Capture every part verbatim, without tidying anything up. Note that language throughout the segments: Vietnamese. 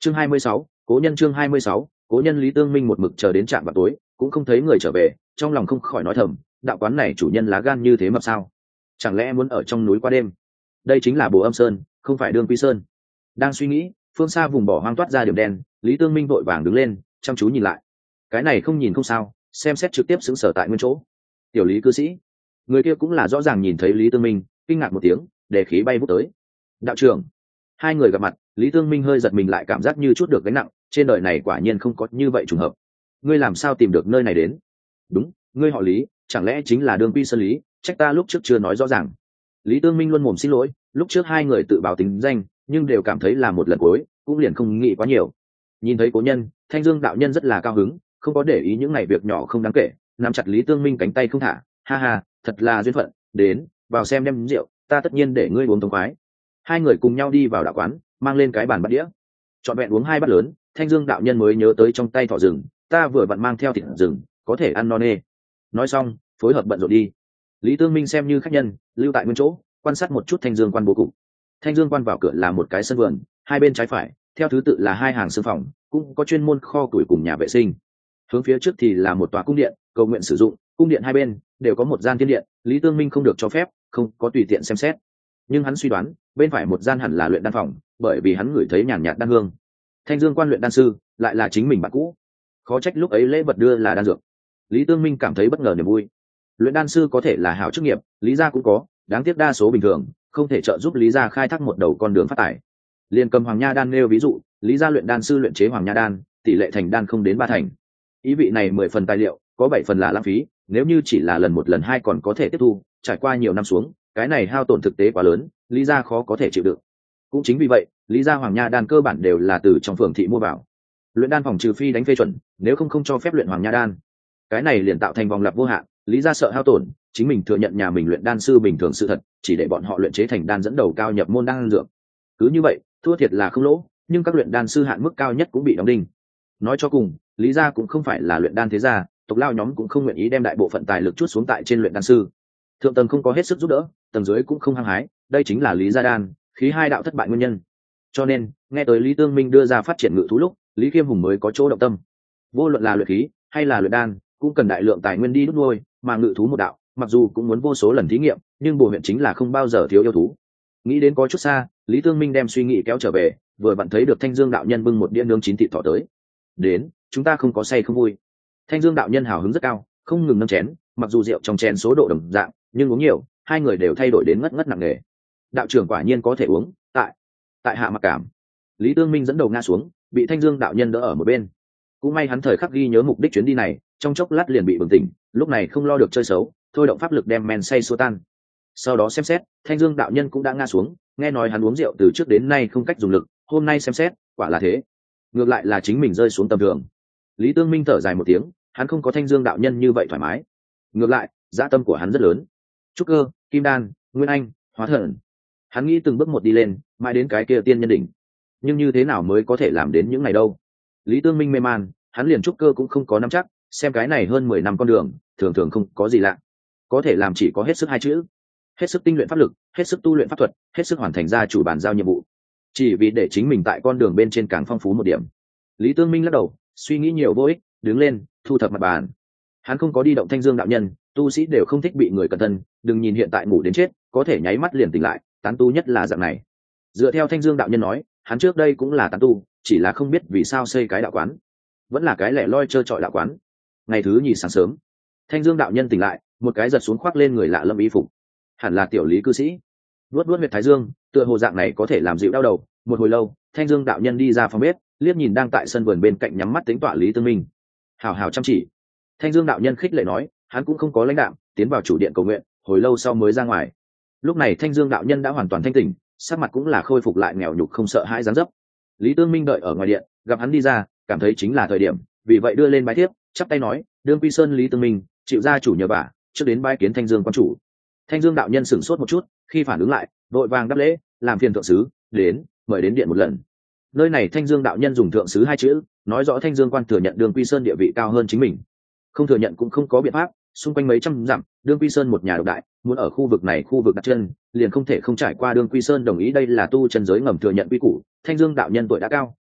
Chương hai mươi sáu, cố nhân chương hai mươi sáu, cố nhân. Lý Tương Minh một mực chờ đến trạm vào tối cũng không thấy người trở về, trong lòng không khỏi nói thầm, đạo quán này chủ nhân lá gan như thế mập sao? Chẳng lẽ muốn ở trong núi qua đêm? Đây chính là Bồ Âm Sơn, không phải Đương Quy Sơn. Đang suy nghĩ, phương xa vùng bỏ hoang toát ra điểm đen, Lý Tương Minh vội vàng đứng lên, chăm chú nhìn lại. Cái này không nhìn không sao, xem xét trực tiếp xứng sở tại nguyên chỗ. Tiểu Lý cư sĩ, người kia cũng là rõ ràng nhìn thấy Lý Tương Minh, kinh ngạc một tiếng, để khí bay vút tới. Đạo trưởng. Hai người gặp mặt, Lý Tương Minh hơi giật mình, lại cảm giác như chút được gánh nặng, trên đời này quả nhiên không có như vậy trùng hợp. Ngươi làm sao tìm được nơi này đến? Đúng, ngươi họ Lý, chẳng lẽ chính là Đương Quy Sơn Lý? Trách ta lúc trước chưa nói rõ ràng. Lý Tương Minh luôn mồm xin lỗi, lúc trước hai người tự báo tính danh, nhưng đều cảm thấy là một lần cuối, cũng liền không nghĩ quá nhiều. Nhìn thấy cố nhân, Thanh Dương đạo nhân rất là cao hứng, không có để ý những ngày việc nhỏ không đáng kể, nắm chặt Lý Tương Minh cánh tay không thả. Ha ha, thật là duyên phận, đến, vào xem đem rượu, ta tất nhiên để ngươi uống thống khoái. Hai người cùng nhau đi vào đạo quán, mang lên cái bàn bát đĩa, trọn vẹn uống hai bát lớn. Thanh Dương đạo nhân mới nhớ tới trong tay thỏ rừng, ta vừa vặn mang theo thịt rừng, có thể ăn no nê. Nói xong, phối hợp bận rộn đi. Lý Tương Minh xem như khách nhân, lưu tại nguyên chỗ, quan sát một chút Thanh Dương quan bố cục. Thanh Dương quan vào cửa là một cái sân vườn, hai bên trái phải theo thứ tự là hai hàng sương phòng, cũng có chuyên môn kho tuổi cùng nhà vệ sinh. Hướng phía trước thì là một tòa cung điện, cầu nguyện sử dụng. Cung điện hai bên đều có một gian thiên điện, Lý Tương Minh không được cho phép, không có tùy tiện xem xét. Nhưng hắn suy đoán, bên phải một gian hẳn là luyện đan phòng, bởi vì hắn ngửi thấy nhàn nhạt đan hương. Thanh Dương quan luyện đan sư lại là chính mình bạn cũ, khó trách lúc ấy lễ vật đưa là đan dược. Lý Tương Minh cảm thấy bất ngờ niềm vui. Luyện đan sư có thể là hảo chức nghiệp, Lý gia cũng có, đáng tiếc đa số bình thường không thể trợ giúp Lý gia khai thác một đầu con đường phát tài. Liên cầm Hoàng Nha đan nêu ví dụ, Lý gia luyện đan sư luyện chế Hoàng Nha đan, tỷ lệ thành đan không đến ba thành. Ý vị này mười phần tài liệu, có bảy phần là lãng phí, nếu như chỉ là lần một lần hai còn có thể tiếp thu, trải qua nhiều năm xuống, cái này hao tổn thực tế quá lớn, Lý gia khó có thể chịu đựng. Cũng chính vì vậy, Lý gia Hoàng Nha đan cơ bản đều là từ trong phường thị mua vào. Luyện đan phòng trừ phi đánh phê chuẩn, nếu không không cho phép luyện Hoàng Nha đan. Cái này liền tạo thành vòng lặp vô hạn, Lý gia sợ hao tổn, chính mình thừa nhận nhà mình luyện đan sư bình thường sự thật, chỉ để bọn họ luyện chế thành đan dẫn đầu cao nhập môn đan dược. Cứ như vậy, thua thiệt là không lỗ, nhưng các luyện đan sư hạn mức cao nhất cũng bị đóng đinh. Nói cho cùng, Lý gia cũng không phải là luyện đan thế gia, tộc lao nhóm cũng không nguyện ý đem đại bộ phận tài lực chút xuống tại trên luyện đan sư. Thượng tầng không có hết sức giúp đỡ, tầng dưới cũng không hăng hái, đây chính là Lý gia đan khí hai đạo thất bại nguyên nhân. Cho nên, nghe tới Lý Tương Minh đưa ra phát triển ngự thú lúc, Lý Kiêm Hùng mới có chỗ động tâm. Vô luận là luyện khí hay là luyện đan, cũng cần đại lượng tài nguyên đi đúc nuôi, mà ngự thú một đạo, mặc dù cũng muốn vô số lần thí nghiệm, nhưng bổ huyện chính là không bao giờ thiếu yêu thú. Nghĩ đến có chút xa, Lý Tương Minh đem suy nghĩ kéo trở về, vừa vặn thấy được Thanh Dương đạo nhân bưng một đĩa nướng chín thịt thỏ tới. Đến, chúng ta không có say không vui. Thanh Dương đạo nhân hào hứng rất cao, không ngừng nâng chén, mặc dù rượu trong chén số độ đồng dạng, nhưng uống nhiều, hai người đều thay đổi đến ngất ngất nặng nề. Đạo trưởng quả nhiên có thể uống, tại tại hạ mặc cảm. Lý Tương Minh dẫn đầu ngã xuống, bị Thanh Dương đạo nhân đỡ ở một bên. Cũng may hắn thời khắc ghi nhớ mục đích chuyến đi này, trong chốc lát liền bị bừng tỉnh, lúc này không lo được chơi xấu, thôi động pháp lực đem men say xua tan. Sau đó xem xét, Thanh Dương đạo nhân cũng đã ngã xuống, nghe nói hắn uống rượu từ trước đến nay không cách dùng lực, hôm nay xem xét, quả là thế. Ngược lại là chính mình rơi xuống tầm thường. Lý Tương Minh thở dài một tiếng, hắn không có Thanh Dương đạo nhân như vậy thoải mái. Ngược lại, dạ tâm của hắn rất lớn. Trúc cơ, Kim Đan, Nguyên Anh, Hóa Thần. Hắn nghĩ từng bước một đi lên, mãi đến cái kia tiên nhân đỉnh. Nhưng như thế nào mới có thể làm đến những ngày đâu? Lý Tương Minh mê man, hắn liền trúc cơ cũng không có nắm chắc, xem cái này hơn mười năm con đường, thường thường không có gì lạ. Có thể làm chỉ có hết sức hai chữ. Hết sức tinh luyện pháp lực, hết sức tu luyện pháp thuật, hết sức hoàn thành gia chủ bản giao nhiệm vụ. Chỉ vì để chính mình tại con đường bên trên càng phong phú một điểm. Lý Tương Minh lắc đầu, suy nghĩ nhiều vô ích, đứng lên, thu thập mặt bàn. Hắn không có đi động Thanh Dương đạo nhân, tu sĩ đều không thích bị người cẩn thân, đừng nhìn hiện tại ngủ đến chết, có thể nháy mắt liền tỉnh lại, tán tu nhất là dạng này. Dựa theo Thanh Dương đạo nhân nói, hắn trước đây cũng là tán tu, chỉ là không biết vì sao xây cái đạo quán, vẫn là cái lẻ loi trơ trọi đạo quán. Ngày thứ nhì sáng sớm, Thanh Dương đạo nhân tỉnh lại, một cái giật xuống khoác lên người lạ lâm y phục, hẳn là tiểu Lý cư sĩ. Luốt luốt huyệt thái dương, tựa hồ dạng này có thể làm dịu đau đầu. Một hồi lâu, Thanh Dương đạo nhân đi ra phòng bếp, liếc nhìn đang tại sân vườn bên cạnh nhắm mắt tính tọa Lý Tương Minh. Hào hào chăm chỉ. Thanh Dương đạo nhân khích lệ nói, hắn cũng không có lãnh đạm, tiến vào chủ điện cầu nguyện, hồi lâu sau mới ra ngoài. Lúc này Thanh Dương đạo nhân đã hoàn toàn thanh tỉnh, sắc mặt cũng là khôi phục lại nghèo nhục không sợ hãi dáng dấp. Lý Tương Minh đợi ở ngoài điện, gặp hắn đi ra, cảm thấy chính là thời điểm, vì vậy đưa lên bái thiếp, chắp tay nói, đương Quy Sơn Lý Tương Minh, chịu gia chủ nhờ vả, trước đến bái kiến Thanh Dương quan chủ. Thanh Dương đạo nhân sửng sốt một chút, khi phản ứng lại, vội vàng đáp lễ, làm phiền thượng sứ, đến, mời đến điện một lần. Nơi này Thanh Dương đạo nhân dùng thượng sứ hai chữ, nói rõ Thanh Dương quan thừa nhận Đương Quy Sơn địa vị cao hơn chính mình. Không thừa nhận cũng không có biện pháp, xung quanh mấy trăm dặm, Đương Quy Sơn một nhà độc đại, muốn ở khu vực này khu vực đặt chân, liền không thể không trải qua Đương Quy Sơn đồng ý, đây là tu chân giới ngầm thừa nhận quy củ. Thanh Dương đạo nhân tuổi đã cao,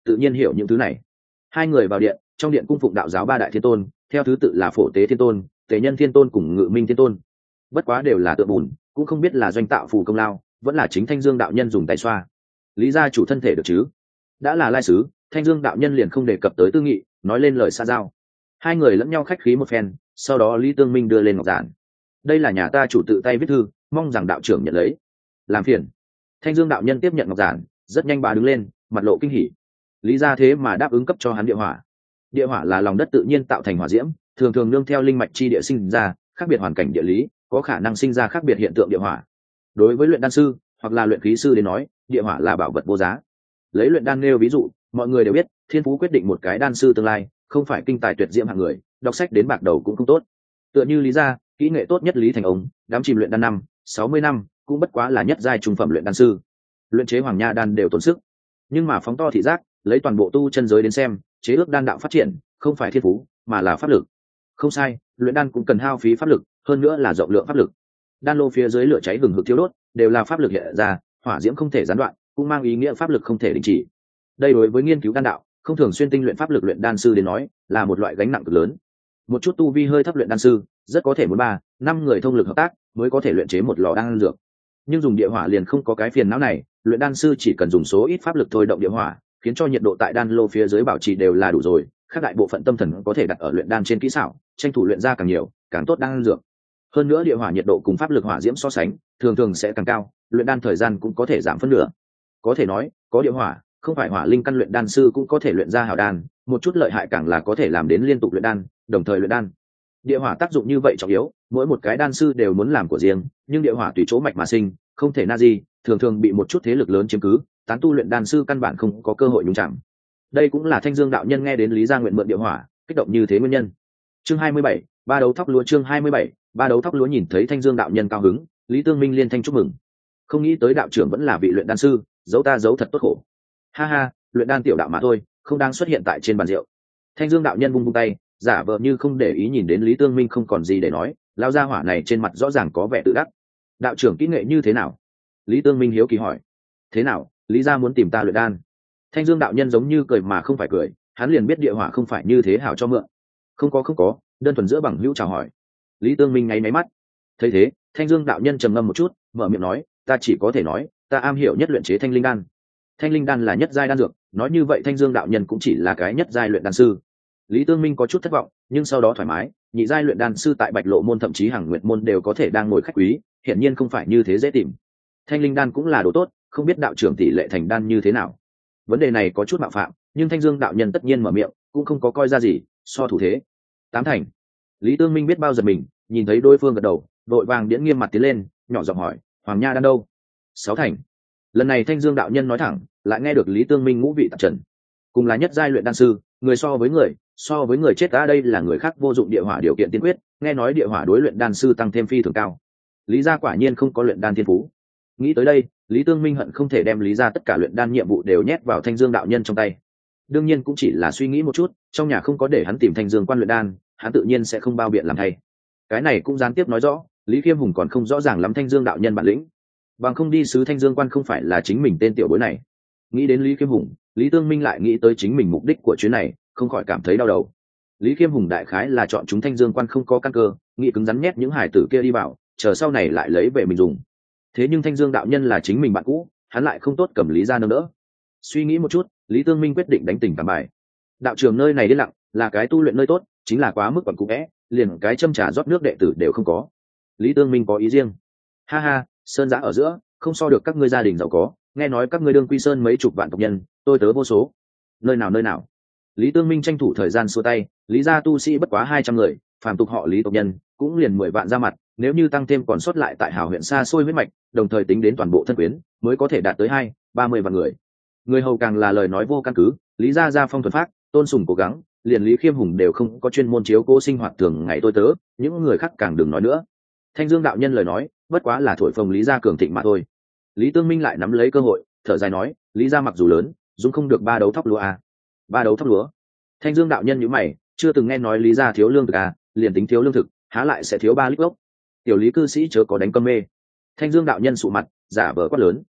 tự nhiên hiểu những thứ này. Hai người vào điện, trong điện cung phụng đạo giáo ba đại thiên tôn, theo thứ tự là Phổ Tế Thiên Tôn, Tề Nhân Thiên Tôn cùng Ngự Minh Thiên Tôn. Bất quá đều là tượng bùn, cũng không biết là doanh tạo phù công lao, vẫn là chính Thanh Dương đạo nhân dùng tay xoa. Lý gia chủ thân thể được chứ? Đã là lai sứ, Thanh Dương đạo nhân liền không đề cập tới tư nghị, nói lên lời xa giao. Hai người lẫn nhau khách khí một phen, sau đó Lý Tương Minh đưa lên ngọc giản. Đây là nhà ta chủ tự tay viết thư, mong rằng đạo trưởng nhận lấy. Làm phiền. Thanh Dương đạo nhân tiếp nhận ngọc giản, rất nhanh bà đứng lên, mặt lộ kinh hỉ. Lý gia thế mà đáp ứng cấp cho hắn địa hỏa. Địa hỏa là lòng đất tự nhiên tạo thành hỏa diễm, thường thường nương theo linh mạch chi địa sinh ra, khác biệt hoàn cảnh địa lý, có khả năng sinh ra khác biệt hiện tượng địa hỏa. Đối với luyện đan sư hoặc là luyện khí sư đến nói, địa hỏa là bảo vật vô giá. Lấy luyện đan nêu ví dụ, mọi người đều biết, thiên phú quyết định một cái đan sư tương lai, không phải kinh tài tuyệt diễm hạng người, đọc sách đến bạc đầu cũng không tốt. Tựa như Lý gia, kỹ nghệ tốt nhất Lý Thành Ông, đám chìm luyện đan năm, sáu mươi năm, cũng bất quá là nhất giai trung phẩm luyện đan sư. Luyện chế hoàng nha đan đều tốn sức, nhưng mà phóng to thị giác, lấy toàn bộ tu chân giới đến xem, chế ước đan đạo phát triển, không phải thiên phú, mà là pháp lực. Không sai, luyện đan cũng cần hao phí pháp lực, hơn nữa là rộng lượng pháp lực. Đan lô phía dưới lửa cháy hừng hực thiêu đốt, đều là pháp lực hiện ra, hỏa diễm không thể gián đoạn, cũng mang ý nghĩa pháp lực không thể đình chỉ. Đây đối với nghiên cứu đan đạo, không thường xuyên tinh luyện pháp lực luyện đan sư đến nói, là một loại gánh nặng cực lớn. Một chút tu vi hơi thấp luyện đan sư, rất có thể muốn ba, năm người thông lực hợp tác mới có thể luyện chế một lò đan dược. Nhưng dùng địa hỏa liền không có cái phiền não này, luyện đan sư chỉ cần dùng số ít pháp lực thôi động địa hỏa, khiến cho nhiệt độ tại đan lô phía dưới bảo trì đều là đủ rồi. Khác đại bộ phận tâm thần có thể đặt ở luyện đan trên kỹ xảo, tranh thủ luyện ra càng nhiều, càng tốt đan dược. Hơn nữa địa hỏa nhiệt độ cùng pháp lực hỏa diễm so sánh, thường thường sẽ càng cao, luyện đan thời gian cũng có thể giảm phân nửa. Có thể nói, có địa hỏa, không phải hỏa linh căn luyện đan sư cũng có thể luyện ra hảo đan, một chút lợi hại càng là có thể làm đến liên tục luyện đan, đồng thời luyện đan. Địa hỏa tác dụng như vậy trọng yếu, mỗi một cái đan sư đều muốn làm của riêng, nhưng địa hỏa tùy chỗ mạch mà sinh, không thể na di, thường thường bị một chút thế lực lớn chiếm cứ, tán tu luyện đan sư căn bản không có cơ hội nhúng chạm. Đây cũng là Thanh Dương đạo nhân nghe đến Lý gia nguyện mượn địa hỏa, kích động như thế nguyên nhân. Chương hai mươi bảy, ba đấu thóc lúa chương hai mươi bảy, ba đấu thóc lúa nhìn thấy Thanh Dương đạo nhân cao hứng, Lý Tương Minh liên thanh chúc mừng. Không nghĩ tới đạo trưởng vẫn là vị luyện đan sư, giấu ta giấu thật tốt khổ. Ha ha, luyện đan tiểu đạo mà thôi, không đang xuất hiện tại trên bàn rượu. Thanh Dương đạo nhân vung vung tay, giả vờ như không để ý nhìn đến Lý Tương Minh không còn gì để nói, lao ra hỏa này trên mặt rõ ràng có vẻ tự đắc. Đạo trưởng kỹ nghệ như thế nào? Lý Tương Minh hiếu kỳ hỏi. Thế nào, Lý gia muốn tìm ta luyện đan? Thanh Dương đạo nhân giống như cười mà không phải cười, hắn liền biết địa hỏa không phải như thế hảo cho mượn. Không có không có, đơn thuần giữa bằng hữu chào hỏi. Lý Tương Minh ngáy máy mắt. Thấy thế, Thanh Dương đạo nhân trầm ngâm một chút, mở miệng nói, ta chỉ có thể nói, ta am hiểu nhất luyện chế thanh linh đan. Thanh linh đan là nhất giai đan dược, nói như vậy Thanh Dương đạo nhân cũng chỉ là cái nhất giai luyện đan sư. Lý Tương Minh có chút thất vọng, nhưng sau đó thoải mái, nhị giai luyện đan sư tại Bạch Lộ môn thậm chí Hằng Nguyệt môn đều có thể đang ngồi khách quý, hiển nhiên không phải như thế dễ tìm. Thanh linh đan cũng là đồ tốt, không biết đạo trưởng tỷ lệ thành đan như thế nào. Vấn đề này có chút mạo phạm, nhưng Thanh Dương đạo nhân tất nhiên mở miệng, cũng không có coi ra gì, so thủ thế. Tám thành. Lý Tương Minh biết bao giật mình, nhìn thấy đối phương gật đầu, đội vàng điễn nghiêm mặt tiến lên, nhỏ giọng hỏi, Hoàng Nha đan đâu? Sáu thành. Lần này Thanh Dương đạo nhân nói thẳng, lại nghe được Lý Tương Minh ngũ vị tạp trần. Cùng là nhất giai luyện đan sư, người so với người, so với người chết ta đây là người khác vô dụng địa hỏa điều kiện tiên quyết, nghe nói địa hỏa đối luyện đan sư tăng thêm phi thường cao. Lý gia quả nhiên không có luyện đan thiên phú. Nghĩ tới đây, Lý Tương Minh hận không thể đem Lý gia tất cả luyện đan nhiệm vụ đều nhét vào Thanh Dương đạo nhân trong tay. Đương nhiên cũng chỉ là suy nghĩ một chút, trong nhà không có để hắn tìm Thanh Dương quan luyện đan, hắn tự nhiên sẽ không bao biện làm thay. Cái này cũng gián tiếp nói rõ, Lý Khiêm Hùng còn không rõ ràng lắm Thanh Dương đạo nhân bản lĩnh. Bằng không đi sứ Thanh Dương quan không phải là chính mình tên tiểu bối này. Nghĩ đến Lý Khiêm Hùng, Lý Tương Minh lại nghĩ tới chính mình mục đích của chuyến này, không khỏi cảm thấy đau đầu. Lý Khiêm Hùng đại khái là chọn chúng Thanh Dương quan không có căn cơ, nghĩ cứng rắn nhét những hải tử kia đi vào, chờ sau này lại lấy về mình dùng. Thế nhưng Thanh Dương đạo nhân là chính mình bạn cũ, hắn lại không tốt cầm Lý gia nâng đỡ. Suy nghĩ một chút, Lý Tương Minh quyết định đánh tình cảm bài. Đạo trường nơi này đi lặng, là cái tu luyện nơi tốt, chính là quá mức quẩn cũ vẽ, liền cái châm trà rót nước đệ tử đều không có. Lý Tương Minh có ý riêng. Ha ha, sơn giã ở giữa, không so được các ngươi gia đình giàu có, nghe nói các ngươi đương quy sơn mấy chục vạn tộc nhân, tôi tớ vô số. Nơi nào nơi nào? Lý Tương Minh tranh thủ thời gian xua tay, Lý gia tu sĩ bất quá hai trăm người, phàm tục họ Lý tộc nhân cũng liền mười vạn ra mặt, nếu như tăng thêm còn sót lại tại Hào huyện xa xôi huyết mạch, đồng thời tính đến toàn bộ thân quyến, mới có thể đạt tới hai, ba mươi vạn người. Người hầu càng là lời nói vô căn cứ, Lý gia gia phong thuần phác, tôn sùng cố gắng, liền Lý Khiêm Hùng đều không có chuyên môn chiếu cố sinh hoạt thường ngày tôi tớ, những người khác càng đừng nói nữa. Thanh Dương đạo nhân lời nói, bất quá là thổi phồng Lý gia cường thịnh mà thôi. Lý Tương Minh lại nắm lấy cơ hội, thở dài nói, Lý gia mặc dù lớn, dung không được ba đấu thóc lúa à? Ba đấu thóc lúa? Thanh Dương đạo nhân nhíu mày, chưa từng nghe nói Lý gia thiếu lương thực à, liền tính thiếu lương thực, há lại sẽ thiếu ba lít gốc. Tiểu Lý cư sĩ chớ có đánh cơm mê. Thanh Dương đạo nhân sụ mặt, giả vờ quát lớn.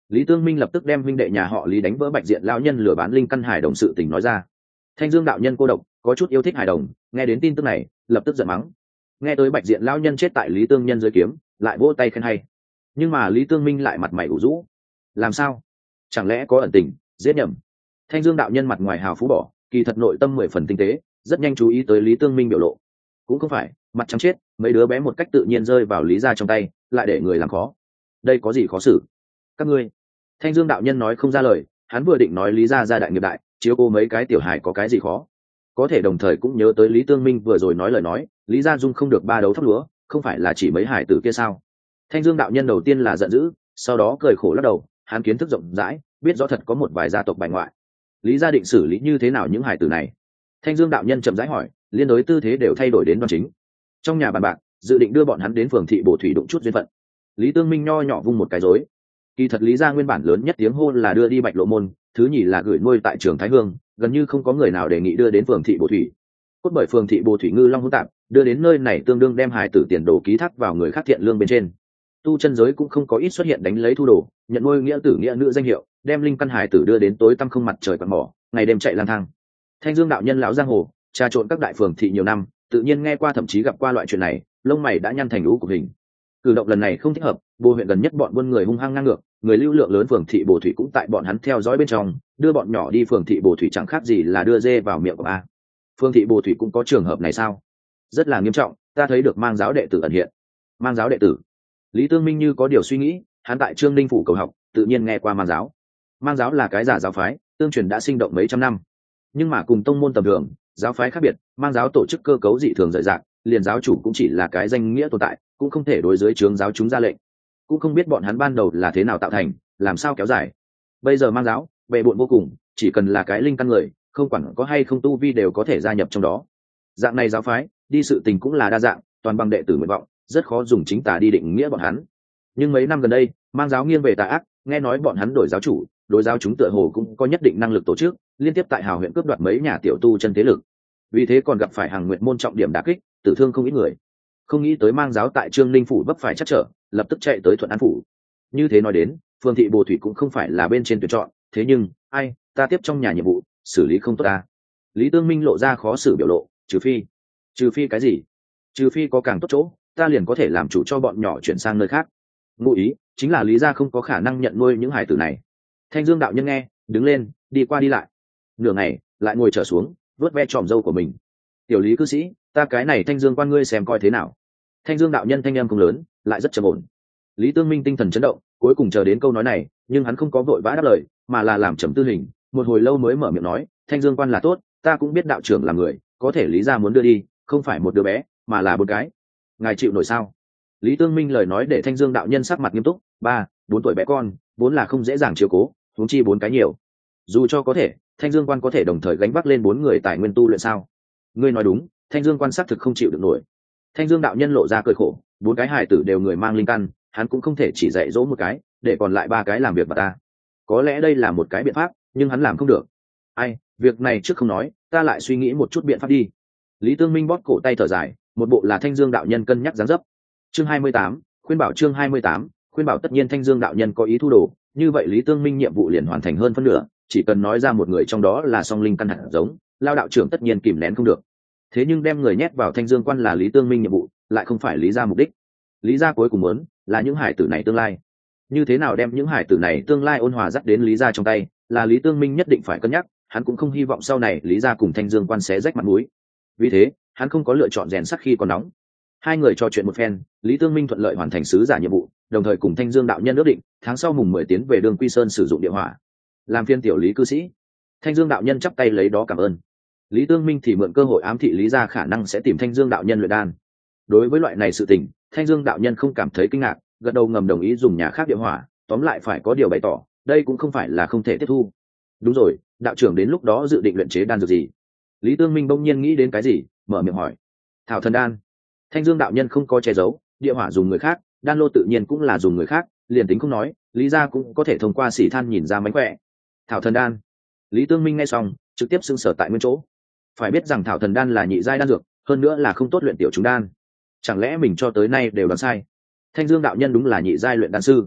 Lý Tương Minh lập tức đem huynh đệ nhà họ Lý đánh vỡ bạch diện lão nhân lừa bán linh căn hải đồng sự tình nói ra. Thanh Dương đạo nhân cô độc, có chút yêu thích hải đồng, nghe đến tin tức này, lập tức giận mắng. Nghe tới bạch diện lão nhân chết tại Lý Tương Nhân dưới kiếm, lại vỗ tay khen hay. Nhưng mà Lý Tương Minh lại mặt mày ủ rũ. Làm sao? Chẳng lẽ có ẩn tình, giết nhầm? Thanh Dương đạo nhân mặt ngoài hào phú bỏ, kỳ thật nội tâm mười phần tinh tế, rất nhanh chú ý tới Lý Tương Minh biểu lộ. Cũng không phải, mặt trắng chết, mấy đứa bé một cách tự nhiên rơi vào Lý gia trong tay, lại để người làm khó. Đây có gì khó xử? Các ngươi. Thanh Dương đạo nhân nói không ra lời, hắn vừa định nói Lý gia gia đại nghiệp đại, chiếu cô mấy cái tiểu hài có cái gì khó. Có thể đồng thời cũng nhớ tới Lý Tương Minh vừa rồi nói lời nói, Lý gia dung không được ba đấu thóc lúa, không phải là chỉ mấy hải tử kia sao? Thanh Dương đạo nhân đầu tiên là giận dữ, sau đó cười khổ lắc đầu, hắn kiến thức rộng rãi, biết rõ thật có một vài gia tộc bài ngoại. Lý gia định xử lý như thế nào những hải tử này? Thanh Dương đạo nhân chậm rãi hỏi, liên đối tư thế đều thay đổi đến đoan chính. Trong nhà bàn bạc, dự định đưa bọn hắn đến phường thị Bồ Thủy đụng chút duyên phận. Lý Tương Minh nho nhỏ vung một cái rối. Kỳ thật Lý gia nguyên bản lớn nhất tiếng hô là đưa đi Bạch Lộ môn, thứ nhì là gửi nuôi tại trường Thái Hương, gần như không có người nào đề nghị đưa đến phường thị Bồ Thủy. Cốt bởi phường thị Bồ Thủy ngư long hỗn tạp, đưa đến nơi này tương đương đem hài tử tiền đồ ký thác vào người khác thiện lương bên trên. Tu chân giới cũng không có ít xuất hiện đánh lấy thu đồ, nhận nuôi nghĩa tử nghĩa nữ danh hiệu, đem linh căn hài tử đưa đến tối tăm không mặt trời quặn mỏ, ngày đêm chạy lang thang. Thanh Dương đạo nhân lão giang hồ, trà trộn các đại phường thị nhiều năm, tự nhiên nghe qua thậm chí gặp qua loại chuyện này, lông mày đã nhăn thành lũ của hình. Cử động lần này không thích hợp, Bồ huyện gần nhất bọn buôn người hung hăng ngang ngược, người lưu lượng lớn phường thị Bồ Thủy cũng tại bọn hắn theo dõi bên trong, đưa bọn nhỏ đi phường thị Bồ Thủy chẳng khác gì là đưa dê vào miệng của a. Phường thị Bồ Thủy cũng có trường hợp này sao? Rất là nghiêm trọng, ta thấy được mang giáo đệ tử ẩn hiện. Mang giáo đệ tử? Lý Tương Minh như có điều suy nghĩ, hắn tại Trương Ninh phủ cầu học, tự nhiên nghe qua mang giáo. Mang giáo là cái giả giáo phái, tương truyền đã sinh động mấy trăm năm. Nhưng mà cùng tông môn tầm thường, giáo phái khác biệt, mang giáo tổ chức cơ cấu dị thường rời rạc, liền giáo chủ cũng chỉ là cái danh nghĩa tồn tại, cũng không thể đối dưới trướng giáo chúng ra lệnh. Cũng không biết bọn hắn ban đầu là thế nào tạo thành, làm sao kéo dài. Bây giờ mang giáo, bệ bội vô cùng, chỉ cần là cái linh căn người, không quản có hay không tu vi đều có thể gia nhập trong đó. Dạng này giáo phái, đi sự tình cũng là đa dạng, toàn bằng đệ tử nguyện vọng, rất khó dùng chính tà đi định nghĩa bọn hắn. Nhưng mấy năm gần đây, mang giáo nghiêng về tà ác, nghe nói bọn hắn đổi giáo chủ, đối giáo chúng tựa hồ cũng có nhất định năng lực tổ chức, liên tiếp tại Hào huyện cướp đoạt mấy nhà tiểu tu chân thế lực. Vì thế còn gặp phải hàng nguyện môn trọng điểm đả kích, tử thương không ít người. Không nghĩ tới mang giáo tại Trương Ninh phủ vấp phải chắc trở, lập tức chạy tới Thuận An phủ. Như thế nói đến, phường thị Bồ Thủy cũng không phải là bên trên tuyển chọn, thế nhưng, ai, ta tiếp trong nhà nhiệm vụ, xử lý không tốt ta. Lý Tương Minh lộ ra khó xử biểu lộ, trừ phi, trừ phi cái gì? Trừ phi có càng tốt chỗ, ta liền có thể làm chủ cho bọn nhỏ chuyển sang nơi khác. Ngụ ý chính là Lý gia không có khả năng nhận nuôi những hải tử này. Thanh Dương đạo nhân nghe, đứng lên, đi qua đi lại. Nửa ngày, lại ngồi trở xuống, vớt ve tròm râu của mình. Tiểu Lý cư sĩ, ta cái này Thanh Dương quan ngươi xem coi thế nào. Thanh Dương đạo nhân thanh âm không lớn, lại rất trầm ổn. Lý Tương Minh tinh thần chấn động, cuối cùng chờ đến câu nói này, nhưng hắn không có vội vã đáp lời, mà là làm trầm tư hình, một hồi lâu mới mở miệng nói, Thanh Dương quan là tốt, ta cũng biết đạo trưởng là người, có thể Lý gia muốn đưa đi, không phải một đứa bé, mà là bốn cái. Ngài chịu nổi sao? Lý Tương Minh lời nói để Thanh Dương đạo nhân sắc mặt nghiêm túc, ba, bốn tuổi bé con, vốn là không dễ dàng chiếu cố, huống chi bốn cái nhiều. Dù cho có thể, Thanh Dương quan có thể đồng thời gánh vác lên bốn người tài nguyên tu luyện sao? Ngươi nói đúng, Thanh Dương quan xác thực không chịu được nổi. Thanh Dương đạo nhân lộ ra cười khổ, bốn cái hài tử đều người mang linh căn, hắn cũng không thể chỉ dạy dỗ một cái, để còn lại ba cái làm việc mà ta. Có lẽ đây là một cái biện pháp, nhưng hắn làm không được. Ai, việc này trước không nói, ta lại suy nghĩ một chút biện pháp đi. Lý Tương Minh bóp cổ tay thở dài, một bộ là Thanh Dương đạo nhân cân nhắc dáng dấp. Chương hai mươi tám, khuyên bảo chương hai mươi tám, khuyên bảo tất nhiên Thanh Dương đạo nhân có ý thu đồ, như vậy Lý Tương Minh nhiệm vụ liền hoàn thành hơn phân nửa, chỉ cần nói ra một người trong đó là song linh căn hạt giống, Lao đạo trưởng tất nhiên kìm nén không được. Thế nhưng đem người nhét vào Thanh Dương quan là Lý Tương Minh nhiệm vụ, lại không phải Lý gia mục đích. Lý gia cuối cùng muốn là những hải tử này tương lai. Như thế nào đem những hải tử này tương lai ôn hòa dắt đến Lý gia trong tay, là Lý Tương Minh nhất định phải cân nhắc, hắn cũng không hy vọng sau này Lý gia cùng Thanh Dương quan xé rách mặt mũi. Vì thế, hắn không có lựa chọn rèn sắt khi còn nóng. Hai người trò chuyện một phen, Lý Tương Minh thuận lợi hoàn thành sứ giả nhiệm vụ, đồng thời cùng Thanh Dương đạo nhân ước định, tháng sau mùng mười tiến về Đường Quy Sơn sử dụng địa hỏa. Làm phiên tiểu Lý cư sĩ. Thanh Dương đạo nhân chắp tay lấy đó cảm ơn. Lý Tương Minh thì mượn cơ hội ám thị Lý gia khả năng sẽ tìm Thanh Dương đạo nhân luyện đan. Đối với loại này sự tình, Thanh Dương đạo nhân không cảm thấy kinh ngạc, gật đầu ngầm đồng ý dùng nhà khác địa hỏa, tóm lại phải có điều bày tỏ, đây cũng không phải là không thể tiếp thu. Đúng rồi, đạo trưởng đến lúc đó dự định luyện chế đan dược gì? Lý Tương Minh bỗng nhiên nghĩ đến cái gì, mở miệng hỏi. Thảo thần đan. Thanh Dương đạo nhân không có che giấu, địa hỏa dùng người khác, đan lô tự nhiên cũng là dùng người khác, liền tính không nói, Lý gia cũng có thể thông qua xỉ than nhìn ra mánh khỏe. Thảo thần đan. Lý Tương Minh nghe xong, trực tiếp xưng sở tại nguyên chỗ. Phải biết rằng thảo thần đan là nhị giai đan dược, hơn nữa là không tốt luyện tiểu chúng đan. Chẳng lẽ mình cho tới nay đều đoán sai? Thanh Dương đạo nhân đúng là nhị giai luyện đan sư.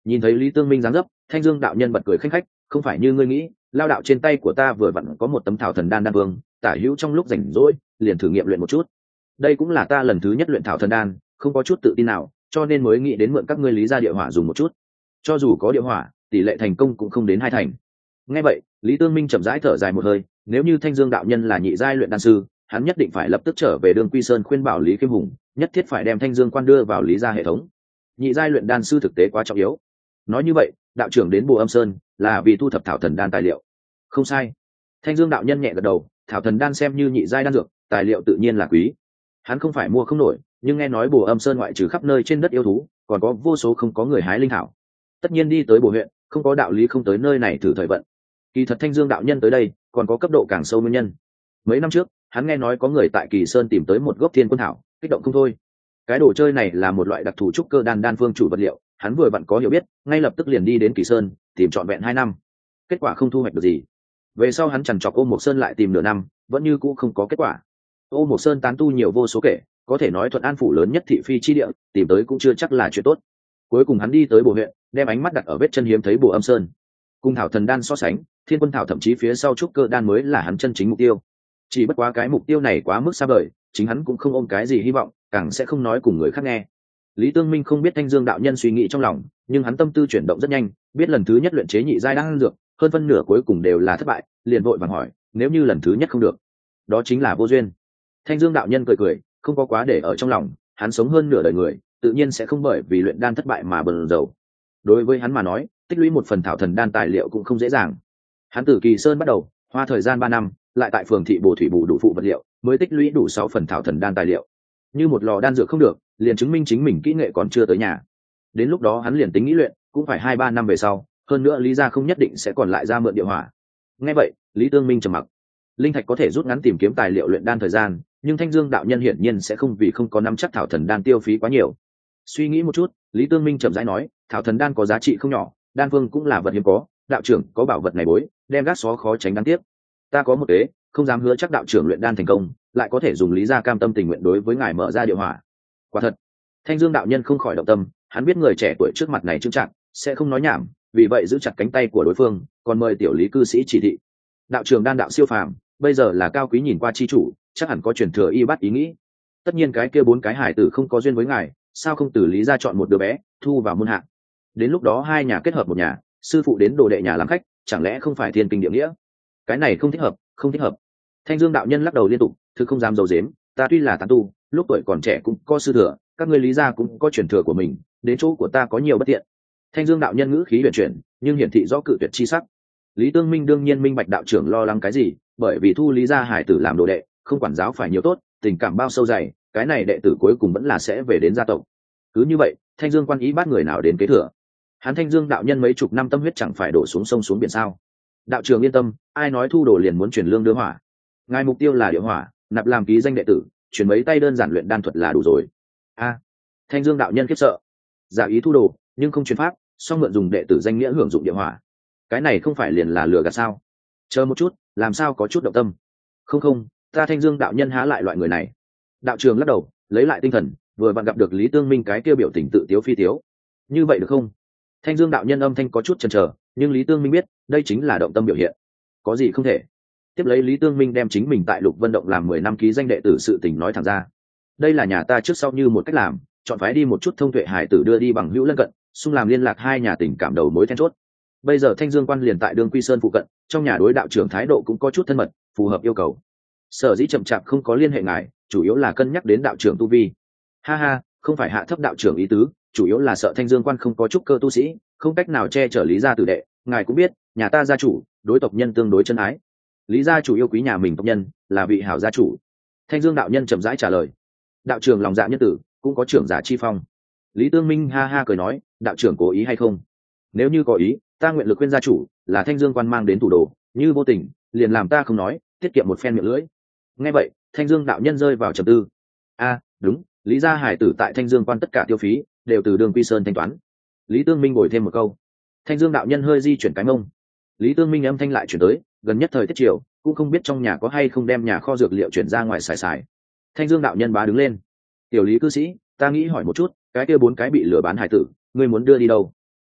Nhìn thấy Lý Tương Minh dáng dấp, Thanh Dương đạo nhân bật cười khanh khách, không phải như ngươi nghĩ, lao đạo trên tay của ta vừa vặn có một tấm thảo thần đan đan vương, tả hữu trong lúc rảnh rỗi liền thử nghiệm luyện một chút. Đây cũng là ta lần thứ nhất luyện thảo thần đan, không có chút tự tin nào, cho nên mới nghĩ đến mượn các ngươi Lý gia địa hỏa dùng một chút. Cho dù có địa hỏa, tỷ lệ thành công cũng không đến hai thành. Nghe vậy, Lý Tương Minh chậm rãi thở dài một hơi, nếu như Thanh Dương đạo nhân là nhị giai luyện đan sư, hắn nhất định phải lập tức trở về Đường Quy Sơn khuyên bảo Lý Kim Hùng, nhất thiết phải đem Thanh Dương quan đưa vào Lý gia hệ thống. Nhị giai luyện đan sư thực tế quá trọng yếu. Nói như vậy, đạo trưởng đến Bồ Âm Sơn là vì thu thập thảo thần đan tài liệu. Không sai. Thanh Dương đạo nhân nhẹ gật đầu, thảo thần đan xem như nhị giai đan dược, tài liệu tự nhiên là quý. Hắn không phải mua không nổi, nhưng nghe nói Bồ Âm Sơn ngoại trừ khắp nơi trên đất yêu thú, còn có vô số không có người hái linh thảo. Tất nhiên đi tới Bồ huyện, không có đạo lý không tới nơi này thử thời vận. Kỳ thật Thanh Dương đạo nhân tới đây, còn có cấp độ càng sâu nguyên nhân. Mấy năm trước, hắn nghe nói có người tại Kỳ Sơn tìm tới một gốc thiên quân thảo, kích động không thôi. Cái đồ chơi này là một loại đặc thù trúc cơ đan đan phương chủ vật liệu, hắn vừa vặn có hiểu biết, ngay lập tức liền đi đến Kỳ Sơn, tìm trọn vẹn hai năm. Kết quả không thu hoạch được gì. Về sau hắn chằn chọc Ô Mộc Sơn lại tìm nửa năm, vẫn như cũ không có kết quả. Ô Mộc Sơn tán tu nhiều vô số kể, có thể nói Thuận An phủ lớn nhất thị phi chi địa, tìm tới cũng chưa chắc là chuyện tốt. Cuối cùng hắn đi tới Bồ huyện, đem ánh mắt đặt ở vết chân hiếm thấy Bồ Âm Sơn. Cùng thảo thần đan so sánh, thiên quân thảo thậm chí phía sau trúc cơ đan mới là hắn chân chính mục tiêu. Chỉ bất quá cái mục tiêu này quá mức xa vời, chính hắn cũng không ôm cái gì hy vọng, càng sẽ không nói cùng người khác nghe. Lý Tương Minh không biết Thanh Dương đạo nhân suy nghĩ trong lòng, nhưng hắn tâm tư chuyển động rất nhanh, biết lần thứ nhất luyện chế nhị giai đan dược, hơn phân nửa cuối cùng đều là thất bại, liền vội vàng hỏi, nếu như lần thứ nhất không được, đó chính là vô duyên. Thanh Dương đạo nhân cười cười, không có quá để ở trong lòng, hắn sống hơn nửa đời người, tự nhiên sẽ không bởi vì luyện đan thất bại mà bần dầu. Đối với hắn mà nói, tích lũy một phần thảo thần đan tài liệu cũng không dễ dàng. Hắn từ Kỳ Sơn bắt đầu, hoa thời gian ba năm, lại tại phường thị Bồ Thủy bù đủ phụ vật liệu, mới tích lũy đủ sáu phần thảo thần đan tài liệu. Như một lò đan dược không được, liền chứng minh chính mình kỹ nghệ còn chưa tới nhà. Đến lúc đó hắn liền tính nghĩ luyện, cũng phải hai ba năm về sau, hơn nữa Lý gia không nhất định sẽ còn lại ra mượn địa hỏa. Nghe vậy, Lý Tương Minh trầm mặc. Linh thạch có thể rút ngắn tìm kiếm tài liệu luyện đan thời gian, nhưng Thanh Dương đạo nhân hiển nhiên sẽ không vì không có nắm chắc thảo thần đan tiêu phí quá nhiều. Suy nghĩ một chút, Lý Tương Minh chậm rãi nói, thảo thần đan có giá trị không nhỏ, đan phương cũng là vật hiếm có, đạo trưởng có bảo vật này bối, đem gác xó khó tránh đáng tiếc. Ta có một kế, không dám hứa chắc đạo trưởng luyện đan thành công, lại có thể dùng Lý gia cam tâm tình nguyện đối với ngài mở ra địa hỏa. Quả thật, Thanh Dương đạo nhân không khỏi động tâm, hắn biết người trẻ tuổi trước mặt này trưng trạng, sẽ không nói nhảm, vì vậy giữ chặt cánh tay của đối phương, còn mời tiểu Lý cư sĩ chỉ thị. Đạo trưởng đan đạo siêu phàm, bây giờ là cao quý nhìn qua chi chủ, chắc hẳn có truyền thừa y bát ý nghĩ. Tất nhiên cái kia bốn cái hải tử không có duyên với ngài, sao không từ Lý gia chọn một đứa bé, thu vào môn hạ. Đến lúc đó hai nhà kết hợp một nhà, sư phụ đến đồ đệ nhà làm khách, chẳng lẽ không phải thiên kinh địa nghĩa? Cái này không thích hợp, không thích hợp. Thanh Dương đạo nhân lắc đầu liên tục, thứ không dám dầu dếm, ta tuy là tán tu, lúc tuổi còn trẻ cũng có sư thừa, các ngươi Lý gia cũng có truyền thừa của mình, đến chỗ của ta có nhiều bất tiện. Thanh Dương đạo nhân ngữ khí huyền chuyển, nhưng hiển thị rõ cự tuyệt chi sắc. Lý Tương Minh đương nhiên minh bạch đạo trưởng lo lắng cái gì, bởi vì thu Lý gia hải tử làm đồ đệ, không quản giáo phải nhiều tốt, tình cảm bao sâu dày, cái này đệ tử cuối cùng vẫn là sẽ về đến gia tộc. Cứ như vậy, Thanh Dương quan ý bắt người nào đến kế thừa? Hắn Thanh Dương đạo nhân mấy chục năm tâm huyết chẳng phải đổ xuống sông xuống biển sao? Đạo trưởng yên tâm, ai nói thu đồ liền muốn truyền lương đưa hỏa. Ngài mục tiêu là địa hỏa, nạp làm ký danh đệ tử, chuyển mấy tay đơn giản luyện đan thuật là đủ rồi. A, Thanh Dương đạo nhân khiếp sợ. Giả ý thu đồ, nhưng không truyền pháp, song mượn dùng đệ tử danh nghĩa hưởng dụng địa hỏa. Cái này không phải liền là lừa gạt sao? Chờ một chút, làm sao có chút động tâm? Không không, ta Thanh Dương đạo nhân há lại loại người này. Đạo trưởng lắc đầu, lấy lại tinh thần, vừa vặn gặp được Lý Tương Minh cái kia biểu tình tự tiếu phi tiếu. Như vậy được không? Thanh Dương đạo nhân âm thanh có chút chần chờ, nhưng Lý Tương Minh biết, đây chính là động tâm biểu hiện. Có gì không thể? Tiếp lấy Lý Tương Minh đem chính mình tại Lục Vân Động làm mười năm ký danh đệ tử sự tình nói thẳng ra. Đây là nhà ta trước sau như một cách làm, chọn phái đi một chút thông tuệ hải tử đưa đi bằng hữu lân cận, xung làm liên lạc hai nhà tình cảm đầu mối then chốt. Bây giờ Thanh Dương quan liền tại Đường Quy Sơn phụ cận, trong nhà đối đạo trưởng thái độ cũng có chút thân mật, phù hợp yêu cầu. Sở dĩ chậm chạp không có liên hệ ngài, chủ yếu là cân nhắc đến đạo trưởng tu vi. Ha ha, không phải hạ thấp đạo trưởng ý tứ, chủ yếu là sợ Thanh Dương quan không có trúc cơ tu sĩ, không cách nào che chở Lý gia tử đệ. Ngài cũng biết, nhà ta gia chủ, đối tộc nhân tương đối chân ái. Lý gia chủ yêu quý nhà mình tộc nhân, là vị hảo gia chủ. Thanh Dương đạo nhân chậm rãi trả lời. Đạo trưởng lòng dạ nhân tử, cũng có trưởng giả chi phong. Lý Tương Minh ha ha cười nói, đạo trưởng cố ý hay không? Nếu như có ý, ta nguyện lực khuyên gia chủ, là Thanh Dương quan mang đến thủ đồ, như vô tình, liền làm ta không nói, tiết kiệm một phen miệng lưỡi. Nghe vậy, Thanh Dương đạo nhân rơi vào trầm tư. A, đúng, Lý gia hải tử tại Thanh Dương quan tất cả tiêu phí đều từ Đường Quy Sơn thanh toán. Lý Tương Minh bồi thêm một câu. Thanh Dương đạo nhân hơi di chuyển cái mông. Lý Tương Minh âm thanh lại chuyển tới, gần nhất thời tiết chiều, cũng không biết trong nhà có hay không đem nhà kho dược liệu chuyển ra ngoài xài xài. Thanh Dương đạo nhân bá đứng lên. Tiểu Lý cư sĩ, ta nghĩ hỏi một chút, cái kia bốn cái bị lừa bán hải tử, ngươi muốn đưa đi đâu?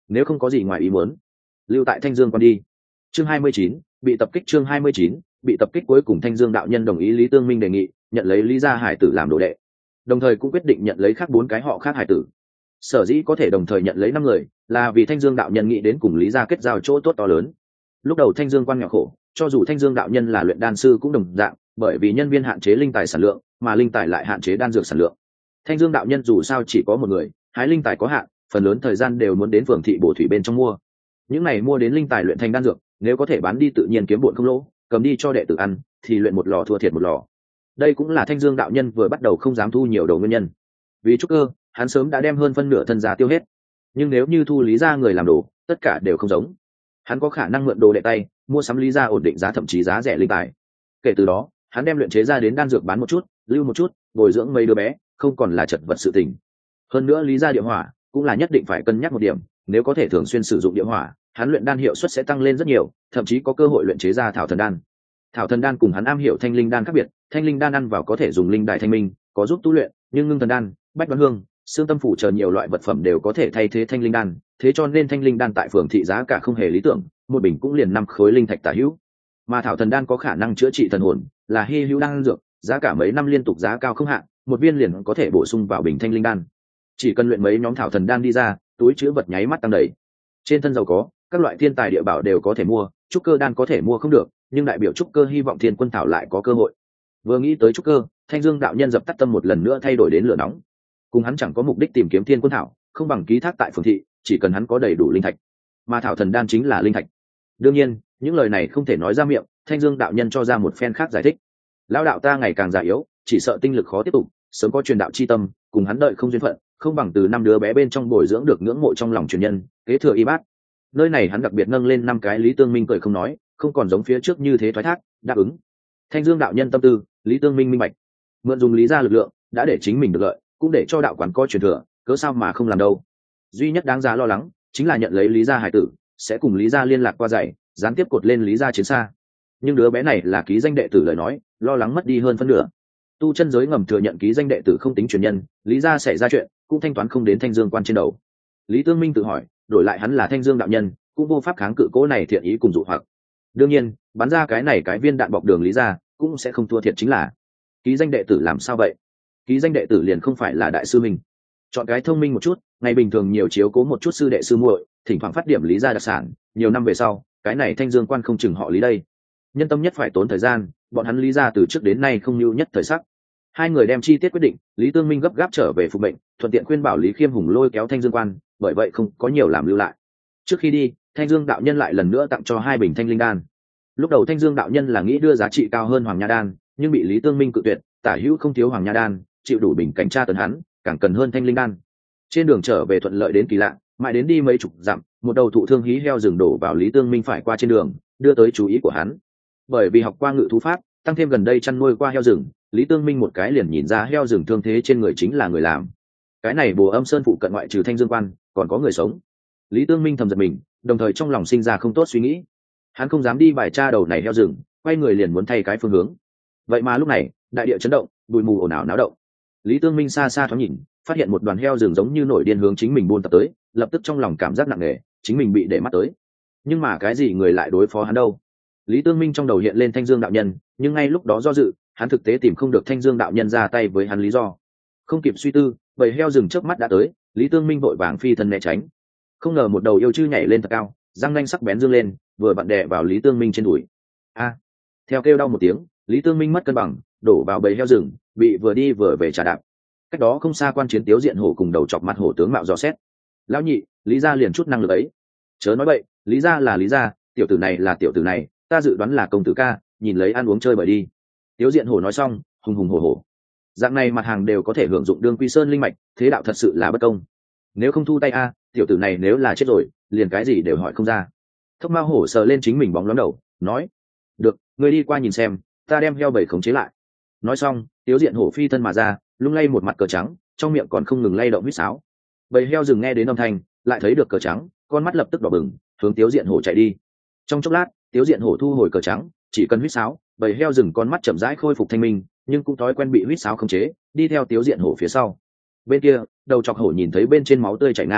nếu không có gì ngoài ý muốn, lưu tại Thanh Dương quan đi. Chương hai mươi chín, bị tập kích. Chương hai mươi chín, bị tập kích. Cuối cùng Thanh Dương đạo nhân đồng ý Lý Tương Minh đề nghị, nhận lấy Lý gia hải tử làm đồ đệ, đồng thời cũng quyết định nhận lấy khác bốn cái họ khác hải tử. Sở dĩ có thể đồng thời nhận lấy năm người, là vì Thanh Dương đạo nhân nghĩ đến cùng Lý gia kết giao chỗ tốt to lớn. Lúc đầu Thanh Dương quan nghèo khổ, cho dù Thanh Dương đạo nhân là luyện đan sư cũng đồng dạng, bởi vì nhân viên hạn chế linh tài sản lượng, mà linh tài lại hạn chế đan dược sản lượng. Thanh Dương đạo nhân dù sao chỉ có một người, hái linh tài có hạn, phần lớn thời gian đều muốn đến phường thị bổ thủy bên trong mua. Những này mua đến linh tài luyện thành đan dược, nếu có thể bán đi tự nhiên kiếm bộn không lỗ, cầm đi cho đệ tử ăn, thì luyện một lò thua thiệt một lò. Đây cũng là Thanh Dương đạo nhân vừa bắt đầu không dám thu nhiều đầu nguyên nhân. Vì trúc cơ, hắn sớm đã đem hơn phân nửa thân gia tiêu hết. Nhưng nếu như thu Lý gia người làm đồ, tất cả đều không giống. Hắn có khả năng mượn đồ đệ tay, mua sắm Lý gia ổn định giá, thậm chí giá rẻ linh tài. Kể từ đó, hắn đem luyện chế ra đến đan dược bán một chút, lưu một chút, bồi dưỡng mấy đứa bé, không còn là chật vật sự tình. Hơn nữa Lý gia địa hỏa cũng là nhất định phải cân nhắc một điểm, nếu có thể thường xuyên sử dụng địa hỏa, hắn luyện đan hiệu suất sẽ tăng lên rất nhiều, thậm chí có cơ hội luyện chế ra thảo thần đan. Thảo thần đan cùng hắn am hiểu thanh linh đan khác biệt, thanh linh đan ăn vào có thể dùng linh đại thanh minh, có giúp tu luyện, nhưng ngưng thần đan, bách đoán hương, xương tâm phủ chờ nhiều loại vật phẩm đều có thể thay thế thanh linh đan, thế cho nên thanh linh đan tại phường thị giá cả không hề lý tưởng, một bình cũng liền năm khối linh thạch tả hữu. Mà thảo thần đan có khả năng chữa trị thần hồn, là hy hữu đan dược, giá cả mấy năm liên tục giá cao không hạn, một viên liền có thể bổ sung vào bình thanh linh đan. Chỉ cần luyện mấy nhóm thảo thần đan đi ra, túi chứa vật nháy mắt tăng đầy. Trên thân giàu có, các loại thiên tài địa bảo đều có thể mua, trúc cơ đan có thể mua không được, nhưng đại biểu trúc cơ hy vọng thiên quân thảo lại có cơ hội. Vừa nghĩ tới trúc cơ, Thanh Dương đạo nhân dập tắt tâm một lần nữa thay đổi đến lửa nóng. Cùng hắn chẳng có mục đích tìm kiếm thiên quân thảo, không bằng ký thác tại phường thị, chỉ cần hắn có đầy đủ linh thạch. Mà thảo thần đan chính là linh thạch. Đương nhiên, những lời này không thể nói ra miệng, Thanh Dương đạo nhân cho ra một phen khác giải thích. Lão đạo ta ngày càng già yếu, chỉ sợ tinh lực khó tiếp tục, sớm có truyền đạo chi tâm, cùng hắn đợi không duyên phận, không bằng từ năm đứa bé bên trong bồi dưỡng được ngưỡng mộ trong lòng truyền nhân, kế thừa y bát. Nơi này hắn đặc biệt nâng lên năm cái. Lý Tương Minh cười không nói, không còn giống phía trước như thế thoái thác, đáp ứng. Thanh Dương đạo nhân tâm tư, Lý Tương Minh minh bạch. Mượn dùng Lý gia lực lượng, đã để chính mình được lợi, cũng để cho đạo quán có truyền thừa, cớ sao mà không làm đâu. Duy nhất đáng giá lo lắng chính là nhận lấy Lý gia hải tử, sẽ cùng Lý gia liên lạc qua dạy, gián tiếp cột lên Lý gia chiến xa. Nhưng đứa bé này là ký danh đệ tử lời nói, lo lắng mất đi hơn phân nửa. Tu chân giới ngầm thừa nhận ký danh đệ tử không tính truyền nhân, Lý gia xảy ra chuyện cũng thanh toán không đến Thanh Dương quan trên đầu. Lý Tương Minh tự hỏi, đổi lại hắn là Thanh Dương đạo nhân, cũng vô pháp kháng cự cố này thiện ý cùng dụ hoặc. Đương nhiên, bắn ra cái này cái viên đạn bọc đường Lý gia, cũng sẽ không thua thiệt. Chính là ký danh đệ tử làm sao vậy? Ký danh đệ tử liền không phải là đại sư mình. Chọn cái thông minh một chút, ngày bình thường nhiều chiếu cố một chút sư đệ sư muội, thỉnh thoảng phát điểm Lý gia đặc sản, nhiều năm về sau, cái này Thanh Dương quan không chừng họ Lý đây. Nhân tâm nhất phải tốn thời gian, bọn hắn Lý gia từ trước đến nay không nhu nhất thời sắc. Hai người đem chi tiết quyết định, Lý Tương Minh gấp gáp trở về phục mệnh, thuận tiện khuyên bảo Lý Khiêm Hùng lôi kéo Thanh Dương quan, bởi vậy không có nhiều làm lưu lại. Trước khi đi, Thanh Dương đạo nhân lại lần nữa tặng cho hai bình thanh linh đan. Lúc đầu Thanh Dương đạo nhân là nghĩ đưa giá trị cao hơn Hoàng Nha đan, nhưng bị Lý Tương Minh cự tuyệt, tả hữu không thiếu Hoàng Nha đan, chịu đủ bình cảnh tra tấn hắn, càng cần hơn thanh linh đan. Trên đường trở về thuận lợi đến kỳ lạ, mãi đến đi mấy chục dặm, một đầu thụ thương hí heo rừng đổ vào Lý Tương Minh phải qua trên đường, đưa tới chú ý của hắn. Bởi vì học qua ngự thú pháp, tăng thêm gần đây chăn nuôi qua heo rừng, Lý Tương Minh một cái liền nhìn ra heo rừng thương thế trên người chính là người làm. Cái này Bồ Âm Sơn phụ cận ngoại trừ Thanh Dương quan, còn có người sống. Lý Tương Minh thầm giật mình, đồng thời trong lòng sinh ra không tốt suy nghĩ. Hắn không dám đi bài tra đầu này heo rừng, quay người liền muốn thay cái phương hướng. Vậy mà lúc này, đại địa chấn động, bụi mù ồn ào náo động. Lý Tương Minh xa xa thoáng nhìn, phát hiện một đoàn heo rừng giống như nổi điên hướng chính mình buôn tập tới, lập tức trong lòng cảm giác nặng nề, chính mình bị để mắt tới. Nhưng mà cái gì người lại đối phó hắn đâu? Lý Tương Minh trong đầu hiện lên Thanh Dương đạo nhân, nhưng ngay lúc đó do dự, hắn thực tế tìm không được Thanh Dương đạo nhân ra tay với hắn lý do. Không kịp suy tư, bầy heo rừng trước mắt đã tới, Lý Tương Minh vội vàng phi thân né tránh. Không ngờ một đầu yêu chư nhảy lên thật cao, răng nanh sắc bén dương lên, vừa vặn đè vào Lý Tương Minh trên đùi. A! Theo kêu đau một tiếng, Lý Tương Minh mất cân bằng, đổ vào bầy heo rừng, bị vừa đi vừa về trà đạp. Cách đó không xa quan chiến Tiếu Diện Hổ cùng đầu chọc mặt hổ tướng mạo dò xét. Lão nhị, Lý gia liền chút năng lực ấy. Chớ nói bậy, Lý gia là Lý gia, tiểu tử này là tiểu tử này, ta dự đoán là công tử ca, nhìn lấy ăn uống chơi bời đi. Tiếu Diện Hổ nói xong, hùng hùng hổ hổ. Dạng này mặt hàng đều có thể hưởng dụng đương quy sơn linh mạch, thế đạo thật sự là bất công. Nếu không thu tay a, tiểu tử này nếu là chết rồi, liền cái gì đều hỏi không ra. Thốc Mao Hổ sờ lên chính mình bóng lắm đầu, nói: "Được, ngươi đi qua nhìn xem, ta đem heo bầy khống chế lại." Nói xong, Tiếu Diện Hổ phi thân mà ra, lung lay một mặt cờ trắng, trong miệng còn không ngừng lay động huýt sáo. Bầy heo rừng nghe đến âm thanh, lại thấy được cờ trắng, con mắt lập tức đỏ bừng, hướng Tiếu Diện Hổ chạy đi. Trong chốc lát, Tiếu Diện Hổ thu hồi cờ trắng, chỉ cần huýt sáo, bầy heo rừng con mắt chậm rãi khôi phục thanh minh, nhưng cũng thói quen bị huýt sáo khống chế, đi theo Tiếu Diện Hổ phía sau. Bên kia, đầu chọc hổ nhìn thấy bên trên máu tươi chảy ngang,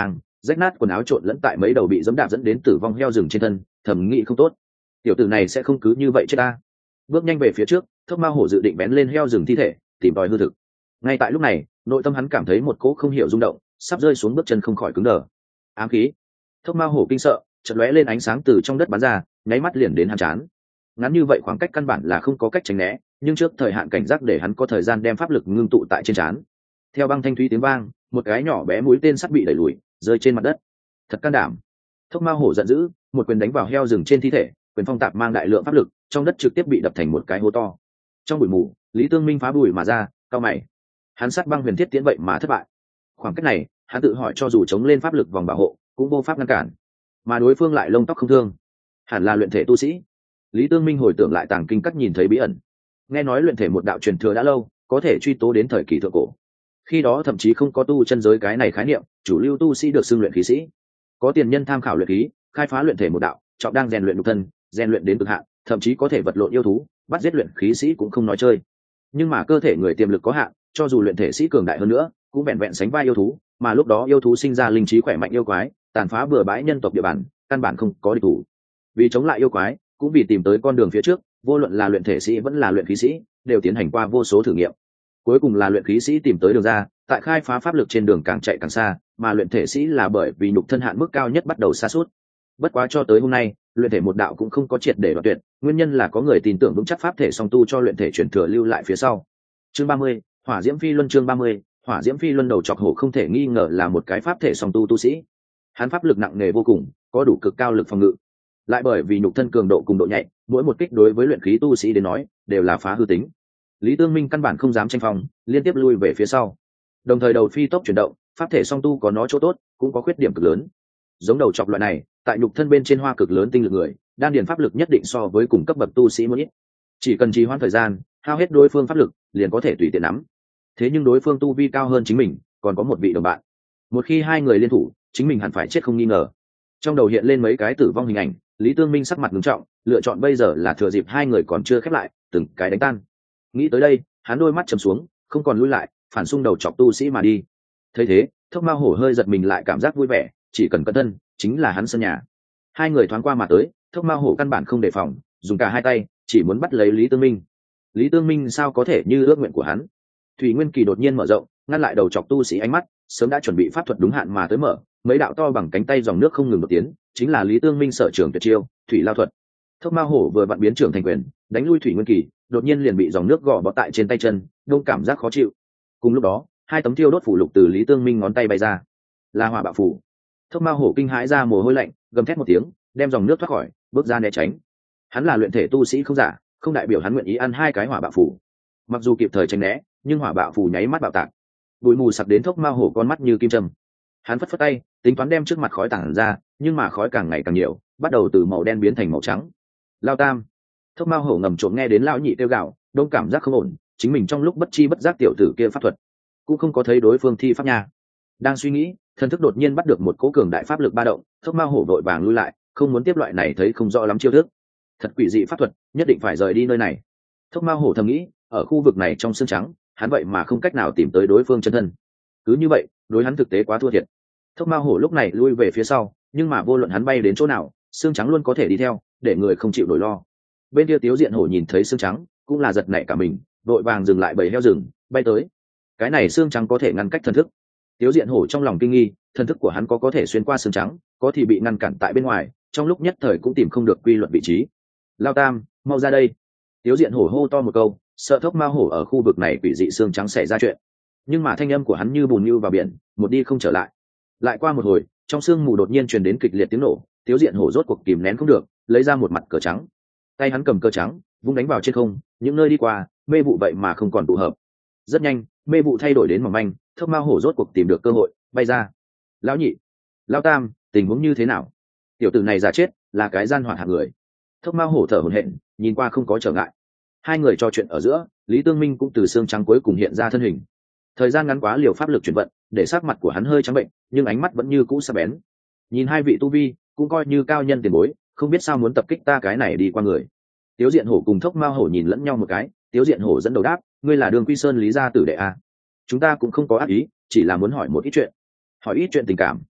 rách nát quần áo trộn lẫn tại mấy đầu bị dẫm đạp dẫn đến tử vong heo rừng trên thân, thầm nghĩ không tốt, tiểu tử này sẽ không cứ như vậy chết ta. Bước nhanh về phía trước, Thốc Ma Hổ dự định bén lên heo rừng thi thể, tìm tòi hư thực. Ngay tại lúc này, nội tâm hắn cảm thấy một cỗ không hiểu rung động, sắp rơi xuống, bước chân không khỏi cứng đờ. Ám khí. Thốc Ma Hổ kinh sợ, chợt lóe lên ánh sáng từ trong đất bắn ra, nháy mắt liền đến hắn chán. Ngắn như vậy khoảng cách căn bản là không có cách tránh né, nhưng trước thời hạn cảnh giác để hắn có thời gian đem pháp lực ngưng tụ tại trên trán. Theo băng thanh thúy tiếng vang, một cái nhỏ bé mũi tên sắt bị đẩy lùi, rơi trên mặt đất. Thật can đảm. Thốc Ma Hổ giận dữ, một quyền đánh vào heo rừng trên thi thể, quyền phong tạp mang đại lượng pháp lực, trong đất trực tiếp bị đập thành một cái hố to. Trong bụi mù, Lý Tương Minh phá bụi mà ra, cao mày. Hắn sát băng huyền thiết tiễn vậy mà thất bại. Khoảng cách này, hắn tự hỏi cho dù chống lên pháp lực vòng bảo hộ, cũng vô pháp ngăn cản. Mà đối phương lại lông tóc không thương, hẳn là luyện thể tu sĩ. Lý Tương Minh hồi tưởng lại tàng kinh các nhìn thấy bí ẩn, nghe nói luyện thể một đạo truyền thừa đã lâu, có thể truy tố đến thời kỳ thượng cổ. Khi đó thậm chí không có tu chân giới cái này khái niệm, chủ lưu tu sĩ được xưng luyện khí sĩ. Có tiền nhân tham khảo luyện khí, khai phá luyện thể một đạo, trọng đang rèn luyện nhục thân, rèn luyện đến cực hạn, thậm chí có thể vật lộn yêu thú, bắt giết luyện khí sĩ cũng không nói chơi. Nhưng mà cơ thể người tiềm lực có hạn, cho dù luyện thể sĩ cường đại hơn nữa, cũng vẹn vẹn sánh vai yêu thú, mà lúc đó yêu thú sinh ra linh trí khỏe mạnh yêu quái, tàn phá bừa bãi nhân tộc địa bàn, căn bản không có địch thủ. Vì chống lại yêu quái, cũng vì tìm tới con đường phía trước, vô luận là luyện thể sĩ vẫn là luyện khí sĩ, đều tiến hành qua vô số thử nghiệm. Cuối cùng là luyện khí sĩ tìm tới đường ra, tại khai phá pháp lực trên đường càng chạy càng xa, mà luyện thể sĩ là bởi vì nhục thân hạn mức cao nhất bắt đầu sa sút. Bất quá cho tới hôm nay, luyện thể một đạo cũng không có triệt để đoạt tuyệt, nguyên nhân là có người tin tưởng vững chắc pháp thể song tu cho luyện thể truyền thừa lưu lại phía sau. Chương ba mươi, Hỏa Diễm Phi Luân. Chương ba mươi, Hỏa Diễm Phi Luân. Đầu chọc hổ không thể nghi ngờ là một cái pháp thể song tu tu sĩ. Hắn pháp lực nặng nề vô cùng, có đủ cực cao lực phòng ngự. Lại bởi vì nhục thân cường độ cùng độ nhạy, mỗi một kích đối với luyện khí tu sĩ đến nói, đều là phá hư tính. Lý Tương Minh căn bản không dám tranh phong, liên tiếp lui về phía sau. Đồng thời đầu phi tốc chuyển động, pháp thể song tu có nó chỗ tốt, cũng có khuyết điểm cực lớn. Giống đầu chọc loại này, tại nhục thân bên trên hoa cực lớn tinh lực người, đan điền pháp lực nhất định so với cùng cấp bậc tu sĩ muốn ít. Chỉ cần trì hoãn thời gian, hao hết đối phương pháp lực, liền có thể tùy tiện nắm. Thế nhưng đối phương tu vi cao hơn chính mình, còn có một vị đồng bạn. Một khi hai người liên thủ, chính mình hẳn phải chết không nghi ngờ. Trong đầu hiện lên mấy cái tử vong hình ảnh, Lý Tương Minh sắc mặt nghiêm trọng, lựa chọn bây giờ là thừa dịp hai người còn chưa khép lại, từng cái đánh tan. Nghĩ tới đây, hắn đôi mắt trầm xuống, không còn lui lại, phản xung đầu chọc tu sĩ mà đi. Thấy thế, Thốc Ma Hổ hơi giật mình lại cảm giác vui vẻ, chỉ cần cẩn thân, chính là hắn sân nhà. Hai người thoáng qua mà tới, Thốc Ma Hổ căn bản không đề phòng, dùng cả hai tay, chỉ muốn bắt lấy Lý Tương Minh. Lý Tương Minh sao có thể như ước nguyện của hắn? Thủy Nguyên Kỳ đột nhiên mở rộng, ngăn lại đầu chọc tu sĩ ánh mắt, sớm đã chuẩn bị pháp thuật đúng hạn mà tới mở, mấy đạo to bằng cánh tay dòng nước không ngừng đột tiến, chính là Lý Tương Minh sở trường tuyệt chiêu, Thủy Lao thuật. Thốc Ma Hổ vừa vặn biến trưởng thành quyền, đánh lui Thủy Nguyên Kỳ, đột nhiên liền bị dòng nước gò bó tại trên tay chân, đông cảm giác khó chịu. Cùng lúc đó, hai tấm thiêu đốt phủ lục từ Lý Tương Minh ngón tay bay ra, là hỏa bạo phủ. Thốc Ma Hổ kinh hãi ra mồ hôi lạnh, gầm thét một tiếng, đem dòng nước thoát khỏi, bước ra né tránh. Hắn là luyện thể tu sĩ không giả, không đại biểu hắn nguyện ý ăn hai cái hỏa bạo phủ. Mặc dù kịp thời tránh né, nhưng hỏa bạo phủ nháy mắt bạo tạc, bụi mù sặc đến Thốc Ma Hổ con mắt như kim châm. Hắn phất phất tay, tính toán đem trước mặt khói tản ra, nhưng mà khói càng ngày càng nhiều, bắt đầu từ màu đen biến thành màu trắng. Lao Tam. Thốc Ma Hổ ngầm trộm nghe đến lão nhị kêu gào, đông cảm giác không ổn, chính mình trong lúc bất chi bất giác tiểu tử kia pháp thuật, cũng không có thấy đối phương thi pháp nha. Đang suy nghĩ, thần thức đột nhiên bắt được một cỗ cường đại pháp lực ba động, Thốc Ma Hổ vội vàng lui lại, không muốn tiếp loại này thấy không rõ lắm chiêu thức. Thật quỷ dị pháp thuật, nhất định phải rời đi nơi này. Thốc Ma Hổ thầm nghĩ, ở khu vực này trong xương trắng, hắn vậy mà không cách nào tìm tới đối phương chân thân. Cứ như vậy, đối hắn thực tế quá thua thiệt. Thốc Ma Hổ lúc này lui về phía sau, nhưng mà vô luận hắn bay đến chỗ nào, xương trắng luôn có thể đi theo, để người không chịu nổi lo. Bên kia Tiếu Diện Hổ nhìn thấy xương trắng, cũng là giật nảy cả mình, vội vàng dừng lại bầy heo rừng, bay tới. Cái này xương trắng có thể ngăn cách thần thức. Tiếu Diện Hổ trong lòng kinh nghi, thần thức của hắn có có thể xuyên qua xương trắng, có thì bị ngăn cản tại bên ngoài, trong lúc nhất thời cũng tìm không được quy luật vị trí. Lao Tam, mau ra đây! Tiếu Diện Hổ hô to một câu, sợ Thốc Ma Hổ ở khu vực này quỷ dị xương trắng xảy ra chuyện. Nhưng mà thanh âm của hắn như bùn như vào biển, một đi không trở lại. Lại qua một hồi, trong sương mù đột nhiên truyền đến kịch liệt tiếng nổ, Tiếu Diện Hổ rốt cuộc kìm nén không được, lấy ra một mặt cờ trắng. Tay hắn cầm cờ trắng, vung đánh vào trên không, những nơi đi qua, mê vụ vậy mà không còn tụ hợp. Rất nhanh, mê vụ thay đổi đến mỏng manh, Thốc Ma Hổ rốt cuộc tìm được cơ hội, bay ra. Lão nhị, Lão Tam, tình huống như thế nào? Tiểu tử này giả chết, là cái gian hoạt hạng người. Thốc Ma Hổ thở hổn hển, nhìn qua không có trở ngại. Hai người trò chuyện ở giữa, Lý Tương Minh cũng từ xương trắng cuối cùng hiện ra thân hình. Thời gian ngắn quá liều pháp lực chuyển vận, để sắc mặt của hắn hơi trắng bệnh, nhưng ánh mắt vẫn như cũ sắc bén. Nhìn hai vị tu vi, cũng coi như cao nhân tiền bối, không biết sao muốn tập kích ta cái này đi qua người. Tiếu Diện Hổ cùng Thốc Ma Hổ nhìn lẫn nhau một cái, Tiếu Diện Hổ dẫn đầu đáp, ngươi là Đường Quy Sơn Lý gia tử đệ a. Chúng ta cũng không có ác ý, chỉ là muốn hỏi một ít chuyện. Hỏi ít chuyện tình cảm.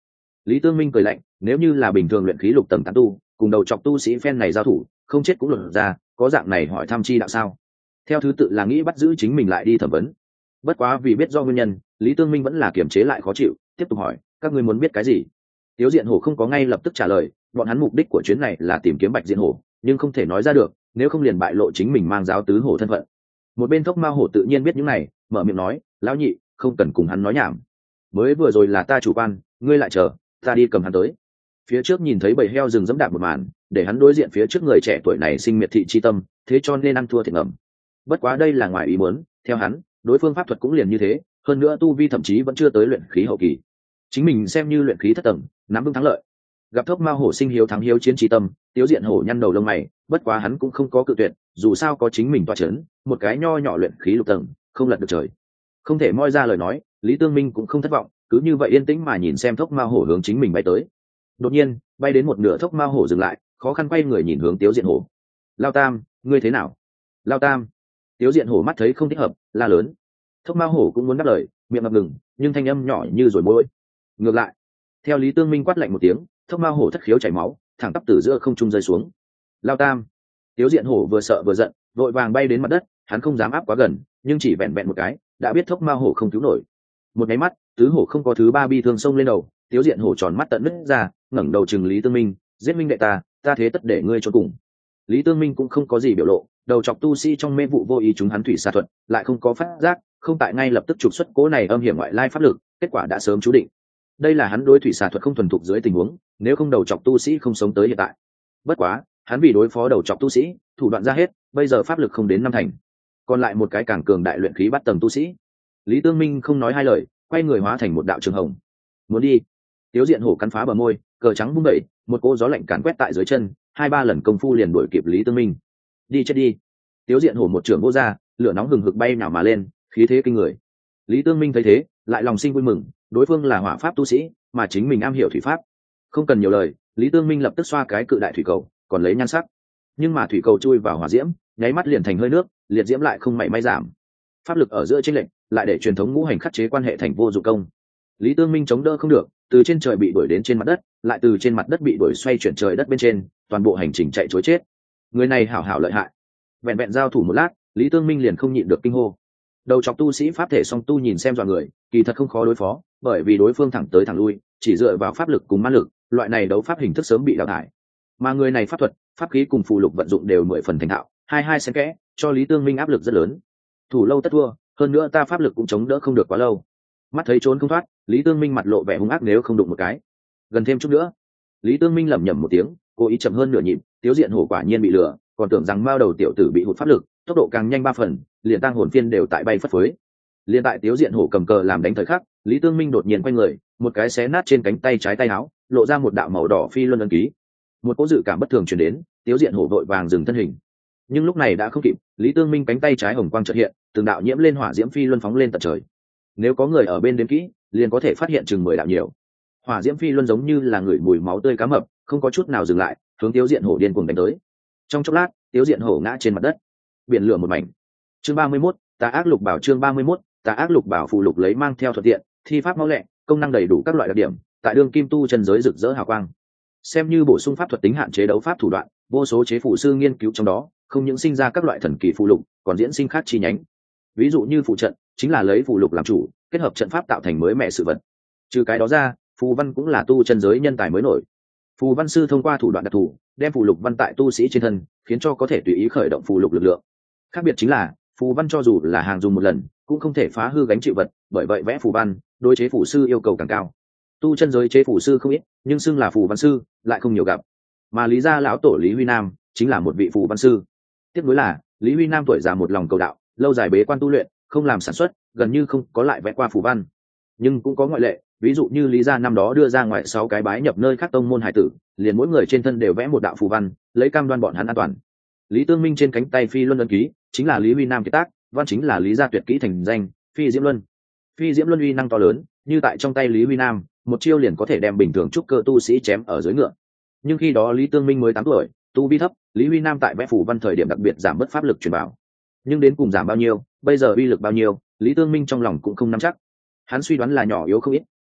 Lý Tương Minh cười lạnh, nếu như là bình thường luyện khí lục tầng tán tu cùng đầu chọc tu sĩ phen này giao thủ, không chết cũng luận ra, có dạng này hỏi thăm chi đạo sao? Theo thứ tự là nghĩ bắt giữ chính mình lại đi thẩm vấn. Bất quá vì biết do nguyên nhân, Lý Tương Minh vẫn là kiềm chế lại khó chịu, tiếp tục hỏi, các ngươi muốn biết cái gì? Tiếu Diện Hổ không có ngay lập tức trả lời, bọn hắn mục đích của chuyến này là tìm kiếm Bạch Diện Hổ, nhưng không thể nói ra được, nếu không liền bại lộ chính mình mang giáo tứ hổ thân phận. Một bên Thốc Mao Hổ tự nhiên biết những này, mở miệng nói, lão nhị, không cần cùng hắn nói nhảm. Mới vừa rồi là ta chủ quan, ngươi lại chờ, ta đi cầm hắn tới. Phía trước nhìn thấy bầy heo rừng dẫm đạp một màn, để hắn đối diện phía trước người trẻ tuổi này sinh miệt thị chi tâm, thế cho nên ăn thua thiệt ngầm. Bất quá đây là ngoài ý muốn, theo hắn, đối phương pháp thuật cũng liền như thế, hơn nữa tu vi thậm chí vẫn chưa tới luyện khí hậu kỳ. Chính mình xem như luyện khí thất tầng, nắm vững thắng lợi. Gặp Thốc Mao Hổ sinh hiếu thắng hiếu chiến chi tâm, Tiếu Diện Hổ nhăn đầu lông mày, bất quá hắn cũng không có cự tuyệt, dù sao có chính mình toa chấn, một cái nho nhỏ luyện khí lục tầng, không lật được trời. Không thể moi ra lời nói, Lý Tương Minh cũng không thất vọng, cứ như vậy yên tĩnh mà nhìn xem Thốc Mao Hổ hướng chính mình bay tới. Đột nhiên, bay đến một nửa Thốc Mao Hổ dừng lại, khó khăn quay người nhìn hướng Tiếu Diện Hổ. Lao Tam, ngươi thế nào? Lao Tam. Tiếu Diện Hổ mắt thấy không thích hợp, la lớn. Thốc Mao Hổ cũng muốn đáp lời, miệng ngập ngừng, nhưng thanh âm nhỏ như rồi môi. Ngược lại, theo Lý Tương Minh quát lạnh một tiếng, Thốc Mao Hổ thất khiếu chảy máu, thẳng tắp từ giữa không trung rơi xuống. Lao Tam. Tiếu Diện Hổ vừa sợ vừa giận, vội vàng bay đến mặt đất, hắn không dám áp quá gần, nhưng chỉ vẹn vẹn một cái, đã biết Thốc Mao Hổ không cứu nổi. Một cái mắt, tứ hổ không có thứ ba bi thương xông lên đầu, Tiếu Diện Hổ tròn mắt tận nứt ra, ngẩng đầu chừng Lý Tương Minh, giết minh đệ ta, ta thế tất để ngươi cho cùng. Lý Tương Minh cũng không có gì biểu lộ, đầu chọc tu sĩ trong mê vụ vô ý chúng hắn thủy xà thuật, lại không có phát giác, không tại ngay lập tức trục xuất cố này âm hiểm ngoại lai pháp lực, kết quả đã sớm chú định. Đây là hắn đối thủy xà thuật không thuần thục dưới tình huống, nếu không đầu chọc tu sĩ không sống tới hiện tại. Bất quá, hắn vì đối phó đầu chọc tu sĩ, thủ đoạn ra hết, bây giờ pháp lực không đến năm thành, còn lại một cái càng cường đại luyện khí bắt tầng tu sĩ. Lý Tương Minh không nói hai lời, quay người hóa thành một đạo trường hồng. Muốn đi. Tiếu Diện Hổ cắn phá bờ môi, cờ trắng bung đẩy, một cỗ gió lạnh càn quét tại dưới chân, hai ba lần công phu liền đuổi kịp Lý Tương Minh. Đi chết đi. Tiếu Diện Hổ một trường vô ra, lửa nóng hừng hực bay nào mà lên, khí thế kinh người. Lý Tương Minh thấy thế, lại lòng sinh vui mừng, đối phương là hỏa pháp tu sĩ, mà chính mình am hiểu thủy pháp. Không cần nhiều lời, Lý Tương Minh lập tức xoa cái cự đại thủy cầu, còn lấy nhan sắc. Nhưng mà thủy cầu chui vào hỏa diễm, nháy mắt liền thành hơi nước, liệt diễm lại không mảy may giảm. Pháp lực ở giữa chênh lệch, lại để truyền thống ngũ hành khắc chế quan hệ thành vô dụng công. Lý Tương Minh chống đỡ không được, từ trên trời bị đuổi đến trên mặt đất, lại từ trên mặt đất bị đuổi xoay chuyển trời đất bên trên, toàn bộ hành trình chạy trối chết. Người này hảo hảo lợi hại. Vẹn vẹn giao thủ một lát, Lý Tương Minh liền không nhịn được kinh hô. Đầu chọc tu sĩ pháp thể song tu nhìn xem dọa người, kỳ thật không khó đối phó, bởi vì đối phương thẳng tới thẳng lui, chỉ dựa vào pháp lực cùng ma lực, loại này đấu pháp hình thức sớm bị đào thải. Mà người này pháp thuật, pháp khí cùng phù lục vận dụng đều mười phần thành thạo, hai hai xen kẽ, cho Lý Tương Minh áp lực rất lớn. Thủ lâu tất thua, hơn nữa ta pháp lực cũng chống đỡ không được quá lâu. Mắt thấy trốn không thoát, Lý Tương Minh mặt lộ vẻ hung ác, nếu không đụng một cái, gần thêm chút nữa. Lý Tương Minh lẩm nhẩm một tiếng, cố ý chậm hơn nửa nhịp, Tiếu Diện Hổ quả nhiên bị lừa, còn tưởng rằng mao đầu tiểu tử bị hụt pháp lực, tốc độ càng nhanh ba phần, liền tang hồn phiên đều tại bay phất phới. Liên tại Tiếu Diện Hổ cầm cờ làm đánh thời khắc, Lý Tương Minh đột nhiên quay người, một cái xé nát trên cánh tay trái tay áo, lộ ra một đạo màu đỏ phi luân ấn ký. Một cỗ dự cảm bất thường truyền đến, Tiếu Diện Hổ vội vàng dừng thân hình. Nhưng lúc này đã không kịp, Lý Tương Minh cánh tay trái hồng quang chợt hiện, từng đạo nhiễm lên hỏa diễm phi luân phóng lên tận trời. Nếu có người ở bên đếm kỹ, liền có thể phát hiện chừng mười đạo nhiều. Hỏa diễm phi luân giống như là người mùi máu tươi cá mập, không có chút nào dừng lại, hướng Tiếu Diện Hổ điên cuồng đánh tới. Trong chốc lát, Tiếu Diện Hổ ngã trên mặt đất. Biển lửa một mảnh. Chương ba mươi mốt, Tà ác lục bảo chương ba mươi mốt, Tà ác lục bảo phù lục lấy mang theo thuận tiện, thi pháp mau lẹ, công năng đầy đủ các loại đặc điểm, tại đương kim tu chân giới rực rỡ hào quang. Xem như bổ sung pháp thuật tính hạn chế đấu pháp thủ đoạn, vô số chế phù sư nghiên cứu trong đó, không những sinh ra các loại thần kỳ phù lục, còn diễn sinh khác chi nhánh. Ví dụ như phù trận, chính là lấy phù lục làm chủ, kết hợp trận pháp tạo thành mới mẻ sự vật. Trừ cái đó ra, phù văn cũng là tu chân giới nhân tài mới nổi. Phù văn sư thông qua thủ đoạn đặc thù, đem phù lục văn tại tu sĩ trên thân, khiến cho có thể tùy ý khởi động phù lục lực lượng. Khác biệt chính là, phù văn cho dù là hàng dùng một lần, cũng không thể phá hư gánh chịu vật, bởi vậy vẽ phù văn, đối chế phù sư yêu cầu càng cao. Tu chân giới chế phù sư không ít, nhưng xưng là phù văn sư lại không nhiều gặp. Mà Lý gia lão tổ Lý Huy Nam chính là một vị phù văn sư. Tiếp nối là, Lý Huy Nam tuổi già một lòng cầu đạo, lâu dài bế quan tu luyện, không làm sản xuất, gần như không có lại vẽ qua phù văn. Nhưng cũng có ngoại lệ, ví dụ như Lý gia năm đó đưa ra ngoài sáu cái bái nhập nơi khác tông môn hải tử, liền mỗi người trên thân đều vẽ một đạo phù văn, lấy cam đoan bọn hắn an toàn. Lý Tương Minh trên cánh tay phi luân ấn ký chính là Lý Huy Nam kiệt tác, văn chính là Lý gia tuyệt kỹ thành danh, phi diễm luân. Phi diễm luân uy năng to lớn, như tại trong tay Lý Huy Nam, một chiêu liền có thể đem bình thường trúc cơ tu sĩ chém ở dưới ngựa. Nhưng khi đó Lý Tương Minh mới tám tuổi, tu vi thấp, Lý Huy Nam tại vẽ phù văn thời điểm đặc biệt giảm bớt pháp lực truyền bảo. Nhưng đến cùng giảm bao nhiêu, bây giờ uy lực bao nhiêu, Lý Tương Minh trong lòng cũng không nắm chắc. Hắn suy đoán là nhỏ yếu không ít,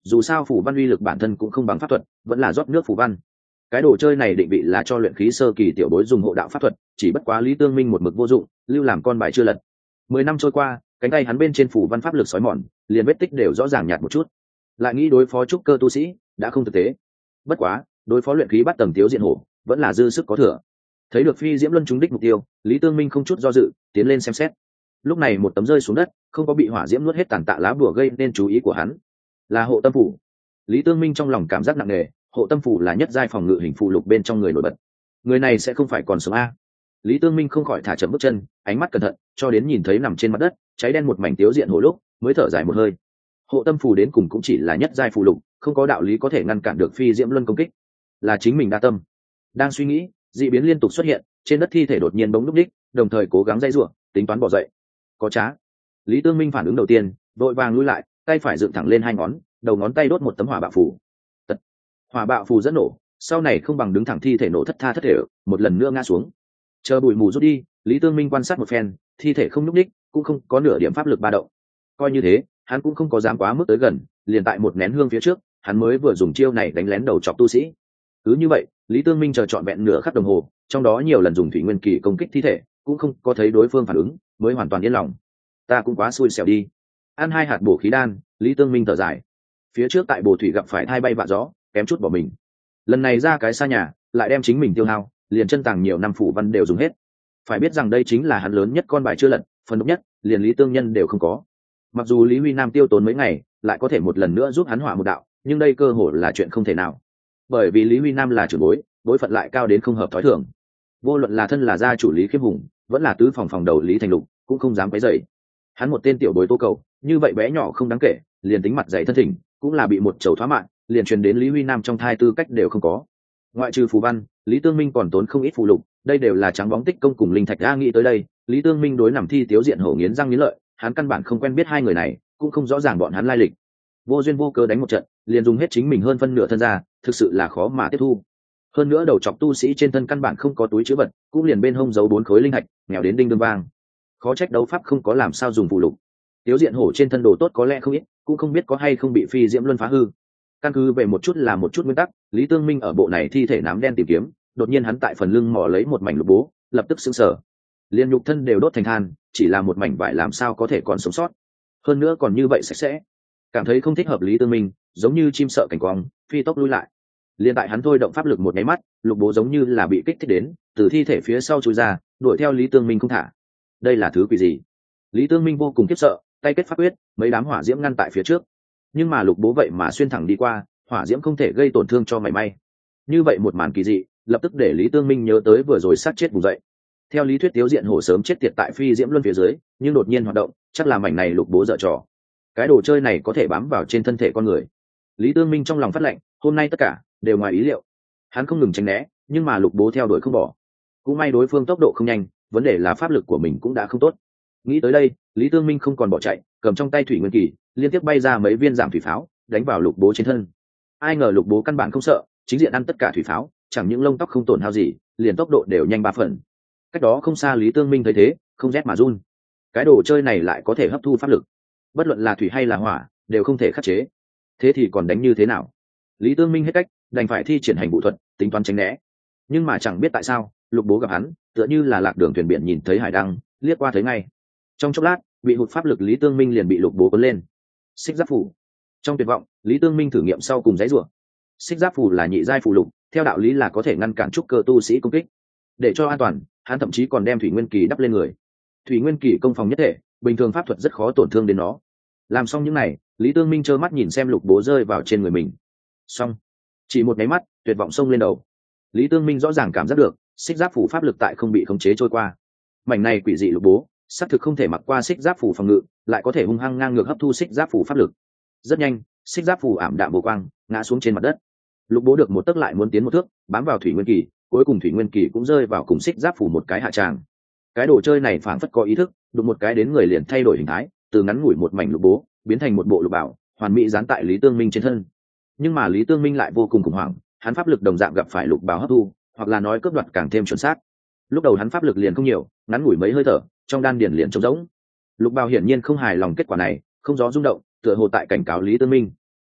dù sao phù văn uy lực bản thân cũng không bằng pháp thuật, vẫn là rót nước phù văn. Cái đồ chơi này định vị là cho luyện khí sơ kỳ tiểu bối dùng hộ đạo pháp thuật, chỉ bất quá Lý Tương Minh một mực vô dụng, lưu làm con bài chưa lật. Mười năm trôi qua, cánh tay hắn bên trên phù văn pháp lực sói mòn, liền vết tích đều rõ ràng nhạt một chút. Lại nghĩ đối phó trúc cơ tu sĩ, đã không thực tế. Bất quá, đối phó luyện khí bắt tầng Tiếu Diện Hổ, vẫn là dư sức có thừa. Thấy được phi diễm luân trúng đích mục tiêu, Lý Tương Minh không chút do dự, tiến lên xem xét. Lúc này một tấm rơi xuống đất, không có bị hỏa diễm nuốt hết tàn tạ lá bùa gây nên chú ý của hắn, là hộ tâm phủ. Lý Tương Minh trong lòng cảm giác nặng nề, hộ tâm phủ là nhất giai phòng ngự hình phù lục bên trong người nổi bật. Người này sẽ không phải còn sống a? Lý Tương Minh không khỏi thả chậm bước chân, ánh mắt cẩn thận, cho đến nhìn thấy nằm trên mặt đất, cháy đen một mảnh Tiếu Diện Hổ lúc, mới thở dài một hơi. Hộ tâm phù đến cùng cũng chỉ là nhất giai phù lục, không có đạo lý có thể ngăn cản được phi diễm luân công kích. Là chính mình đa tâm. Đang suy nghĩ, dị biến liên tục xuất hiện, trên đất thi thể đột nhiên bỗng núc đích, đồng thời cố gắng dây rủa, tính toán bỏ dậy. Có trá. Lý Tương Minh phản ứng đầu tiên, vội vàng lùi lại, tay phải dựng thẳng lên hai ngón, đầu ngón tay đốt một tấm hỏa bạo phù. Tật. Hỏa bạo phù dẫn nổ, sau này không bằng đứng thẳng thi thể nổ thất tha thất thể, một lần nữa ngã xuống. Chờ bụi mù rút đi, Lý Tương Minh quan sát một phen, thi thể không nhúc nhích, cũng không có nửa điểm pháp lực ba động. Coi như thế, hắn cũng không có dám quá mức tới gần, liền tại một nén hương phía trước, hắn mới vừa dùng chiêu này đánh lén đầu chọc tu sĩ. Cứ như vậy, Lý Tương Minh chờ trọn vẹn nửa khắc đồng hồ, trong đó nhiều lần dùng thủy nguyên kỳ công kích thi thể, cũng không có thấy đối phương phản ứng, mới hoàn toàn yên lòng. Ta cũng quá xui xẻo đi. Ăn hai hạt bổ khí đan, Lý Tương Minh thở dài. Phía trước tại bồ thủy gặp phải thai bay vạ gió, kém chút bỏ mình. Lần này ra cái xa nhà, lại đem chính mình tiêu hao, liền chân tàng nhiều năm phủ văn đều dùng hết. Phải biết rằng đây chính là hắn lớn nhất con bài chưa lật, phần độc nhất, liền Lý Tương Nhân đều không có. Mặc dù Lý Huy Nam tiêu tốn mấy ngày, lại có thể một lần nữa giúp hắn hỏa một đạo, nhưng đây cơ hội là chuyện không thể nào. Bởi vì Lý Huy Nam là trưởng bối, bối phận lại cao đến không hợp thói thường. Vô luận là thân là gia chủ Lý Khiêm Hùng, vẫn là tứ phòng phòng đầu Lý Thành Lục, cũng không dám quấy rầy. Hắn một tên tiểu bối Tô Cầu, như vậy bé nhỏ không đáng kể, liền tính mặt dày thân thỉnh, cũng là bị một chầu thoá mạng, liền truyền đến Lý Huy Nam trong thai tư cách đều không có. Ngoại trừ phù văn, Lý Tương Minh còn tốn không ít phù lục, đây đều là trắng bóng tích công cùng linh thạch. A nghĩ tới đây, Lý Tương Minh đối nằm thi Tiếu Diện Hổ nghiến răng nghiến lợi, hắn căn bản không quen biết hai người này, cũng không rõ ràng bọn hắn lai lịch. Vô duyên vô cớ đánh một trận, liền dùng hết chính mình hơn phân nửa thân ra, thực sự là khó mà tiếp thu. Hơn nữa đầu chọc tu sĩ trên thân căn bản không có túi chứa vật, cũng liền bên hông giấu bốn khối linh hạch, nghèo đến đinh đương vang. Khó trách đấu pháp không có làm sao dùng phù lục. Tiếu Diện Hổ trên thân đồ tốt có lẽ không ít, cũng không biết có hay không bị phi diễm luân phá hư. Căn cứ về một chút là một chút nguyên tắc, Lý Tương Minh ở bộ này thi thể nám đen tìm kiếm, đột nhiên hắn tại phần lưng mò lấy một mảnh lục bố, lập tức sững sờ. Liên nhục thân đều đốt thành than, chỉ là một mảnh vải làm sao có thể còn sống sót. Hơn nữa còn như vậy sạch sẽ. Cảm thấy không thích hợp, Lý Tương Minh giống như chim sợ cảnh quang, phi tốc lui lại. Liên tại hắn thôi động pháp lực một nháy mắt, lục bố giống như là bị kích thích đến, từ thi thể phía sau chui ra, đuổi theo Lý Tương Minh không thả. Đây là thứ quỷ gì? Lý Tương Minh vô cùng khiếp sợ, tay kết pháp quyết, mấy đám hỏa diễm ngăn tại phía trước. Nhưng mà lục bố vậy mà xuyên thẳng đi qua, hỏa diễm không thể gây tổn thương cho mảy may. Như vậy một màn kỳ dị, lập tức để Lý Tương Minh nhớ tới vừa rồi sát chết vùng dậy. Theo lý thuyết Tiếu Diện Hổ sớm chết tiệt tại phi diễm luân phía dưới, nhưng đột nhiên hoạt động, chắc là mảnh này lục bố dở trò. Cái đồ chơi này có thể bám vào trên thân thể con người. Lý Tương Minh trong lòng phát lệnh, hôm nay tất cả đều ngoài ý liệu. Hắn không ngừng tránh né, nhưng mà lục bố theo đuổi không bỏ. Cũng may đối phương tốc độ không nhanh, vấn đề là pháp lực của mình cũng đã không tốt. Nghĩ tới đây, Lý Tương Minh không còn bỏ chạy, cầm trong tay thủy nguyên kỳ, liên tiếp bay ra mấy viên giảm thủy pháo, đánh vào lục bố trên thân. Ai ngờ lục bố căn bản không sợ, chính diện ăn tất cả thủy pháo, chẳng những lông tóc không tổn hao gì, liền tốc độ đều nhanh ba phần. Cách đó không xa Lý Tương Minh thấy thế, không rét mà run. Cái đồ chơi này lại có thể hấp thu pháp lực, bất luận là thủy hay là hỏa, đều không thể khắc chế. Thế thì còn đánh như thế nào? Lý Tương Minh hết cách, đành phải thi triển hành vũ thuật, tính toán tránh né. Nhưng mà chẳng biết tại sao, lục bố gặp hắn, tựa như là lạc đường thuyền biển nhìn thấy hải đăng, liếc qua thấy ngay. Trong chốc lát, bị hụt pháp lực Lý Tương Minh liền bị lục bố cuốn lên. Xích giáp phủ. Trong tuyệt vọng, Lý Tương Minh thử nghiệm sau cùng giấy rủa. Xích giáp phủ là nhị giai phù lục, theo đạo lý là có thể ngăn cản trúc cơ tu sĩ công kích. Để cho an toàn, hắn thậm chí còn đem thủy nguyên kỳ đắp lên người. Thủy nguyên kỳ công phòng nhất thể, bình thường pháp thuật rất khó tổn thương đến nó. Làm xong những này, Lý Tương Minh trơ mắt nhìn xem lục bố rơi vào trên người mình. Xong, chỉ một cái mắt, tuyệt vọng xông lên đầu. Lý Tương Minh rõ ràng cảm giác được, xích giáp phủ pháp lực tại không bị khống chế trôi qua. Mảnh này quỷ dị lục bố, xác thực không thể mặc qua xích giáp phủ phòng ngự, lại có thể hung hăng ngang ngược hấp thu xích giáp phủ pháp lực. Rất nhanh, xích giáp phủ ảm đạm vô quang, ngã xuống trên mặt đất. Lục bố được một tấc lại muốn tiến một thước, bám vào thủy nguyên kỳ, cuối cùng thủy nguyên kỳ cũng rơi vào cùng xích giáp phủ một cái hạ tràng. Cái đồ chơi này phảng phất có ý thức, đụng một cái đến người liền thay đổi hình thái, từ ngắn ngủi một mảnh lục bố biến thành một bộ lục bảo, hoàn mỹ dán tại Lý Tương Minh trên thân. Nhưng mà Lý Tương Minh lại vô cùng khủng hoảng, hắn pháp lực đồng dạng gặp phải lục bảo hấp thu, hoặc là nói cướp đoạt càng thêm chuẩn xác. Lúc đầu hắn pháp lực liền không nhiều, ngắn ngủi mấy hơi thở, trong đan điền liền trống rỗng. Lục bảo hiển nhiên không hài lòng kết quả này, không gió rung động, tựa hồ tại cảnh cáo Lý Tương Minh.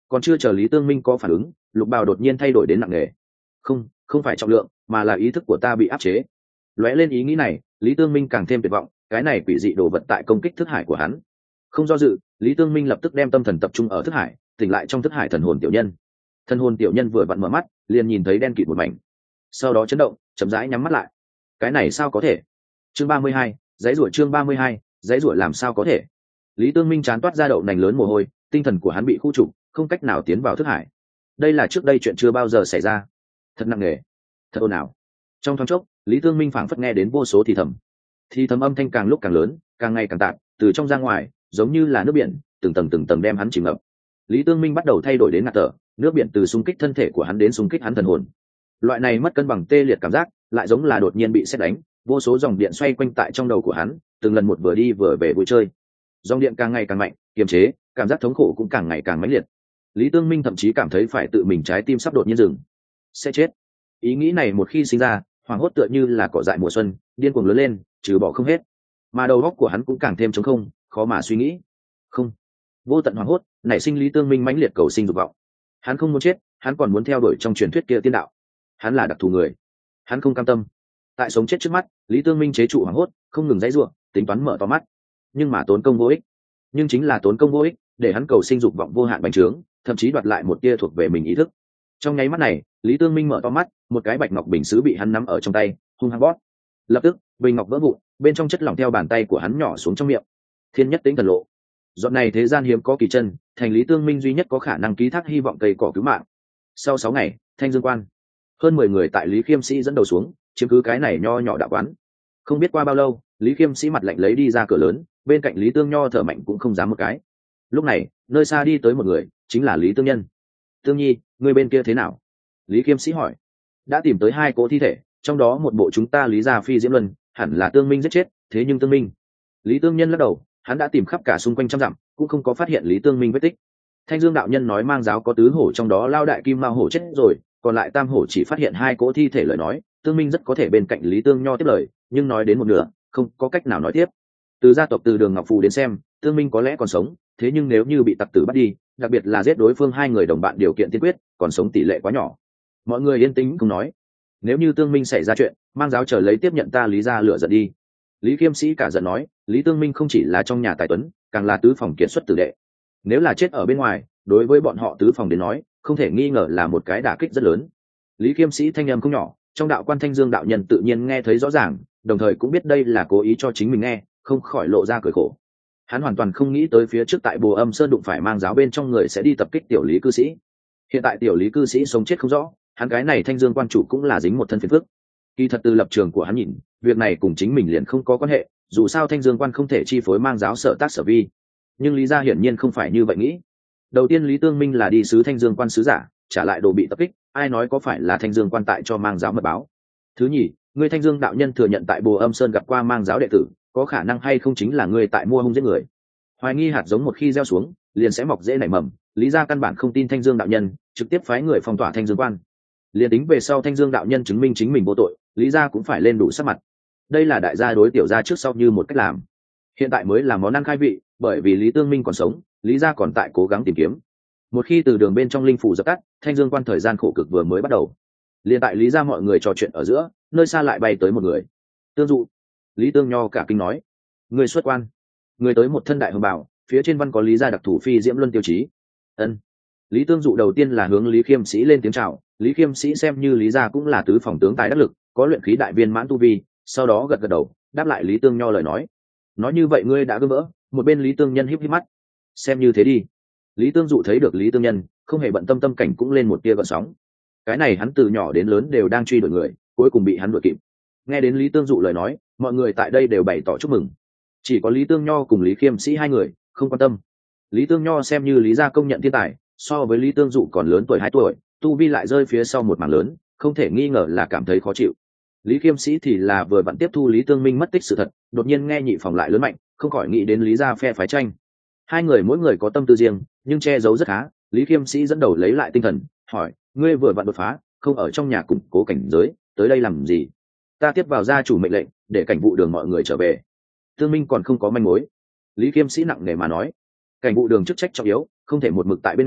Còn chưa chờ Lý Tương Minh có phản ứng, lục bào đột nhiên thay đổi đến nặng nề. Không, không phải trọng lượng, mà là ý thức của ta bị áp chế. Lóe lên ý nghĩ này, Lý Tương Minh càng thêm tuyệt vọng, cái này quỷ dị đồ vật tại công kích thức hải của hắn. Không do dự, Lý Tương Minh lập tức đem tâm thần tập trung ở thức hải, tỉnh lại trong thức hải thần hồn tiểu nhân. Thần hồn tiểu nhân vừa vặn mở mắt, liền nhìn thấy đen kịt một mảnh. Sau đó chấn động, chậm rãi nhắm mắt lại. Cái này sao có thể? Chương ba mươi hai, giấy rủa chương ba mươi hai, giấy rủa làm sao có thể? Lý Tương Minh chán toát ra đậu nành lớn mồ hôi, tinh thần của hắn bị khu trục, không cách nào tiến vào thức hải. Đây là trước đây chuyện chưa bao giờ xảy ra. Thật nặng nề, thật ồn ào. Trong thoáng chốc, Lý Tương Minh phảng phất nghe đến vô số thì thầm. Thì thầm âm thanh càng lúc càng lớn, càng ngày càng tạt, từ trong ra ngoài, giống như là nước biển, từng tầng từng tầng đem hắn chìm ngập. Lý Tương Minh bắt đầu thay đổi đến ngạt thở, nước biển từ xung kích thân thể của hắn đến xung kích hắn thần hồn. Loại này mất cân bằng tê liệt cảm giác, lại giống là đột nhiên bị sét đánh, vô số dòng điện xoay quanh tại trong đầu của hắn, từng lần một vừa đi vừa về vui chơi. Dòng điện càng ngày càng mạnh, kiềm chế, cảm giác thống khổ cũng càng ngày càng mãnh liệt. Lý Tương Minh thậm chí cảm thấy phải tự mình trái tim sắp đột nhiên dừng. Sẽ chết. Ý nghĩ này một khi sinh ra, hoảng hốt tựa như là cỏ dại mùa xuân, điên cuồng lớn lên, trừ bỏ không hết. Mà đầu óc của hắn cũng càng thêm trống không, khó mà suy nghĩ. Không. Vô tận hoảng hốt, nảy sinh Lý Tương Minh mãnh liệt cầu sinh dục vọng. Hắn không muốn chết, hắn còn muốn theo đuổi trong truyền thuyết kia tiên đạo. Hắn là đặc thù người, hắn không cam tâm. Tại sống chết trước mắt, Lý Tương Minh chế trụ hoảng hốt, không ngừng dãy giụa, tính toán mở to mắt, nhưng mà tốn công vô ích. Nhưng chính là tốn công vô ích, để hắn cầu sinh dục vọng vô hạn bành trướng, thậm chí đoạt lại một tia thuộc về mình ý thức. Trong nháy mắt này, Lý Tương Minh mở to mắt, một cái bạch ngọc bình sứ bị hắn nắm ở trong tay, hung hăng bóp. Lập tức, bình ngọc vỡ vụn, bên trong chất lỏng theo bàn tay của hắn nhỏ xuống trong miệng. Thiên nhất tĩnh thần lộ. Dọn này thế gian hiếm có kỳ chân, thành Lý Tương Minh duy nhất có khả năng ký thác hy vọng cây cỏ cứu mạng. Sau sáu ngày, Thanh Dương Quan, hơn mười người tại Lý Khiêm Sĩ dẫn đầu xuống, chiếm cứ cái này nho nhỏ đạo quán. Không biết qua bao lâu, Lý Khiêm Sĩ mặt lạnh lấy đi ra cửa lớn, bên cạnh Lý Tương Nho thở mạnh cũng không dám một cái. Lúc này, nơi xa đi tới một người, chính là Lý Tương Nhân. Tương Nhi, người bên kia thế nào? Lý Khiêm Sĩ hỏi. Đã tìm tới hai cỗ thi thể, trong đó một bộ chúng ta Lý gia phi diễm luân, hẳn là Tương Minh giết chết, thế nhưng Tương Minh. Lý Tương Nhân lắc đầu, hắn đã tìm khắp cả xung quanh trăm dặm, cũng không có phát hiện Lý Tương Minh vết tích. Thanh Dương đạo nhân nói mang giáo có tứ hổ, trong đó lao đại kim mao hổ chết rồi, còn lại tam hổ chỉ phát hiện hai cỗ thi thể. Lời nói Tương Minh rất có thể bên cạnh Lý Tương Nho tiếp lời, nhưng nói đến một nửa, không có cách nào nói tiếp. Từ gia tộc từ Đường Ngọc Phù đến xem, Tương Minh có lẽ còn sống, thế nhưng nếu như bị tặc tử bắt đi, đặc biệt là giết đối phương hai người đồng bạn, điều kiện tiên quyết, còn sống tỷ lệ quá nhỏ. Mọi người yên tĩnh không nói. Nếu như Tương Minh xảy ra chuyện, mang giáo chờ lấy tiếp nhận ta Lý gia lựa giận đi. Lý Khiêm Sĩ cả giận nói, Lý Tương Minh không chỉ là trong nhà tài tuấn, càng là tứ phòng kiệt xuất tử đệ. Nếu là chết ở bên ngoài, đối với bọn họ tứ phòng đến nói, không thể nghi ngờ là một cái đả kích rất lớn. Lý Khiêm Sĩ thanh âm không nhỏ, trong đạo quan Thanh Dương đạo nhân tự nhiên nghe thấy rõ ràng, đồng thời cũng biết đây là cố ý cho chính mình nghe, không khỏi lộ ra cười khổ. Hắn hoàn toàn không nghĩ tới phía trước tại Bồ Âm Sơn đụng phải mang giáo bên trong người sẽ đi tập kích tiểu Lý cư sĩ. Hiện tại tiểu Lý cư sĩ sống chết không rõ, hắn cái này Thanh Dương quan chủ cũng là dính một thân phiền phức. Kỳ thật từ lập trường của hắn nhìn, việc này cùng chính mình liền không có quan hệ, dù sao Thanh Dương quan không thể chi phối mang giáo sở tác sở vi. Nhưng Lý gia hiển nhiên không phải như vậy nghĩ. Đầu tiên Lý Tương Minh là đi sứ Thanh Dương quan sứ giả, trả lại đồ bị tập kích, ai nói có phải là Thanh Dương quan tại cho mang giáo mật báo. Thứ nhì, ngươi Thanh Dương đạo nhân thừa nhận tại Bồ Âm Sơn gặp qua mang giáo đệ tử, có khả năng hay không chính là ngươi tại mua hung giết người. Hoài nghi hạt giống một khi gieo xuống, liền sẽ mọc dễ nảy mầm. Lý gia căn bản không tin Thanh Dương đạo nhân, trực tiếp phái người phong tỏa Thanh Dương quan. Liền tính về sau Thanh Dương đạo nhân chứng minh chính mình vô tội, Lý gia cũng phải lên đủ sắc mặt. Đây là đại gia đối tiểu gia trước sau như một cách làm. Hiện tại mới là món ăn khai vị, bởi vì Lý Tương Minh còn sống, Lý gia còn tại cố gắng tìm kiếm. Một khi từ đường bên trong linh phủ dập tắt, Thanh Dương quan thời gian khổ cực vừa mới bắt đầu. Liên tại Lý gia mọi người trò chuyện ở giữa, nơi xa lại bay tới một người. Tương Dụ. Lý Tương Nho cả kinh nói, người xuất quan. Người tới một thân đại hồng bào, phía trên văn có Lý gia đặc thủ phi diễm luân tiêu chí. Ân. Lý Tương Dụ đầu tiên là hướng Lý Khiêm Sĩ lên tiếng chào. Lý Khiêm Sĩ xem như Lý gia cũng là tứ phòng tướng tài đắc lực, có luyện khí đại viên mãn tu vi, sau đó gật gật đầu, đáp lại Lý Tương Nho lời nói. Nói như vậy ngươi đã gỡ vỡ. Một bên Lý Tương Nhân híp híp mắt. Xem như thế đi. Lý Tương Dụ thấy được Lý Tương Nhân, không hề bận tâm, tâm cảnh cũng lên một tia gợn sóng. Cái này hắn từ nhỏ đến lớn đều đang truy đuổi người, cuối cùng bị hắn đuổi kịp. Nghe đến Lý Tương Dụ lời nói, mọi người tại đây đều bày tỏ chúc mừng. Chỉ có Lý Tương Nho cùng Lý Khiêm Sĩ hai người không quan tâm. Lý Tương Nho xem như Lý gia công nhận thiên tài, so với Lý Tương Dụ còn lớn tuổi hai tuổi, tu vi lại rơi phía sau một mảng lớn, không thể nghi ngờ là cảm thấy khó chịu. Lý Khiêm Sĩ thì là vừa vặn tiếp thu Lý Tương Minh mất tích sự thật, đột nhiên nghe nhị phòng lại lớn mạnh, không khỏi nghĩ đến Lý gia phe phái tranh. Hai người mỗi người có tâm tư riêng, nhưng che giấu rất khá. Lý Khiêm Sĩ dẫn đầu lấy lại tinh thần, hỏi, ngươi vừa vặn đột phá, không ở trong nhà củng cố cảnh giới, tới đây làm gì? Ta tiếp vào gia chủ mệnh lệnh, để cảnh vụ đường mọi người trở về. Tương Minh còn không có manh mối. Lý Khiêm Sĩ nặng nề mà nói, cảnh vụ đường chức trách trọng yếu, không thể một mực tại bên ngoài,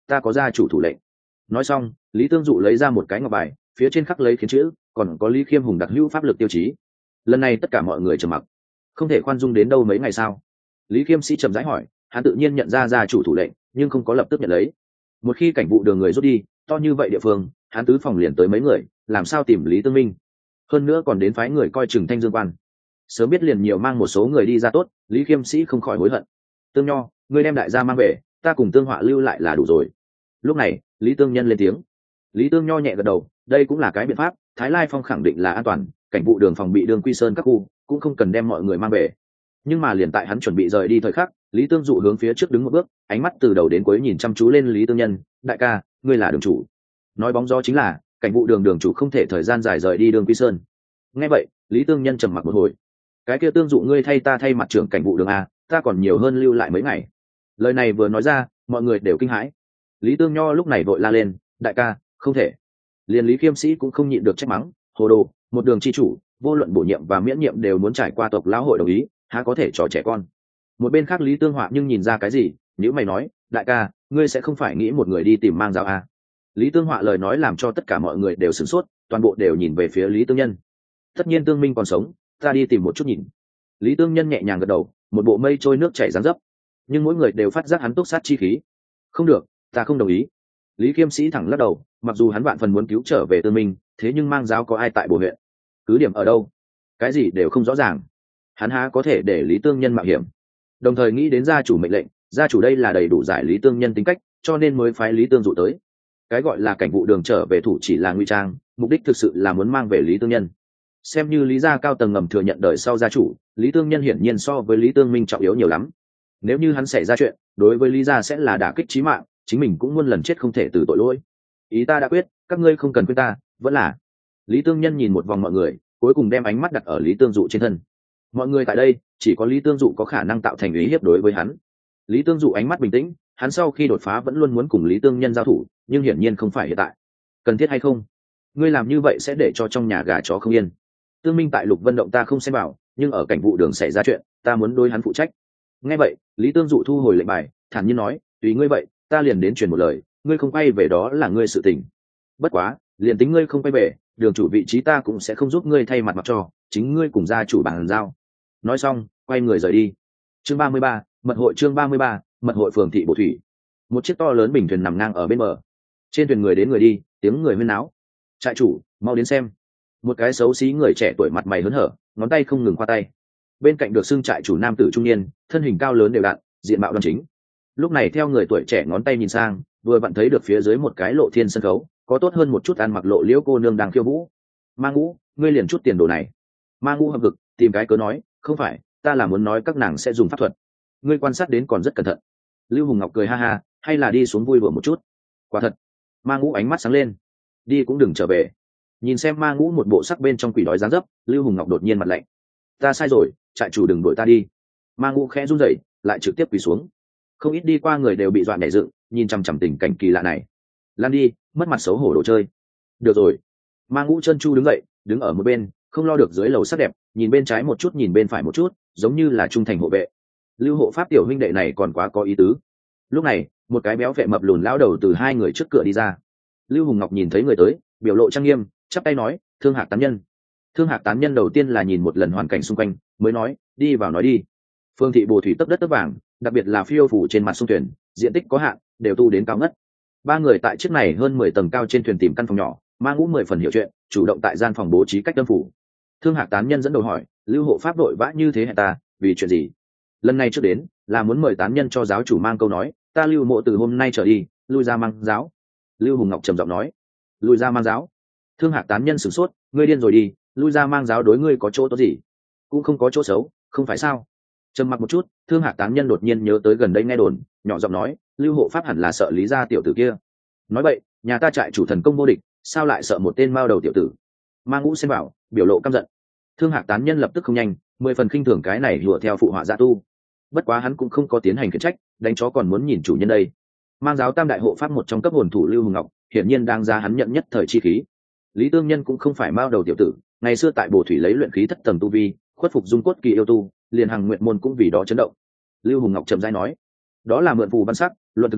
ta có gia chủ thủ lệnh. Nói xong, Lý Tương Dụ lấy ra một cái ngọc bài, phía trên khắc lấy khiến chữ, còn có Lý Khiêm Hùng đặc hữu pháp lực tiêu chí. Lần này tất cả mọi người trầm mặc. Không thể khoan dung đến đâu mấy ngày sao? Lý Khiêm Sĩ trầm rãi hỏi, hắn tự nhiên nhận ra gia chủ thủ lệnh, nhưng không có lập tức nhận lấy. Một khi cảnh vụ đường người rút đi, to như vậy địa phương, hắn tứ phòng liền tới mấy người, làm sao tìm Lý Tương Minh? Hơn nữa còn đến phái người coi chừng Thanh Dương quan. Sớm biết liền nhiều mang một số người đi ra tốt, Lý Khiêm Sĩ không khỏi hối hận. Tương Nho, ngươi đem đại gia mang về, ta cùng Tương Họa lưu lại là đủ rồi. Lúc này, Lý Tương Nhân lên tiếng. Lý Tương Nho nhẹ gật đầu, đây cũng là cái biện pháp. Thái Lai Phong khẳng định là an toàn, cảnh vụ đường phòng bị đường Quy Sơn các khu, cũng không cần đem mọi người mang về. Nhưng mà liền tại hắn chuẩn bị rời đi thời khắc, Lý Tương Dụ hướng phía trước đứng một bước, ánh mắt từ đầu đến cuối nhìn chăm chú lên Lý Tương Nhân. Đại ca, ngươi là đường chủ. Nói bóng gió chính là cảnh vụ đường đường chủ không thể thời gian dài rời đi đường Quy Sơn. Nghe vậy, Lý Tương Nhân trầm mặc một hồi. Cái kia Tương Dụ ngươi thay ta thay mặt trưởng cảnh vụ đường a, ta còn nhiều hơn lưu lại mấy ngày. Lời này vừa nói ra, mọi người đều kinh hãi. Lý Tương Nho lúc này vội la lên, đại ca, không thể. Liền Lý Khiêm Sĩ cũng không nhịn được trách mắng, hồ đồ, một đường chi chủ, vô luận bổ nhiệm và miễn nhiệm đều muốn trải qua tộc lão hội đồng ý, há có thể trò trẻ con. Một bên khác Lý Tương Họa nhưng nhìn ra cái gì, nếu mày nói, đại ca, ngươi sẽ không phải nghĩ một người đi tìm mang giáo a. Lý Tương Họa lời nói làm cho tất cả mọi người đều sửng sốt, toàn bộ đều nhìn về phía Lý Tương Nhân. Tất nhiên Tương Minh còn sống, ta đi tìm một chút nhìn. Lý Tương Nhân nhẹ nhàng gật đầu, một bộ mây trôi nước chảy dáng dấp, nhưng mỗi người đều phát giác hắn túc sát chi khí. Không được, ta không đồng ý. Lý Khiêm Sĩ thẳng lắc đầu, mặc dù hắn vạn phần muốn cứu trở về Tương Minh, thế nhưng mang giáo có ai tại bổ huyện, cứ điểm ở đâu, cái gì đều không rõ ràng, hắn há có thể để Lý Tương Nhân mạo hiểm. Đồng thời nghĩ đến gia chủ mệnh lệnh, gia chủ đây là đầy đủ giải Lý Tương Nhân tính cách, cho nên mới phái Lý Tương Dụ tới. Cái gọi là cảnh vụ đường trở về thủ chỉ là ngụy trang, mục đích thực sự là muốn mang về Lý Tương Nhân. Xem như Lý gia cao tầng ngầm thừa nhận đời sau gia chủ, Lý Tương Nhân hiển nhiên so với Lý Tương Minh trọng yếu nhiều lắm. Nếu như hắn xảy ra chuyện, đối với Lý gia sẽ là đả kích chí mạng, chính mình cũng muôn lần chết không thể từ tội lỗi. Ý ta đã quyết, các ngươi không cần khuyên ta, vẫn là. Lý Tương Nhân nhìn một vòng mọi người, cuối cùng đem ánh mắt đặt ở Lý Tương Dụ trên thân. Mọi người tại đây, chỉ có Lý Tương Dụ có khả năng tạo thành ý hiếp đối với hắn. Lý Tương Dụ ánh mắt bình tĩnh, hắn sau khi đột phá vẫn luôn muốn cùng Lý Tương Nhân giao thủ, nhưng hiển nhiên không phải hiện tại. Cần thiết hay không? Ngươi làm như vậy sẽ để cho trong nhà gà chó không yên. Tương Minh tại Lục Vân Động ta không xem vào, nhưng ở cảnh vụ đường xảy ra chuyện, ta muốn đối hắn phụ trách. Nghe vậy, Lý Tương Dụ thu hồi lệnh bài, thản nhiên nói, tùy ngươi vậy, ta liền đến truyền một lời, ngươi không quay về đó là ngươi sự tình. Bất quá, liền tính ngươi không quay về, đường chủ vị trí ta cũng sẽ không giúp ngươi thay mặt mặc cho, chính ngươi cùng gia chủ bàn giao. Nói xong, quay người rời đi. Chương ba mươi ba, mật hội chương ba mươi ba, mật hội phường thị Bổ Thủy. Một chiếc to lớn bình thuyền nằm ngang ở bên bờ. Trên thuyền người đến người đi, tiếng người huyên náo. Trại chủ, mau đến xem. Một cái xấu xí người trẻ tuổi mặt mày hớn hở, ngón tay không ngừng khoa tay. Bên cạnh được xưng trại chủ nam tử trung niên, thân hình cao lớn đều đặn, diện mạo đoan chính. Lúc này theo người tuổi trẻ ngón tay nhìn sang, vừa vặn thấy được phía dưới một cái lộ thiên sân khấu, có tốt hơn một chút ăn mặc lộ liễu cô nương đang khiêu vũ. Ma Ngũ, ngươi liền chút tiền đồ này. Ma Ngũ hậm hực, tìm cái cớ nói, không phải, ta là muốn nói các nàng sẽ dùng pháp thuật. Ngươi quan sát đến còn rất cẩn thận. Lưu Hùng Ngọc cười ha ha, hay là đi xuống vui đùa một chút. Quả thật. Ma Ngũ ánh mắt sáng lên. Đi cũng đừng trở về. Nhìn xem Ma Ngũ một bộ sắc bên trong quỷ đói dáng dấp, Lưu Hùng Ngọc đột nhiên mặt lạnh. Ta sai rồi, trại chủ đừng đuổi ta đi. Ma Ngũ khẽ run rẩy, lại trực tiếp quỳ xuống. Không ít đi qua người đều bị dọa nhảy dựng, nhìn chằm chằm tình cảnh kỳ lạ này. Lan đi, mất mặt xấu hổ đồ chơi. Được rồi. Ma Ngũ chân chu đứng dậy, đứng ở một bên, không lo được dưới lầu sắc đẹp, nhìn bên trái một chút nhìn bên phải một chút, giống như là trung thành hộ vệ. Lưu hộ pháp tiểu huynh đệ này còn quá có ý tứ. Lúc này, một cái béo vệ mập lùn lão đầu từ hai người trước cửa đi ra. Lưu Hùng Ngọc nhìn thấy người tới, biểu lộ trang nghiêm, chắp tay nói, Thương Hạc tán nhân. Thương Hạc tán nhân đầu tiên là nhìn một lần hoàn cảnh xung quanh, mới nói, đi vào nói đi. Phương thị Bồ Thủy tấp đất tấp vàng, đặc biệt là phiêu phủ trên mặt sông thuyền, diện tích có hạn, đều tu đến cao ngất. Ba người tại chiếc này hơn mười tầng cao trên thuyền tìm căn phòng nhỏ, Ma Ngũ mười phần hiểu chuyện, chủ động tại gian phòng bố trí cách tâm phủ. Thương Hạc tán nhân dẫn đầu hỏi, Lưu hộ pháp đội vã như thế hẹn ta, vì chuyện gì? Lần này trước đến, là muốn mời tán nhân cho giáo chủ mang câu nói, ta Lưu mộ từ hôm nay trở đi, lui ra mang giáo. Lưu Hùng Ngọc trầm giọng nói, lui ra mang giáo. Thương Hạc tán nhân sửng sốt, ngươi điên rồi đi, lui ra mang giáo đối ngươi có chỗ tốt gì? Cũng không có chỗ xấu, không phải sao? Trầm mặc một chút, Thương Hạc tán nhân đột nhiên nhớ tới gần đây nghe đồn, nhỏ giọng nói, Lưu hộ pháp hẳn là sợ Lý gia tiểu tử kia. Nói vậy, nhà ta trại chủ thần công vô địch, sao lại sợ một tên mao đầu tiểu tử? Ma Ngũ xem bảo, biểu lộ căm giận. Thương Hạc tán nhân lập tức không nhanh, mười phần khinh thường cái này hùa theo phụ họa dạ tu. Bất quá hắn cũng không có tiến hành khiển trách, đánh chó còn muốn nhìn chủ nhân đây. Mang giáo tam đại hộ pháp một trong cấp hồn thủ Lưu Hùng Ngọc, hiển nhiên đang ra hắn nhận nhất thời chi khí. Lý Tương Nhân cũng không phải mao đầu tiểu tử, ngày xưa tại Bồ Thủy lấy luyện khí thất tầng tu vi, khuất phục dung cốt kỳ yêu tu, liền hàng nguyện môn cũng vì đó chấn động. Lưu Hùng Ngọc trầm rãi nói, đó là mượn phù văn sắc, luận thực lực,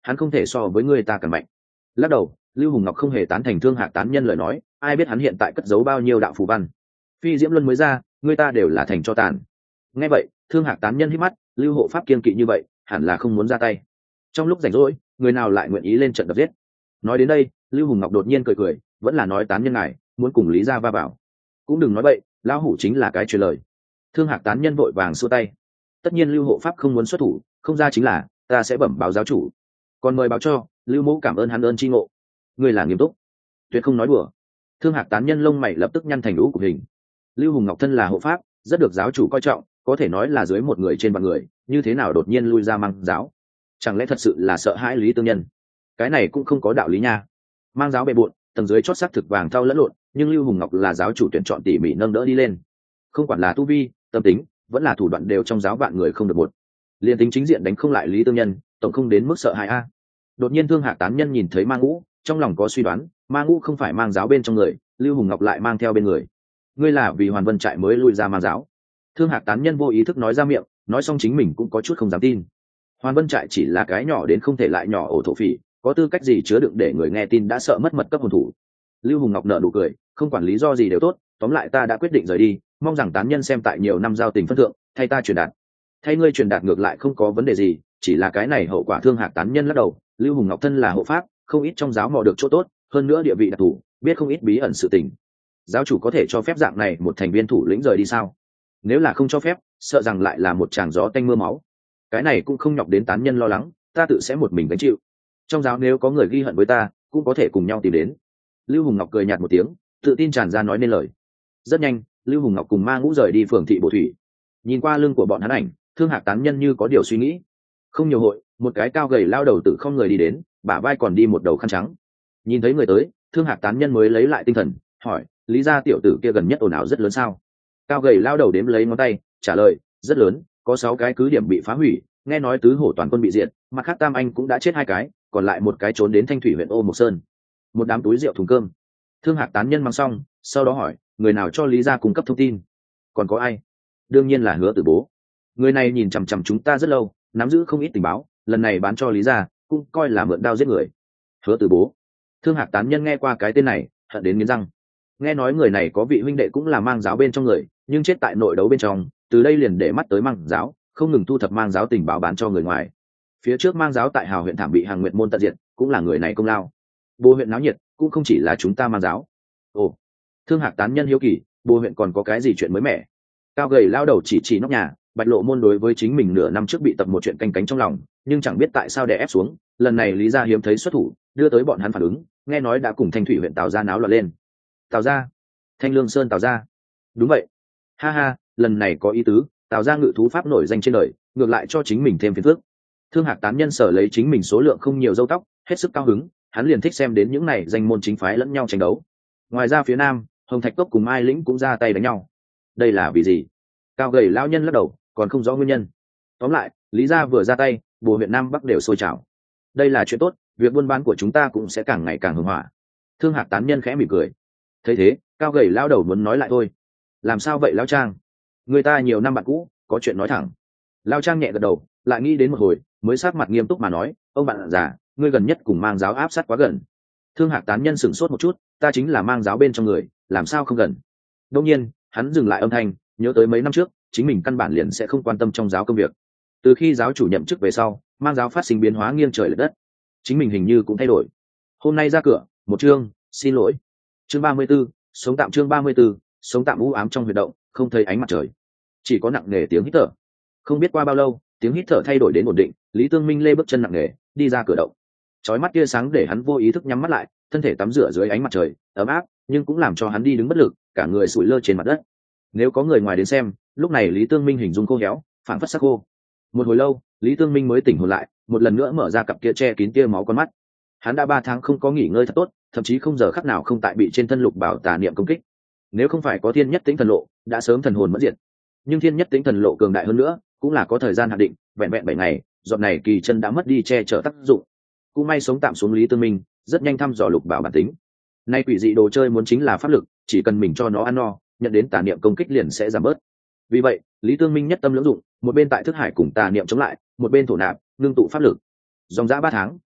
hắn không thể so với ngươi ta càng mạnh. Lắc đầu, Lưu Hùng Ngọc không hề tán thành Thương Hạc tán nhân lời nói, ai biết hắn hiện tại cất giấu bao nhiêu đạo phù văn. Phi Diễm Luân mới ra, người ta đều là thành cho tàn. Nghe vậy, Thương Hạc tán nhân hít mắt, Lưu hộ pháp kiên kỵ như vậy, hẳn là không muốn ra tay. Trong lúc rảnh rỗi, người nào lại nguyện ý lên trận đập giết. Nói đến đây, Lưu Hùng Ngọc đột nhiên cười cười, vẫn là nói tán nhân ngài muốn cùng Lý gia va vào. Cũng đừng nói bậy, lão hủ chính là cái truyền lời. Thương Hạc tán nhân vội vàng xua tay. Tất nhiên Lưu hộ pháp không muốn xuất thủ, không ra chính là ta sẽ bẩm báo giáo chủ. Còn mời báo cho, Lưu mẫu cảm ơn hắn ơn chi ngộ. Ngươi là nghiêm túc, tuyệt không nói đùa. Thương Hạc tán nhân lông mày lập tức nhăn thành lũ của hình. Lưu Hùng Ngọc thân là hộ pháp, rất được giáo chủ coi trọng, có thể nói là dưới một người trên vạn người, như thế nào đột nhiên lui ra mang giáo? Chẳng lẽ thật sự là sợ hãi Lý Tương Nhân? Cái này cũng không có đạo lý nha. Mang giáo bề bộn, tầng dưới chót xác thực vàng thau lẫn lộn, nhưng Lưu Hùng Ngọc là giáo chủ tuyển chọn tỉ mỉ nâng đỡ đi lên. Không quản là tu vi, tâm tính, vẫn là thủ đoạn đều trong giáo vạn người không được một. Liên tính chính diện đánh không lại Lý Tương Nhân, tổng không đến mức sợ hãi a. Đột nhiên Thương Hạc tán nhân nhìn thấy Ma Ngũ, trong lòng có suy đoán, Ma Ngũ không phải mang giáo bên trong người, Lưu Hùng Ngọc lại mang theo bên người. Ngươi là vì Hoàn Vân trại mới lui ra mang giáo? Thương Hạc tán nhân vô ý thức nói ra miệng, nói xong chính mình cũng có chút không dám tin. Hoàn Vân trại chỉ là cái nhỏ đến không thể lại nhỏ ổ thổ phỉ, có tư cách gì chứa đựng để người nghe tin đã sợ mất mật cấp hồn thủ. Lưu Hùng Ngọc nở nụ cười, không quản lý do gì đều tốt, tóm lại ta đã quyết định rời đi, mong rằng tán nhân xem tại nhiều năm giao tình phân thượng, thay ta truyền đạt. Thay ngươi truyền đạt ngược lại không có vấn đề gì, chỉ là cái này hậu quả. Thương Hạc tán nhân lắc đầu, Lưu Hùng Ngọc thân là hộ pháp, không ít trong giáo mò được chỗ tốt, hơn nữa địa vị đặc thù, biết không ít bí ẩn sự tình. Giáo chủ có thể cho phép dạng này một thành viên thủ lĩnh rời đi sao? Nếu là không cho phép, sợ rằng lại là một tràng gió tanh mưa máu. Cái này cũng không nhọc đến tán nhân lo lắng, ta tự sẽ một mình gánh chịu. Trong giáo nếu có người ghi hận với ta, cũng có thể cùng nhau tìm đến. Lưu Hùng Ngọc cười nhạt một tiếng, tự tin tràn ra nói nên lời. Rất nhanh, Lưu Hùng Ngọc cùng Ma Ngũ rời đi phường thị Bồ Thủy. Nhìn qua lưng của bọn hắn ảnh, Thương Hạc tán nhân như có điều suy nghĩ. Không nhiều hội, một cái cao gầy lao đầu tử không người đi đến, bả vai còn đi một đầu khăn trắng. Nhìn thấy người tới, Thương Hạc tán nhân mới lấy lại tinh thần, hỏi, Lý gia tiểu tử kia gần nhất ồn ào rất lớn sao? Cao gầy lao đầu đếm lấy ngón tay, trả lời, rất lớn, có sáu cái cứ điểm bị phá hủy, nghe nói tứ hổ toàn quân bị diệt, mặt khác Tam Anh cũng đã chết hai cái, còn lại một cái trốn đến Thanh Thủy huyện Ô Mộc Sơn. Một đám túi rượu thùng cơm. Thương Hạc tán nhân mang xong, sau đó hỏi, người nào cho Lý gia cung cấp thông tin? Còn có ai? Đương nhiên là Hứa Tử Bố. Người này nhìn chằm chằm chúng ta rất lâu, nắm giữ không ít tình báo, lần này bán cho Lý gia, cũng coi là mượn đao giết người. Hứa Tử Bố. Thương Hạc tán nhân nghe qua cái tên này, hận đến nghiến răng. Nghe nói người này có vị huynh đệ cũng là mang giáo bên trong người, nhưng chết tại nội đấu bên trong, từ đây liền để mắt tới mang giáo, không ngừng thu thập mang giáo tình báo bán cho người ngoài. Phía trước mang giáo tại Hào huyện thảm bị Hàng Nguyệt môn tận diệt, cũng là người này công lao. Bồ huyện náo nhiệt, cũng không chỉ là chúng ta mang giáo. Ồ, Thương Hạc tán nhân hiếu kỳ, Bồ huyện còn có cái gì chuyện mới mẻ? Cao gầy lao đầu chỉ chỉ nóc nhà, Bạch Lộ môn đối với chính mình nửa năm trước bị tập một chuyện canh cánh trong lòng, nhưng chẳng biết tại sao đè ép xuống, lần này Lý gia hiếm thấy xuất thủ, đưa tới bọn hắn phản ứng, nghe nói đã cùng Thanh Thủy huyện Tào gia náo loạn lên. Tào gia? Thanh Lương Sơn Tào gia? Đúng vậy. Ha ha, lần này có ý tứ, Tào gia ngự thú pháp nổi danh trên đời, ngược lại cho chính mình thêm phiền phức. Thương Hạc tán nhân sở lấy chính mình số lượng không nhiều râu tóc, hết sức cao hứng, hắn liền thích xem đến những này danh môn chính phái lẫn nhau tranh đấu. Ngoài ra phía nam, Hồng Thạch Cốc cùng Mai Lĩnh cũng ra tay đánh nhau. Đây là vì gì? Cao gầy lão nhân lắc đầu, còn không rõ nguyên nhân. Tóm lại, Lý gia vừa ra tay, Bồ huyện Nam Bắc đều sôi trào. Đây là chuyện tốt, việc buôn bán của chúng ta cũng sẽ càng ngày càng hưng hỏa. Thương Hạc tán nhân khẽ mỉm cười. Thấy thế, cao gầy lão đầu muốn nói lại thôi. Làm sao vậy lão Trang? Người ta nhiều năm bạn cũ, có chuyện nói thẳng. Lão Trang nhẹ gật đầu, lại nghĩ đến một hồi, mới sát mặt nghiêm túc mà nói, ông bạn già, ngươi gần nhất cùng mang giáo áp sát quá gần. Thương Hạc tán nhân sửng sốt một chút, ta chính là mang giáo bên trong người, làm sao không gần? Đương nhiên, hắn dừng lại âm thanh, nhớ tới mấy năm trước, chính mình căn bản liền sẽ không quan tâm trong giáo công việc. Từ khi giáo chủ nhậm chức về sau, mang giáo phát sinh biến hóa nghiêng trời lệch đất, chính mình hình như cũng thay đổi. Hôm nay ra cửa, một chương, xin lỗi. Chương ba mươi 34, sống tạm chương ba mươi 34, sống tạm u ám trong huyệt động, không thấy ánh mặt trời, chỉ có nặng nề tiếng hít thở. Không biết qua bao lâu, tiếng hít thở thay đổi đến ổn định, Lý Tương Minh lê bước chân nặng nề đi ra cửa động. Chói mắt tia sáng để hắn vô ý thức nhắm mắt lại, thân thể tắm rửa dưới ánh mặt trời ấm áp, nhưng cũng làm cho hắn đi đứng bất lực, cả người sủi lơ trên mặt đất. Nếu có người ngoài đến xem, lúc này Lý Tương Minh hình dung khô héo, phảng phất sắc khô. Một hồi lâu, Lý Tương Minh mới tỉnh hồn lại, một lần nữa mở ra cặp kia che kín tia máu con mắt. Hắn đã ba tháng không có nghỉ ngơi thật tốt, thậm chí không giờ khắc nào không tại bị trên thân lục bảo tà niệm công kích. Nếu không phải có thiên nhất tĩnh thần lộ, đã sớm thần hồn mất diệt. Nhưng thiên nhất tĩnh thần lộ cường đại hơn nữa, cũng là có thời gian hạn định, vẹn vẹn bảy ngày, giọt này kỳ chân đã mất đi che chở tác dụng. Cũng may sống tạm xuống Lý Tương Minh, rất nhanh thăm dò lục bảo bản tính. Nay quỷ dị đồ chơi muốn chính là pháp lực, chỉ cần mình cho nó ăn no, nhận đến tà niệm công kích liền sẽ giảm bớt. Vì vậy, Lý Tương Minh nhất tâm lưỡng dụng, một bên tại thức hải cùng tà niệm chống lại, một bên thổ nạp, ngưng tụ pháp lực. Dòng dã ba tháng,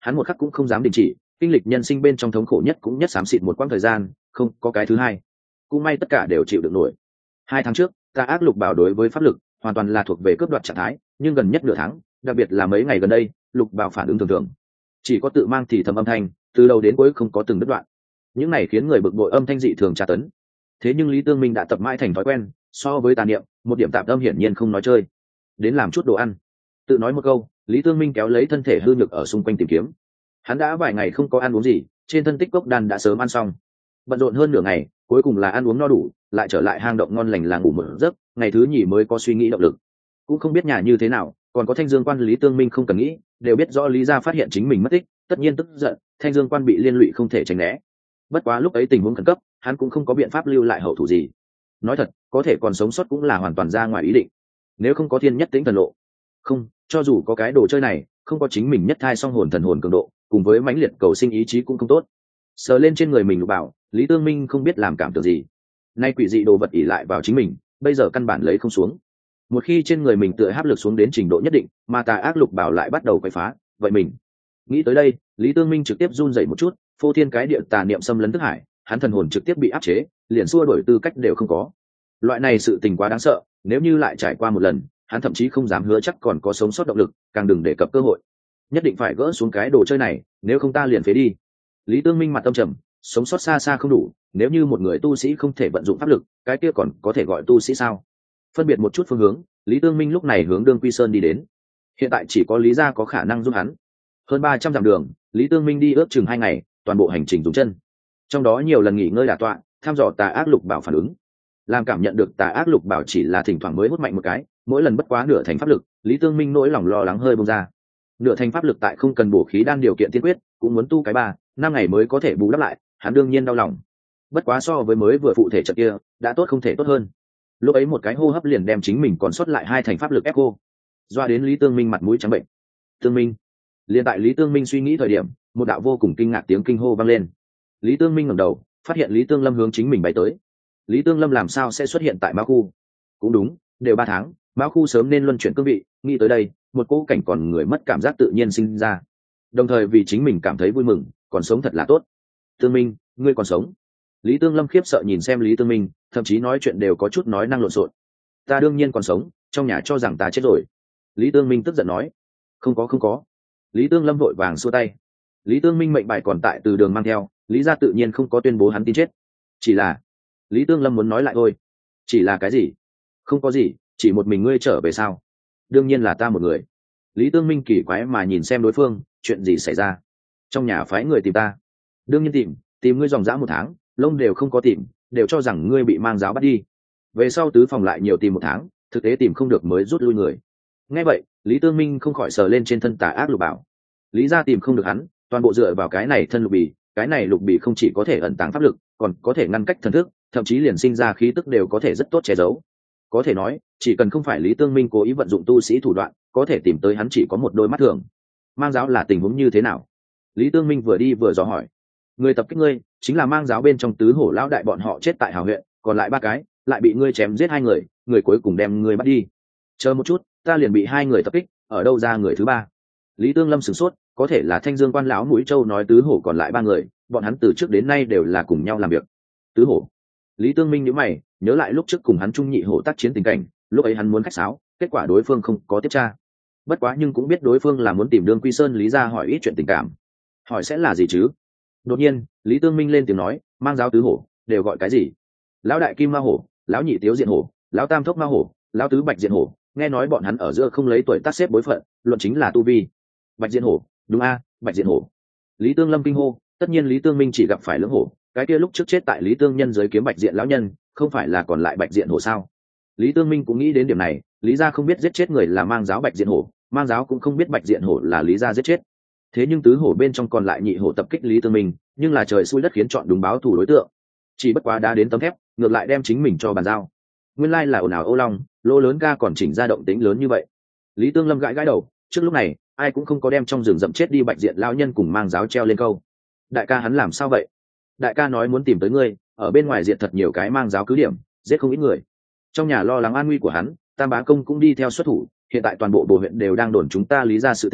hắn một khắc cũng không dám đình chỉ, kinh lịch nhân sinh bên trong thống khổ nhất cũng nhất xám xịt một quãng thời gian, không có cái thứ hai. Cũng may tất cả đều chịu được nổi. Hai tháng trước, Tà Ác Lục Bảo đối với pháp lực hoàn toàn là thuộc về cướp đoạt trạng thái, nhưng gần nhất nửa tháng, đặc biệt là mấy ngày gần đây, Lục Bảo phản ứng thường thường, chỉ có tự mang thì thầm âm thanh, từ đầu đến cuối không có từng đứt đoạn. Những này khiến người bực bội âm thanh dị thường tra tấn. Thế nhưng Lý Tương Minh đã tập mãi thành thói quen, so với tà niệm, một điểm tạp âm hiển nhiên không nói chơi. Đến làm chút đồ ăn. Tự nói một câu, Lý Tương Minh kéo lấy thân thể hư nhược ở xung quanh tìm kiếm. Hắn đã vài ngày không có ăn uống gì, trên thân tích cốc đan đã sớm ăn xong. Bận rộn hơn nửa ngày, cuối cùng là ăn uống no đủ, lại trở lại hang động ngon lành là ngủ một giấc, ngày thứ nhì mới có suy nghĩ động lực. Cũng không biết nhà như thế nào, còn có Thanh Dương Quan Lý Tương Minh không cần nghĩ, đều biết rõ Lý gia phát hiện chính mình mất tích, tất nhiên tức giận, Thanh Dương Quan bị liên lụy không thể tránh né. Bất quá lúc ấy tình huống khẩn cấp, hắn cũng không có biện pháp lưu lại hậu thủ gì. Nói thật, có thể còn sống sót cũng là hoàn toàn ra ngoài ý định. Nếu không có Thiên Nhất Tĩnh Thần Lộ, không, cho dù có cái đồ chơi này, không có chính mình nhất thai song hồn thần hồn cường độ, cùng với mãnh liệt cầu sinh ý chí cũng không tốt. Sờ lên trên người mình Lục Bảo, Lý Tương Minh không biết làm cảm tưởng gì. Nay quỷ dị đồ vật ỉ lại vào chính mình, bây giờ căn bản lấy không xuống. Một khi trên người mình tựa áp lực xuống đến trình độ nhất định, mà Tà Ác Lục Bảo lại bắt đầu quậy phá, vậy mình nghĩ tới đây, Lý Tương Minh trực tiếp run rẩy một chút, phô thiên cái địa tà niệm xâm lấn thức hải, hắn thần hồn trực tiếp bị áp chế, liền xua đổi tư cách đều không có. Loại này sự tình quá đáng sợ, nếu như lại trải qua một lần, hắn thậm chí không dám hứa chắc còn có sống sót động lực, càng đừng đề cập cơ hội. Nhất định phải gỡ xuống cái đồ chơi này, nếu không ta liền phế đi. Lý Tương Minh mặt tâm trầm, sống sót xa xa không đủ, nếu như một người tu sĩ không thể vận dụng pháp lực, cái kia còn có thể gọi tu sĩ sao? Phân biệt một chút phương hướng, Lý Tương Minh lúc này hướng Đương Quy Sơn đi đến. Hiện tại chỉ có Lý gia có khả năng giúp hắn. Hơn ba trăm dặm đường, Lý Tương Minh đi ước chừng hai ngày, toàn bộ hành trình dùng chân. Trong đó nhiều lần nghỉ ngơi đả tọa, thăm dò Tà Ác Lục Bảo phản ứng. Làm cảm nhận được Tà Ác Lục Bảo chỉ là thỉnh thoảng mới hút mạnh một cái, mỗi lần bất quá nửa thành pháp lực, Lý Tương Minh nỗi lòng lo lắng hơi bông ra. Nửa thành pháp lực tại không cần bổ khí đan điều kiện tiên quyết, cũng muốn tu cái ba, năm ngày mới có thể bù đắp lại, hắn đương nhiên đau lòng. Bất quá so với mới vừa phụ thể trận kia, đã tốt không thể tốt hơn. Lúc ấy một cái hô hấp liền đem chính mình còn sót lại hai thành pháp lực ép cô, doa đến Lý Tương Minh mặt mũi trắng bệnh. Tương Minh. Liên tại Lý Tương Minh suy nghĩ thời điểm, một đạo vô cùng kinh ngạc tiếng kinh hô vang lên. Lý Tương Minh ngẩng đầu, phát hiện Lý Tương Lâm hướng chính mình bay tới. Lý Tương Lâm làm sao sẽ xuất hiện tại Mao khu? Cũng đúng, đều ba tháng, Mao khu sớm nên luân chuyển cương vị, nghĩ tới đây, một cỗ cảnh còn người mất cảm giác tự nhiên sinh ra. Đồng thời vì chính mình cảm thấy vui mừng, còn sống thật là tốt. Tương Minh, ngươi còn sống? Lý Tương Lâm khiếp sợ nhìn xem Lý Tương Minh, thậm chí nói chuyện đều có chút nói năng lộn xộn. Ta đương nhiên còn sống, trong nhà cho rằng ta chết rồi. Lý Tương Minh tức giận nói. Không có không có. Lý Tương Lâm vội vàng xua tay. Lý Tương Minh mệnh bài còn tại từ đường mang theo, Lý gia tự nhiên không có tuyên bố hắn tin chết. Chỉ là, Lý Tương Lâm muốn nói lại thôi. Chỉ là cái gì? Không có gì, chỉ một mình ngươi trở về sao? Đương nhiên là ta một người. Lý Tương Minh kỳ quái mà nhìn xem đối phương, chuyện gì xảy ra? Trong nhà phái người tìm ta. Đương nhiên tìm, tìm ngươi dòng dã một tháng, lông đều không có tìm, đều cho rằng ngươi bị mang giáo bắt đi. Về sau tứ phòng lại nhiều tìm một tháng, thực tế tìm không được mới rút lui người. Nghe vậy, Lý Tương Minh không khỏi sờ lên trên thân Tà Ác Lục Bảo. Lý gia tìm không được hắn, toàn bộ dựa vào cái này thân lục bì, cái này lục bì không chỉ có thể ẩn tàng pháp lực, còn có thể ngăn cách thần thức, thậm chí liền sinh ra khí tức đều có thể rất tốt che giấu. Có thể nói, chỉ cần không phải Lý Tương Minh cố ý vận dụng tu sĩ thủ đoạn, có thể tìm tới hắn chỉ có một đôi mắt thường. Mang giáo là tình huống như thế nào? Lý Tương Minh vừa đi vừa dò hỏi. Người tập kích ngươi, chính là mang giáo bên trong tứ hổ lão đại bọn họ chết tại Hào huyện, còn lại ba cái, lại bị ngươi chém giết hai người, người cuối cùng đem ngươi bắt đi. Chờ một chút, ta liền bị hai người tập kích, ở đâu ra người thứ ba? Lý Tương Lâm sửng sốt, có thể là Thanh Dương Quan lão mũi châu nói tứ hổ còn lại ba người, bọn hắn từ trước đến nay đều là cùng nhau làm việc. Tứ hổ? Lý Tương Minh nhíu mày, nhớ lại lúc trước cùng hắn trung nhị hổ tác chiến tình cảnh, lúc ấy hắn muốn khách sáo, kết quả đối phương không có tiếp tra. Bất quá nhưng cũng biết đối phương là muốn tìm Đương Quy Sơn Lý gia hỏi ít chuyện tình cảm. Hỏi sẽ là gì chứ? Đột nhiên, Lý Tương Minh lên tiếng nói, mang giáo tứ hổ, đều gọi cái gì? Lão đại kim ma hổ, lão nhị tiếu diện hổ, lão tam thốc ma hổ, lão tứ bạch diện hổ, nghe nói bọn hắn ở giữa không lấy tuổi tác xếp bối phận, luận chính là tu vi. Bạch diện hổ, đúng a, bạch diện hổ. Lý Tương Lâm kinh hô, tất nhiên Lý Tương Minh chỉ gặp phải lưỡng hổ, cái kia lúc trước chết tại Lý Tương Nhân dưới kiếm bạch diện lão nhân, không phải là còn lại bạch diện hổ sao? Lý Tương Minh cũng nghĩ đến điểm này, Lý gia không biết giết chết người là mang giáo bạch diện hổ, mang giáo cũng không biết bạch diện hổ là Lý gia giết chết. Thế nhưng tứ hổ bên trong còn lại nhị hổ tập kích Lý Tương Minh, nhưng là trời xui đất khiến chọn đúng báo thù đối tượng. Chỉ bất quá đã đến tấm thép, ngược lại đem chính mình cho bàn giao. Nguyên lai là ồn ào Ô Long, lô lớn ca còn chỉnh ra động tĩnh lớn như vậy. Lý Tương Lâm gãi gãi đầu, trước lúc này, ai cũng không có đem trong rừng rậm chết đi bạch diện lão nhân cùng mang giáo treo lên câu. Đại ca hắn làm sao vậy? Đại ca nói muốn tìm tới ngươi, ở bên ngoài diện thật nhiều cái mang giáo cứ điểm, giết không ít người. Trong nhà lo lắng an nguy của hắn, Tam bá công cũng đi theo xuất thủ, hiện tại toàn bộ bộ huyện đều đang đồn chúng ta Lý gia sự tình,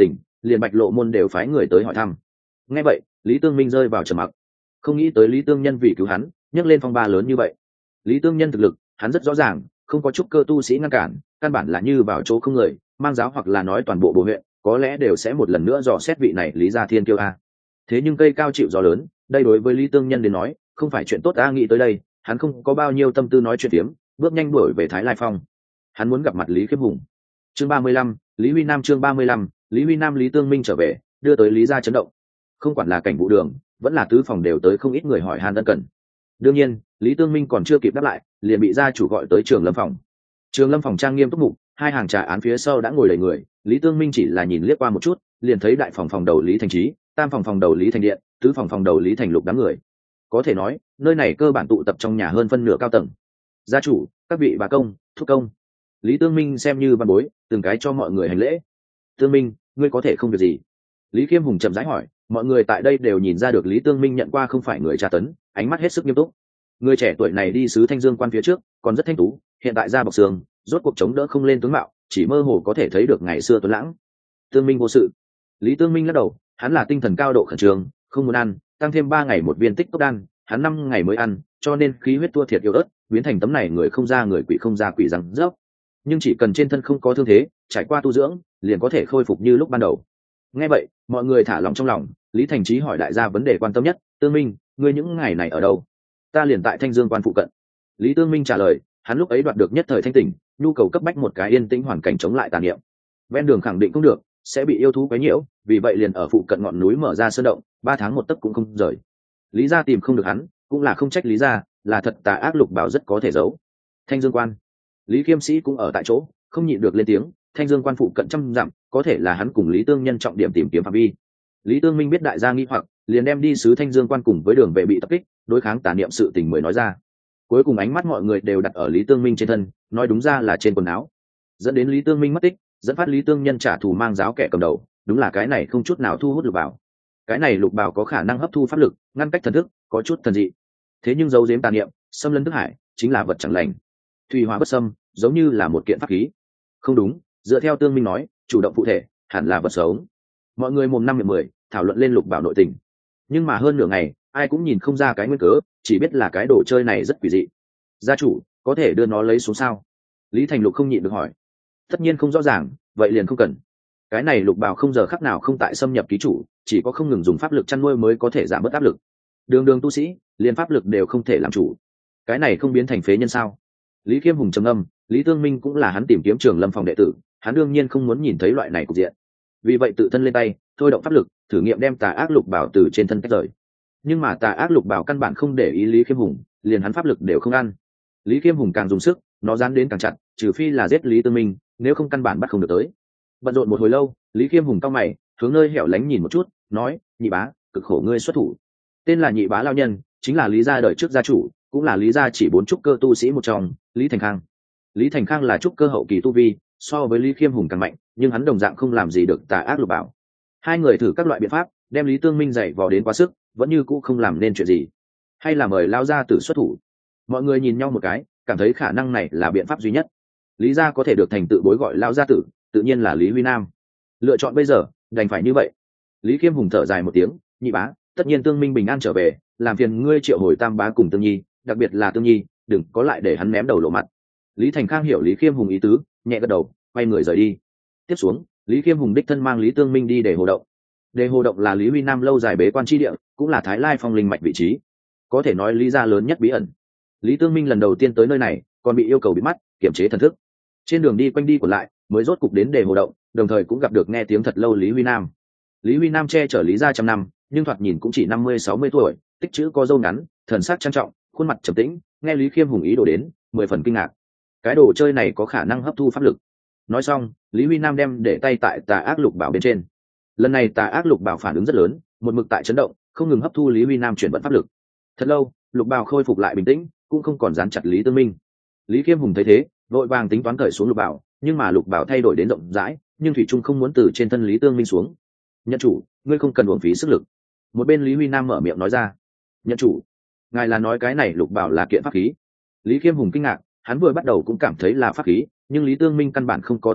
liền Bạch Lộ môn đều phái người tới hỏi thăm. Nghe vậy, Lý Tương Minh rơi vào trầm mặc. Không nghĩ tới Lý Tương Nhân vì cứu hắn nhấc lên phong ba lớn như vậy. Lý Tương Nhân thực lực hắn rất rõ ràng, không có chút cơ tu sĩ ngăn cản, căn bản là như vào chỗ không người, mang giáo hoặc là nói toàn bộ bộ huyện có lẽ đều sẽ một lần nữa dò xét vị này Lý Gia Thiên kiêu a. Thế nhưng cây cao chịu gió lớn, đây đối với Lý Tương Nhân đến nói không phải chuyện tốt. A nghĩ tới đây, hắn không có bao nhiêu tâm tư nói chuyện tiếm, bước nhanh đuổi về Thái Lai Phong. Hắn muốn gặp mặt Lý Khiêm Hùng. Chương ba mươi lăm, Lý Huy Nam. Chương ba mươi lăm, Lý Huy Nam. Lý Tương Minh trở về, đưa tới Lý Gia chấn động. Không quản là cảnh vụ đường, vẫn là tứ phòng đều tới không ít người hỏi han ân cần. Đương nhiên, Lý Tương Minh còn chưa kịp đáp lại, liền bị gia chủ gọi tới Trường Lâm phòng. Trường Lâm phòng trang nghiêm túc mục, hai hàng trà án phía sau đã ngồi đầy người. Lý Tương Minh chỉ là nhìn liếc qua một chút, liền thấy đại phòng phòng đầu Lý Thành Trí, tam phòng phòng đầu Lý Thành Điện, tứ phòng phòng đầu Lý Thành Lục đám người. Có thể nói, nơi này cơ bản tụ tập trong nhà hơn phân nửa cao tầng. Gia chủ, các vị bà công, thúc công. Lý Tương Minh xem như văn bối, từng cái cho mọi người hành lễ. Tương Minh, ngươi có thể không việc gì? Lý Khiêm Hùng chậm rãi hỏi. Mọi người tại đây đều nhìn ra được Lý Tương Minh nhận qua không phải người tra tấn, ánh mắt hết sức nghiêm túc. Người trẻ tuổi này đi sứ Thanh Dương quan phía trước còn rất thanh tú, hiện tại ra bọc xương, rốt cuộc chống đỡ không lên tướng mạo, chỉ mơ hồ có thể thấy được ngày xưa tuấn lãng. Tương Minh vô sự. Lý Tương Minh lắc đầu, hắn là tinh thần cao độ khẩn trương, không muốn ăn, tăng thêm ba ngày một viên tích cốc đan, hắn năm ngày mới ăn, cho nên khí huyết tua thiệt yếu ớt, biến thành tấm này người không ra người quỷ không ra quỷ răng rớp. Nhưng chỉ cần trên thân không có thương thế, trải qua tu dưỡng, liền có thể khôi phục như lúc ban đầu. Nghe vậy, mọi người thả lòng trong lòng. Lý Thành Trí hỏi đại gia vấn đề quan tâm nhất, Tương Minh, ngươi những ngày này ở đâu? Ta liền tại Thanh Dương quan phụ cận. Lý Tương Minh trả lời, hắn lúc ấy đoạt được nhất thời thanh tỉnh, nhu cầu cấp bách một cái yên tĩnh hoàn cảnh chống lại tà niệm. Ven đường khẳng định không được, sẽ bị yêu thú quấy nhiễu, vì vậy liền ở phụ cận ngọn núi mở ra sơn động, ba tháng một tấc cũng không rời. Lý gia tìm không được hắn, cũng là không trách Lý gia, là thật tà ác lục bảo rất có thể giấu. Thanh Dương quan. Lý Khiêm Sĩ cũng ở tại chỗ, không nhịn được lên tiếng, Thanh Dương quan phụ cận trăm dặm, có thể là hắn cùng Lý Tương Nhân trọng điểm tìm kiếm phạm vi. Lý Tương Minh biết đại gia nghi hoặc, liền đem đi sứ Thanh Dương quan cùng với đường vệ bị tập kích, đối kháng tà niệm sự tình mới nói ra. Cuối cùng ánh mắt mọi người đều đặt ở Lý Tương Minh trên thân, nói đúng ra là trên quần áo. Dẫn đến Lý Tương Minh mất tích, dẫn phát Lý Tương Nhân trả thù mang giáo kẻ cầm đầu, đúng là cái này không chút nào thu hút lục bảo. Cái này lục bảo có khả năng hấp thu pháp lực, ngăn cách thần thức, có chút thần dị. Thế nhưng giấu giếm tà niệm, xâm lấn thức hải, chính là vật chẳng lành. Thủy hóa bất xâm, giống như là một kiện pháp khí. Không đúng, dựa theo Tương Minh nói, chủ động phụ thể, hẳn là vật sống. Mọi người mồm năm miệng mười, thảo luận lên lục bảo nội tình. Nhưng mà hơn nửa ngày, ai cũng nhìn không ra cái nguyên cớ, chỉ biết là cái đồ chơi này rất quỷ dị. Gia chủ, có thể đưa nó lấy xuống sao? Lý Thành Lục không nhịn được hỏi. Tất nhiên không rõ ràng, vậy liền không cần. Cái này lục bảo không giờ khắc nào không tại xâm nhập ký chủ, chỉ có không ngừng dùng pháp lực chăn nuôi mới có thể giảm bớt áp lực. Đường đường tu sĩ, liền pháp lực đều không thể làm chủ. Cái này không biến thành phế nhân sao? Lý Khiêm Hùng trầm âm, Lý Tương Minh cũng là hắn tìm kiếm Trường Lâm phòng đệ tử, hắn đương nhiên không muốn nhìn thấy loại này cục diện. Vì vậy tự thân lên tay, thôi động pháp lực, thử nghiệm đem tà ác lục bảo từ trên thân tách rời. Nhưng mà tà ác lục bảo căn bản không để ý Lý Khiêm Hùng, liền hắn pháp lực đều không ăn. Lý Khiêm Hùng càng dùng sức, nó dán đến càng chặt, trừ phi là giết Lý Tương Minh, nếu không căn bản bắt không được tới. Bận rộn một hồi lâu, Lý Khiêm Hùng cau mày, hướng nơi hẻo lánh nhìn một chút, nói, nhị bá, cực khổ ngươi xuất thủ. Tên là nhị bá lao nhân, chính là Lý gia đời trước gia chủ, cũng là Lý gia chỉ bốn trúc cơ tu sĩ một trong, Lý Thành Khang. Lý Thành Khang là trúc cơ hậu kỳ tu vi, so với Lý Khiêm Hùng càng mạnh, nhưng hắn đồng dạng không làm gì được tà ác lục bảo. Hai người thử các loại biện pháp, đem Lý Tương Minh dạy vò đến quá sức, vẫn như cũ không làm nên chuyện gì. Hay là mời lao gia tử xuất thủ? Mọi người nhìn nhau một cái, cảm thấy khả năng này là biện pháp duy nhất. Lý gia có thể được thành tự bối gọi lao gia tử, tự nhiên là Lý Huy Nam. Lựa chọn bây giờ, đành phải như vậy. Lý Khiêm Hùng thở dài một tiếng, nhị bá, tất nhiên Tương Minh bình an trở về, làm phiền ngươi triệu hồi Tam bá cùng Tương Nhi, đặc biệt là Tương Nhi, đừng có lại để hắn ném đầu lộ mặt. Lý Thành Khang hiểu Lý Khiêm Hùng ý tứ, nhẹ gật đầu, quay người rời đi. Tiếp xuống, Lý Khiêm Hùng đích thân mang Lý Tương Minh đi để hồ động. Để hồ động là Lý Huy Nam lâu dài bế quan tri địa, cũng là Thái Lai phong linh mạch vị trí, có thể nói Lý gia lớn nhất bí ẩn. Lý Tương Minh lần đầu tiên tới nơi này, còn bị yêu cầu bị mắt, kiểm chế thần thức. Trên đường đi quanh đi của lại, mới rốt cục đến để hồ động, đồng thời cũng gặp được nghe tiếng thật lâu Lý Huy Nam. Lý Huy Nam che chở Lý gia trăm năm, nhưng thoạt nhìn cũng chỉ năm mươi sáu mươi tuổi, tích chữ có râu ngắn, thần sắc trang trọng, khuôn mặt trầm tĩnh, nghe Lý Khiêm Hùng ý đồ đến, mười phần kinh ngạc. Cái đồ chơi này có khả năng hấp thu pháp lực. Nói xong, Lý Huy Nam đem để tay tại tà ác lục bảo bên trên. Lần này tà ác lục bảo phản ứng rất lớn, một mực tại chấn động, không ngừng hấp thu Lý Huy Nam chuyển vận pháp lực. Thật lâu, lục bảo khôi phục lại bình tĩnh, cũng không còn dán chặt Lý Tương Minh. Lý Khiêm Hùng thấy thế, vội vàng tính toán cởi xuống lục bảo, nhưng mà lục bảo thay đổi đến rộng rãi, nhưng thủy trung không muốn từ trên thân Lý Tương Minh xuống. Nhận chủ, ngươi không cần uổng phí sức lực. Một bên Lý Huy Nam mở miệng nói ra. Nhận chủ, ngài là nói cái này lục bảo là kiện pháp khí? Lý Khiêm Hùng kinh ngạc, hắn vừa bắt đầu cũng cảm thấy là pháp khí, nhưng Lý Tương Minh căn bản không có tế luyện,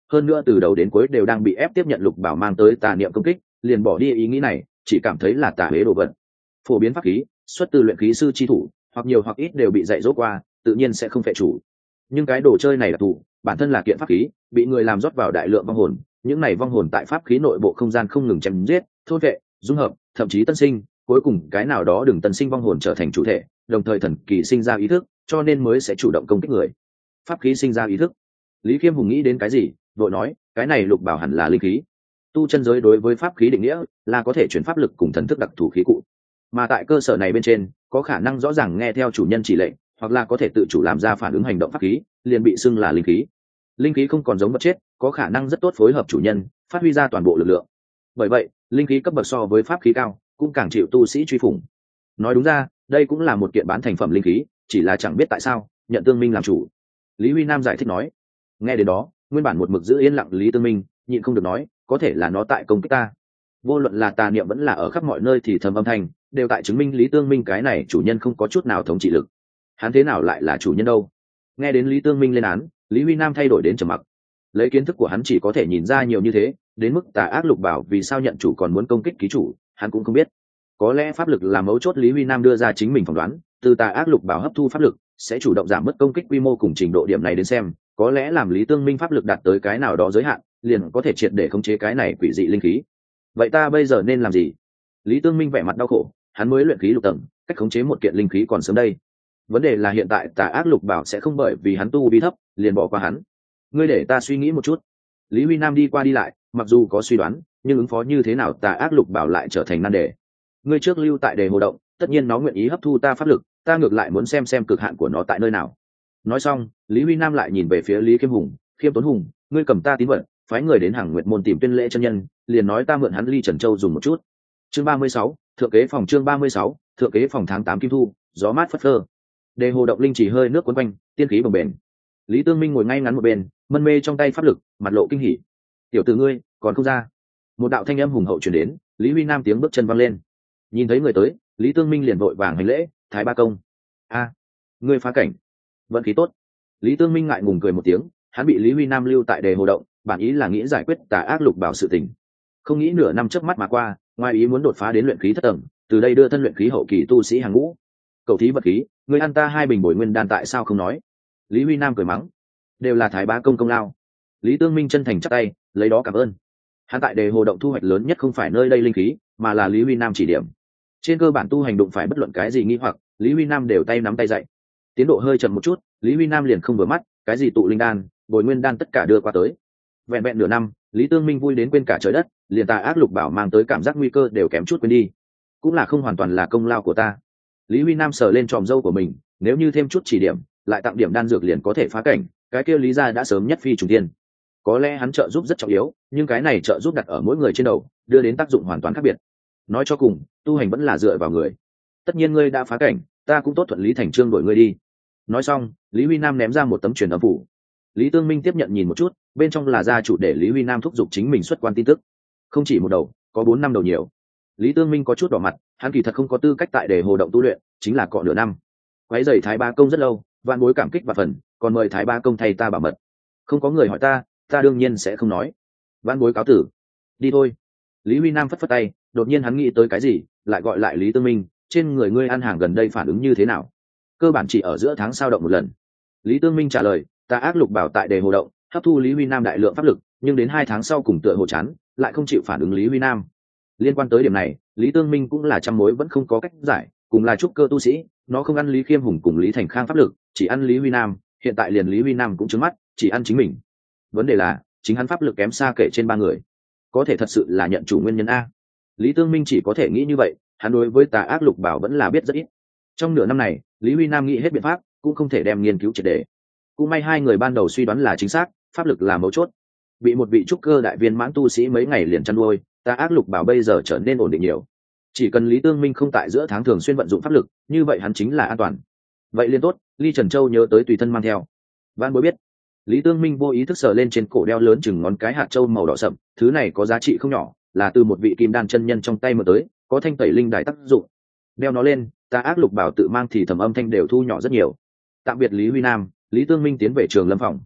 hơn nữa từ đầu đến cuối đều đang bị ép tiếp nhận lục bảo mang tới tà niệm công kích, liền bỏ đi ý nghĩ này, chỉ cảm thấy là tà huế đồ vật. Phổ biến pháp khí xuất từ luyện khí sư chi thủ, hoặc nhiều hoặc ít đều bị dạy dỗ qua, tự nhiên sẽ không phệ chủ. Nhưng cái đồ chơi này là thủ, bản thân là kiện pháp khí, bị người làm rót vào đại lượng vong hồn, những này vong hồn tại pháp khí nội bộ không gian không ngừng chém giết, thôn vệ, dung hợp, thậm chí tân sinh, cuối cùng cái nào đó đừng tân sinh vong hồn trở thành chủ thể, đồng thời thần kỳ sinh ra ý thức, cho nên mới sẽ chủ động công kích người. Pháp khí sinh ra ý thức. Lý Khiêm Hùng nghĩ đến cái gì, vội nói, cái này lục bảo hẳn là linh khí. Tu chân giới đối với pháp khí định nghĩa là có thể chuyển pháp lực cùng thần thức đặc thù khí cụ, mà tại cơ sở này bên trên có khả năng rõ ràng nghe theo chủ nhân chỉ lệnh, hoặc là có thể tự chủ làm ra phản ứng hành động pháp khí, liền bị xưng là linh khí. Linh khí không còn giống vật chết, có khả năng rất tốt phối hợp chủ nhân, phát huy ra toàn bộ lực lượng. Bởi vậy linh khí cấp bậc so với pháp khí cao, cũng càng chịu tu sĩ truy phủng. Nói đúng ra đây cũng là một kiện bán thành phẩm linh khí, chỉ là chẳng biết tại sao nhận Tương Minh làm chủ. Lý Huy Nam giải thích nói. Nghe đến đó, nguyên bản một mực giữ yên lặng Lý Tương Minh nhịn không được nói, có thể là nó tại công kích ta. Vô luận là tà niệm vẫn là ở khắp mọi nơi thì thầm âm thanh đều tại chứng minh Lý Tương Minh cái này chủ nhân không có chút nào thống trị lực. Hắn thế nào lại là chủ nhân đâu? Nghe đến Lý Tương Minh lên án, Lý Huy Nam thay đổi đến trầm mặc. Lấy kiến thức của hắn chỉ có thể nhìn ra nhiều như thế, đến mức tà ác lục bảo vì sao nhận chủ còn muốn công kích ký chủ, hắn cũng không biết. Có lẽ pháp lực là mấu chốt, Lý Huy Nam đưa ra chính mình phỏng đoán, từ tà ác lục bảo hấp thu pháp lực sẽ chủ động giảm bớt công kích quy mô cùng trình độ điểm này đến xem, có lẽ làm Lý Tương Minh pháp lực đạt tới cái nào đó giới hạn, liền có thể triệt để khống chế cái này quỷ dị linh khí. Vậy ta bây giờ nên làm gì? Lý Tương Minh vẻ mặt đau khổ, hắn mới luyện khí lục tầng, cách khống chế một kiện linh khí còn sớm đây. Vấn đề là hiện tại tà ác lục bảo sẽ không bởi vì hắn tu vi thấp liền bỏ qua hắn. Ngươi để ta suy nghĩ một chút. Lý Huy Nam đi qua đi lại, mặc dù có suy đoán, nhưng ứng phó như thế nào tà ác lục bảo lại trở thành nan đề. Ngươi trước lưu tại đề hồ động, tất nhiên nó nguyện ý hấp thu ta pháp lực, ta ngược lại muốn xem xem cực hạn của nó tại nơi nào. Nói xong, Lý Huy Nam lại nhìn về phía Lý Khiêm Hùng, Khiêm Tuấn Hùng, ngươi cầm ta tín vật, phái người đến Hàng Nguyệt môn tìm Tuyên Lễ chân nhân, liền nói ta mượn hắn ly Trần Châu dùng một chút. Chương ba mươi sáu, thượng kế phòng. Chương ba mươi sáu, thượng kế phòng. Tháng tám kim thu, gió mát phất phơ. Đề hồ động linh chỉ hơi nước cuốn quanh, tiên khí bồng bềnh. Lý Tương Minh ngồi ngay ngắn một bên, mân mê trong tay pháp lực, mặt lộ kinh hỉ. Tiểu tử ngươi, còn không ra? Một đạo thanh âm hùng hậu truyền đến, Lý Huy Nam tiếng bước chân văng lên. Nhìn thấy người tới, Lý Tương Minh liền vội vàng hành lễ, thái ba công. A, ngươi phá cảnh, vận khí tốt. Lý Tương Minh ngại ngùng cười một tiếng, hắn bị Lý Huy Nam lưu tại đề hồ động, bản ý là nghĩ giải quyết tà ác lục bảo sự tình. Không nghĩ nửa năm trước mắt mà qua, ngoài ý muốn đột phá đến luyện khí thất tầng, từ đây đưa thân luyện khí hậu kỳ tu sĩ hàng ngũ. Cầu thí vật khí, ngươi ăn ta hai bình bồi nguyên đan tại sao không nói? Lý Huy Nam cười mắng, đều là thái bá công công lao. Lý Tương Minh chân thành chắp tay, lấy đó cảm ơn. Hắn tại đề hồ động thu hoạch lớn nhất không phải nơi đây linh khí, mà là Lý Huy Nam chỉ điểm. Trên cơ bản tu hành đụng phải bất luận cái gì nghi hoặc, Lý Huy Nam đều tay nắm tay dạy. Tiến độ hơi chậm một chút, Lý Huy Nam liền không vừa mắt, cái gì tụ linh đan, bồi nguyên đan tất cả đưa qua tới. Vẹn vẹn nửa năm, Lý Tương Minh vui đến quên cả trời đất, liền tà ác lục bảo mang tới cảm giác nguy cơ đều kém chút quên đi. Cũng là không hoàn toàn là công lao của ta. Lý Huy Nam sờ lên tròm râu của mình, nếu như thêm chút chỉ điểm, lại tặng điểm đan dược liền có thể phá cảnh, cái kia Lý gia đã sớm nhất phi trùng tiên. Có lẽ hắn trợ giúp rất trọng yếu, nhưng cái này trợ giúp đặt ở mỗi người trên đầu, đưa đến tác dụng hoàn toàn khác biệt. Nói cho cùng, tu hành vẫn là dựa vào người. Tất nhiên ngươi đã phá cảnh, ta cũng tốt thuận lý thành chương đổi ngươi đi. Nói xong, Lý Huy Nam ném ra một tấm truyền âm phủ. Lý Tương Minh tiếp nhận nhìn một chút, bên trong là gia chủ để Lý Huy Nam thúc giục chính mình xuất quan tin tức. Không chỉ một đầu, có bốn năm đầu nhiều. Lý Tương Minh có chút đỏ mặt, hắn kỳ thật không có tư cách tại để hồ động tu luyện, chính là cọ nửa năm. Quấy rầy Thái Ba công rất lâu, vạn bối cảm kích và phần, còn mời Thái Ba công thay ta bảo mật. Không có người hỏi ta, ta đương nhiên sẽ không nói. Vạn bối cáo tử. Đi thôi. Lý Huy Nam phất phất tay, đột nhiên hắn nghĩ tới cái gì, lại gọi lại Lý Tương Minh, trên người ngươi ăn hàng gần đây phản ứng như thế nào? Cơ bản chỉ ở giữa tháng sao động một lần. Lý Tương Minh trả lời, ta ác lục bảo tại đề hồ động, hấp thu Lý Huy Nam đại lượng pháp lực, nhưng đến hai tháng sau cùng tựa hồ chán, lại không chịu phản ứng Lý Huy Nam. Liên quan tới điểm này, Lý Tương Minh cũng là trăm mối vẫn không có cách giải, cùng là trúc cơ tu sĩ, nó không ăn Lý Khiêm Hùng cùng Lý Thành Khang pháp lực, chỉ ăn Lý Huy Nam, hiện tại liền Lý Huy Nam cũng trứng mắt, chỉ ăn chính mình. Vấn đề là, chính hắn pháp lực kém xa kể trên ba người, có thể thật sự là nhận chủ nguyên nhân a. Lý Tương Minh chỉ có thể nghĩ như vậy, hắn đối với tà ác lục bảo vẫn là biết rất ít. Trong nửa năm này, Lý Huy Nam nghĩ hết biện pháp, cũng không thể đem nghiên cứu triệt để. Cũng may hai người ban đầu suy đoán là chính xác, pháp lực là mấu chốt. Bị một vị trúc cơ đại viên mãn tu sĩ mấy ngày liền chăn nuôi, tà ác lục bảo bây giờ trở nên ổn định nhiều. Chỉ cần Lý Tương Minh không tại giữa tháng thường xuyên vận dụng pháp lực, như vậy hắn chính là an toàn. Vậy liên tốt, Ly Trần Châu nhớ tới tùy thân mang theo. Vãn bối biết. Lý Tương Minh vô ý thức sờ lên trên cổ đeo lớn chừng ngón cái hạt châu màu đỏ sậm, thứ này có giá trị không nhỏ, là từ một vị kim đan chân nhân trong tay mượn tới, có thanh tẩy linh đài tác dụng. Đeo nó lên, tà ác lục bảo tự mang thì thầm âm thanh đều thu nhỏ rất nhiều. Tạm biệt Lý Huy Nam, Lý Tương Minh tiến về trường lâm phòng.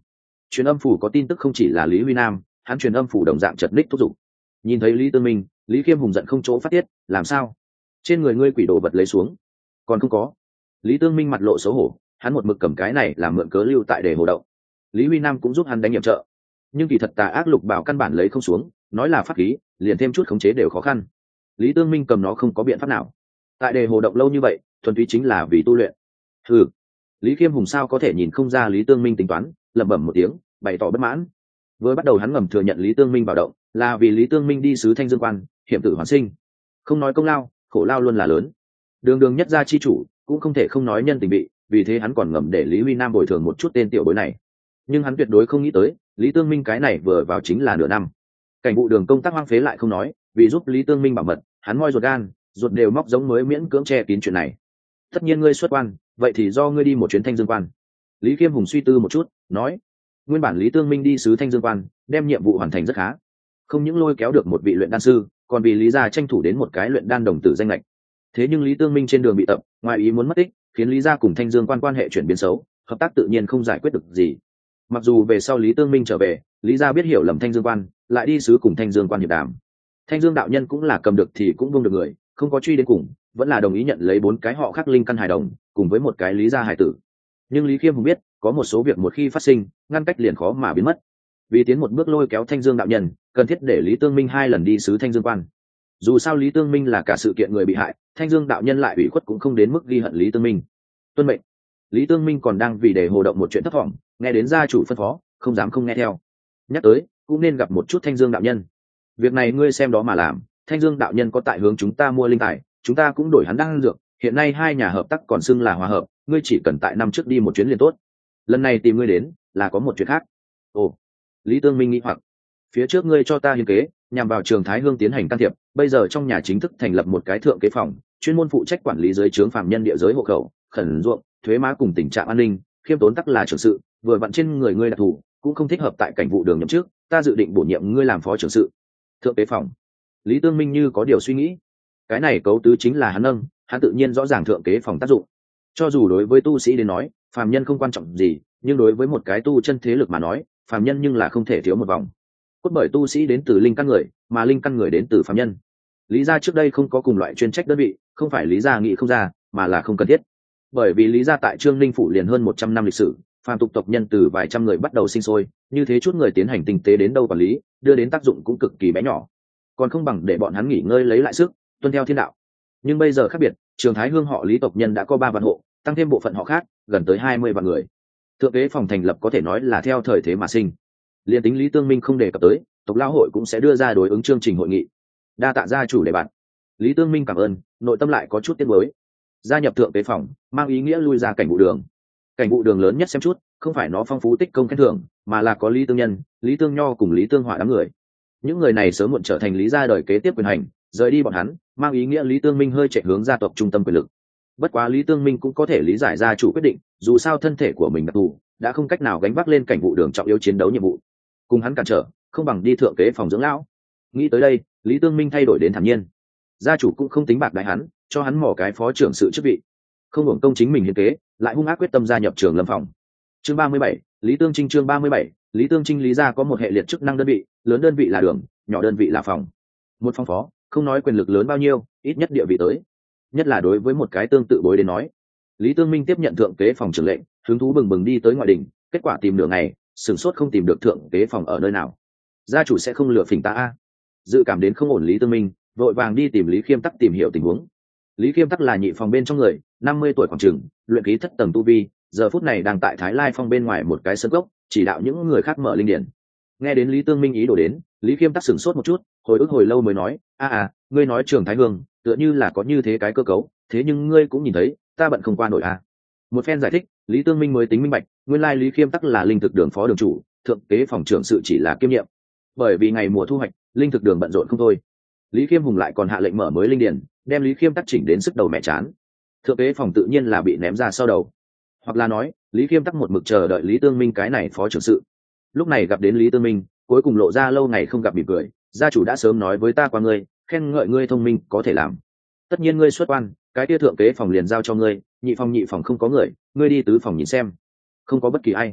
truyền âm phủ có tin tức không chỉ là Lý Huy Nam, hắn truyền âm phủ đồng dạng chật ních thúc giục. Nhìn thấy Lý Tương Minh, Lý Khiêm hùng giận không chỗ phát tiết, làm sao? Trên người ngươi quỷ đồ vật lấy xuống. Còn không có. Lý Tương Minh mặt lộ xấu hổ, hắn một mực cầm cái này làm mượn cớ lưu tại để hồ động. Lý Huy Nam cũng giúp hắn đánh nhiệm trợ, nhưng kỳ thật tà ác lục bảo căn bản lấy không xuống, nói là pháp khí, liền thêm chút khống chế đều khó khăn. Lý Tương Minh cầm nó không có biện pháp nào. Tại đề hồ động lâu như vậy, thuần túy chính là vì tu luyện. Ừ. Lý Khiêm hùng sao có thể nhìn không ra Lý Tương Minh tính toán, lẩm bẩm một tiếng, bày tỏ bất mãn. Vừa bắt đầu hắn ngầm thừa nhận Lý Tương Minh vào động, là vì Lý Tương Minh đi sứ Thanh Dương Quan, hiểm tử hoàn sinh. Không nói công lao, khổ lao luôn là lớn. Đường đường nhất gia chi chủ, cũng không thể không nói nhân tình bị, vì thế hắn còn ngầm để Lý Huy Nam bồi thường một chút tên tiểu bối này. Nhưng hắn tuyệt đối không nghĩ tới, Lý Tương Minh cái này vừa vào chính là nửa năm. Cảnh vụ đường công tác hoang phế lại không nói, vì giúp Lý Tương Minh bảo mật, hắn moi ruột gan, ruột đều móc giống mới miễn cưỡng che kín chuyện này. Tất nhiên ngươi xuất quan, vậy thì do ngươi đi một chuyến Thanh Dương Quan. Lý Khiêm hùng suy tư một chút, nói: nguyên bản Lý Tương Minh đi sứ Thanh Dương Quan, đem nhiệm vụ hoàn thành rất khá, không những lôi kéo được một vị luyện đan sư, còn vì Lý gia tranh thủ đến một cái luyện đan đồng tử danh lệch. Thế nhưng Lý Tương Minh trên đường bị tập, ngoài ý muốn mất tích, khiến Lý gia cùng Thanh Dương Quan quan hệ chuyển biến xấu, hợp tác tự nhiên không giải quyết được gì. Mặc dù về sau Lý Tương Minh trở về, Lý gia biết hiểu lầm Thanh Dương Quan, lại đi sứ cùng Thanh Dương Quan hiệp đàm. Thanh Dương đạo nhân cũng là cầm được thì cũng buông được người, không có truy đến cùng, vẫn là đồng ý nhận lấy bốn cái họ khác linh căn hài đồng, cùng với một cái Lý gia hài tử. Nhưng Lý Khiêm không biết, có một số việc một khi phát sinh, ngăn cách liền khó mà biến mất. Vì tiến một bước lôi kéo Thanh Dương đạo nhân, cần thiết để Lý Tương Minh hai lần đi sứ Thanh Dương Quan. Dù sao Lý Tương Minh là cả sự kiện người bị hại, Thanh Dương đạo nhân lại ủy khuất cũng không đến mức ghi hận Lý Tương Minh. Tuân mệnh. Lý Tương Minh còn đang vì để hồ động một chuyện thấp thỏm, nghe đến gia chủ phân phó, không dám không nghe theo. Nhắc tới, cũng nên gặp một chút Thanh Dương đạo nhân. Việc này ngươi xem đó mà làm, Thanh Dương đạo nhân có tại hướng chúng ta mua linh tài, chúng ta cũng đổi hắn đan dược, hiện nay hai nhà hợp tác còn xưng là hòa hợp, ngươi chỉ cần tại năm trước đi một chuyến liền tốt. Lần này tìm ngươi đến, là có một chuyện khác. Ồ. Lý Tương Minh nghĩ hoặc, phía trước ngươi cho ta hiến kế, nhằm vào Trường Thái Hương tiến hành can thiệp, bây giờ trong nhà chính thức thành lập một cái thượng kế phòng, chuyên môn phụ trách quản lý giới trướng phạm nhân địa giới hộ khẩu, khẩn ruộng, thuế má cùng tình trạng an ninh, khiêm tốn tắc là trưởng sự, vừa vặn trên người ngươi đặc thù, cũng không thích hợp tại cảnh vụ đường nhậm chức, ta dự định bổ nhiệm ngươi làm phó trưởng sự. Thượng kế phòng. Lý Tương Minh như có điều suy nghĩ, cái này cấu tứ chính là hắn nâng, hắn tự nhiên rõ ràng thượng kế phòng tác dụng. Cho dù đối với tu sĩ đến nói, phàm nhân không quan trọng gì, nhưng đối với một cái tu chân thế lực mà nói, phàm nhân nhưng là không thể thiếu một vòng. Cốt bởi tu sĩ đến từ linh căn người, mà linh căn người đến từ phàm nhân. Lý gia trước đây không có cùng loại chuyên trách đơn vị, không phải Lý gia nghĩ không ra, mà là không cần thiết. Bởi vì Lý gia tại Trương Ninh phủ liền hơn một trăm năm lịch sử, phàm tục tộc nhân từ vài trăm người bắt đầu sinh sôi, như thế chút người tiến hành tinh tế đến đâu quản lý, đưa đến tác dụng cũng cực kỳ bé nhỏ. Còn không bằng để bọn hắn nghỉ ngơi lấy lại sức, tuân theo thiên đạo. Nhưng bây giờ khác biệt, Trường Thái Hương họ Lý tộc nhân đã có ba vạn hộ, tăng thêm bộ phận họ khác, gần tới hai mươi vạn người. Thượng kế phòng thành lập có thể nói là theo thời thế mà sinh. Liên tính Lý Tương Minh không đề cập tới, tộc lão hội cũng sẽ đưa ra đối ứng chương trình hội nghị. Đa tạ gia chủ đề bạn. Lý Tương Minh cảm ơn, nội tâm lại có chút tiếc nuối. Gia nhập thượng kế phòng, mang ý nghĩa lui ra cảnh vụ đường. Cảnh vụ đường lớn nhất xem chút, không phải nó phong phú tích công khen thưởng, mà là có Lý Tương Nhân, Lý Tương Nho cùng Lý Tương Hỏa đám người. Những người này sớm muộn trở thành Lý gia đời kế tiếp quyền hành, rời đi bọn hắn, mang ý nghĩa Lý Tương Minh hơi chạy hướng gia tộc trung tâm quyền lực. Bất quá Lý Tương Minh cũng có thể lý giải gia chủ quyết định, dù sao thân thể của mình đặc thù, đã không cách nào gánh vác lên cảnh vụ đường trọng yếu chiến đấu nhiệm vụ. Cùng hắn cản trở, không bằng đi thượng kế phòng dưỡng lão. Nghĩ tới đây, Lý Tương Minh thay đổi đến thản nhiên. Gia chủ cũng không tính bạc đại hắn, cho hắn mỏ cái phó trưởng sự chức vị. Không hưởng công chính mình hiến kế, lại hung ác quyết tâm gia nhập Trường Lâm phòng. Chương ba mươi bảy, Lý Tương Trinh chương ba mươi bảy, Lý Tương Trinh Lý gia có một hệ liệt chức năng đơn vị, lớn đơn vị là đường, nhỏ đơn vị là phòng. Một phòng phó, không nói quyền lực lớn bao nhiêu, ít nhất địa vị tới. Nhất là đối với một cái tương tự bối đến nói. Lý Tương Minh tiếp nhận thượng kế phòng trưởng lệnh, hứng thú bừng bừng đi tới ngoại đình, kết quả tìm nửa ngày, sửng sốt không tìm được thượng kế phòng ở nơi nào. Gia chủ sẽ không lừa phỉnh ta a. Dự cảm đến không ổn Lý Tương Minh, vội vàng đi tìm Lý Khiêm Tắc tìm hiểu tình huống. Lý Khiêm Tắc là nhị phòng bên trong người, năm mươi tuổi khoảng chừng, luyện khí thất tầng tu vi, giờ phút này đang tại Thái Lai Phong bên ngoài một cái sân gốc, chỉ đạo những người khác mở linh điển. Nghe đến Lý Tương Minh ý đồ đến, Lý Khiêm Tắc sửng sốt một chút, hồi ức hồi lâu mới nói, a à, ngươi nói Trường Thái Hương, tựa như là có như thế cái cơ cấu, thế nhưng ngươi cũng nhìn thấy, ta bận không qua nổi a. Một phen giải thích, Lý Tương Minh mới tính minh bạch, nguyên lai Lý Khiêm Tắc là linh thực đường phó đường chủ, thượng kế phòng trưởng sự chỉ là kiêm nhiệm. Bởi vì ngày mùa thu hoạch, linh thực đường bận rộn không thôi. Lý Khiêm hùng lại còn hạ lệnh mở mới linh điển, đem Lý Khiêm Tắc chỉnh đến sức đầu mẹ chán. Thượng kế phòng tự nhiên là bị ném ra sau đầu. Hoặc là nói, Lý Khiêm Tắc một mực chờ đợi Lý Tương Minh cái này phó trưởng sự. Lúc này gặp đến Lý Tương Minh, cuối cùng lộ ra lâu ngày không gặp mỉm cười, gia chủ đã sớm nói với ta qua ngươi, khen ngợi ngươi thông minh có thể làm. Tất nhiên ngươi xuất quan, cái kia thượng kế phòng liền giao cho ngươi, nhị phòng nhị phòng không có người, ngươi đi tứ phòng nhìn xem. Không có bất kỳ ai.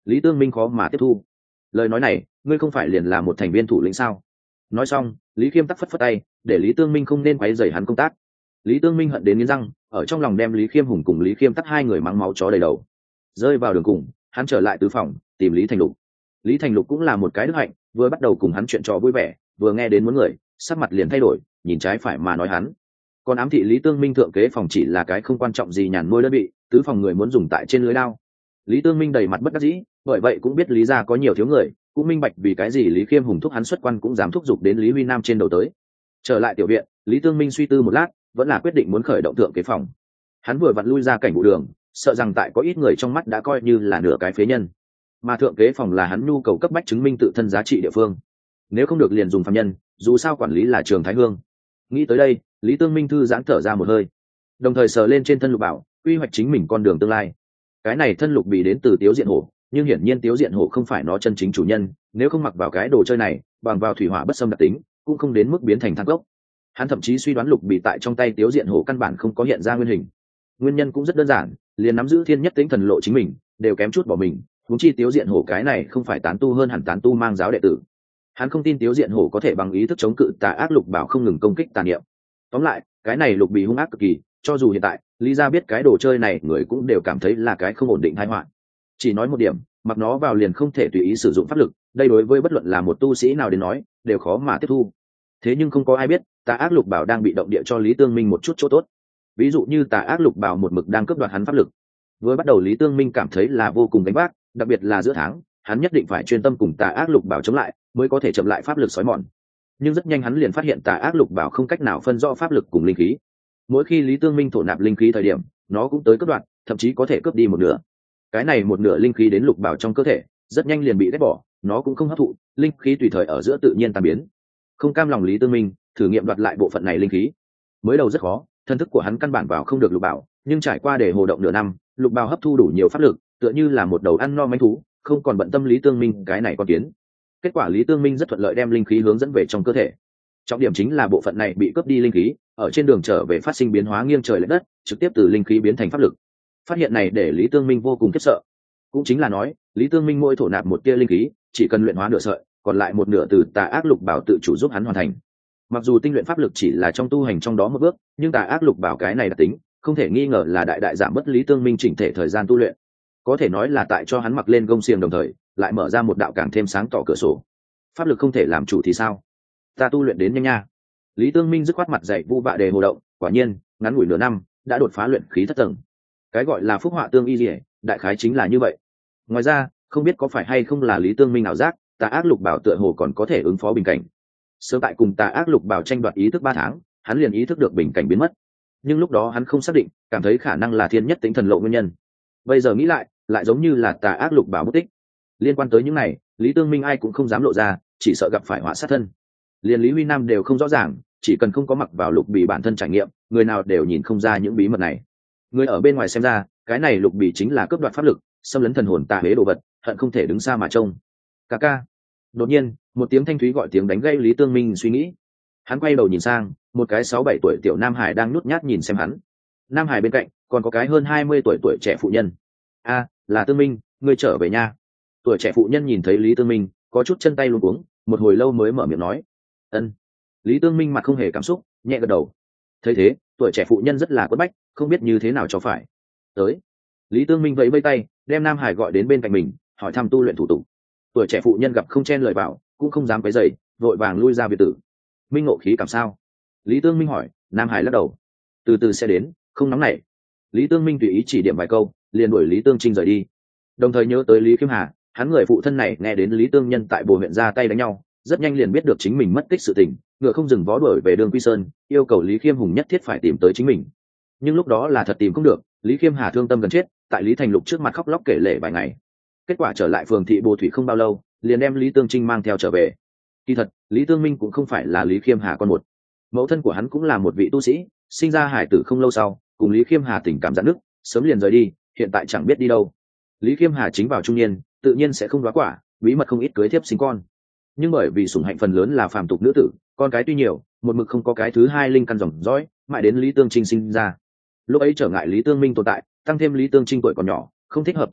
Lý Tương Minh khó mà tiếp thu. Lời nói này, ngươi không phải liền là một thành viên thủ lĩnh sao? Nói xong, Lý Khiêm tắc phất phất tay, để Lý Tương Minh không nên quấy rầy hắn công tác. Lý Tương Minh hận đến nghiến răng, ở trong lòng đem Lý Khiêm hùng cùng Lý Khiêm tắc hai người mắng máu chó đầy đầu. Rơi vào đường cùng, hắn trở lại tứ phòng, tìm Lý Thành Lục. Lý Thành Lục cũng là một cái đức hạnh, vừa bắt đầu cùng hắn chuyện trò vui vẻ, vừa nghe đến muốn người, sắc mặt liền thay đổi, nhìn trái phải mà nói hắn. Còn ám thị Lý Tương Minh thượng kế phòng chỉ là cái không quan trọng gì nhàn nuôi đơn vị, tứ phòng người muốn dùng tại trên lưới lao. Lý Tương Minh đầy mặt bất đắc dĩ, bởi vậy cũng biết Lý gia có nhiều thiếu người, cũng minh bạch vì cái gì Lý Khiêm hùng thúc hắn xuất quan cũng dám thúc giục đến Lý Huy Nam trên đầu tới. Trở lại tiểu viện, Lý Tương Minh suy tư một lát, vẫn là quyết định muốn khởi động thượng kế phòng. Hắn vừa vặn lui ra cảnh vụ đường, sợ rằng tại có ít người trong mắt đã coi như là nửa cái phế nhân, mà thượng kế phòng là hắn nhu cầu cấp bách chứng minh tự thân giá trị địa phương. Nếu không được liền dùng phạm nhân, dù sao quản lý là Trường Thái Hương. Nghĩ tới đây, Lý Tương Minh thư giãn thở ra một hơi, đồng thời sờ lên trên thân lục bảo, quy hoạch chính mình con đường tương lai. Cái này thân lục bị đến từ Tiếu Diện Hổ, nhưng hiển nhiên Tiếu Diện Hổ không phải nó chân chính chủ nhân, nếu không mặc vào cái đồ chơi này, bằng vào thủy hỏa bất xâm đặc tính, cũng không đến mức biến thành thang cốc. Hắn thậm chí suy đoán lục bị tại trong tay Tiếu Diện Hổ căn bản không có hiện ra nguyên hình. Nguyên nhân cũng rất đơn giản, liền nắm giữ thiên nhất tính thần lộ chính mình, đều kém chút bỏ mình, huống chi Tiếu Diện Hổ cái này không phải tán tu hơn hẳn tán tu mang giáo đệ tử. Hắn không tin Tiếu Diện Hổ có thể bằng ý thức chống cự tà ác lục bảo không ngừng công kích tà niệm. Tóm lại, cái này lục bị hung ác cực kỳ, cho dù hiện tại Lý gia biết cái đồ chơi này, người cũng đều cảm thấy là cái không ổn định tai họa. Chỉ nói một điểm, mặc nó vào liền không thể tùy ý sử dụng pháp lực, đây đối với bất luận là một tu sĩ nào đến nói, đều khó mà tiếp thu. Thế nhưng không có ai biết, tà ác lục bảo đang bị động địa cho Lý Tương Minh một chút chỗ tốt. Ví dụ như tà ác lục bảo một mực đang cướp đoạt hắn pháp lực. Vừa bắt đầu Lý Tương Minh cảm thấy là vô cùng gánh vác, đặc biệt là giữa tháng, hắn nhất định phải chuyên tâm cùng tà ác lục bảo chống lại, mới có thể chậm lại pháp lực sói mòn. Nhưng rất nhanh hắn liền phát hiện tà ác lục bảo không cách nào phân rõ pháp lực cùng linh khí. Mỗi khi Lý Tương Minh thổ nạp linh khí thời điểm, nó cũng tới cướp đoạt, thậm chí có thể cướp đi một nửa. Cái này một nửa linh khí đến lục bảo trong cơ thể, rất nhanh liền bị ghét bỏ, nó cũng không hấp thụ, linh khí tùy thời ở giữa tự nhiên tan biến. Không cam lòng Lý Tương Minh thử nghiệm đoạt lại bộ phận này linh khí. Mới đầu rất khó, thân thức của hắn căn bản vào không được lục bảo, nhưng trải qua để hồ động nửa năm, lục bảo hấp thu đủ nhiều pháp lực, tựa như là một đầu ăn no manh thú, không còn bận tâm Lý Tương Minh cái này con kiến. Kết quả Lý Tương Minh rất thuận lợi đem linh khí hướng dẫn về trong cơ thể. Trọng điểm chính là bộ phận này bị cướp đi linh khí, ở trên đường trở về phát sinh biến hóa nghiêng trời lệch đất, trực tiếp từ linh khí biến thành pháp lực. Phát hiện này để Lý Tương Minh vô cùng khiếp sợ. Cũng chính là nói, Lý Tương Minh mỗi thổ nạp một tia linh khí, chỉ cần luyện hóa nửa sợi, còn lại một nửa từ tà ác lục bảo tự chủ giúp hắn hoàn thành. Mặc dù tinh luyện pháp lực chỉ là trong tu hành trong đó một bước, nhưng tà ác lục bảo cái này đặc tính, không thể nghi ngờ là đại đại giảm bất Lý Tương Minh chỉnh thể thời gian tu luyện. Có thể nói là tại cho hắn mặc lên gông xiềng đồng thời, lại mở ra một đạo càng thêm sáng tỏ cửa sổ. Pháp lực không thể làm chủ thì sao? Ta tu luyện đến nhanh nha. Lý Tương Minh dứt khoát mặt dạy vu vạ đề hồ động, quả nhiên, ngắn ngủi nửa năm, đã đột phá luyện khí thất tầng. Cái gọi là phúc họa tương y liễu, đại khái chính là như vậy. Ngoài ra, không biết có phải hay không là Lý Tương Minh ảo giác, tà ác lục bảo tựa hồ còn có thể ứng phó bình cảnh. Sớm tại cùng tà ác lục bảo tranh đoạt ý thức ba tháng, hắn liền ý thức được bình cảnh biến mất. Nhưng lúc đó hắn không xác định, cảm thấy khả năng là thiên nhất tính thần lộ nguyên nhân. Bây giờ nghĩ lại, lại giống như là tà ác lục bảo mất tích. Liên quan tới những này, Lý Tương Minh ai cũng không dám lộ ra, chỉ sợ gặp phải họa sát thân. Liên Lý Huy Nam đều không rõ ràng, chỉ cần không có mặc vào lục bì bản thân trải nghiệm, người nào đều nhìn không ra những bí mật này. Người ở bên ngoài xem ra, cái này lục bì chính là cướp đoạt pháp lực, xâm lấn thần hồn tà huế đồ vật, hận không thể đứng xa mà trông. Ca ca. Đột nhiên, một tiếng thanh thúy gọi tiếng đánh gây Lý Tương Minh suy nghĩ. Hắn quay đầu nhìn sang, một cái sáu bảy tuổi tiểu Nam Hải đang nhút nhát nhìn xem hắn. Nam Hải bên cạnh còn có cái hơn hai mươi tuổi tuổi trẻ phụ nhân. A, là Tương Minh, ngươi trở về nha. Tuổi trẻ phụ nhân nhìn thấy Lý Tương Minh, có chút chân tay luống cuống, một hồi lâu mới mở miệng nói. Ân. Lý Tương Minh mặt không hề cảm xúc, nhẹ gật đầu. Thấy thế, tuổi trẻ phụ nhân rất là quất bách, không biết như thế nào cho phải. Tới. Lý Tương Minh vẫy vẫy tay, đem Nam Hải gọi đến bên cạnh mình, hỏi thăm tu luyện thủ tục. Tuổi trẻ phụ nhân gặp không chen lời bảo, cũng không dám quấy rầy, vội vàng lui ra biệt tử. Minh ngộ khí cảm sao? Lý Tương Minh hỏi. Nam Hải lắc đầu. Từ từ sẽ đến, không nóng nảy. Lý Tương Minh tùy ý chỉ điểm vài câu, liền đuổi Lý Tương Trinh rời đi. Đồng thời nhớ tới Lý Khiêm Hà, hắn người phụ thân này nghe đến Lý Tương Nhân tại Bồ huyện ra tay đánh nhau, rất nhanh liền biết được chính mình mất tích sự tình, ngựa không dừng vó đuổi về Đường Quy Sơn, yêu cầu Lý Khiêm Hùng nhất thiết phải tìm tới chính mình. Nhưng lúc đó là thật tìm không được, Lý Khiêm Hà thương tâm gần chết, tại Lý Thành Lục trước mặt khóc lóc kể lể vài ngày. Kết quả trở lại phường thị Bồ Thủy không bao lâu, liền đem Lý Tương Trinh mang theo trở về. Kỳ thật, Lý Tương Minh cũng không phải là Lý Khiêm Hà con một. Mẫu thân của hắn cũng là một vị tu sĩ, sinh ra hải tử không lâu sau, cùng Lý Khiêm Hà tình cảm giãn nứt, sớm liền rời đi, hiện tại chẳng biết đi đâu. Lý Khiêm Hà chính vào trung niên, tự nhiên sẽ không đoá quả, bí mật không ít cưới thiếp sinh con. Nhưng bởi vì sủng hạnh phần lớn là phàm tục nữ tử, con cái tuy nhiều, một mực không có cái thứ hai linh căn dòng dõi, mãi đến Lý Tương Trinh sinh ra. Lúc ấy trở ngại Lý Tương Minh tồn tại, tăng thêm Lý Tương Trinh tuổi còn nhỏ, không thích hợp tu luyện,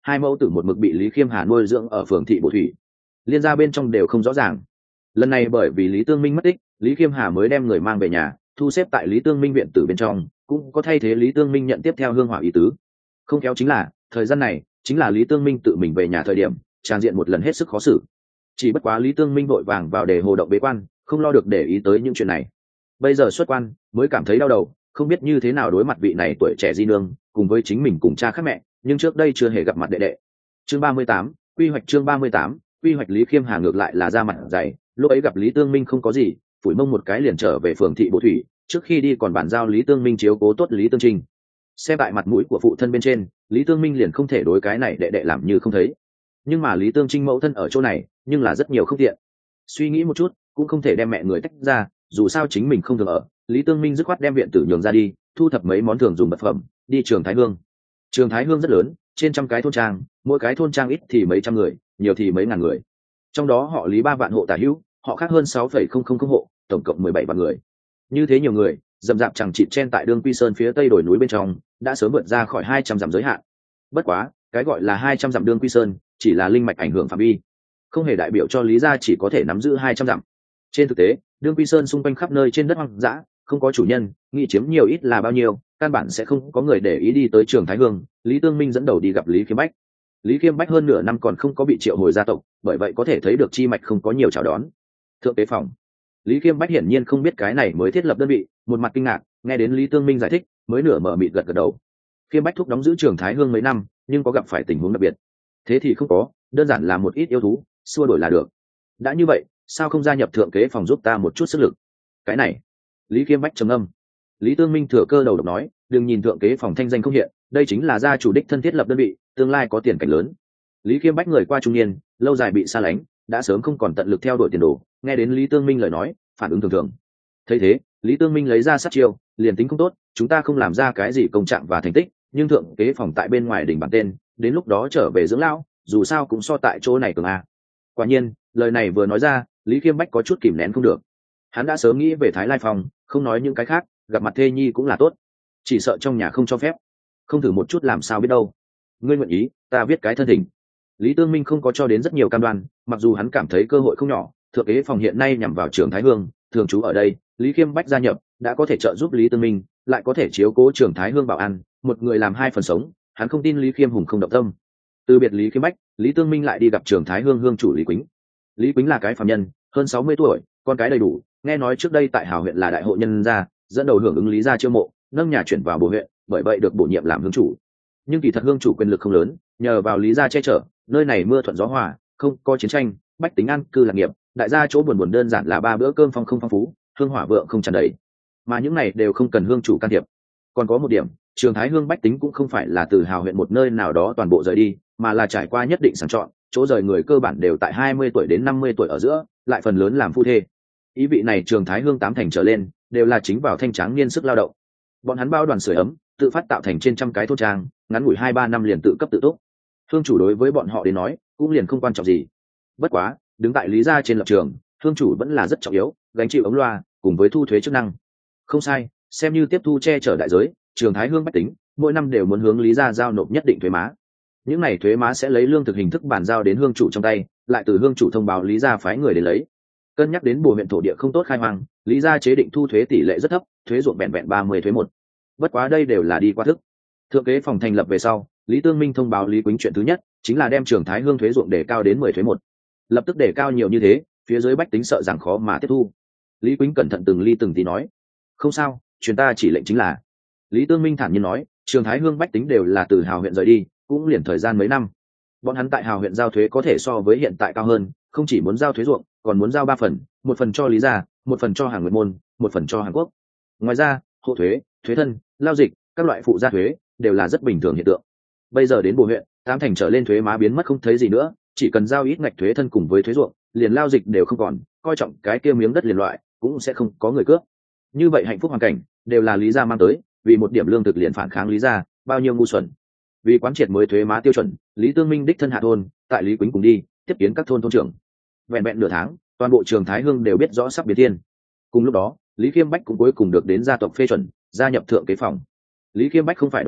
hai mẫu tử một mực bị Lý Khiêm Hà nuôi dưỡng ở phường thị Bộ Thủy, liên gia bên trong đều không rõ ràng. Lần này bởi vì Lý Tương Minh mất tích, Lý Khiêm Hà mới đem người mang về nhà, thu xếp tại Lý Tương Minh viện tử bên trong, cũng có thay thế Lý Tương Minh nhận tiếp theo hương hỏa ý tứ. Không khéo chính là thời gian này chính là Lý Tương Minh tự mình về nhà thời điểm, trang diện một lần hết sức khó xử. Chỉ bất quá Lý Tương Minh vội vàng vào để hồ động bế quan, không lo được để ý tới những chuyện này. Bây giờ xuất quan mới cảm thấy đau đầu, không biết như thế nào đối mặt vị này tuổi trẻ di nương, cùng với chính mình cùng cha khác mẹ, nhưng trước đây chưa hề gặp mặt đệ đệ. Chương ba mươi tám, quy hoạch chương ba mươi tám, quy hoạch. Lý Khiêm Hà ngược lại là ra mặt dày, lúc ấy gặp Lý Tương Minh không có gì, phủi mông một cái liền trở về phường thị Bộ Thủy, trước khi đi còn bàn giao Lý Tương Minh chiếu cố tốt Lý Tương Trinh. Xem tại mặt mũi của phụ thân bên trên, Lý Tương Minh liền không thể đối cái này đệ đệ làm như không thấy. Nhưng mà Lý Tương Trinh mẫu thân ở chỗ này, nhưng là rất nhiều không tiện. Suy nghĩ một chút, cũng không thể đem mẹ người tách ra, dù sao chính mình không thường ở. Lý Tương Minh dứt khoát đem viện tử nhường ra đi, thu thập mấy món thường dùng vật phẩm, đi Trường Thái Hương. Trường Thái Hương rất lớn, trên trăm cái thôn trang, mỗi cái thôn trang ít thì mấy trăm người, nhiều thì mấy ngàn người. Trong đó họ Lý ba vạn hộ tả hữu, họ khác hơn sáu phẩy không không không hộ, tổng cộng mười bảy vạn người. Như thế nhiều người, dầm dạp chẳng chịt chen tại Đương Quy Sơn phía tây đồi núi bên trong, đã sớm vượt ra khỏi hai trăm dặm giới hạn. Bất quá, cái gọi là hai trăm dặm Đương Quy Sơn, chỉ là linh mạch ảnh hưởng phạm vi, không hề đại biểu cho Lý gia chỉ có thể nắm giữ hai trăm dặm. Trên thực tế, Đương Quy Sơn xung quanh khắp nơi trên đất hoang dã, không có chủ nhân, nghĩ chiếm nhiều ít là bao nhiêu, căn bản sẽ không có người để ý đi tới Trường Thái Hương. Lý Tương Minh dẫn đầu đi gặp Lý Khiêm Bách. Lý Khiêm Bách hơn nửa năm còn không có bị triệu hồi gia tộc, bởi vậy có thể thấy được chi mạch không có nhiều chào đón. Thượng tế phòng. Lý Khiêm Bách hiển nhiên không biết cái này mới thiết lập đơn vị, một mặt kinh ngạc, nghe đến Lý Tương Minh giải thích, mới nửa mở mịt gật gật đầu. Khiêm Bách thúc đóng giữ Trường Thái Hương mấy năm, nhưng có gặp phải tình huống đặc biệt? Thế thì không có, đơn giản là một ít yêu thú, xua đổi là được. Đã như vậy, sao không gia nhập thượng kế phòng giúp ta một chút sức lực? Cái này, Lý Khiêm Bách trầm ngâm. Lý Tương Minh thừa cơ đầu độc nói, đừng nhìn thượng kế phòng thanh danh không hiện, đây chính là gia chủ đích thân thiết lập đơn vị, tương lai có tiền cảnh lớn. Lý Khiêm Bách người qua trung niên, lâu dài bị xa lánh, đã sớm không còn tận lực theo đuổi tiền đồ, nghe đến Lý Tương Minh lời nói, phản ứng thường thường. Thấy thế, Lý Tương Minh lấy ra sát chiêu, liền tính không tốt, chúng ta không làm ra cái gì công trạng và thành tích, nhưng thượng kế phòng tại bên ngoài đỉnh bản tên, đến lúc đó trở về dưỡng lão, dù sao cũng so tại chỗ này cường a. Quả nhiên, lời này vừa nói ra, Lý Khiêm Bách có chút kìm nén không được. Hắn đã sớm nghĩ về Thái Lai Phòng, không nói những cái khác, gặp mặt thê nhi cũng là tốt, chỉ sợ trong nhà không cho phép, không thử một chút làm sao biết đâu. Ngươi nguyện ý, ta viết cái thân thỉnh. Lý Tương Minh không có cho đến rất nhiều cam đoan, mặc dù hắn cảm thấy cơ hội không nhỏ. Thượng kế phòng hiện nay nhằm vào Trường Thái Hương, thường trú ở đây, Lý Khiêm Bách gia nhập đã có thể trợ giúp Lý Tương Minh, lại có thể chiếu cố Trường Thái Hương bảo an, một người làm hai phần sống, hắn không tin Lý Khiêm Hùng không động tâm. Từ biệt Lý Khiêm Bách, Lý Tương Minh lại đi gặp Trường Thái Hương hương chủ Lý Quýnh. Lý Quýnh là cái phàm nhân, hơn sáu mươi tuổi, con cái đầy đủ, nghe nói trước đây tại Hào huyện là đại hộ nhân gia, dẫn đầu hưởng ứng Lý gia chiêu mộ, nâng nhà chuyển vào Bồ huyện, bởi vậy được bổ nhiệm làm hương chủ. Nhưng kỳ thật hương chủ quyền lực không lớn, nhờ vào Lý gia che chở, nơi này mưa thuận gió hòa, không có chiến tranh, bách tính an cư lạc nghiệp, đại gia chỗ buồn buồn đơn giản là ba bữa cơm phong không phong phú, hương hỏa vượng không tràn đầy, mà những này đều không cần hương chủ can thiệp. Còn có một điểm, Trường Thái Hương bách tính cũng không phải là từ Hào huyện một nơi nào đó toàn bộ rời đi, mà là trải qua nhất định sàng chọn, chỗ rời người cơ bản đều tại hai mươi tuổi đến năm mươi tuổi ở giữa, lại phần lớn làm phu thê. Ý vị này Trường Thái Hương tám thành trở lên đều là chính vào thanh tráng niên sức lao động. Bọn hắn bao đoàn sưởi ấm, tự phát tạo thành trên trăm cái thôn trang, ngắn ngủi hai ba năm liền tự cấp tự túc. Hương chủ đối với bọn họ đến nói cũng liền không quan trọng gì. Bất quá, đứng tại Lý gia trên lập trường, hương chủ vẫn là rất trọng yếu, gánh chịu ống loa cùng với thu thuế chức năng. Không sai, xem như tiếp thu che chở đại giới, Trường Thái Hương bách tính mỗi năm đều muốn hướng Lý gia giao nộp nhất định thuế má. Những này thuế má sẽ lấy lương thực hình thức bàn giao đến hương chủ trong tay, lại từ hương chủ thông báo Lý gia phái người đến lấy. Cân nhắc đến Bồ huyện thổ địa không tốt khai hoang, Lý gia chế định thu thuế tỷ lệ rất thấp, thuế ruộng vẹn vẹn ba mươi thuế một. Bất quá đây đều là đi qua thức. Thượng kế phòng thành lập về sau, Lý Tương Minh thông báo Lý Quýnh chuyện thứ nhất chính là đem Trường Thái Hương thuế ruộng đề cao đến mười thuế một. Lập tức đề cao nhiều như thế, phía dưới bách tính sợ rằng khó mà tiếp thu. Lý Quýnh cẩn thận từng ly từng tí nói, không sao, truyền ta chỉ lệnh chính là. Lý Tương Minh thản nhiên nói, Trường Thái Hương bách tính đều là từ Hào huyện rời đi, cũng liền thời gian mấy năm. Bọn hắn tại Hào huyện giao thuế có thể so với hiện tại cao hơn, không chỉ muốn giao thuế ruộng, còn muốn giao ba phần, một phần cho Lý gia, một phần cho Hàng Nguyệt môn, một phần cho Hàn Quốc. Ngoài ra, hộ thuế, thuế thân, lao dịch, các loại phụ gia thuế đều là rất bình thường hiện tượng. Bây giờ đến Bồ huyện, tám thành trở lên thuế má biến mất không thấy gì nữa, chỉ cần giao ít ngạch thuế thân cùng với thuế ruộng, liền lao dịch đều không còn, coi trọng cái kia miếng đất liền loại, cũng sẽ không có người cướp. Như vậy hạnh phúc hoàn cảnh đều là Lý gia mang tới, vì một điểm lương thực liền phản kháng Lý gia, bao nhiêu ngu xuẩn. Vì quán triệt mới thuế má tiêu chuẩn, Lý Tương Minh đích thân hạ thôn, tại Lý Quýnh cùng đi tiếp kiến các thôn thôn trưởng. Vẹn vẹn nửa tháng, toàn bộ Trường Thái Hương đều biết rõ sắp biến thiên. Cùng lúc đó, Lý Khiêm Bách cũng cuối cùng được đến gia tộc phê chuẩn, gia nhập thượng kế phòng. Lý Khiêm Bách không phải độc thân,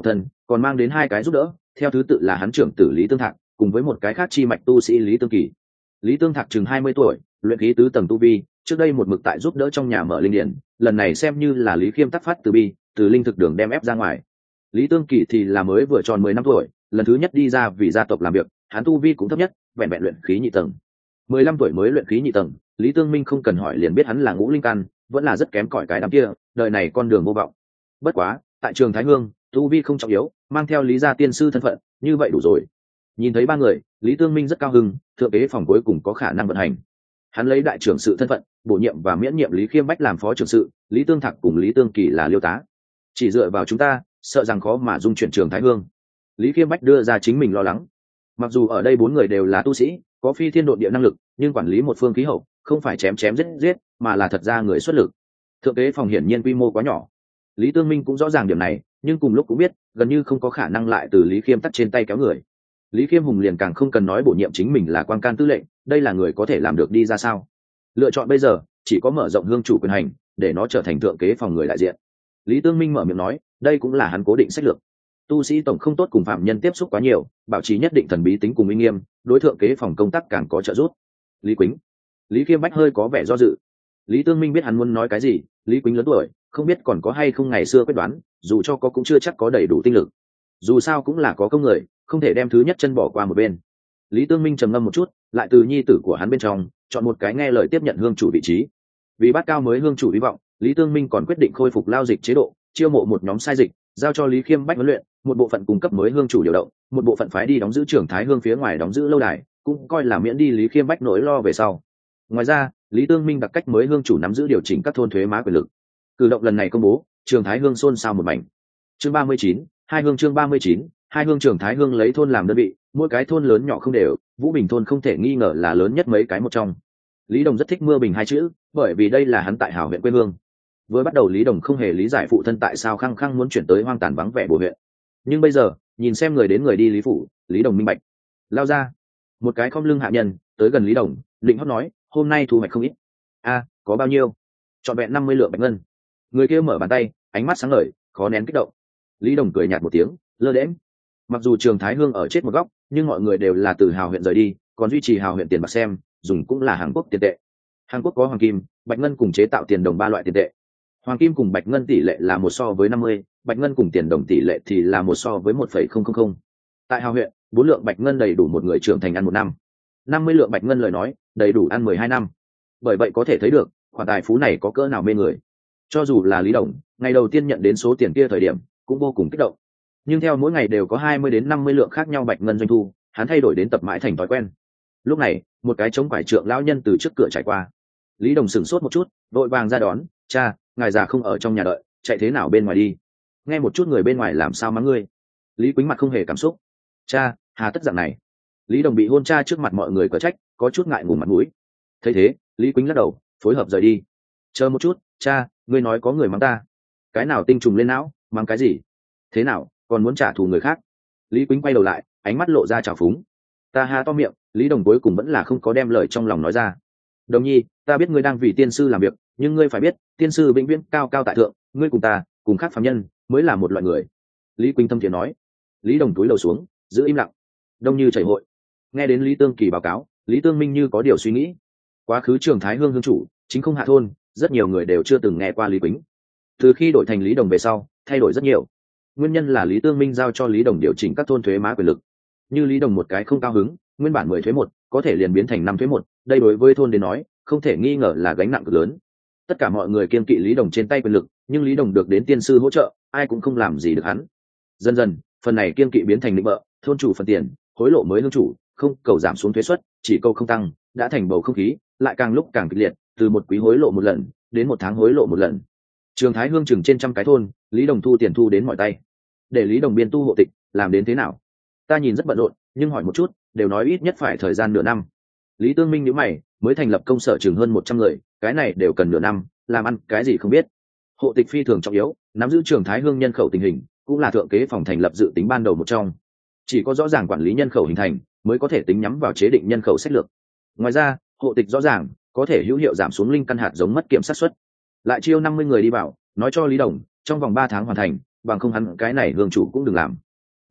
còn mang đến hai cái giúp đỡ, theo thứ tự là hắn trưởng tử Lý Tương Thạc cùng với một cái khác chi mạch tu sĩ Lý Tương Kỳ. Lý Tương Thạc chừng hai mươi tuổi, luyện khí tứ tầng tu vi, trước đây một mực tại giúp đỡ trong nhà mở linh điển, lần này xem như là Lý Khiêm tác phát từ bi, từ linh thực đường đem ép ra ngoài. Lý Tương Kỳ thì là mới vừa tròn mười năm tuổi, lần thứ nhất đi ra vì gia tộc làm việc, hắn tu vi cũng thấp nhất, vẹn vẹn luyện khí nhị tầng. mười lăm tuổi mới luyện khí nhị tầng, Lý Tương Minh không cần hỏi liền biết hắn là ngũ linh căn, vẫn là rất kém cỏi cái đám kia, đời này con đường vô vọng. Bất quá, tại trường Thái Hương, tu vi không trọng yếu, mang theo Lý gia tiên sư thân phận, như vậy đủ rồi. Nhìn thấy ba người, Lý Tương Minh rất cao hứng, thượng kế phòng cuối cùng có khả năng vận hành. Hắn lấy đại trưởng sự thân phận, bổ nhiệm và miễn nhiệm Lý Khiêm Bách làm phó trưởng sự, Lý Tương Thạc cùng Lý Tương Kỳ là liêu tá. Chỉ dựa vào chúng ta, sợ rằng khó mà dung chuyển trường Thái Hương. Lý Khiêm Bách đưa ra chính mình lo lắng. Mặc dù ở đây bốn người đều là tu sĩ, có phi thiên độn địa năng lực, nhưng quản lý một phương khí hậu, không phải chém chém giết giết, mà là thật ra người xuất lực. Thượng kế phòng hiển nhiên quy mô quá nhỏ. Lý Tương Minh cũng rõ ràng điểm này, nhưng cùng lúc cũng biết, gần như không có khả năng lại từ Lý Khiêm tắt trên tay kéo người. Lý Khiêm Hùng liền càng không cần nói bổ nhiệm chính mình là quan can tư lệnh, đây là người có thể làm được đi ra sao? Lựa chọn bây giờ chỉ có mở rộng hương chủ quyền hành, để nó trở thành thượng kế phòng người đại diện. Lý Tương Minh mở miệng nói, đây cũng là hắn cố định sách lược. Tu sĩ tổng không tốt cùng phạm nhân tiếp xúc quá nhiều, bảo trì nhất định thần bí tính cùng uy nghiêm, đối thượng kế phòng công tác càng có trợ giúp. Lý Quýnh, Lý Khiêm Bách hơi có vẻ do dự. Lý Tương Minh biết hắn muốn nói cái gì, Lý Quýnh lớn tuổi, không biết còn có hay không ngày xưa quyết đoán, dù cho có cũng chưa chắc có đầy đủ tinh lực. Dù sao cũng là có công người, không thể đem thứ nhất chân bỏ qua một bên. Lý Tương Minh trầm ngâm một chút, lại từ nhi tử của hắn bên trong chọn một cái nghe lời tiếp nhận hương chủ vị trí. Vì bát cao mới hương chủ hy vọng, Lý Tương Minh còn quyết định khôi phục lao dịch chế độ, chiêu mộ một nhóm sai dịch, giao cho Lý Khiêm Bách huấn luyện, một bộ phận cung cấp mới hương chủ điều động, một bộ phận phái đi đóng giữ trưởng Thái Hương phía ngoài đóng giữ lâu đài, cũng coi là miễn đi Lý Khiêm Bách nỗi lo về sau. Ngoài ra, Lý Tương Minh đặc cách mới hương chủ nắm giữ điều chỉnh các thôn thuế má quyền lực. Cử động lần này công bố, trường Thái Hương xôn xao một mảnh. Chương ba mươi chín, hai hương chương ba mươi chín, hai hương trường Thái Hương lấy thôn làm đơn vị, mỗi cái thôn lớn nhỏ không đều, Vũ Bình thôn không thể nghi ngờ là lớn nhất mấy cái một trong. Lý Đồng rất thích Mưa Bình hai chữ, bởi vì đây là hắn tại Hào huyện quê hương. Vừa bắt đầu Lý Đồng không hề lý giải phụ thân tại sao khăng khăng muốn chuyển tới hoang tàn vắng vẻ bổ huyện, nhưng bây giờ nhìn xem người đến người đi Lý phủ, Lý Đồng minh bạch. Lao ra, một cái khom lưng hạ nhân tới gần Lý Đồng, định hót nói, hôm nay thu hoạch không ít. A, có bao nhiêu? Trọn vẹn năm mươi lượng bạch ngân. Người kia mở bàn tay, ánh mắt sáng ngời, khó nén kích động. Lý Đồng cười nhạt một tiếng, lơ đễm. Mặc dù trường Thái Hương ở chết một góc, nhưng mọi người đều là từ Hào huyện rời đi, còn duy trì Hào huyện tiền bạc xem, dùng cũng là Hàn Quốc tiền tệ. Hàn Quốc có hoàng kim, bạch ngân cùng chế tạo tiền đồng ba loại tiền tệ. Hoàng kim cùng bạch ngân tỷ lệ là một so với năm mươi, bạch ngân cùng tiền đồng tỷ lệ thì là một so với một phẩy không không không. Tại Hào huyện, bốn lượng bạch ngân đầy đủ một người trưởng thành ăn một năm. năm mươi lượng bạch ngân lời nói, đầy đủ ăn mười hai năm. Bởi vậy có thể thấy được, khoản tài phú này có cỡ nào mê người. Cho dù là Lý Đồng, ngày đầu tiên nhận đến số tiền kia thời điểm, cũng vô cùng kích động. Nhưng theo mỗi ngày đều có hai mươi đến năm mươi lượng khác nhau bạch ngân doanh thu, hắn thay đổi đến tập mãi thành thói quen. Lúc này, một cái trống quải trượng lão nhân từ trước cửa trải qua. Lý Đồng sửng sốt một chút, vội vàng ra đón, cha, ngài già không ở trong nhà đợi, chạy thế nào bên ngoài đi? Nghe một chút người bên ngoài làm sao mắng ngươi? Lý Quýnh mặt không hề cảm xúc. Cha, hà tất dạng này? Lý Đồng bị hôn cha trước mặt mọi người cở trách, có chút ngại ngùng mặt mũi. Thấy thế, Lý Quýnh lắc đầu, phối hợp rời đi. Chờ một chút, cha, ngươi nói có người mắng ta. Cái nào tinh trùng lên não, mắng cái gì? Thế nào, còn muốn trả thù người khác? Lý Quýnh quay đầu lại, ánh mắt lộ ra trào phúng. Ta ha to miệng, Lý Đồng cuối cùng vẫn là không có đem lời trong lòng nói ra. Đồng nhi, ta biết ngươi đang vì tiên sư làm việc, nhưng ngươi phải biết, tiên sư vĩnh viễn cao cao tại thượng, ngươi cùng ta, cùng khác phàm nhân, mới là một loại người. Lý Quýnh thâm thiện nói. Lý Đồng túi đầu xuống, giữ im lặng. Đông như chảy hội. Nghe đến Lý Tương Kỳ báo cáo, Lý Tương Minh như có điều suy nghĩ. Quá khứ trường Thái Hương hương chủ, chính không hạ thôn, rất nhiều người đều chưa từng nghe qua Lý Quýnh. Từ khi đổi thành Lý Đồng về sau, thay đổi rất nhiều. Nguyên nhân là Lý Tương Minh giao cho Lý Đồng điều chỉnh các thôn thuế má quyền lực. Như Lý Đồng một cái không cao hứng, nguyên bản mười thuế một, có thể liền biến thành năm thuế một, đây đối với thôn đến nói, không thể nghi ngờ là gánh nặng cực lớn. Tất cả mọi người kiêng kỵ Lý Đồng trên tay quyền lực, nhưng Lý Đồng được đến tiên sư hỗ trợ, ai cũng không làm gì được hắn. Dần dần, phần này kiêng kỵ biến thành định bợ, thôn chủ phần tiền, hối lộ mới hương chủ, không cầu giảm xuống thuế suất, chỉ câu không tăng, đã thành bầu không khí, lại càng lúc càng kịch liệt, từ một quý hối lộ một lần, đến một tháng hối lộ một lần. Trường Thái Hương chừng trên trăm cái thôn, Lý Đồng thu tiền thu đến mọi tay. Để Lý Đồng biên tu hộ tịch, làm đến thế nào? Ta nhìn rất bận rộn, nhưng hỏi một chút, đều nói ít nhất phải thời gian nửa năm. Lý Tương Minh nhíu mày, mới thành lập công sở chừng hơn một trăm người, cái này đều cần nửa năm, làm ăn cái gì không biết. Hộ tịch phi thường trọng yếu, nắm giữ Trường Thái Hương nhân khẩu tình hình, cũng là thượng kế phòng thành lập dự tính ban đầu một trong. Chỉ có rõ ràng quản lý nhân khẩu hình thành, mới có thể tính nhắm vào chế định nhân khẩu sách lược. Ngoài ra, hộ tịch rõ ràng có thể hữu hiệu giảm xuống linh căn hạt giống mất kiểm sát suất. Lại chiêu năm mươi người đi vào, nói cho Lý Đồng, trong vòng ba tháng hoàn thành, bằng không hắn cái này hương chủ cũng đừng làm.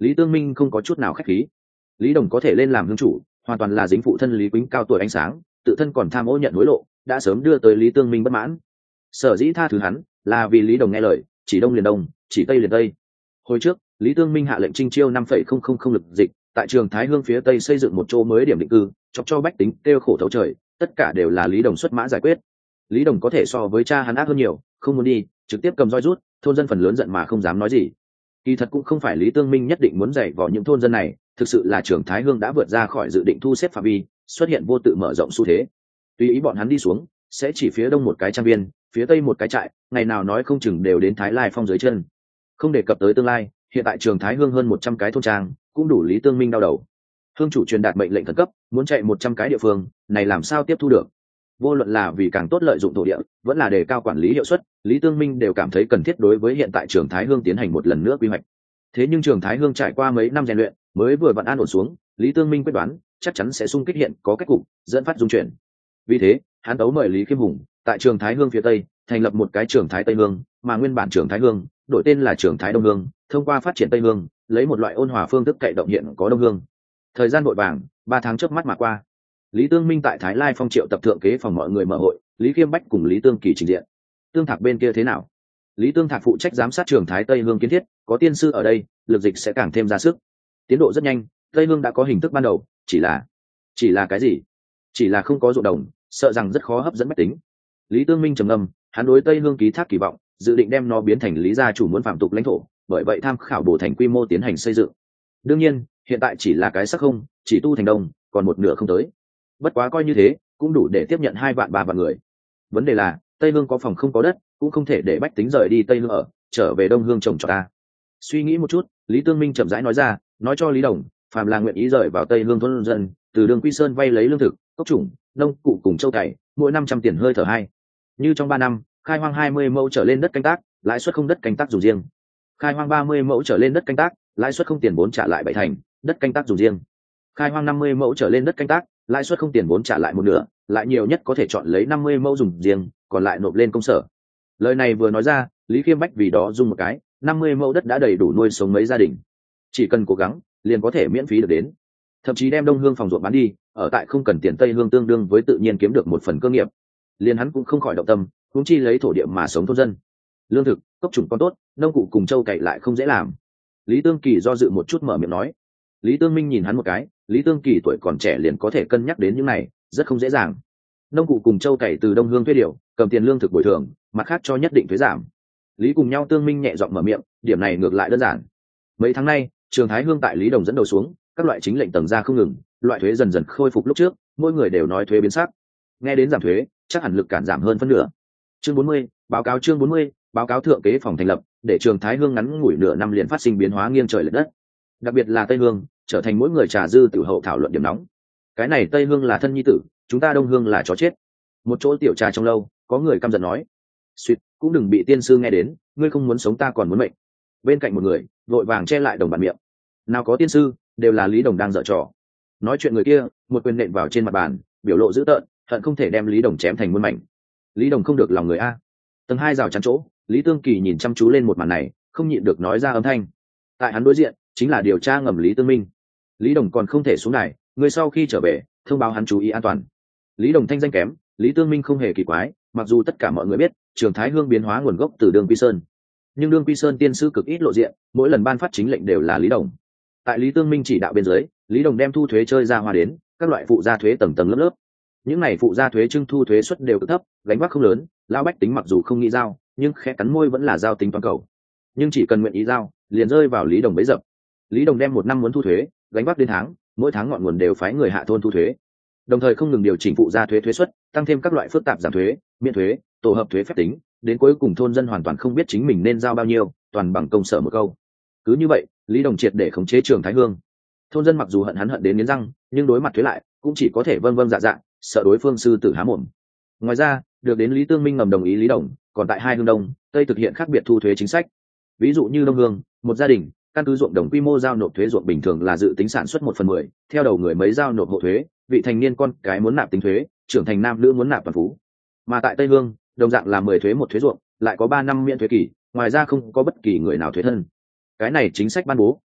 Lý Tương Minh không có chút nào khách khí. Lý Đồng có thể lên làm hương chủ hoàn toàn là dính phụ thân Lý Quýnh cao tuổi ánh sáng, tự thân còn tham ô nhận hối lộ, đã sớm đưa tới Lý Tương Minh bất mãn. Sở dĩ tha thứ hắn là vì Lý Đồng nghe lời, chỉ đông liền đông, chỉ tây liền tây. Hồi trước Lý Tương Minh hạ lệnh trinh chiêu năm phẩy không không không lực dịch, tại trường Thái Hương phía tây xây dựng một chỗ mới điểm định cư, chọc cho bách tính kêu khổ thấu trời, tất cả đều là Lý Đồng xuất mã giải quyết. Lý Đồng có thể so với cha hắn ác hơn nhiều, không muốn đi trực tiếp cầm roi rút, thôn dân phần lớn giận mà không dám nói gì. Kỳ thật cũng không phải Lý Tương Minh nhất định muốn dạy vào những thôn dân này, thực sự là trường Thái Hương đã vượt ra khỏi dự định thu xếp phạm vi, xuất hiện vô tự mở rộng xu thế. Tùy ý bọn hắn đi xuống, sẽ chỉ phía đông một cái trang viên, phía tây một cái trại, ngày nào nói không chừng đều đến Thái Lai Phong dưới chân. Không đề cập tới tương lai, hiện tại trường Thái Hương hơn một trăm cái thôn trang, cũng đủ Lý Tương Minh đau đầu. Hương chủ truyền đạt mệnh lệnh khẩn cấp, muốn chạy một trăm cái địa phương, này làm sao tiếp thu được? Vô luận là vì càng tốt lợi dụng thổ địa, vẫn là đề cao quản lý hiệu suất, Lý Tương Minh đều cảm thấy cần thiết đối với hiện tại trường Thái Hương tiến hành một lần nữa quy hoạch. Thế nhưng trường Thái Hương trải qua mấy năm rèn luyện, mới vừa vặn an ổn xuống, Lý Tương Minh quyết đoán, chắc chắn sẽ xung kích hiện có kết cục, dẫn phát dung chuyển. Vì thế, hắn tấu mời Lý Khiêm Hùng, tại trường Thái Hương phía tây, thành lập một cái trường Thái Tây Hương, mà nguyên bản trường Thái Hương, đổi tên là trường Thái Đông Hương, thông qua phát triển Tây Hương, lấy một loại ôn hòa phương thức cậy động hiện có Đông Hương. Thời gian vội vàng, ba tháng chớp mắt mà qua. Lý Tương Minh tại Thái Lai Phong triệu tập thượng kế phòng mọi người mở hội, Lý Khiêm Bách cùng Lý Tương Kỳ trình diện. Tương Thạc bên kia thế nào? Lý Tương Thạc phụ trách giám sát trường Thái Tây Hương kiến thiết, có tiên sư ở đây, lực dịch sẽ càng thêm ra sức. Tiến độ rất nhanh, Tây Hương đã có hình thức ban đầu, chỉ là chỉ là cái gì? Chỉ là không có ruộng đồng, sợ rằng rất khó hấp dẫn bách tính. Lý Tương Minh trầm ngâm, hắn đối Tây Hương ký thác kỳ vọng, dự định đem nó biến thành Lý gia chủ muốn phạm tục lãnh thổ, bởi vậy tham khảo bổ thành quy mô tiến hành xây dựng. Đương nhiên, hiện tại chỉ là cái sắc không, chỉ tu thành đông, còn một nửa không tới. Bất quá coi như thế, cũng đủ để tiếp nhận hai vạn ba vạn người. Vấn đề là, Tây Hương có phòng không có đất, cũng không thể để bách tính rời đi Tây Hương ở, trở về Đông Hương trồng cho ta. Suy nghĩ một chút, Lý Tương Minh chậm rãi nói ra, nói cho Lý Đồng, phàm là nguyện ý rời vào Tây Hương thôn dân, từ Đường Quy Sơn vay lấy lương thực, cốc chủng, nông cụ cùng châu cày, mỗi năm trăm tiền hơi thở hai. Như trong ba năm, khai hoang hai mươi mẫu trở lên đất canh tác, lãi suất không đất canh tác dùng riêng. Khai hoang ba mươi mẫu trở lên đất canh tác, lãi suất không tiền vốn trả lại bảy thành, đất canh tác dùng riêng. Khai hoang năm mươi mẫu trở lên đất canh tác, lãi suất không tiền vốn trả lại một nửa, lại nhiều nhất có thể chọn lấy năm mươi mẫu dùng riêng, còn lại nộp lên công sở. Lời này vừa nói ra, Lý Khiêm Bách vì đó dùng một cái, năm mươi mẫu đất đã đầy đủ nuôi sống mấy gia đình. Chỉ cần cố gắng, liền có thể miễn phí được đến. Thậm chí đem Đông Hương phòng ruộng bán đi, ở tại không cần tiền Tây Hương tương đương với tự nhiên kiếm được một phần cơ nghiệp. Liền hắn cũng không khỏi động tâm, huống chi lấy thổ địa mà sống thôn dân. Lương thực, cốc chủng con tốt, nông cụ cùng châu cày lại không dễ làm. Lý Tương Kỳ do dự một chút mở miệng nói. Lý Tương Minh nhìn hắn một cái, Lý Tương Kỳ tuổi còn trẻ liền có thể cân nhắc đến những này, rất không dễ dàng. Nông cụ cùng châu cày từ Đông Hương thuê điều, cầm tiền lương thực bồi thường, mặt khác cho nhất định thuế giảm. Lý cùng nhau Tương Minh nhẹ giọng mở miệng, điểm này ngược lại đơn giản. Mấy tháng nay, trường Thái Hương tại Lý Đồng dẫn đầu xuống, các loại chính lệnh tầng ra không ngừng, loại thuế dần dần khôi phục lúc trước, mỗi người đều nói thuế biến sắc. Nghe đến giảm thuế, chắc hẳn lực cản giảm hơn phân nửa. Chương bốn mươi, báo cáo chương bốn mươi, báo cáo thượng kế phòng thành lập, để trường Thái Hương ngắn ngủi nửa năm liền phát sinh biến hóa nghiêng trời lệch đất. Đặc biệt là Tây Hương, trở thành mỗi người trà dư tiểu hậu thảo luận điểm nóng. Cái này Tây Hương là thân nhi tử, chúng ta Đông Hương là chó chết. Một chỗ tiểu trà trong lâu, có người căm giận nói. Suýt, cũng đừng bị tiên sư nghe đến, ngươi không muốn sống ta còn muốn mệnh. Bên cạnh một người, vội vàng che lại đồng bàn miệng. Nào có tiên sư, đều là Lý Đồng đang dở trò. Nói chuyện người kia, một quyền nện vào trên mặt bàn, biểu lộ dữ tợn, hận không thể đem Lý Đồng chém thành muôn mảnh. Lý Đồng không được lòng người a. Tầng hai rào chắn chỗ, Lý Tương Kỳ nhìn chăm chú lên một màn này, không nhịn được nói ra âm thanh. Tại hắn đối diện, chính là điều tra ngầm Lý Tương Minh. Lý Đồng còn không thể xuống này, người sau khi trở về, thông báo hắn chú ý an toàn. Lý Đồng thanh danh kém, Lý Tương Minh không hề kỳ quái, mặc dù tất cả mọi người biết, trường Thái Hương biến hóa nguồn gốc từ Đường Quy Sơn, nhưng Đường Quy Sơn tiên sư cực ít lộ diện, mỗi lần ban phát chính lệnh đều là Lý Đồng. Tại Lý Tương Minh chỉ đạo bên dưới, Lý Đồng đem thu thuế chơi ra hoa đến, các loại phụ gia thuế tầng tầng lớp lớp. Những này phụ gia thuế trưng thu thuế suất đều cực thấp, gánh vác không lớn, lao bách tính mặc dù không nghĩ giao, nhưng khẽ cắn môi vẫn là giao tính toàn cầu. Nhưng chỉ cần nguyện ý giao, liền rơi vào Lý Đồng bấy dập. Lý Đồng đem một năm muốn thu thuế, gánh vác đến tháng, mỗi tháng ngọn nguồn đều phái người hạ thôn thu thuế. Đồng thời không ngừng điều chỉnh phụ gia thuế thuế suất, tăng thêm các loại phức tạp giảm thuế, miễn thuế, tổ hợp thuế phép tính, đến cuối cùng thôn dân hoàn toàn không biết chính mình nên giao bao nhiêu, toàn bằng công sở một câu. Cứ như vậy, Lý Đồng triệt để khống chế trường Thái Hương. Thôn dân mặc dù hận hắn hận đến nghiến răng, nhưng đối mặt thuế lại, cũng chỉ có thể vâng vâng dạ dạ, sợ đối phương sư tử há mồm. Ngoài ra, được đến Lý Tương Minh ngầm đồng ý Lý Đồng, còn tại hai hương đông, tây thực hiện khác biệt thu thuế chính sách. Ví dụ như Đông Hương, một gia đình, căn cứ ruộng đồng quy mô giao nộp thuế ruộng bình thường là dự tính sản xuất một phần mười, theo đầu người mấy giao nộp hộ thuế, vị thành niên con cái muốn nạp tính thuế, trưởng thành nam nữ muốn nạp toàn phú. Mà tại Tây Hương, đồng dạng là mười thuế một thuế ruộng, lại có ba năm miễn thuế kỳ, ngoài ra không có bất kỳ người nào thuế thân. Cái này chính sách ban bố,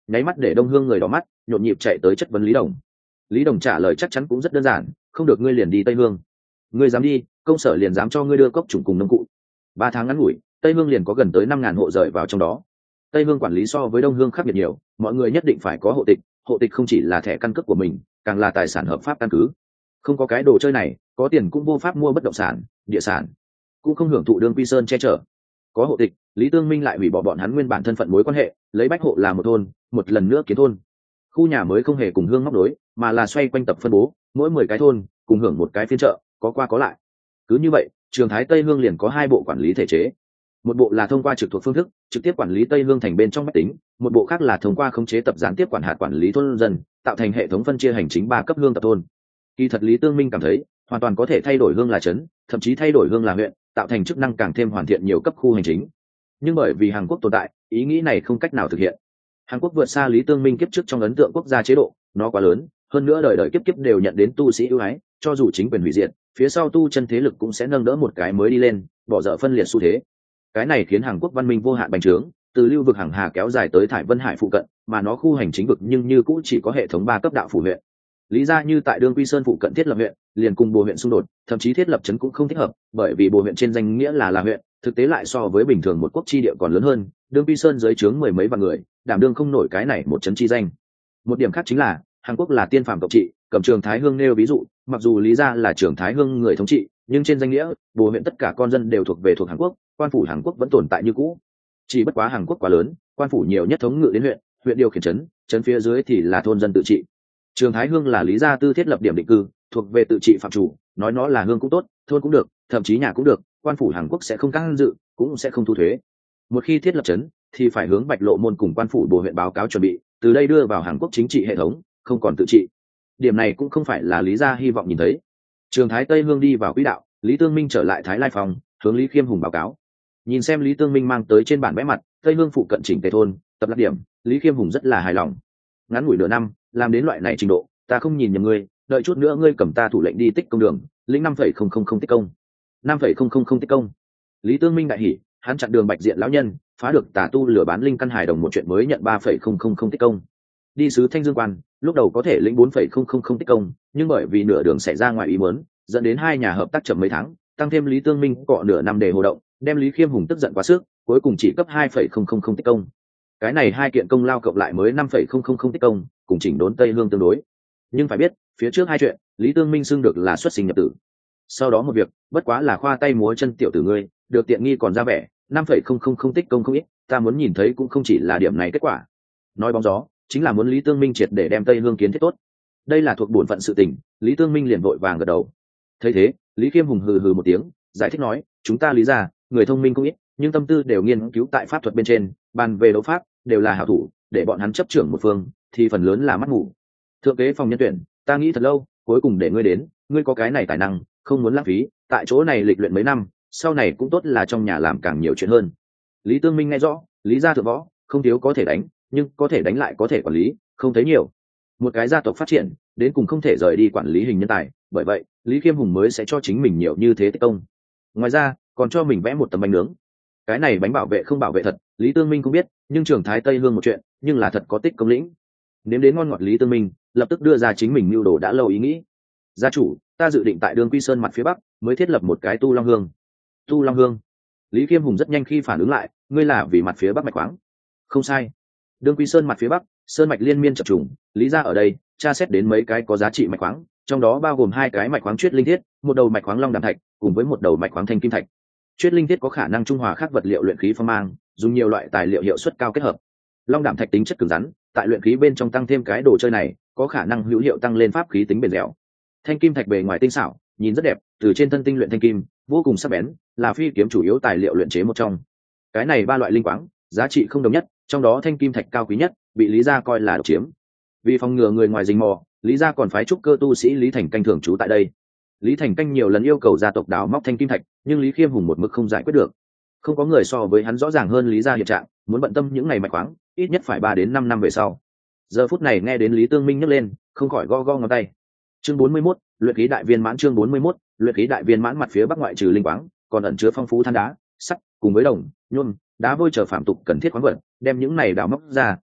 nháy mắt để đông hương người đỏ mắt, nhộn nhịp chạy tới chất vấn Lý Đồng. Lý Đồng trả lời chắc chắn cũng rất đơn giản, không được ngươi liền đi Tây Hương. Ngươi dám đi, công sở liền dám cho ngươi đưa cốc trùng cùng nông cụ. Ba tháng ngắn ngủi, Tây Hương liền có gần tới năm ngàn hộ rời vào trong đó. Tây Hương quản lý so với Đông Hương khác biệt nhiều, mọi người nhất định phải có hộ tịch, hộ tịch không chỉ là thẻ căn cước của mình, càng là tài sản hợp pháp căn cứ. Không có cái đồ chơi này, có tiền cũng vô pháp mua bất động sản, địa sản, cũng không hưởng thụ đương quy sơn che chở. Có hộ tịch, Lý Tương Minh lại hủy bỏ bọn hắn nguyên bản thân phận mối quan hệ, lấy bách hộ là một thôn, một lần nữa kiến thôn. Khu nhà mới không hề cùng hương móc đối, mà là xoay quanh tập phân bố, mỗi mười cái thôn cùng hưởng một cái phiên chợ, có qua có lại. Cứ như vậy, trường Thái Tây Hương liền có hai bộ quản lý thể chế. Một bộ là thông qua trực thuộc phương thức, trực tiếp quản lý Tây Hương thành bên trong bách tính, một bộ khác là thông qua khống chế tập gián tiếp quản hạt quản lý thôn dân, tạo thành hệ thống phân chia hành chính ba cấp hương tập thôn. Kỳ thật Lý Tương Minh cảm thấy, hoàn toàn có thể thay đổi hương là trấn, thậm chí thay đổi hương là huyện, tạo thành chức năng càng thêm hoàn thiện nhiều cấp khu hành chính. Nhưng bởi vì Hàn Quốc tồn tại, ý nghĩ này không cách nào thực hiện. Hàn Quốc vượt xa Lý Tương Minh kiếp trước trong ấn tượng quốc gia chế độ, nó quá lớn, hơn nữa đời đời kiếp kiếp đều nhận đến tu sĩ ưu ái, cho dù chính quyền hủy diệt, phía sau tu chân thế lực cũng sẽ nâng đỡ một cái mới đi lên, bỏ dở phân liệt xu thế. Cái này khiến Hàn Quốc văn minh vô hạn bành trướng, từ lưu vực hàng hà kéo dài tới Thải Vân Hải phụ cận, mà nó khu hành chính vực nhưng như cũ chỉ có hệ thống ba cấp đạo phủ huyện. Lý ra như tại Đương Quy Sơn phụ cận thiết lập huyện, liền cùng Bồ huyện xung đột, thậm chí thiết lập trấn cũng không thích hợp, bởi vì Bồ huyện trên danh nghĩa là là huyện, thực tế lại so với bình thường một quốc chi địa còn lớn hơn, Đương Quy Sơn dưới trướng mười mấy vạn người, đảm đương không nổi cái này một trấn chi danh. Một điểm khác chính là, Hàn Quốc là tiên phàm cộng trị, cầm Trường Thái Hương nêu ví dụ, mặc dù Lý gia là Trường Thái Hương người thống trị, nhưng trên danh nghĩa, Bồ huyện tất cả con dân đều thuộc về thuộc Hàn Quốc, quan phủ Hàn Quốc vẫn tồn tại như cũ. Chỉ bất quá Hàn Quốc quá lớn, quan phủ nhiều nhất thống ngự đến huyện, huyện điều khiển trấn, trấn phía dưới thì là thôn dân tự trị. Trường Thái Hương là Lý gia tư thiết lập điểm định cư, thuộc về tự trị phạm chủ, nói nó là hương cũng tốt, thôn cũng được, thậm chí nhà cũng được, quan phủ Hàn Quốc sẽ không can dự, cũng sẽ không thu thuế. Một khi thiết lập trấn, thì phải hướng Bạch Lộ môn cùng quan phủ Bồ huyện báo cáo chuẩn bị, từ đây đưa vào Hàn Quốc chính trị hệ thống, không còn tự trị. Điểm này cũng không phải là Lý gia hy vọng nhìn thấy. Trường Thái Tây Hương đi vào quỹ đạo, Lý Tương Minh trở lại Thái Lai Phòng, hướng Lý Khiêm Hùng báo cáo. Nhìn xem Lý Tương Minh mang tới trên bản vẽ mặt, Tây Hương phụ cận chỉnh tề thôn, tập lát điểm, Lý Khiêm Hùng rất là hài lòng. Ngắn ngủi nửa năm, làm đến loại này trình độ, ta không nhìn nhầm ngươi, đợi chút nữa ngươi cầm ta thủ lệnh đi tích công đường, lĩnh năm phẩy không không không tích công. năm phẩy không không không tích công. Lý Tương Minh đại hỉ, hắn chặn đường Bạch Diện lão nhân, phá được tà tu lừa bán linh căn hài đồng một chuyện mới nhận ba phẩy không không không tích công. Đi sứ Thanh Dương quan, lúc đầu có thể lĩnh bốn phẩy không không không tích công, nhưng bởi vì nửa đường xảy ra ngoài ý muốn, dẫn đến hai nhà hợp tác chậm mấy tháng, tăng thêm Lý Tương Minh cọ nửa năm để hồ động, đem Lý Khiêm Hùng tức giận quá sức, cuối cùng chỉ cấp hai phẩy không không không tích công. Cái này hai kiện công lao cộng lại mới năm phẩy không không không tích công, cùng chỉnh đốn Tây Hương tương đối. Nhưng phải biết, phía trước hai chuyện, Lý Tương Minh xưng được là xuất sinh nhập tử. Sau đó một việc, bất quá là khoa tay múa chân tiểu tử ngươi, được tiện nghi còn ra vẻ, năm phẩy không không không tích công không ít, ta muốn nhìn thấy cũng không chỉ là điểm này kết quả. Nói bóng gió, chính là muốn Lý Tương Minh triệt để đem Tây Hương kiến thiết tốt. Đây là thuộc bổn phận sự tình, Lý Tương Minh liền vội vàng gật đầu. Thấy thế, Lý Khiêm Hùng hừ hừ một tiếng, giải thích nói, chúng ta Lý gia, người thông minh cũng ít, nhưng tâm tư đều nghiên cứu tại pháp thuật bên trên, bàn về đấu pháp, đều là hảo thủ, để bọn hắn chấp trưởng một phương, thì phần lớn là mắt ngủ. Thượng kế phòng nhân tuyển, ta nghĩ thật lâu, cuối cùng để ngươi đến, ngươi có cái này tài năng, không muốn lãng phí, tại chỗ này lịch luyện mấy năm, sau này cũng tốt là trong nhà làm càng nhiều chuyện hơn. Lý Tương Minh nghe rõ, Lý gia thượng võ, không thiếu có thể đánh, nhưng có thể đánh lại có thể quản lý, không thấy nhiều. Một cái gia tộc phát triển, đến cùng không thể rời đi quản lý hình nhân tài, bởi vậy, Lý Khiêm Hùng mới sẽ cho chính mình nhiều như thế tích công. Ngoài ra, còn cho mình vẽ một tấm bánh nướng. Cái này bánh bảo vệ không bảo vệ thật, Lý Tương Minh cũng biết, nhưng Trường Thái Tây Hương một chuyện, nhưng là thật có tích công lĩnh. Nếm đến ngon ngọt Lý Tương Minh, lập tức đưa ra chính mình mưu đồ đã lâu ý nghĩ. Gia chủ, ta dự định tại Đường Quy Sơn mặt phía bắc, mới thiết lập một cái tu long hương. Tu long hương. Lý Khiêm Hùng rất nhanh khi phản ứng lại, ngươi là vì mặt phía bắc mạch khoáng. Không sai. Đường Quy Sơn mặt phía bắc, sơn mạch liên miên chập trùng, Lý gia ở đây, tra xét đến mấy cái có giá trị mạch khoáng, trong đó bao gồm hai cái mạch khoáng chuyết linh thiết, một đầu mạch khoáng long đàm thạch, cùng với một đầu mạch khoáng thanh kim thạch. Chuyết linh thiết có khả năng trung hòa các vật liệu luyện khí phong mang, dùng nhiều loại tài liệu hiệu suất cao kết hợp. Long đàm thạch tính chất cứng rắn, tại luyện khí bên trong tăng thêm cái đồ chơi này, có khả năng hữu hiệu tăng lên pháp khí tính bền dẻo. Thanh kim thạch bề ngoài tinh xảo, nhìn rất đẹp, từ trên thân tinh luyện thanh kim, vô cùng sắc bén, là phi kiếm chủ yếu tài liệu luyện chế một trong. Cái này ba loại linh quáng, giá trị không đồng nhất, trong đó thanh kim thạch cao quý nhất, bị Lý gia coi là độc chiếm. Vì phòng ngừa người ngoài rình mò, Lý gia còn phái trúc cơ tu sĩ Lý Thành Canh thường trú tại đây. Lý Thành Canh nhiều lần yêu cầu gia tộc đào móc thanh kim thạch, nhưng Lý Khiêm Hùng một mực không giải quyết được. Không có người so với hắn rõ ràng hơn Lý gia hiện trạng, muốn bận tâm những ngày mạch khoáng, ít nhất phải ba đến năm năm về sau. Giờ phút này nghe đến Lý Tương Minh nhắc lên, không khỏi go go ngón tay. Chương bốn mươi mốt, luyện khí đại viên mãn. Chương bốn mươi mốt, luyện khí đại viên mãn. Mặt phía bắc ngoại trừ linh quáng, còn ẩn chứa phong phú than đá, sắt, cùng với đồng, nhôm, đá vôi chờ phạm tục cần thiết khoáng vật, đem những này đào móc ra,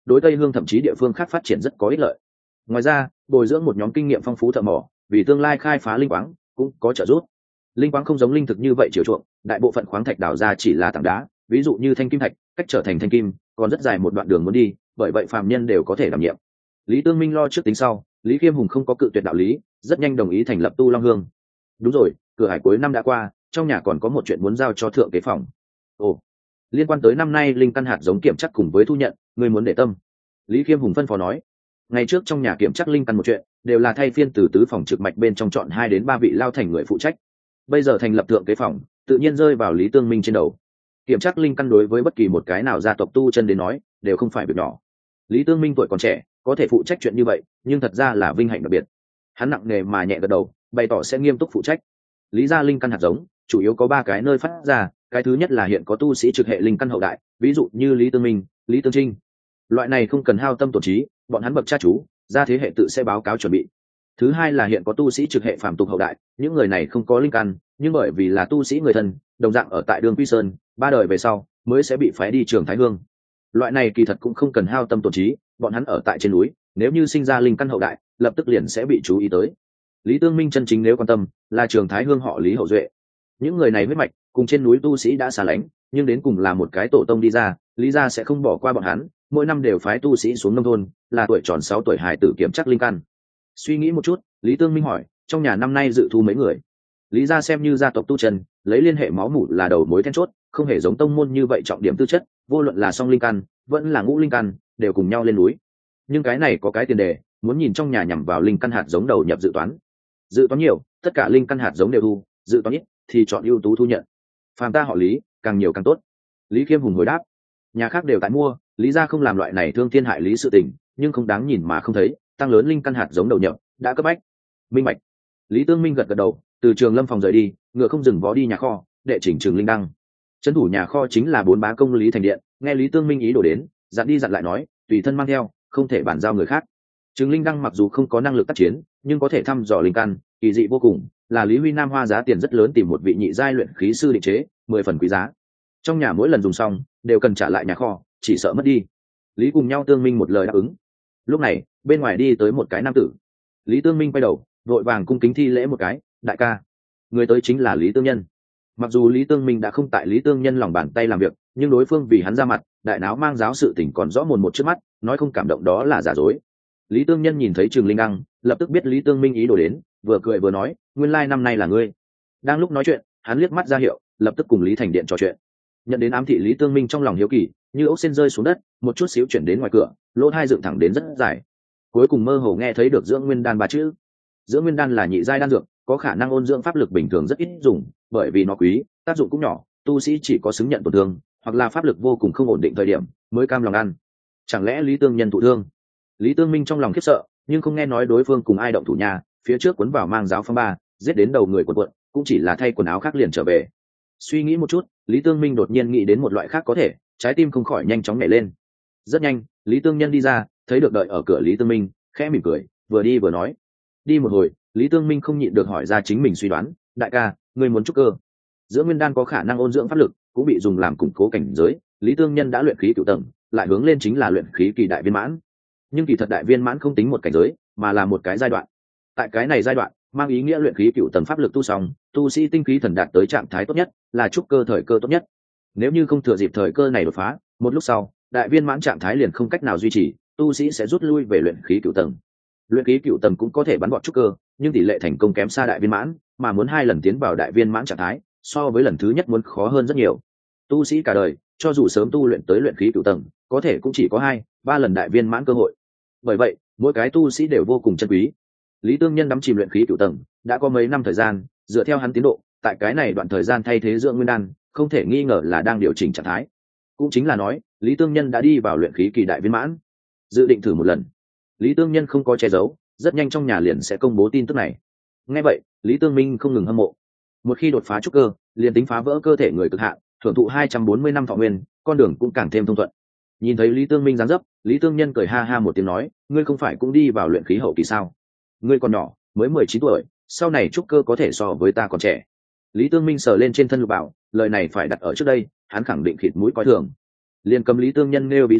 đối Tây Hương thậm chí địa phương khác phát triển rất có ích lợi. Ngoài ra, bồi dưỡng một nhóm kinh nghiệm phong phú thợ mỏ, vì tương lai khai phá linh quáng cũng có trợ giúp. Linh quáng không giống linh thực như vậy chiều chuộng, đại bộ phận khoáng thạch đào ra chỉ là tảng đá, ví dụ như thanh kim thạch, cách trở thành thanh kim, còn rất dài một đoạn đường muốn đi, bởi vậy phàm nhân đều có thể đảm nhiệm. Lý Tương Minh lo trước tính sau, Lý Khiêm Hùng không có cự tuyệt đạo lý, rất nhanh đồng ý thành lập Tu Long Hương. Đúng rồi, cửa hải cuối năm đã qua, trong nhà còn có một chuyện muốn giao cho thượng kế phòng. Ồ, liên quan tới năm nay linh căn hạt giống kiểm chắc cùng với thu nhận, người muốn để tâm. Lý Khiêm Hùng phân phó nói. Ngày trước trong nhà kiểm chắc linh căn một chuyện, đều là thay phiên từ tứ phòng trực mạch bên trong chọn hai đến ba vị lao thành người phụ trách. Bây giờ thành lập thượng kế phòng, tự nhiên rơi vào Lý Tương Minh trên đầu. Kiểm tra linh căn đối với bất kỳ một cái nào gia tộc tu chân đến nói đều không phải việc nhỏ. Lý Tương Minh tuổi còn trẻ, có thể phụ trách chuyện như vậy, nhưng thật ra là vinh hạnh đặc biệt. Hắn nặng nề mà nhẹ gật đầu, bày tỏ sẽ nghiêm túc phụ trách. Lý gia linh căn hạt giống chủ yếu có ba cái nơi phát ra, cái thứ nhất là hiện có tu sĩ trực hệ linh căn hậu đại, ví dụ như Lý Tương Minh, Lý Tương Trinh. Loại này không cần hao tâm tổn trí, bọn hắn bậc cha chú, gia thế hệ tự sẽ báo cáo chuẩn bị. Thứ hai là hiện có tu sĩ trực hệ phàm tục hậu đại, những người này không có linh căn, nhưng bởi vì là tu sĩ người thân, đồng dạng ở tại Đường Quy Sơn, ba đời về sau mới sẽ bị phái đi Trường Thái Hương. Loại này kỳ thật cũng không cần hao tâm tổn trí, bọn hắn ở tại trên núi, nếu như sinh ra linh căn hậu đại, lập tức liền sẽ bị chú ý tới. Lý Tương Minh chân chính nếu quan tâm là Trường Thái Hương họ Lý hậu duệ. Những người này huyết mạch cùng trên núi tu sĩ đã xa lánh, nhưng đến cùng là một cái tổ tông đi ra, Lý gia sẽ không bỏ qua bọn hắn, mỗi năm đều phái tu sĩ xuống nông thôn, là tuổi tròn sáu tuổi hài tử kiểm chắc linh căn. Suy nghĩ một chút, Lý Tương Minh hỏi, trong nhà năm nay dự thu mấy người? Lý gia xem như gia tộc tu chân, lấy liên hệ máu mủ là đầu mối then chốt, không hề giống tông môn như vậy trọng điểm tư chất, vô luận là song linh căn vẫn là ngũ linh căn đều cùng nhau lên núi. Nhưng cái này có cái tiền đề, muốn nhìn trong nhà nhằm vào linh căn hạt giống đầu nhập dự toán. Dự toán nhiều, tất cả linh căn hạt giống đều thu, dự toán ít thì chọn ưu tú thu nhận. Phàm ta họ Lý, càng nhiều càng tốt. Lý Khiêm Hùng hồi đáp. Nhà khác đều tại mua, Lý gia không làm loại này thương thiên hại lý sự tình, nhưng không đáng nhìn mà không thấy, tăng lớn linh căn hạt giống đầu nhập đã cấp bách. Minh bạch. Lý Tương Minh gật gật đầu, từ Trường Lâm phòng rời đi, ngựa không dừng vó đi nhà kho, đệ chỉnh Trường Linh Đăng. Trấn thủ nhà kho chính là bốn bá công Lý Thành Điện, nghe Lý Tương Minh ý đồ đến, dặn đi dặn lại nói, tùy thân mang theo, không thể bàn giao người khác. Trường Linh Đăng mặc dù không có năng lực tác chiến, nhưng có thể thăm dò linh căn, kỳ dị vô cùng, là Lý Huy Nam hoa giá tiền rất lớn tìm một vị nhị giai luyện khí sư định chế, mười phần quý giá. Trong nhà mỗi lần dùng xong, đều cần trả lại nhà kho, chỉ sợ mất đi. Lý cùng nhau Tương Minh một lời đáp ứng. Lúc này, bên ngoài đi tới một cái nam tử. Lý Tương Minh quay đầu, vội vàng cung kính thi lễ một cái, đại ca. Người tới chính là Lý Tương Nhân. Mặc dù Lý Tương Minh đã không tại Lý Tương Nhân lòng bàn tay làm việc, nhưng đối phương vì hắn ra mặt, đại náo mang giáo sự tình còn rõ mồn một trước mắt, nói không cảm động đó là giả dối. Lý Tương Nhân nhìn thấy Trường Linh Đăng, lập tức biết Lý Tương Minh ý đồ đến, vừa cười vừa nói, nguyên lai năm nay là ngươi. Đang lúc nói chuyện, hắn liếc mắt ra hiệu, lập tức cùng Lý Thành Điện trò chuyện. Nhận đến ám thị Lý Tương Minh trong lòng hiếu kỳ, như ốc sen rơi xuống đất, một chút xíu chuyển đến ngoài cửa, lỗ hai dựng thẳng đến rất dài. Cuối cùng mơ hồ nghe thấy được dưỡng nguyên đan ba chữ. Dưỡng nguyên đan là nhị giai đan dược, có khả năng ôn dưỡng pháp lực bình thường rất ít dùng, bởi vì nó quý, tác dụng cũng nhỏ, tu sĩ chỉ có xứng nhận tổn thương, hoặc là pháp lực vô cùng không ổn định thời điểm, mới cam lòng ăn. Chẳng lẽ Lý Tương Nhân thụ thương? Lý Tương Minh trong lòng khiếp sợ, nhưng không nghe nói đối phương cùng ai động thủ nhà, phía trước cuốn vào mang giáo phong ba, giết đến đầu người quần quận, cũng chỉ là thay quần áo khác liền trở về. Suy nghĩ một chút, Lý Tương Minh đột nhiên nghĩ đến một loại khác có thể, trái tim không khỏi nhanh chóng nhảy lên. Rất nhanh, Lý Tương Nhân đi ra, thấy được đợi ở cửa Lý Tương Minh, khẽ mỉm cười, vừa đi vừa nói. Đi một hồi, Lý Tương Minh không nhịn được hỏi ra chính mình suy đoán, đại ca, ngươi muốn trúc cơ? Dưỡng nguyên đan có khả năng ôn dưỡng pháp lực, cũng bị dùng làm củng cố cảnh giới. Lý Tương Nhân đã luyện khí cửu tầng, lại hướng lên chính là luyện khí kỳ đại viên mãn. Nhưng kỳ thật đại viên mãn không tính một cảnh giới, mà là một cái giai đoạn. Tại cái này giai đoạn, mang ý nghĩa luyện khí cửu tầng pháp lực tu xong, tu sĩ tinh khí thần đạt tới trạng thái tốt nhất, là trúc cơ thời cơ tốt nhất. Nếu như không thừa dịp thời cơ này đột phá, một lúc sau, đại viên mãn trạng thái liền không cách nào duy trì, tu sĩ sẽ rút lui về luyện khí cửu tầng. Luyện khí cửu tầng cũng có thể bắn bọt trúc cơ, nhưng tỷ lệ thành công kém xa đại viên mãn, mà muốn hai lần tiến vào đại viên mãn trạng thái, so với lần thứ nhất muốn khó hơn rất nhiều. Tu sĩ cả đời, cho dù sớm tu luyện tới luyện khí cửu tầng, có thể cũng chỉ có hai, ba lần đại viên mãn cơ hội. Bởi vậy, mỗi cái tu sĩ đều vô cùng chân quý. Lý Tương Nhân đắm chìm luyện khí cửu tầng, đã có mấy năm thời gian, dựa theo hắn tiến độ, tại cái này đoạn thời gian thay thế dưỡng nguyên đan, không thể nghi ngờ là đang điều chỉnh trạng thái. Cũng chính là nói, Lý Tương Nhân đã đi vào luyện khí kỳ đại viên mãn. Dự định thử một lần. Lý Tương Nhân không có che giấu, rất nhanh trong nhà liền sẽ công bố tin tức này. Nghe vậy, Lý Tương Minh không ngừng hâm mộ. Một khi đột phá trúc cơ, liền tính phá vỡ cơ thể người cực hạn, thưởng thụ hai trăm bốn mươi năm thọ nguyên, con đường cũng càng thêm thông thuận. Nhìn thấy Lý Tương Minh dáng dấp, Lý Tương Nhân cười ha ha một tiếng nói, ngươi không phải cũng đi vào luyện khí hậu kỳ sao? Ngươi còn nhỏ, mới mười chín tuổi, sau này trúc cơ có thể so với ta còn trẻ. Lý Tương Minh sờ lên trên thân lục bảo, lời này phải đặt ở trước đây, hắn khẳng định khịt mũi coi thường. Liên cầm Lý Tương Nhân nêu ví dụ,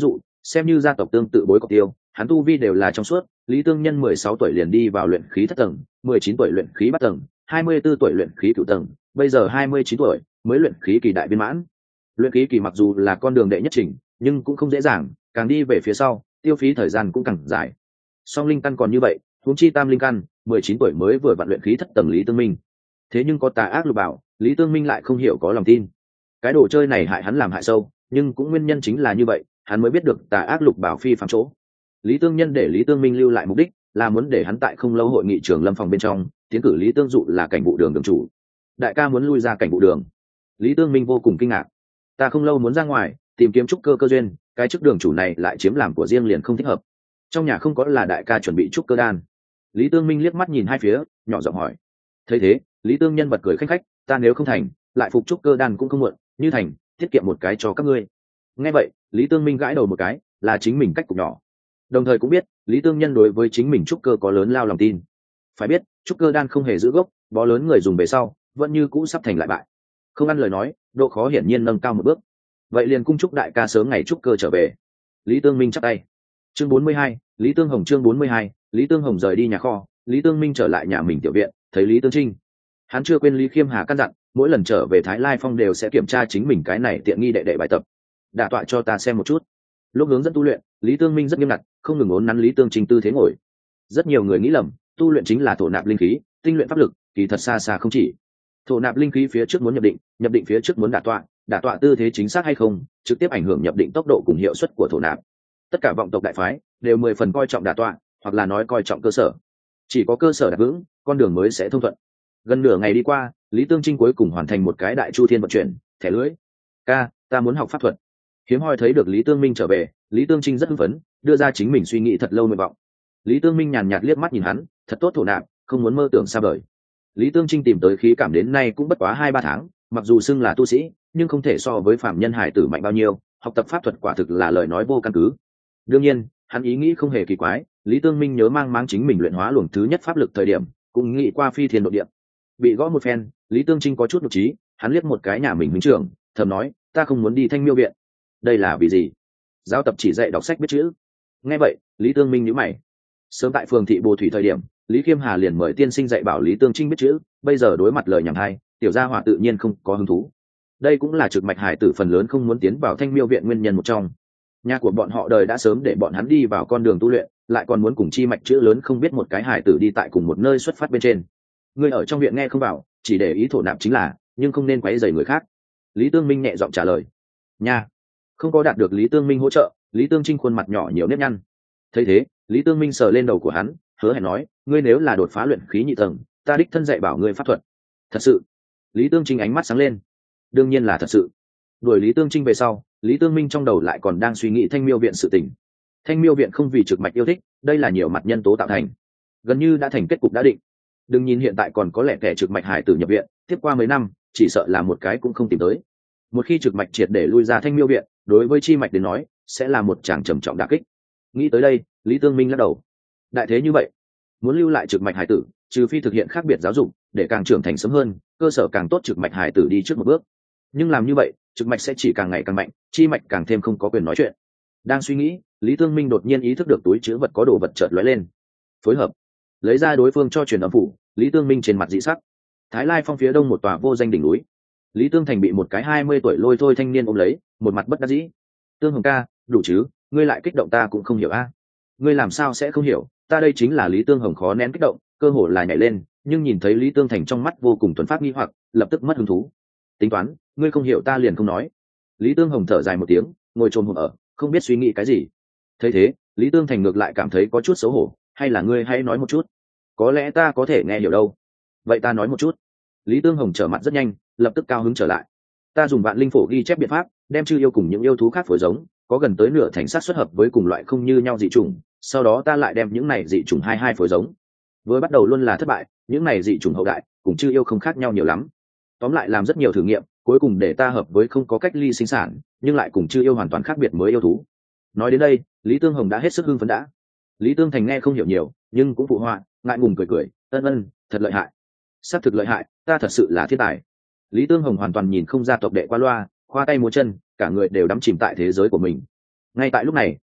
xem như gia tộc tương tự bối cọc tiêu, hắn tu vi đều là trong suốt. Lý Tương Nhân mười sáu tuổi liền đi vào luyện khí thất tầng, mười chín tuổi luyện khí bát tầng, hai mươi tư tuổi luyện khí cửu tầng, bây giờ hai mươi chín tuổi mới luyện khí kỳ đại viên mãn. Luyện khí kỳ mặc dù là con đường đệ nhất trình, nhưng cũng không dễ dàng, càng đi về phía sau, tiêu phí thời gian cũng càng dài. Song linh căn còn như vậy, huống chi tam linh căn, mười chín tuổi mới vừa vặn luyện khí thất tầng Lý Tương Minh. Thế nhưng có tà ác lục bảo, Lý Tương Minh lại không hiểu có lòng tin. Cái đồ chơi này hại hắn làm hại sâu, nhưng cũng nguyên nhân chính là như vậy, hắn mới biết được tà ác lục bảo phi phàm chỗ. Lý Tương Nhân để Lý Tương Minh lưu lại mục đích là muốn để hắn tại không lâu hội nghị trường lâm phòng bên trong tiến cử Lý Tương Dụ là cảnh vụ đường đường chủ. Đại ca muốn lui ra cảnh vụ đường. Lý Tương Minh vô cùng kinh ngạc. Ta không lâu muốn ra ngoài tìm kiếm trúc cơ cơ duyên, cái chức đường chủ này lại chiếm làm của riêng liền không thích hợp. Trong nhà không có là đại ca chuẩn bị trúc cơ đan. Lý Tương Minh liếc mắt nhìn hai phía, nhỏ giọng hỏi. Thấy thế, Lý Tương Nhân bật cười khanh khách, ta nếu không thành, lại phục trúc cơ đan cũng không muộn, như thành, tiết kiệm một cái cho các ngươi. Nghe vậy, Lý Tương Minh gãi đầu một cái, là chính mình cách cục nhỏ. Đồng thời cũng biết, Lý Tương Nhân đối với chính mình trúc cơ có lớn lao lòng tin. Phải biết, trúc cơ đan không hề giữ gốc, bó lớn người dùng về sau, vẫn như cũ sắp thành lại bại. Không ăn lời nói, độ khó hiển nhiên nâng cao một bước. Vậy liền cung chúc đại ca sớm ngày trúc cơ trở về. Lý Tương Minh chắp tay. Chương bốn mươi hai, Lý Tương Hồng chương bốn mươi hai, Lý Tương Hồng rời đi nhà kho, Lý Tương Minh trở lại nhà mình tiểu viện, thấy Lý Tương Trinh. Hắn chưa quên Lý Khiêm Hà căn dặn, mỗi lần trở về Thái Lai Phong đều sẽ kiểm tra chính mình cái này tiện nghi đệ đệ bài tập. Đả tọa cho ta xem một chút. Lúc hướng dẫn tu luyện, Lý Tương Minh rất nghiêm ngặt, không ngừng ốn nắn Lý Tương Trinh tư thế ngồi. Rất nhiều người nghĩ lầm, tu luyện chính là thổ nạp linh khí, tinh luyện pháp lực, kỳ thật xa xa không chỉ. Thổ nạp linh khí phía trước muốn nhập định, nhập định phía trước muốn đả tọa, đả tọa tư thế chính xác hay không, trực tiếp ảnh hưởng nhập định tốc độ cùng hiệu suất của thổ nạp. Tất cả vọng tộc đại phái đều mười phần coi trọng đả tọa, hoặc là nói coi trọng cơ sở. Chỉ có cơ sở đạt vững, con đường mới sẽ thông thuận. Gần nửa ngày đi qua, Lý Tương Trinh cuối cùng hoàn thành một cái đại chu thiên vận chuyển, thẻ lưới. Ca, ta muốn học pháp thuật. Hiếm hoi thấy được Lý Tương Minh trở về, Lý Tương Trinh rất hưng phấn, đưa ra chính mình suy nghĩ thật lâu nguyện vọng. Lý Tương Minh nhàn nhạt liếc mắt nhìn hắn, thật tốt thổ nạp, không muốn mơ tưởng xa vời. Lý Tương Trinh tìm tới khí cảm đến nay cũng bất quá hai ba tháng, mặc dù xưng là tu sĩ, nhưng không thể so với phạm nhân hải tử mạnh bao nhiêu, học tập pháp thuật quả thực là lời nói vô căn cứ. Đương nhiên, hắn ý nghĩ không hề kỳ quái, Lý Tương Minh nhớ mang mang chính mình luyện hóa luồng thứ nhất pháp lực thời điểm, cũng nghĩ qua phi thiên độ địa. Bị gõ một phen, Lý Tương Trinh có chút nhục trí, hắn liếc một cái nhà mình huynh trưởng, thầm nói, ta không muốn đi Thanh Miêu viện. Đây là vì gì? Giáo tập chỉ dạy đọc sách biết chữ. Nghe vậy, Lý Tương Minh nhíu mày. Sớm tại phường thị Bồ Thủy thời điểm, Lý Khiêm Hà liền mời tiên sinh dạy bảo Lý Tương Trinh biết chữ, bây giờ đối mặt lời nhảm hay, tiểu gia hỏa tự nhiên không có hứng thú. Đây cũng là trực mạch hải tử phần lớn không muốn tiến vào Thanh Miêu viện nguyên nhân một trong. Nhà của bọn họ đời đã sớm để bọn hắn đi vào con đường tu luyện, lại còn muốn cùng chi mạch chữ lớn không biết một cái hải tử đi tại cùng một nơi xuất phát bên trên. Người ở trong viện nghe không vào, chỉ để ý thổ nạp chính là, nhưng không nên quấy rầy người khác. Lý Tương Minh nhẹ giọng trả lời. Nha, không có đạt được Lý Tương Minh hỗ trợ, Lý Tương Trinh khuôn mặt nhỏ nhiều nếp nhăn. Thấy thế, Lý Tương Minh sờ lên đầu của hắn, hứa hẹn nói, ngươi nếu là đột phá luyện khí nhị tầng, ta đích thân dạy bảo ngươi pháp thuật. Thật sự? Lý Tương Trinh ánh mắt sáng lên. Đương nhiên là thật sự. Đuổi Lý Tương Trinh về sau, Lý Tương Minh trong đầu lại còn đang suy nghĩ Thanh Miêu viện sự tình. Thanh Miêu viện không vì trực mạch yêu thích, đây là nhiều mặt nhân tố tạo thành, gần như đã thành kết cục đã định. Đừng nhìn hiện tại còn có lẽ kẻ trực mạch hải tử nhập viện, tiếp qua mấy năm, chỉ sợ là một cái cũng không tìm tới. Một khi trực mạch triệt để lui ra Thanh Miêu viện, đối với chi mạch đến nói, sẽ là một tràng trầm trọng đả kích. Nghĩ tới đây, Lý Tương Minh lắc đầu. Đại thế như vậy, muốn lưu lại trực mạch hải tử, trừ phi thực hiện khác biệt giáo dục, để càng trưởng thành sớm hơn, cơ sở càng tốt trực mạch hải tử đi trước một bước. Nhưng làm như vậy, trực mạch sẽ chỉ càng ngày càng mạnh, chi mạch càng thêm không có quyền nói chuyện. Đang suy nghĩ, Lý Tương Minh đột nhiên ý thức được túi chứa vật có đồ vật chợt lóe lên. Phối hợp, lấy ra đối phương cho truyền âm phủ. Lý Tương Minh trên mặt dị sắc. Thái Lai Phong phía đông một tòa vô danh đỉnh núi, Lý Tương Thành bị một cái hai mươi tuổi lôi thôi thanh niên ôm lấy, một mặt bất đắc dĩ. Tương Hồng ca, đủ chứ, ngươi lại kích động ta cũng không hiểu a. Ngươi làm sao sẽ không hiểu, ta đây chính là Lý Tương Hồng khó nén kích động, cơ hồ là nhảy lên, nhưng nhìn thấy Lý Tương Thành trong mắt vô cùng tuấn phát nghi hoặc, lập tức mất hứng thú. Tính toán, ngươi không hiểu ta liền không nói. Lý Tương Hồng thở dài một tiếng, ngồi chồm hổm ở, không biết suy nghĩ cái gì. Thấy thế, Lý Tương Thành ngược lại cảm thấy có chút xấu hổ, hay là ngươi hãy nói một chút, có lẽ ta có thể nghe hiểu đâu. Vậy ta nói một chút. Lý Tương Hồng trở mặt rất nhanh, lập tức cao hứng trở lại. Ta dùng vạn linh phổ ghi chép biện pháp, đem chư yêu cùng những yêu thú khác phối giống, có gần tới nửa thành sát xuất hợp với cùng loại không như nhau dị chủng, sau đó ta lại đem những này dị chủng hai hai phối giống. Vừa bắt đầu luôn là thất bại, những này dị chủng hậu đại cùng chư yêu không khác nhau nhiều lắm. Tóm lại làm rất nhiều thử nghiệm, cuối cùng để ta hợp với không có cách ly sinh sản, nhưng lại cùng chư yêu hoàn toàn khác biệt mới yêu thú. Nói đến đây, Lý Tương Hồng đã hết sức hưng phấn đã. Lý Tương Thành nghe không hiểu nhiều, nhưng cũng phụ họa, ngại ngùng cười cười, ân ân, thật lợi hại. Xác thực lợi hại, ta thật sự là thiên tài. Lý Tương Hồng hoàn toàn nhìn không ra tộc đệ qua loa, khoa tay múa chân, cả người đều đắm chìm tại thế giới của mình. Ngay tại lúc này,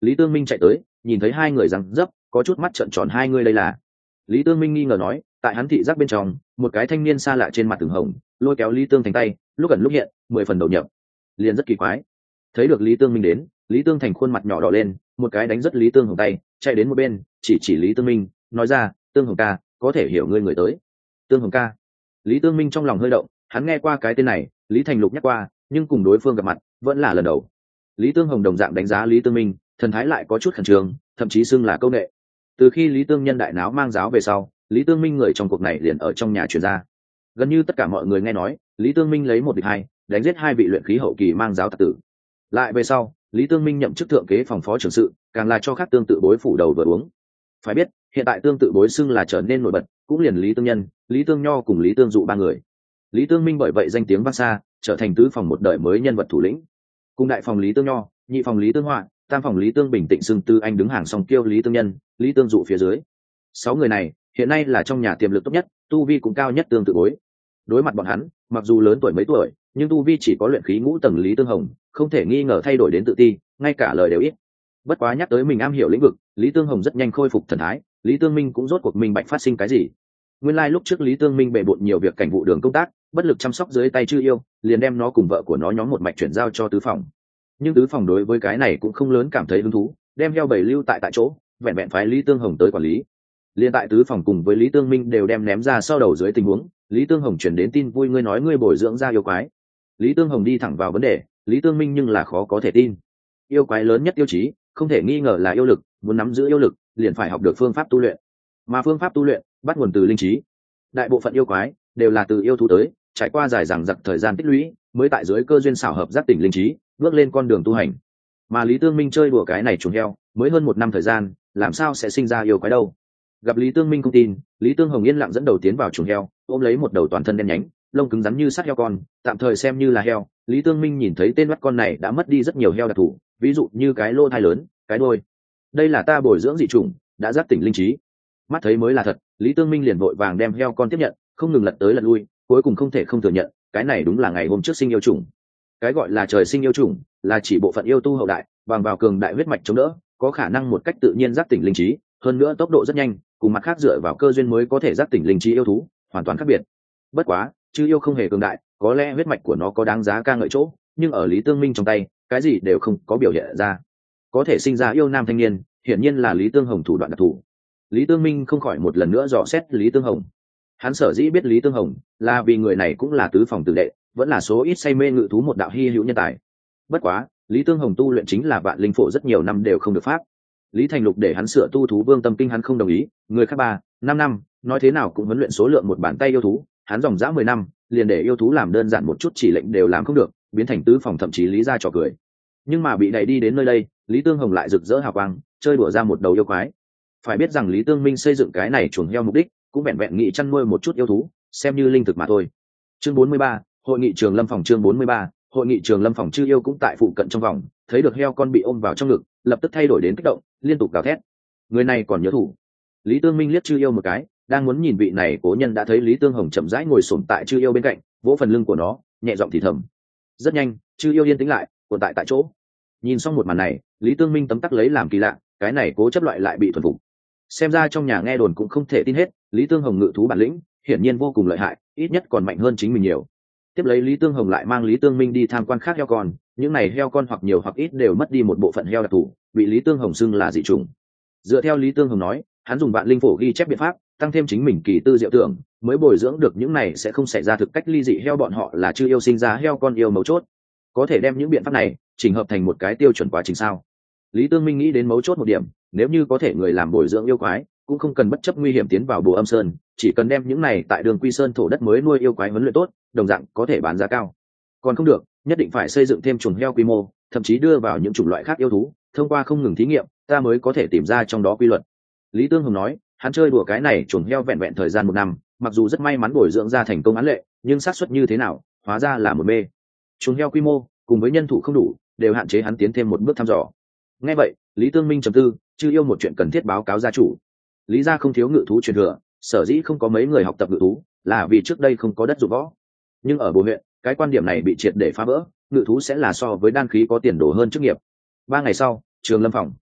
Lý Tương Minh chạy tới, nhìn thấy hai người răng dấp, có chút mắt trợn tròn, hai người đây là. Lý Tương Minh nghi ngờ nói, tại hắn thị giác bên trong, một cái thanh niên xa lạ trên mặt từng hồng, lôi kéo Lý Tương Thành tay, lúc gần lúc hiện, mười phần đầu nhập, liền rất kỳ quái. Thấy được Lý Tương Minh đến, Lý Tương Thành khuôn mặt nhỏ đỏ lên, một cái đánh rất Lý Tương Hồng tay, chạy đến một bên, chỉ chỉ Lý Tương Minh, nói ra, Tương Hồng ca, có thể hiểu ngươi người tới. Tương Hồng ca. Lý Tương Minh trong lòng hơi động, hắn nghe qua cái tên này, Lý Thành Lục nhắc qua, nhưng cùng đối phương gặp mặt, vẫn là lần đầu. Lý Tương Hồng đồng dạng đánh giá Lý Tương Minh, thần thái lại có chút khẩn trương, thậm chí xưng là câu nệ. Từ khi Lý Tương Nhân đại náo mang giáo về sau, Lý Tương Minh người trong cuộc này liền ở trong nhà truyền ra. Gần như tất cả mọi người nghe nói, Lý Tương Minh lấy một địch hai, đánh giết hai vị luyện khí hậu kỳ mang giáo tặc tử. Lại về sau, Lý Tương Minh nhậm chức thượng kế phòng phó trưởng sự, càng là cho khác tương tự bối phủ đầu vừa uống. Phải biết, hiện tại tương tự bối xưng là trở nên nổi bật, cũng liền Lý Tương Nhân, Lý Tương Nho cùng Lý Tương Dụ ba người. Lý Tương Minh bởi vậy danh tiếng vang xa, trở thành tứ phòng một đời mới nhân vật thủ lĩnh. Cùng đại phòng Lý Tương Nho, nhị phòng Lý Tương Họa, tam phòng Lý Tương Bình Tịnh xưng tư anh đứng hàng song kiêu Lý Tương Nhân, Lý Tương Dụ phía dưới. Sáu người này, hiện nay là trong nhà tiềm lực tốt nhất, tu vi cũng cao nhất tương tự bối. Đối mặt bọn hắn, mặc dù lớn tuổi mấy tuổi, nhưng tu vi chỉ có luyện khí ngũ tầng Lý Tương Hồng, không thể nghi ngờ thay đổi đến tự ti, ngay cả lời đều ít. Bất quá nhắc tới mình am hiểu lĩnh vực, Lý Tương Hồng rất nhanh khôi phục thần thái, Lý Tương Minh cũng rốt cuộc minh bạch phát sinh cái gì. Nguyên lai like lúc trước Lý Tương Minh bề bộn nhiều việc cảnh vụ đường công tác, bất lực chăm sóc dưới tay Chư Yêu, liền đem nó cùng vợ của nó nhóm một mạch chuyển giao cho tứ phòng. Nhưng tứ phòng đối với cái này cũng không lớn cảm thấy hứng thú, đem heo bầy lưu tại tại chỗ, vẹn vẹn phái Lý Tương Hồng tới quản lý. Liên tại tứ phòng cùng với Lý Tương Minh đều đem ném ra sau đầu dưới tình huống, Lý Tương Hồng chuyển đến tin vui, ngươi nói ngươi bồi dưỡng ra yêu quái. Lý Tương Hồng đi thẳng vào vấn đề, Lý Tương Minh nhưng là khó có thể tin. Yêu quái lớn nhất tiêu chí, không thể nghi ngờ là yêu lực, muốn nắm giữ yêu lực, liền phải học được phương pháp tu luyện. Mà phương pháp tu luyện bắt nguồn từ linh trí. Đại bộ phận yêu quái đều là từ yêu thú tới, trải qua dài dằng dặc thời gian tích lũy, mới tại dưới cơ duyên xảo hợp giác tỉnh linh trí, bước lên con đường tu hành. Mà Lý Tương Minh chơi đùa cái này chuồng heo, mới hơn một năm thời gian, làm sao sẽ sinh ra yêu quái đâu? Gặp Lý Tương Minh không tin, Lý Tương Hồng yên lặng dẫn đầu tiến vào chuồng heo, ôm lấy một đầu toàn thân đen nhánh, lông cứng rắn như sắt heo con, tạm thời xem như là heo. Lý Tương Minh nhìn thấy tên bắt con này đã mất đi rất nhiều heo đặc thù, ví dụ như cái lô thai lớn, cái đuôi. Đây là ta bồi dưỡng dị chủng, đã giác tỉnh linh trí. Mắt thấy mới là thật, Lý Tương Minh liền vội vàng đem heo con tiếp nhận, không ngừng lật tới lật lui, cuối cùng không thể không thừa nhận, cái này đúng là ngày hôm trước sinh yêu chủng. Cái gọi là trời sinh yêu chủng, là chỉ bộ phận yêu tu hậu đại, bằng vào cường đại huyết mạch chống đỡ, có khả năng một cách tự nhiên giác tỉnh linh trí, hơn nữa tốc độ rất nhanh, cùng mặt khác dựa vào cơ duyên mới có thể giác tỉnh linh trí yêu thú, hoàn toàn khác biệt. Bất quá, Chư Yêu không hề cường đại, có lẽ huyết mạch của nó có đáng giá ca ngợi chỗ, nhưng ở Lý Tương Minh trong tay, cái gì đều không có biểu hiện ra. Có thể sinh ra yêu nam thanh niên, hiển nhiên là Lý Tương Hồng thủ đoạn đặc thù. Lý Tương Minh không khỏi một lần nữa dò xét Lý Tương Hồng. Hắn sở dĩ biết Lý Tương Hồng, là vì người này cũng là tứ phòng tử đệ, vẫn là số ít say mê ngự thú một đạo hy hữu nhân tài. Bất quá, Lý Tương Hồng tu luyện chính là vạn linh phổ rất nhiều năm đều không được pháp. Lý Thành Lục để hắn sửa tu thú vương tâm kinh, hắn không đồng ý, người khác ba, năm năm, nói thế nào cũng huấn luyện số lượng một bàn tay yêu thú, hắn dòng dã mười năm, liền để yêu thú làm đơn giản một chút chỉ lệnh đều làm không được, biến thành tứ phòng thậm chí Lý gia trò cười. Nhưng mà bị đẩy đi đến nơi đây, Lý Tương Hồng lại rực rỡ hào quang, chơi đùa ra một đầu yêu quái. Phải biết rằng Lý Tương Minh xây dựng cái này chuồng heo mục đích, cũng vẹn vẹn nghĩ chăn nuôi một chút yêu thú, xem như linh thực mà thôi. Chương bốn mươi ba, hội nghị trường Lâm phòng. Chương bốn mươi ba, hội nghị trường Lâm phòng. Chư Yêu cũng tại phụ cận trong vòng, thấy được heo con bị ôm vào trong ngực, lập tức thay đổi đến kích động, liên tục gào thét. Người này còn nhớ thủ. Lý Tương Minh liếc Chư Yêu một cái, đang muốn nhìn vị này cố nhân, đã thấy Lý Tương Hồng chậm rãi ngồi xổm tại Chư Yêu bên cạnh, vỗ phần lưng của nó, nhẹ giọng thì thầm. Rất nhanh, Chư Yêu yên tĩnh lại, cuộn tại tại chỗ. Nhìn xong một màn này, Lý Tương Minh tấm tắc lấy làm kỳ lạ, cái này cố chấp loại lại bị thuần phục. Xem ra trong nhà nghe đồn cũng không thể tin hết, Lý Tương Hồng ngự thú bản lĩnh hiển nhiên vô cùng lợi hại, ít nhất còn mạnh hơn chính mình nhiều. Tiếp lấy Lý Tương Hồng lại mang Lý Tương Minh đi tham quan khác heo con, những này heo con hoặc nhiều hoặc ít đều mất đi một bộ phận heo đặc thù, bị Lý Tương Hồng xưng là dị chủng. Dựa theo Lý Tương Hồng nói, hắn dùng vạn linh phổ ghi chép biện pháp, tăng thêm chính mình kỳ tư diệu tưởng, mới bồi dưỡng được những này sẽ không xảy ra thực cách ly dị heo, bọn họ là Chư Yêu sinh ra heo con yêu mấu chốt. Có thể đem những biện pháp này chỉnh hợp thành một cái tiêu chuẩn quá trình sao? Lý Tương Minh nghĩ đến mấu chốt một điểm, nếu như có thể người làm bồi dưỡng yêu quái, cũng không cần bất chấp nguy hiểm tiến vào Bồ Âm Sơn, chỉ cần đem những này tại Đường Quy Sơn thổ đất mới nuôi yêu quái huấn luyện tốt, đồng dạng có thể bán giá cao. Còn không được, nhất định phải xây dựng thêm chuồng heo quy mô, thậm chí đưa vào những chủng loại khác yêu thú, thông qua không ngừng thí nghiệm, ta mới có thể tìm ra trong đó quy luật. Lý Tương Hồng nói, hắn chơi đùa cái này chuồng heo vẹn vẹn thời gian một năm, mặc dù rất may mắn bồi dưỡng ra thành công án lệ, nhưng xác suất như thế nào, hóa ra là một mê. Chuồng heo quy mô cùng với nhân thủ không đủ, đều hạn chế hắn tiến thêm một bước thăm dò. Nghe vậy, Lý Tương Minh trầm tư, Chư Yêu một chuyện cần thiết báo cáo gia chủ. Lý gia không thiếu ngự thú truyền thừa, sở dĩ không có mấy người học tập ngự thú, là vì trước đây không có đất dụng võ. Nhưng ở Bồ huyện, cái quan điểm này bị triệt để phá vỡ, ngự thú sẽ là so với đan khí có tiền đồ hơn chức nghiệp. Ba ngày sau, trường Lâm phòng.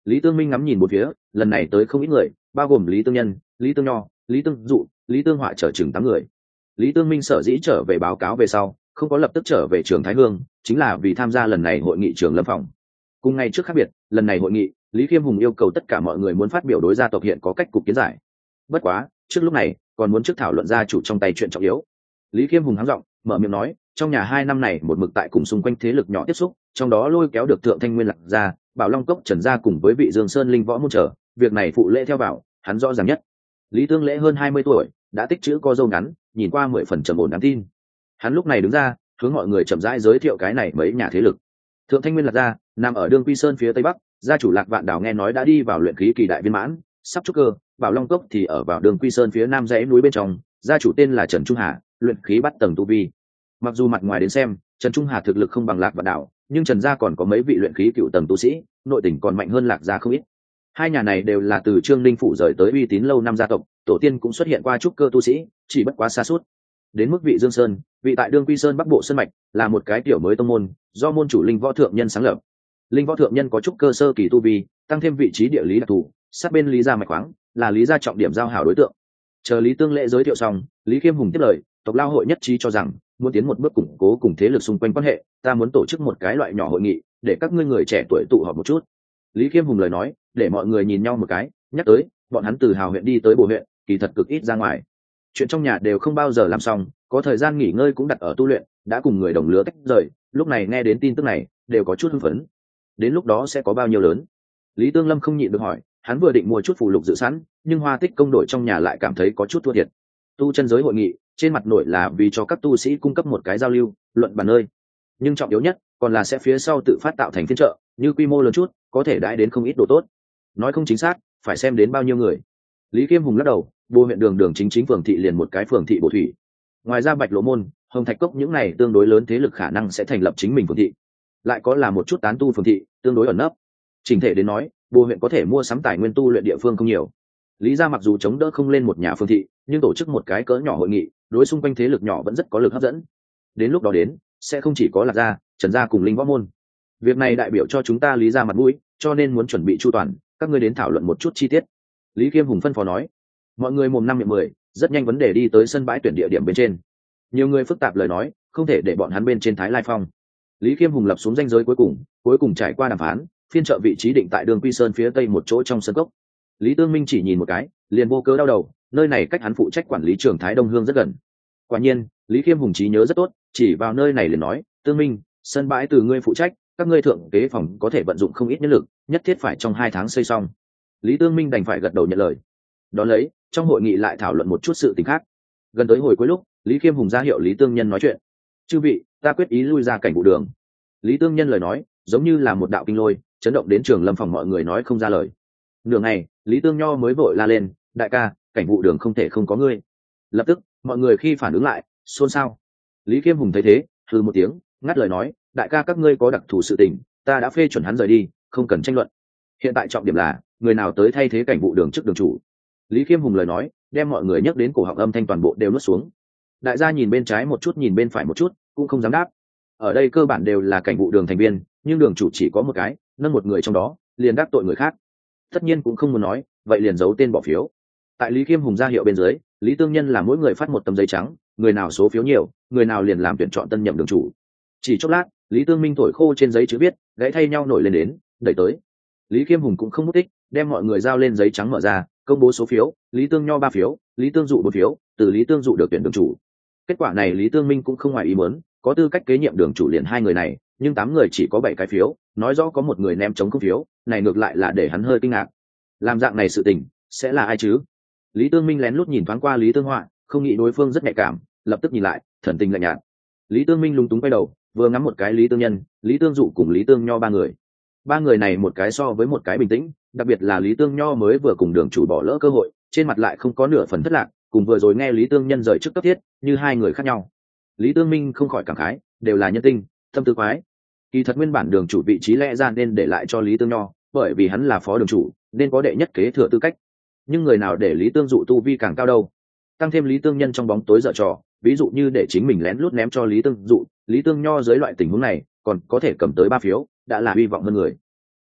Lý Tương Minh ngắm nhìn một phía, lần này tới không ít người, bao gồm Lý Tương Nhân, Lý Tương Nho, Lý Tương Dụ, Lý Tương Họa chở chừng tám người. Lý Tương Minh sở dĩ trở về báo cáo về sau, không có lập tức trở về trường Thái Hương, chính là vì tham gia lần này hội nghị trường Lâm Phòng. Cùng ngày trước khác biệt, lần này hội nghị, Lý Khiêm Hùng yêu cầu tất cả mọi người muốn phát biểu đối gia tộc hiện có cách cục kiến giải. Bất quá, trước lúc này, còn muốn trước thảo luận gia chủ trong tay chuyện trọng yếu. Lý Khiêm Hùng hắng giọng, mở miệng nói, trong nhà hai năm này một mực tại cùng xung quanh thế lực nhỏ tiếp xúc, trong đó lôi kéo được Thượng Thanh Nguyên Lạc gia, Bảo Long Cốc Trần gia cùng với vị Dương Sơn Linh Võ môn trở, việc này phụ lễ theo bảo, hắn rõ ràng nhất. Lý Tương Lễ hơn hai mươi tuổi, đã tích chữ co dâu ngắn, nhìn qua mười phần trầm ổn đáng tin. Hắn lúc này đứng ra, hướng mọi người chậm rãi giới thiệu cái này mấy nhà thế lực. Thượng Thanh Nguyên Lạc gia, nằm ở Đường Quy Sơn phía tây bắc, gia chủ Lạc Vạn Đào nghe nói đã đi vào luyện khí kỳ đại viên mãn, sắp trúc cơ. Bảo Long Cốc thì ở vào Đường Quy Sơn phía nam dãy núi bên trong, gia chủ tên là Trần Trung Hà, luyện khí bắt tầng tu vi. Mặc dù mặt ngoài đến xem, Trần Trung Hà thực lực không bằng Lạc Vạn Đào, nhưng Trần gia còn có mấy vị luyện khí cựu tầng tu sĩ, nội tình còn mạnh hơn Lạc gia không ít. Hai nhà này đều là từ Trương Ninh phủ rời tới uy tín lâu năm gia tộc, tổ tiên cũng xuất hiện qua trúc cơ tu sĩ, chỉ bất quá xa suốt. Đến mức vị Dương Sơn, vị tại Đường Quy Sơn Bắc Bộ Sơn mạch, là một cái tiểu mới tông môn, do môn chủ Linh Võ thượng nhân sáng lập. Linh Võ thượng nhân có trúc cơ sơ kỳ tu vi, tăng thêm vị trí địa lý đặc thù, sát bên Lý gia mạch khoáng, là Lý gia trọng điểm giao hảo đối tượng. Chờ Lý Tương Lễ giới thiệu xong, Lý Khiêm Hùng tiếp lời, tộc lao hội nhất trí cho rằng, muốn tiến một bước củng cố cùng thế lực xung quanh quan hệ, ta muốn tổ chức một cái loại nhỏ hội nghị, để các ngươi người trẻ tuổi tụ họp một chút. Lý Khiêm Hùng lời nói, để mọi người nhìn nhau một cái, nhắc tới, bọn hắn từ Hào huyện đi tới Bồ huyện, kỳ thật cực ít ra ngoài. Chuyện trong nhà đều không bao giờ làm xong, có thời gian nghỉ ngơi cũng đặt ở tu luyện, đã cùng người đồng lứa tách rời, lúc này nghe đến tin tức này, đều có chút hưng phấn. Đến lúc đó sẽ có bao nhiêu lớn? Lý Tương Lâm không nhịn được hỏi, hắn vừa định mua chút phù lục dự sẵn, nhưng Hoa Tích công đội trong nhà lại cảm thấy có chút thua thiệt. Tu chân giới hội nghị, trên mặt nội là vì cho các tu sĩ cung cấp một cái giao lưu, luận bàn nơi, nhưng trọng yếu nhất còn là sẽ phía sau tự phát tạo thành phiên chợ, như quy mô lớn chút, có thể đãi đến không ít đồ tốt. Nói không chính xác, phải xem đến bao nhiêu người. Lý Khiêm Hùng lắc đầu, Bồ huyện đường đường chính chính phường thị liền một cái phường thị Bồ thủy. Ngoài ra Bạch Lộ môn, Hồng Thạch Cốc những này tương đối lớn thế lực khả năng sẽ thành lập chính mình phường thị. Lại có là một chút tán tu phường thị, tương đối ẩn nấp. Chỉnh thể đến nói, Bồ huyện có thể mua sắm tài nguyên tu luyện địa phương không nhiều. Lý gia mặc dù chống đỡ không lên một nhà phường thị, nhưng tổ chức một cái cỡ nhỏ hội nghị, đối xung quanh thế lực nhỏ vẫn rất có lực hấp dẫn. Đến lúc đó đến, sẽ không chỉ có Lạc gia, Trần gia cùng Linh Võ môn. Việc này đại biểu cho chúng ta Lý gia mặt mũi, cho nên muốn chuẩn bị chu toàn, các ngươi đến thảo luận một chút chi tiết. Lý Khiêm Hùng phân phó nói. Mọi người mồm năm miệng mười, rất nhanh vấn đề đi tới sân bãi tuyển địa điểm bên trên. Nhiều người phức tạp lời nói, không thể để bọn hắn bên trên Thái Lai Phong. Lý Khiêm Hùng lập xuống ranh giới cuối cùng, cuối cùng trải qua đàm phán, phiên trợ vị trí định tại Đường Quy Sơn phía tây một chỗ trong sân cốc. Lý Tương Minh chỉ nhìn một cái, liền vô cớ đau đầu, nơi này cách hắn phụ trách quản lý trường Thái Đông Hương rất gần. Quả nhiên, Lý Khiêm Hùng trí nhớ rất tốt, chỉ vào nơi này liền nói, Tương Minh, sân bãi từ ngươi phụ trách, các ngươi thượng kế phòng có thể vận dụng không ít nhân lực, nhất thiết phải trong hai tháng xây xong. Lý Tương Minh đành phải gật đầu nhận lời. Đó lấy, trong hội nghị lại thảo luận một chút sự tình khác. Gần tới hồi cuối lúc, Lý Khiêm Hùng ra hiệu Lý Tương Nhân nói chuyện. Chư vị, ta quyết ý lui ra cảnh vụ đường. Lý Tương Nhân lời nói, giống như là một đạo kinh lôi, chấn động đến trường Lâm phòng mọi người nói không ra lời. Nửa ngày, Lý Tương Nho mới vội la lên, đại ca, cảnh vụ đường không thể không có ngươi. Lập tức, mọi người khi phản ứng lại, xôn xao. Lý Khiêm Hùng thấy thế, hừ một tiếng, ngắt lời nói, đại ca các ngươi có đặc thù sự tình, ta đã phê chuẩn hắn rời đi, không cần tranh luận. Hiện tại trọng điểm là, người nào tới thay thế cảnh vụ đường trước đường chủ. Lý Khiêm Hùng lời nói, đem mọi người nhắc đến cổ họng âm thanh toàn bộ đều nuốt xuống. Đại gia nhìn bên trái một chút nhìn bên phải một chút, cũng không dám đáp. Ở đây cơ bản đều là cảnh vụ đường thành viên, nhưng đường chủ chỉ có một cái, nâng một người trong đó, liền đắc tội người khác. Tất nhiên cũng không muốn nói, vậy liền giấu tên bỏ phiếu. Tại Lý Khiêm Hùng ra hiệu bên dưới, Lý Tương Nhân là mỗi người phát một tấm giấy trắng, người nào số phiếu nhiều, người nào liền làm tuyển chọn tân nhậm đường chủ. Chỉ chốc lát, Lý Tương Minh thổi khô trên giấy chữ viết, gãy thay nhau nổi lên đến, đẩy tới. Lý Khiêm Hùng cũng không mất tích, đem mọi người giao lên giấy trắng mở ra, công bố số phiếu, Lý Tương Nho ba phiếu, Lý Tương Dụ một phiếu, từ Lý Tương Dụ được tuyển đường chủ. Kết quả này Lý Tương Minh cũng không ngoài ý muốn, có tư cách kế nhiệm đường chủ liền hai người này, nhưng tám người chỉ có bảy cái phiếu, nói rõ có một người ném chống không phiếu, này ngược lại là để hắn hơi kinh ngạc. Làm dạng này sự tình, sẽ là ai chứ? Lý Tương Minh lén lút nhìn thoáng qua Lý Tương Họa, không nghĩ đối phương rất nhạy cảm, lập tức nhìn lại, thần tình lạnh nhạt. Lý Tương Minh lúng túng quay đầu, vừa ngắm một cái Lý Tương Nhân, Lý Tương Dụ cùng Lý Tương Nho ba người. Ba người này một cái so với một cái bình tĩnh, đặc biệt là Lý Tương Nho mới vừa cùng đường chủ bỏ lỡ cơ hội, trên mặt lại không có nửa phần thất lạc, cùng vừa rồi nghe Lý Tương Nhân rời trước cấp thiết, như hai người khác nhau. Lý Tương Minh không khỏi cảm khái, đều là nhân tinh, tâm tư quái. Kỳ thật nguyên bản đường chủ vị trí lẽ ra nên để lại cho Lý Tương Nho, bởi vì hắn là phó đường chủ, nên có đệ nhất kế thừa tư cách. Nhưng người nào để Lý Tương Dụ tu vi càng cao đâu? Tăng thêm Lý Tương Nhân trong bóng tối dở trò, ví dụ như để chính mình lén lút ném cho Lý Tương Dụ, Lý Tương Nho dưới loại tình huống này, còn có thể cầm tới ba phiếu, đã là hy vọng hơn người.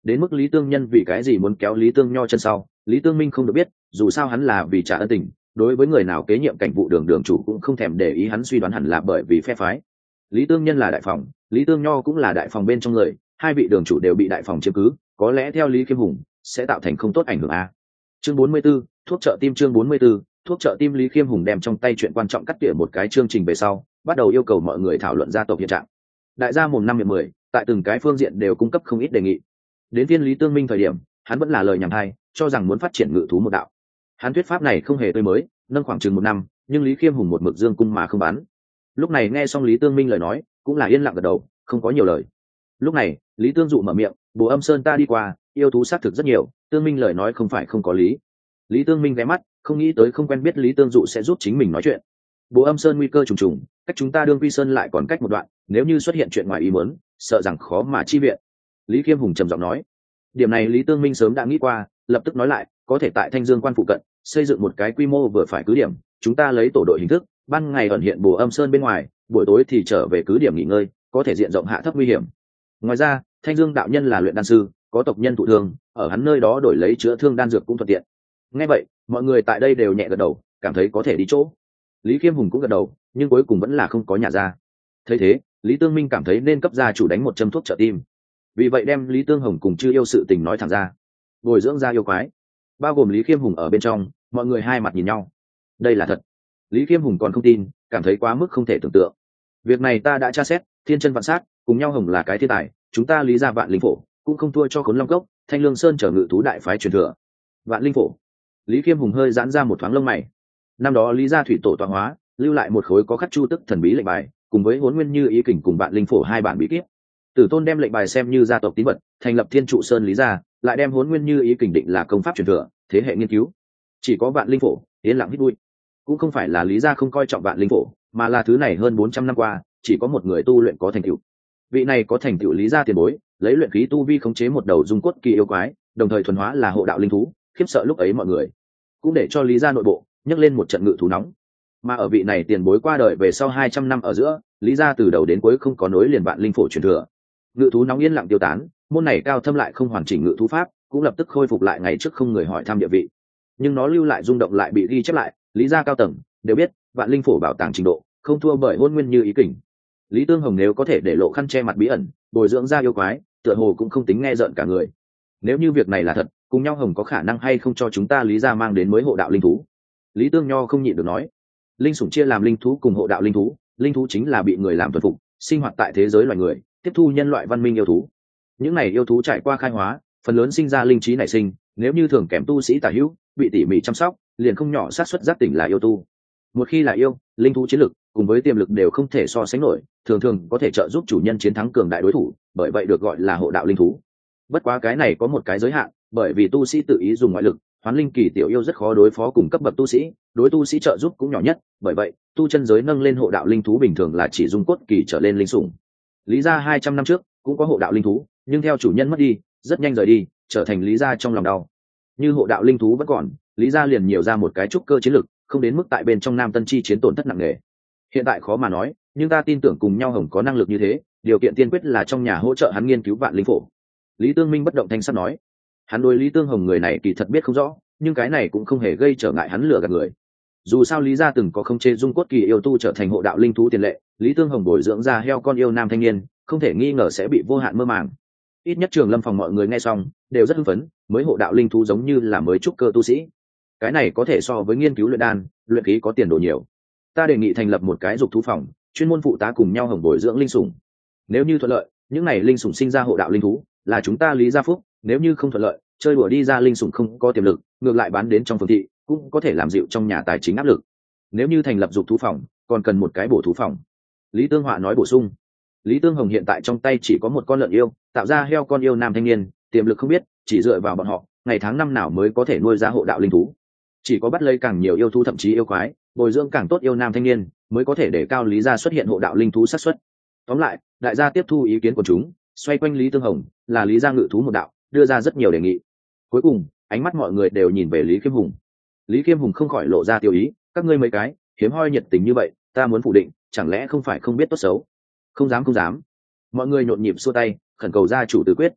đến mức Lý Tương Nhân vì cái gì muốn kéo Lý Tương Nho chân sau, Lý Tương Minh không được biết, dù sao hắn là vì trả ân tình, đối với người nào kế nhiệm cảnh vụ đường đường chủ cũng không thèm để ý, hắn suy đoán hẳn là bởi vì phe phái. Lý Tương Nhân là đại phòng, Lý Tương Nho cũng là đại phòng bên trong người, hai vị đường chủ đều bị đại phòng chiếm cứ, có lẽ theo Lý Khiêm Hùng sẽ tạo thành không tốt ảnh hưởng a. Chương bốn mươi 44, thuốc trợ tim. Chương bốn mươi 44, thuốc trợ tim. Lý Khiêm Hùng đem trong tay chuyện quan trọng cắt tỉa một cái chương trình về sau, bắt đầu yêu cầu mọi người thảo luận gia tộc hiện trạng. Đại gia mồm năm miệng mười, tại từng cái phương diện đều cung cấp không ít đề nghị. Đến phiên Lý Tương Minh thời điểm, hắn vẫn là lời nhảm thay, cho rằng muốn phát triển ngự thú một đạo. Hắn thuyết pháp này không hề tươi mới, nâng khoảng chừng một năm, nhưng Lý Khiêm Hùng một mực dương cung mà không bắn. Lúc này nghe xong Lý Tương Minh lời nói, cũng là yên lặng gật đầu, không có nhiều lời. Lúc này, Lý Tương Dụ mở miệng, "Bồ Âm Sơn ta đi qua, yêu thú xác thực rất nhiều, Tương Minh lời nói không phải không có lý." Lý Tương Minh ghé mắt, không nghĩ tới không quen biết Lý Tương Dụ sẽ giúp chính mình nói chuyện. "Bồ Âm Sơn nguy cơ trùng trùng, cách chúng ta Đương Quy Sơn lại còn cách một đoạn, nếu như xuất hiện chuyện ngoài ý muốn, sợ rằng khó mà chi viện." Lý Khiêm Hùng trầm giọng nói. Điểm này Lý Tương Minh sớm đã nghĩ qua, lập tức nói lại, "Có thể tại Thanh Dương quan phụ cận xây dựng một cái quy mô vừa phải cứ điểm, chúng ta lấy tổ đội hình thức, ban ngày ẩn hiện Bồ Âm Sơn bên ngoài, buổi tối thì trở về cứ điểm nghỉ ngơi, có thể diện rộng hạ thấp nguy hiểm. Ngoài ra, Thanh Dương đạo nhân là luyện đan sư, có tộc nhân thụ thương, ở hắn nơi đó đổi lấy chữa thương đan dược cũng thuận tiện." Nghe vậy, mọi người tại đây đều nhẹ gật đầu, cảm thấy có thể đi chỗ. Lý Khiêm Hùng cũng gật đầu, nhưng cuối cùng vẫn là không có nhà ra. Thấy thế, Lý Tương Minh cảm thấy nên cấp gia chủ đánh một châm thuốc trợ tim. Vì vậy đem Lý Tương Hồng cùng Chư Yêu sự tình nói thẳng ra. Bồi dưỡng ra yêu quái, bao gồm Lý Khiêm Hùng ở bên trong, mọi người hai mặt nhìn nhau. Đây là thật. Lý Khiêm Hùng còn không tin, cảm thấy quá mức không thể tưởng tượng. Việc này ta đã tra xét, thiên chân vạn sát, cùng nhau Hồng là cái thiên tài, chúng ta Lý gia Vạn Linh Phổ cũng không thua cho Khốn Long Cốc, Thanh Lương Sơn trở ngự thú đại phái truyền thừa. Vạn Linh Phổ. Lý Khiêm Hùng hơi giãn ra một thoáng lông mày. Năm đó Lý gia thủy tổ tọa hóa, lưu lại một khối có khắc chu tức thần bí lệnh bài, cùng với Hỗn Nguyên Như Ý Kình cùng Vạn Linh Phổ hai bản bí kíp. Tử Tôn đem lệnh bài xem như gia tộc tín vật, thành lập Thiên Trụ Sơn Lý gia, lại đem Hỗn Nguyên Như Ý Kình định là công pháp truyền thừa, thế hệ nghiên cứu. Chỉ có Vạn Linh Phổ, yên lặng hít bụi. Cũng không phải là Lý gia không coi trọng Vạn Linh Phổ, mà là thứ này hơn bốn trăm năm qua, chỉ có một người tu luyện có thành tựu. Vị này có thành tựu Lý gia tiền bối, lấy luyện khí tu vi khống chế một đầu dung cốt kỳ yêu quái, đồng thời thuần hóa là hộ đạo linh thú, khiếp sợ lúc ấy mọi người. Cũng để cho Lý gia nội bộ nhấc lên một trận ngự thú nóng. Mà ở vị này tiền bối qua đời về sau hai trăm năm ở giữa, Lý gia từ đầu đến cuối không có nối liền Vạn Linh Phổ truyền thừa. Ngự thú nóng yên lặng tiêu tán, môn này cao thâm lại không hoàn chỉnh ngự thú pháp, cũng lập tức khôi phục lại ngày trước không người hỏi thăm địa vị. Nhưng nó lưu lại rung động lại bị ghi chép lại, Lý gia cao tầng đều biết, Vạn Linh Phổ bảo tàng trình độ không thua bởi Hỗn Nguyên Như Ý Kình. Lý Tương Hồng nếu có thể để lộ khăn che mặt bí ẩn, bồi dưỡng ra yêu quái, tựa hồ cũng không tính nghe rợn cả người. Nếu như việc này là thật, cùng nhau Hồng có khả năng hay không cho chúng ta Lý gia mang đến mới hộ đạo linh thú? Lý Tương Nho không nhịn được nói. Linh sủng chia làm linh thú cùng hộ đạo linh thú, linh thú chính là bị người làm thuần phục, sinh hoạt tại thế giới loài người, tiếp thu nhân loại văn minh yêu thú. Những này yêu thú trải qua khai hóa, phần lớn sinh ra linh trí nảy sinh, nếu như thường kém tu sĩ tả hữu, bị tỉ mỉ chăm sóc, liền không nhỏ xác suất giác tỉnh là yêu tu. Một khi là yêu, linh thú chiến lực cùng với tiềm lực đều không thể so sánh nổi, thường thường có thể trợ giúp chủ nhân chiến thắng cường đại đối thủ, bởi vậy được gọi là hộ đạo linh thú. Bất quá cái này có một cái giới hạn, bởi vì tu sĩ tự ý dùng ngoại lực, hoán linh kỳ tiểu yêu rất khó đối phó cùng cấp bậc tu sĩ, đối tu sĩ trợ giúp cũng nhỏ nhất, bởi vậy tu chân giới nâng lên hộ đạo linh thú bình thường là chỉ dung cốt kỳ trở lên linh sủng. Lý gia hai trăm năm trước cũng có hộ đạo linh thú, nhưng theo chủ nhân mất đi, rất nhanh rời đi, trở thành Lý gia trong lòng đau. Như hộ đạo linh thú vẫn còn, Lý gia liền nhiều ra một cái trúc cơ chiến lực, không đến mức tại bên trong Nam Tân chi chiến tổn thất nặng nề. Hiện tại khó mà nói, nhưng ta tin tưởng cùng nhau Hồng có năng lực như thế, điều kiện tiên quyết là trong nhà hỗ trợ hắn nghiên cứu Vạn Linh Phổ. Lý Tương Minh bất động thanh sắc nói. Hắn đối Lý Tương Hồng người này kỳ thật biết không rõ, nhưng cái này cũng không hề gây trở ngại hắn lừa gạt người. Dù sao Lý gia từng có không chế dung cốt kỳ yêu tu trở thành hộ đạo linh thú tiền lệ, Lý Tương Hồng bồi dưỡng ra heo con yêu nam thanh niên, không thể nghi ngờ sẽ bị vô hạn mơ màng. Ít nhất Trường Lâm phòng mọi người nghe xong đều rất hưng phấn, mới hộ đạo linh thú giống như là mới trúc cơ tu sĩ. Cái này có thể so với nghiên cứu luyện đan, luyện khí có tiền đồ nhiều. Ta đề nghị thành lập một cái dục thú phòng, chuyên môn phụ tá cùng nhau Hồng bồi dưỡng linh sủng. Nếu như thuận lợi, những này linh sủng sinh ra hộ đạo linh thú, là chúng ta Lý gia phúc, nếu như không thuận lợi, chơi đùa đi ra linh sủng không có tiềm lực, ngược lại bán đến trong phường thị, cũng có thể làm dịu trong nhà tài chính áp lực. Nếu như thành lập dục thú phòng, còn cần một cái bổ thú phòng. Lý Tương Họa nói bổ sung. Lý Tương Hồng hiện tại trong tay chỉ có một con lợn yêu, tạo ra heo con yêu nam thanh niên, tiềm lực không biết, chỉ dựa vào bọn họ, ngày tháng năm nào mới có thể nuôi ra hộ đạo linh thú. Chỉ có bắt lấy càng nhiều yêu thú thậm chí yêu quái, bồi dưỡng càng tốt yêu nam thanh niên, mới có thể để cao Lý gia xuất hiện hộ đạo linh thú xác suất. Tóm lại, đại gia tiếp thu ý kiến của chúng, xoay quanh Lý Tương Hồng, là Lý gia ngự thú một đạo, đưa ra rất nhiều đề nghị. Cuối cùng, ánh mắt mọi người đều nhìn về Lý Khiêm Hùng. Lý Khiêm Hùng không khỏi lộ ra tiêu ý, các ngươi mấy cái hiếm hoi nhiệt tình như vậy, ta muốn phủ định, chẳng lẽ không phải không biết tốt xấu? Không dám không dám. Mọi người nhộn nhịp xua tay, khẩn cầu gia chủ tự quyết.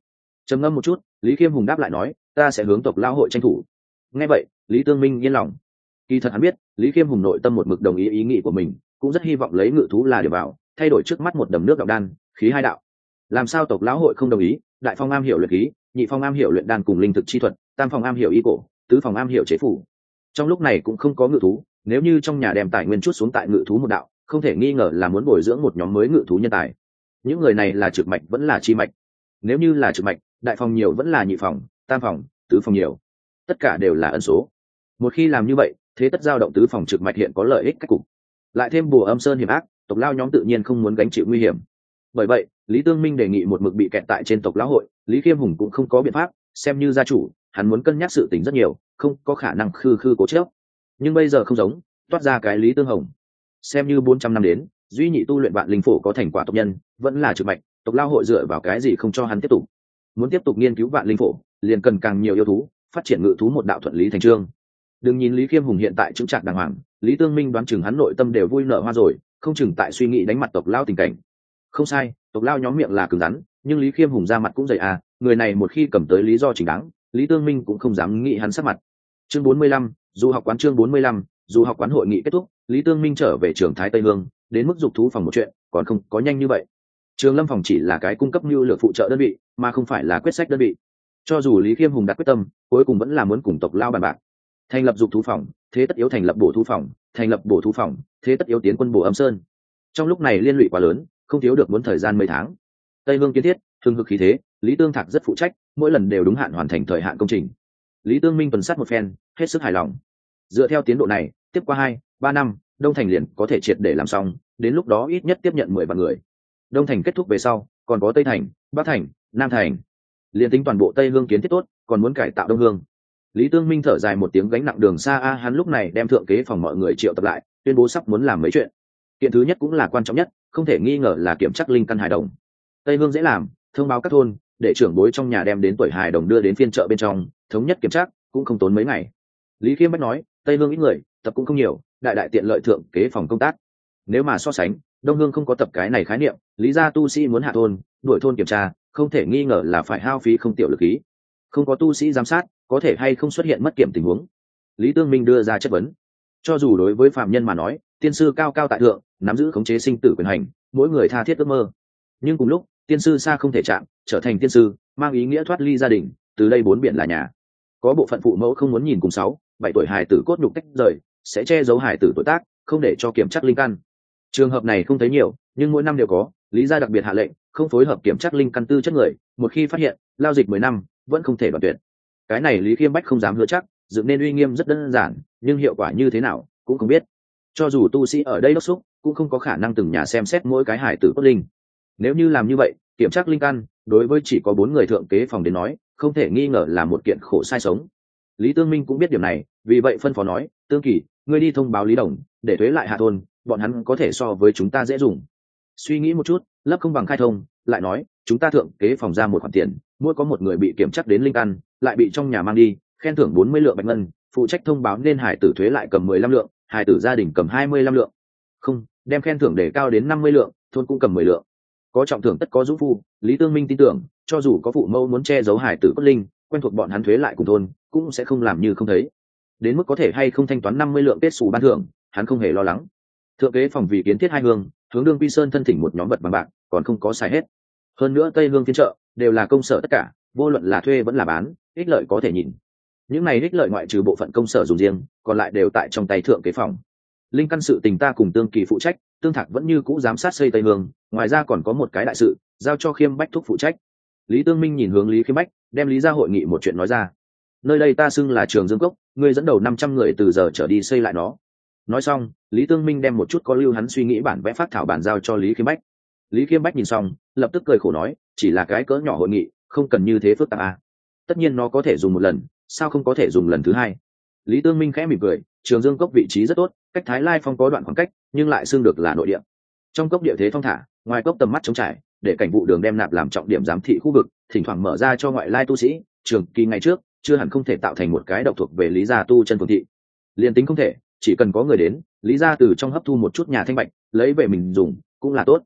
Trầm ngâm một chút, Lý Khiêm Hùng đáp lại nói, ta sẽ hướng tộc lão hội tranh thủ. Nghe vậy, Lý Tương Minh yên lòng. Kỳ thật hắn biết, Lý Khiêm Hùng nội tâm một mực đồng ý ý nghĩ của mình, cũng rất hy vọng lấy ngự thú là điểm vào, thay đổi trước mắt một đầm nước đạo đan, khí hai đạo. Làm sao tộc lão hội không đồng ý? Đại phong am hiểu luyện khí, nhị phong am hiểu luyện đan cùng linh thực chi thuật, tam phong am hiểu y cổ, tứ phòng am hiểu chế phủ. Trong lúc này cũng không có ngự thú, nếu như trong nhà đem tài nguyên chút xuống tại ngự thú một đạo, không thể nghi ngờ là muốn bồi dưỡng một nhóm mới ngự thú nhân tài. Những người này là trực mạch vẫn là chi mạch? Nếu như là trực mạch, đại phòng nhiều vẫn là nhị phòng, tam phòng, tứ phòng nhiều, tất cả đều là ân số. Một khi làm như vậy, thế tất giao động tứ phòng trực mạch hiện có lợi ích cách cục, lại thêm bùa âm sơn hiểm ác, tộc lao nhóm tự nhiên không muốn gánh chịu nguy hiểm. Bởi vậy, Lý Tương Minh đề nghị một mực bị kẹt tại trên tộc lão hội, Lý Khiêm Hùng cũng không có biện pháp, xem như gia chủ, hắn muốn cân nhắc sự tình rất nhiều, không có khả năng khư khư cố chấp. Nhưng bây giờ không giống, toát ra cái Lý Tương Hồng, xem như bốn trăm năm đến, duy nhị tu luyện vạn linh phổ có thành quả tộc nhân, vẫn là trực mạch, tộc lao hội dựa vào cái gì không cho hắn tiếp tục? Muốn tiếp tục nghiên cứu vạn linh phổ, liền cần càng nhiều yêu thú, phát triển ngự thú một đạo thuận lý thành chương. Đừng nhìn Lý Khiêm Hùng hiện tại chứng trạng đàng hoàng, Lý Tương Minh đoán chừng hắn nội tâm đều vui nở hoa rồi, không chừng tại suy nghĩ đánh mặt tộc lao tình cảnh. Không sai, tộc lao nhóm miệng là cứng rắn, nhưng Lý Khiêm Hùng ra mặt cũng dày à, người này một khi cầm tới lý do chính đáng, Lý Tương Minh cũng không dám nghĩ hắn sắc mặt. Chương bốn mươi lăm, dù học quán chương bốn mươi lăm, dù học quán hội nghị kết thúc, Lý Tương Minh trở về trường Thái Tây Hương, đến mức dục thú phòng một chuyện, còn không có nhanh như vậy. Trường Lâm phòng chỉ là cái cung cấp nhu lược phụ trợ đơn vị, mà không phải là quyết sách đơn vị. Cho dù Lý Khiêm Hùng đặt quyết tâm, cuối cùng vẫn là muốn cùng tộc lao bàn bạc. Thành lập dục thú phòng, thế tất yếu thành lập bổ thú phòng, thành lập bổ thú phòng, thế tất yếu tiến quân bổ âm sơn. Trong lúc này liên lụy quá lớn, không thiếu được muốn thời gian mấy tháng. Tây Hương kiến thiết, hưng hực khí thế, Lý Tương Thạc rất phụ trách, mỗi lần đều đúng hạn hoàn thành thời hạn công trình. Lý Tương Minh tuần sát một phen, hết sức hài lòng. Dựa theo tiến độ này, tiếp qua hai, ba năm, Đông Thành liền có thể triệt để làm xong, đến lúc đó ít nhất tiếp nhận mười vạn người. Đông Thành kết thúc về sau, còn có Tây Thành, Bắc Thành, Nam Thành. Liên tính toàn bộ Tây Hương kiến thiết tốt, còn muốn cải tạo Đông Hương. Lý Tương Minh thở dài một tiếng gánh nặng đường xa a, hắn lúc này đem thượng kế phòng mọi người triệu tập lại, tuyên bố sắp muốn làm mấy chuyện. Kiện thứ nhất cũng là quan trọng nhất, không thể nghi ngờ là kiểm tra linh căn hài đồng. Tây Hương dễ làm, thông báo các thôn, để trưởng bối trong nhà đem đến tuổi hài đồng đưa đến phiên chợ bên trong, thống nhất kiểm tra, cũng không tốn mấy ngày. Lý Khiêm Bách nói, Tây Hương ít người, tập cũng không nhiều, đại đại tiện lợi thượng kế phòng công tác. Nếu mà so sánh, Đông Hương không có tập cái này khái niệm, lý gia tu sĩ muốn hạ thôn, đuổi thôn kiểm tra, không thể nghi ngờ là phải hao phí không tiểu lực ý. Không có tu sĩ giám sát, có thể hay không xuất hiện mất kiểm tình huống. Lý Tương Minh đưa ra chất vấn. Cho dù đối với phạm nhân mà nói, tiên sư cao cao tại thượng, nắm giữ khống chế sinh tử quyền hành, mỗi người tha thiết ước mơ. Nhưng cùng lúc, tiên sư xa không thể chạm, trở thành tiên sư, mang ý nghĩa thoát ly gia đình, từ đây bốn biển là nhà. Có bộ phận phụ mẫu không muốn nhìn cùng sáu, bảy tuổi hài tử cốt nhục tách rời, sẽ che giấu hài tử tuổi tác, không để cho kiểm tra linh căn. Trường hợp này không thấy nhiều, nhưng mỗi năm đều có. Lý gia đặc biệt hạ lệnh, không phối hợp kiểm tra linh căn tư chất người, một khi phát hiện, lao dịch mười năm, vẫn không thể đoạn tuyệt. Cái này Lý Khiêm Bách không dám hứa chắc, dựng nên uy nghiêm rất đơn giản, nhưng hiệu quả như thế nào cũng không biết. Cho dù tu sĩ ở đây đốc xúc, cũng không có khả năng từng nhà xem xét mỗi cái hài tử cốt linh. Nếu như làm như vậy, kiểm tra linh căn đối với chỉ có bốn người thượng kế phòng đến nói, không thể nghi ngờ là một kiện khổ sai sống. Lý Tương Minh cũng biết điểm này, vì vậy phân phó nói, Tương Kỳ, ngươi đi thông báo Lý Đồng, để thuế lại hạ thôn, bọn hắn có thể so với chúng ta dễ dùng. Suy nghĩ một chút, lấp không bằng khai thông, lại nói, chúng ta thượng kế phòng ra một khoản tiền, mỗi có một người bị kiểm tra đến linh căn, lại bị trong nhà mang đi, khen thưởng bốn mươi lượng bạch ngân, phụ trách thông báo nên hải tử thuế lại cầm mười lăm lượng, hải tử gia đình cầm hai mươi lăm lượng. Không, đem khen thưởng để cao đến năm mươi lượng, thôn cũng cầm mười lượng. Có trọng thưởng tất có dũng phu, Lý Tương Minh tin tưởng, cho dù có phụ mẫu muốn che giấu hải tử cốt linh, quen thuộc bọn hắn thuế lại cùng thôn, cũng sẽ không làm như không thấy. Đến mức có thể hay không thanh toán năm mươi lượng kết xù ban thưởng, hắn không hề lo lắng. Thượng kế phòng vì kiến thiết hai hương, hướng đương quy sơn thân thỉnh một nhóm vật bằng bạc, còn không có xài hết. Hơn nữa Tây Hương phiên chợ đều là công sở tất cả, vô luận là thuê vẫn là bán, ích lợi có thể nhìn. Những này ích lợi ngoại trừ bộ phận công sở dùng riêng, còn lại đều tại trong tay thượng kế phòng. Linh căn sự tình ta cùng Tương Kỳ phụ trách, Tương Thạc vẫn như cũ giám sát xây Tây Hương, ngoài ra còn có một cái đại sự, giao cho Khiêm Bách thúc phụ trách. Lý Tương Minh nhìn hướng Lý Khiêm Bách, đem lý ra hội nghị một chuyện nói ra. Nơi đây ta xưng là Trường Dương Cốc, ngươi dẫn đầu năm trăm người từ giờ trở đi xây lại nó. Nói xong, Lý Tương Minh đem một chút có lưu hắn suy nghĩ bản vẽ phát thảo bản giao cho Lý Khiêm Bách. Lý Khiêm Bách nhìn xong, lập tức cười khổ nói, chỉ là cái cỡ nhỏ hội nghị, không cần như thế phức tạp à. Tất nhiên nó có thể dùng một lần, sao không có thể dùng lần thứ hai? Lý Tương Minh khẽ mỉm cười, Trường Dương Cốc vị trí rất tốt, cách Thái Lai Phong có đoạn khoảng cách, nhưng lại xưng được là nội địa. Trong cốc địa thế thong thả, ngoài cốc tầm mắt trống trải, để cảnh vụ đường đem nạp làm trọng điểm giám thị khu vực, thỉnh thoảng mở ra cho ngoại lai tu sĩ. Trường kỳ ngày trước, chưa hẳn không thể tạo thành một cái độc thuộc về Lý gia tu chân phường thị. Liên tính không thể, chỉ cần có người đến, Lý gia từ trong hấp thu một chút nhà thanh bạch, lấy về mình dùng, cũng là tốt.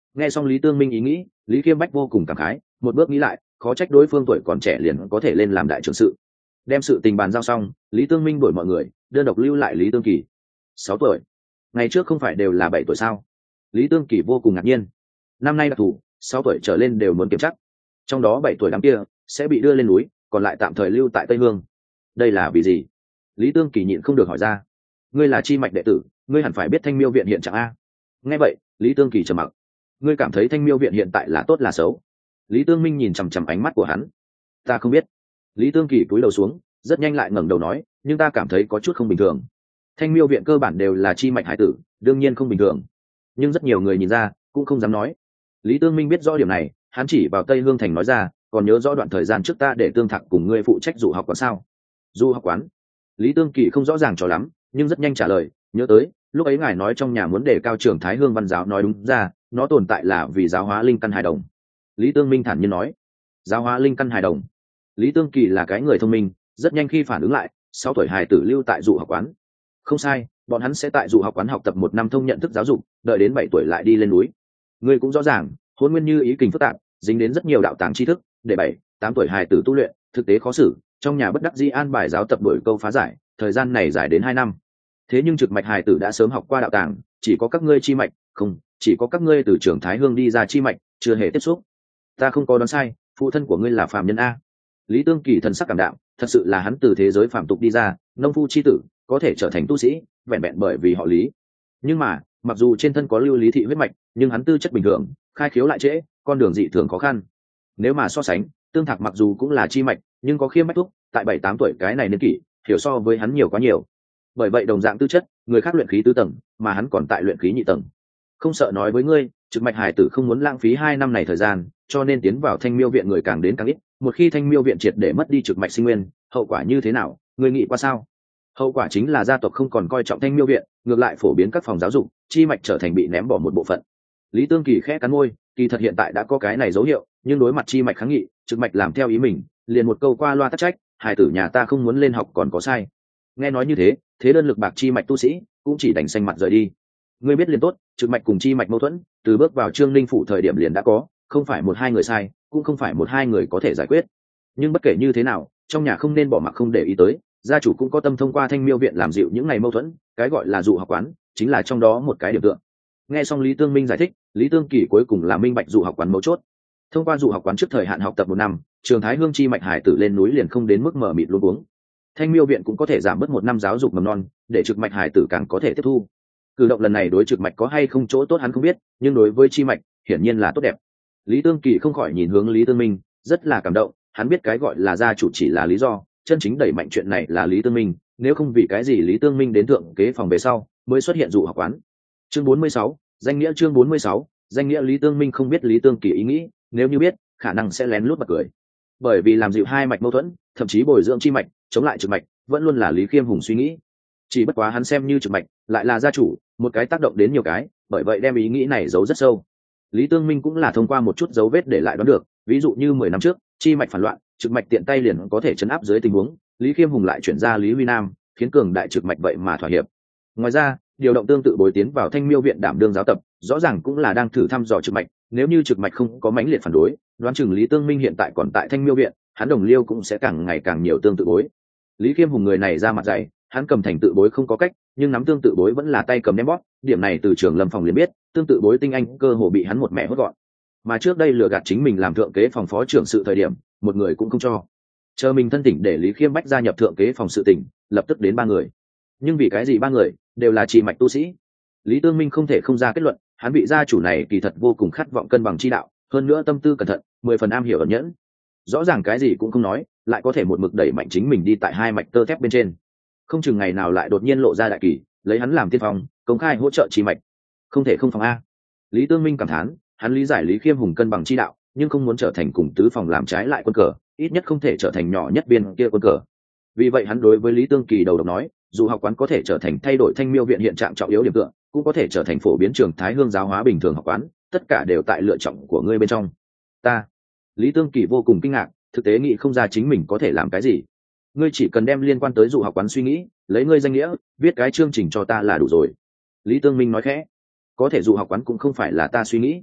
Nghe xong Lý Tương Minh ý nghĩ, Lý Khiêm Bách vô cùng cảm khái, một bước nghĩ lại, khó trách đối phương tuổi còn trẻ liền có thể lên làm đại trưởng sự. Đem sự tình bàn giao xong, Lý Tương Minh đuổi mọi người, đơn độc lưu lại Lý Tương Kỳ. Sáu tuổi. Ngày trước không phải đều là bảy tuổi sao? Lý Tương Kỳ vô cùng ngạc nhiên. Năm nay đặc thù, sáu tuổi trở lên đều muốn kiểm chắc. Trong đó bảy tuổi đám kia sẽ bị đưa lên núi, còn lại tạm thời lưu tại Tây Hương. Đây là vì gì? Lý Tương Kỳ nhịn không được hỏi ra. Ngươi là chi mạch đệ tử, ngươi hẳn phải biết Thanh Miêu viện hiện trạng a. Nghe vậy, Lý Tương Kỳ trầm mặc. Ngươi cảm thấy Thanh Miêu viện hiện tại là tốt là xấu? Lý Tương Minh nhìn chằm chằm ánh mắt của hắn. Ta không biết. Lý Tương Kỳ cúi đầu xuống, rất nhanh lại ngẩng đầu nói, nhưng ta cảm thấy có chút không bình thường. Thanh Miêu viện cơ bản đều là chi mạch hải tử, đương nhiên không bình thường, nhưng rất nhiều người nhìn ra cũng không dám nói. Lý Tương Minh biết rõ điểm này, hắn chỉ vào Tây Hương thành nói ra, còn nhớ rõ đoạn thời gian trước ta để Tương Thạc cùng ngươi phụ trách dụ học quán sao? Du học quán? Lý Tương Kỳ không rõ ràng cho lắm, nhưng rất nhanh trả lời, nhớ tới, lúc ấy ngài nói trong nhà muốn đề cao trưởng Thái Hương văn giáo, nói đúng ra, nó tồn tại là vì giáo hóa linh căn hài đồng. Lý Tương Minh thản nhiên nói, giáo hóa linh căn hài đồng. Lý Tương Kỳ là cái người thông minh, rất nhanh khi phản ứng lại, sáu tuổi hài tử lưu tại dụ học quán. Không sai, bọn hắn sẽ tại dụ học quán học tập một năm thông nhận thức giáo dục, đợi đến bảy tuổi lại đi lên núi. Ngươi cũng rõ ràng, hôn nguyên như ý kình phức tạp, dính đến rất nhiều đạo tàng tri thức, để bảy, tám tuổi hài tử tu luyện, thực tế khó xử, trong nhà bất đắc dĩ an bài giáo tập đổi câu phá giải, thời gian này dài đến hai năm. Thế nhưng trực mạch hài tử đã sớm học qua đạo tàng, chỉ có các ngươi chi mạch, không, chỉ có các ngươi từ trường Thái Hương đi ra chi mạch, chưa hề tiếp xúc. Ta không có đoán sai, phụ thân của ngươi là phàm nhân a. Lý Tương Kỳ thần sắc cảm đạm, thật sự là hắn từ thế giới phàm tục đi ra, nông phu chi tử, có thể trở thành tu sĩ, vẹn vẹn bởi vì họ Lý. Nhưng mà, mặc dù trên thân có lưu lý thị huyết mạch, nhưng hắn tư chất bình thường, khai khiếu lại trễ, con đường dị thường khó khăn. Nếu mà so sánh, Tương Thạc mặc dù cũng là chi mạch, nhưng có khiêm bách thúc, tại bảy tám tuổi cái này niên kỷ, hiểu so với hắn nhiều quá nhiều. Bởi vậy đồng dạng tư chất, người khác luyện khí tứ tầng, mà hắn còn tại luyện khí nhị tầng. Không sợ nói với ngươi, trực mạch hải tử không muốn lãng phí hai năm này thời gian, cho nên tiến vào Thanh Miêu viện người càng đến càng ít. Một khi Thanh Miêu viện triệt để mất đi trực mạch sinh nguyên, hậu quả như thế nào, ngươi nghĩ qua sao? Hậu quả chính là gia tộc không còn coi trọng Thanh Miêu viện, ngược lại phổ biến các phòng giáo dục, chi mạch trở thành bị ném bỏ một bộ phận. Lý Tương Kỳ khẽ cắn môi, kỳ thật hiện tại đã có cái này dấu hiệu, nhưng đối mặt chi mạch kháng nghị, trực mạch làm theo ý mình, liền một câu qua loa tắc trách, hải tử nhà ta không muốn lên học còn có sai. Nghe nói như thế, thế đơn lực bạc chi mạch tu sĩ cũng chỉ đành xanh mặt rời đi. Ngươi biết liền tốt, trực mạch cùng chi mạch mâu thuẫn, từ bước vào Trương Ninh phủ thời điểm liền đã có, không phải một hai người sai, cũng không phải một hai người có thể giải quyết. Nhưng bất kể như thế nào, trong nhà không nên bỏ mặc không để ý tới, gia chủ cũng có tâm thông qua Thanh Miêu viện làm dịu những ngày mâu thuẫn, cái gọi là dụ học quán, chính là trong đó một cái điểm tựa. Nghe xong Lý Tương Minh giải thích, Lý Tương Kỳ cuối cùng là minh bạch dụ học quán mấu chốt. Thông qua dụ học quán trước thời hạn học tập một năm, trường Thái Hương chi mạch hải tử lên núi liền không đến mức mở mịt luống cuống. Thanh Miêu viện cũng có thể giảm bớt một năm giáo dục mầm non, để trực mạch hải tử càng có thể tiếp thu. Cử động lần này đối trực mạch có hay không chỗ tốt hắn không biết, nhưng đối với chi mạch, hiển nhiên là tốt đẹp. Lý Tương Kỳ không khỏi nhìn hướng Lý Tương Minh, rất là cảm động, hắn biết cái gọi là gia chủ chỉ là lý do, chân chính đẩy mạnh chuyện này là Lý Tương Minh, nếu không vì cái gì Lý Tương Minh đến thượng kế phòng về sau, mới xuất hiện dụ học quán. Chương bốn mươi sáu, danh nghĩa chương bốn mươi sáu, danh nghĩa Lý Tương Minh không biết Lý Tương Kỳ ý nghĩ, nếu như biết, khả năng sẽ lén lút bật cười. Bởi vì làm dịu hai mạch mâu thuẫn, thậm chí bồi dưỡng chi mạch, chống lại trực mạch, vẫn luôn là Lý Khiêm Hùng suy nghĩ. Chỉ bất quá hắn xem như trực mạch, lại là gia chủ, một cái tác động đến nhiều cái, bởi vậy đem ý nghĩ này giấu rất sâu. Lý Tương Minh cũng là thông qua một chút dấu vết để lại đoán được, ví dụ như mười năm trước, chi mạch phản loạn, trực mạch tiện tay liền có thể chấn áp dưới tình huống, Lý Khiêm Hùng lại chuyển ra Lý Huy Nam, khiến cường đại trực mạch vậy mà thỏa hiệp. Ngoài ra, điều động tương tự bồi tiến vào Thanh Miêu viện đảm đương giáo tập, rõ ràng cũng là đang thử thăm dò trực mạch, nếu như trực mạch không có mãnh liệt phản đối, đoán chừng Lý Tương Minh hiện tại còn tại Thanh Miêu viện, hắn đồng liêu cũng sẽ càng ngày càng nhiều tương tự bối. Lý Khiêm Hùng người này ra mặt dày, hắn cầm thành tự bối không có cách, nhưng nắm tương tự bối vẫn là tay cầm ném bóp, điểm này từ trường Lâm phòng liền biết, tương tự bối tinh anh cơ hồ bị hắn một mẹ hốt gọn. Mà trước đây lừa gạt chính mình làm thượng kế phòng phó trưởng sự thời điểm, một người cũng không cho. Chờ mình thân tỉnh để Lý Khiêm Bách gia nhập thượng kế phòng sự tỉnh, lập tức đến ba người. Nhưng vì cái gì ba người đều là chỉ mạch tu sĩ? Lý Tương Minh không thể không ra kết luận, hắn vị gia chủ này kỳ thật vô cùng khát vọng cân bằng chi đạo, hơn nữa tâm tư cẩn thận, mười phần am hiểu ẩn nhẫn. Rõ ràng cái gì cũng không nói, lại có thể một mực đẩy mạnh chính mình đi tại hai mạch tơ thép bên trên. Không chừng ngày nào lại đột nhiên lộ ra đại kỳ, lấy hắn làm tiên phong, công khai hỗ trợ chi mạch. Không thể không phòng a. Lý Tương Minh cảm thán, hắn lý giải Lý Khiêm Hùng cân bằng chi đạo, nhưng không muốn trở thành cùng tứ phòng làm trái lại quân cờ, ít nhất không thể trở thành nhỏ nhất biên kia quân cờ. Vì vậy hắn đối với Lý Tương Kỳ đầu độc nói, dù học quán có thể trở thành thay đổi Thanh Miêu viện hiện trạng trọng yếu điểm tựa, cũng có thể trở thành phổ biến trường Thái Hương giáo hóa bình thường học quán, tất cả đều tại lựa chọn của ngươi bên trong. Ta. Lý Tương Kỳ vô cùng kinh ngạc, thực tế nghĩ không ra chính mình có thể làm cái gì. Ngươi chỉ cần đem liên quan tới dụ học quán suy nghĩ, lấy ngươi danh nghĩa, viết cái chương trình cho ta là đủ rồi. Lý Tương Minh nói khẽ, có thể dụ học quán cũng không phải là ta suy nghĩ.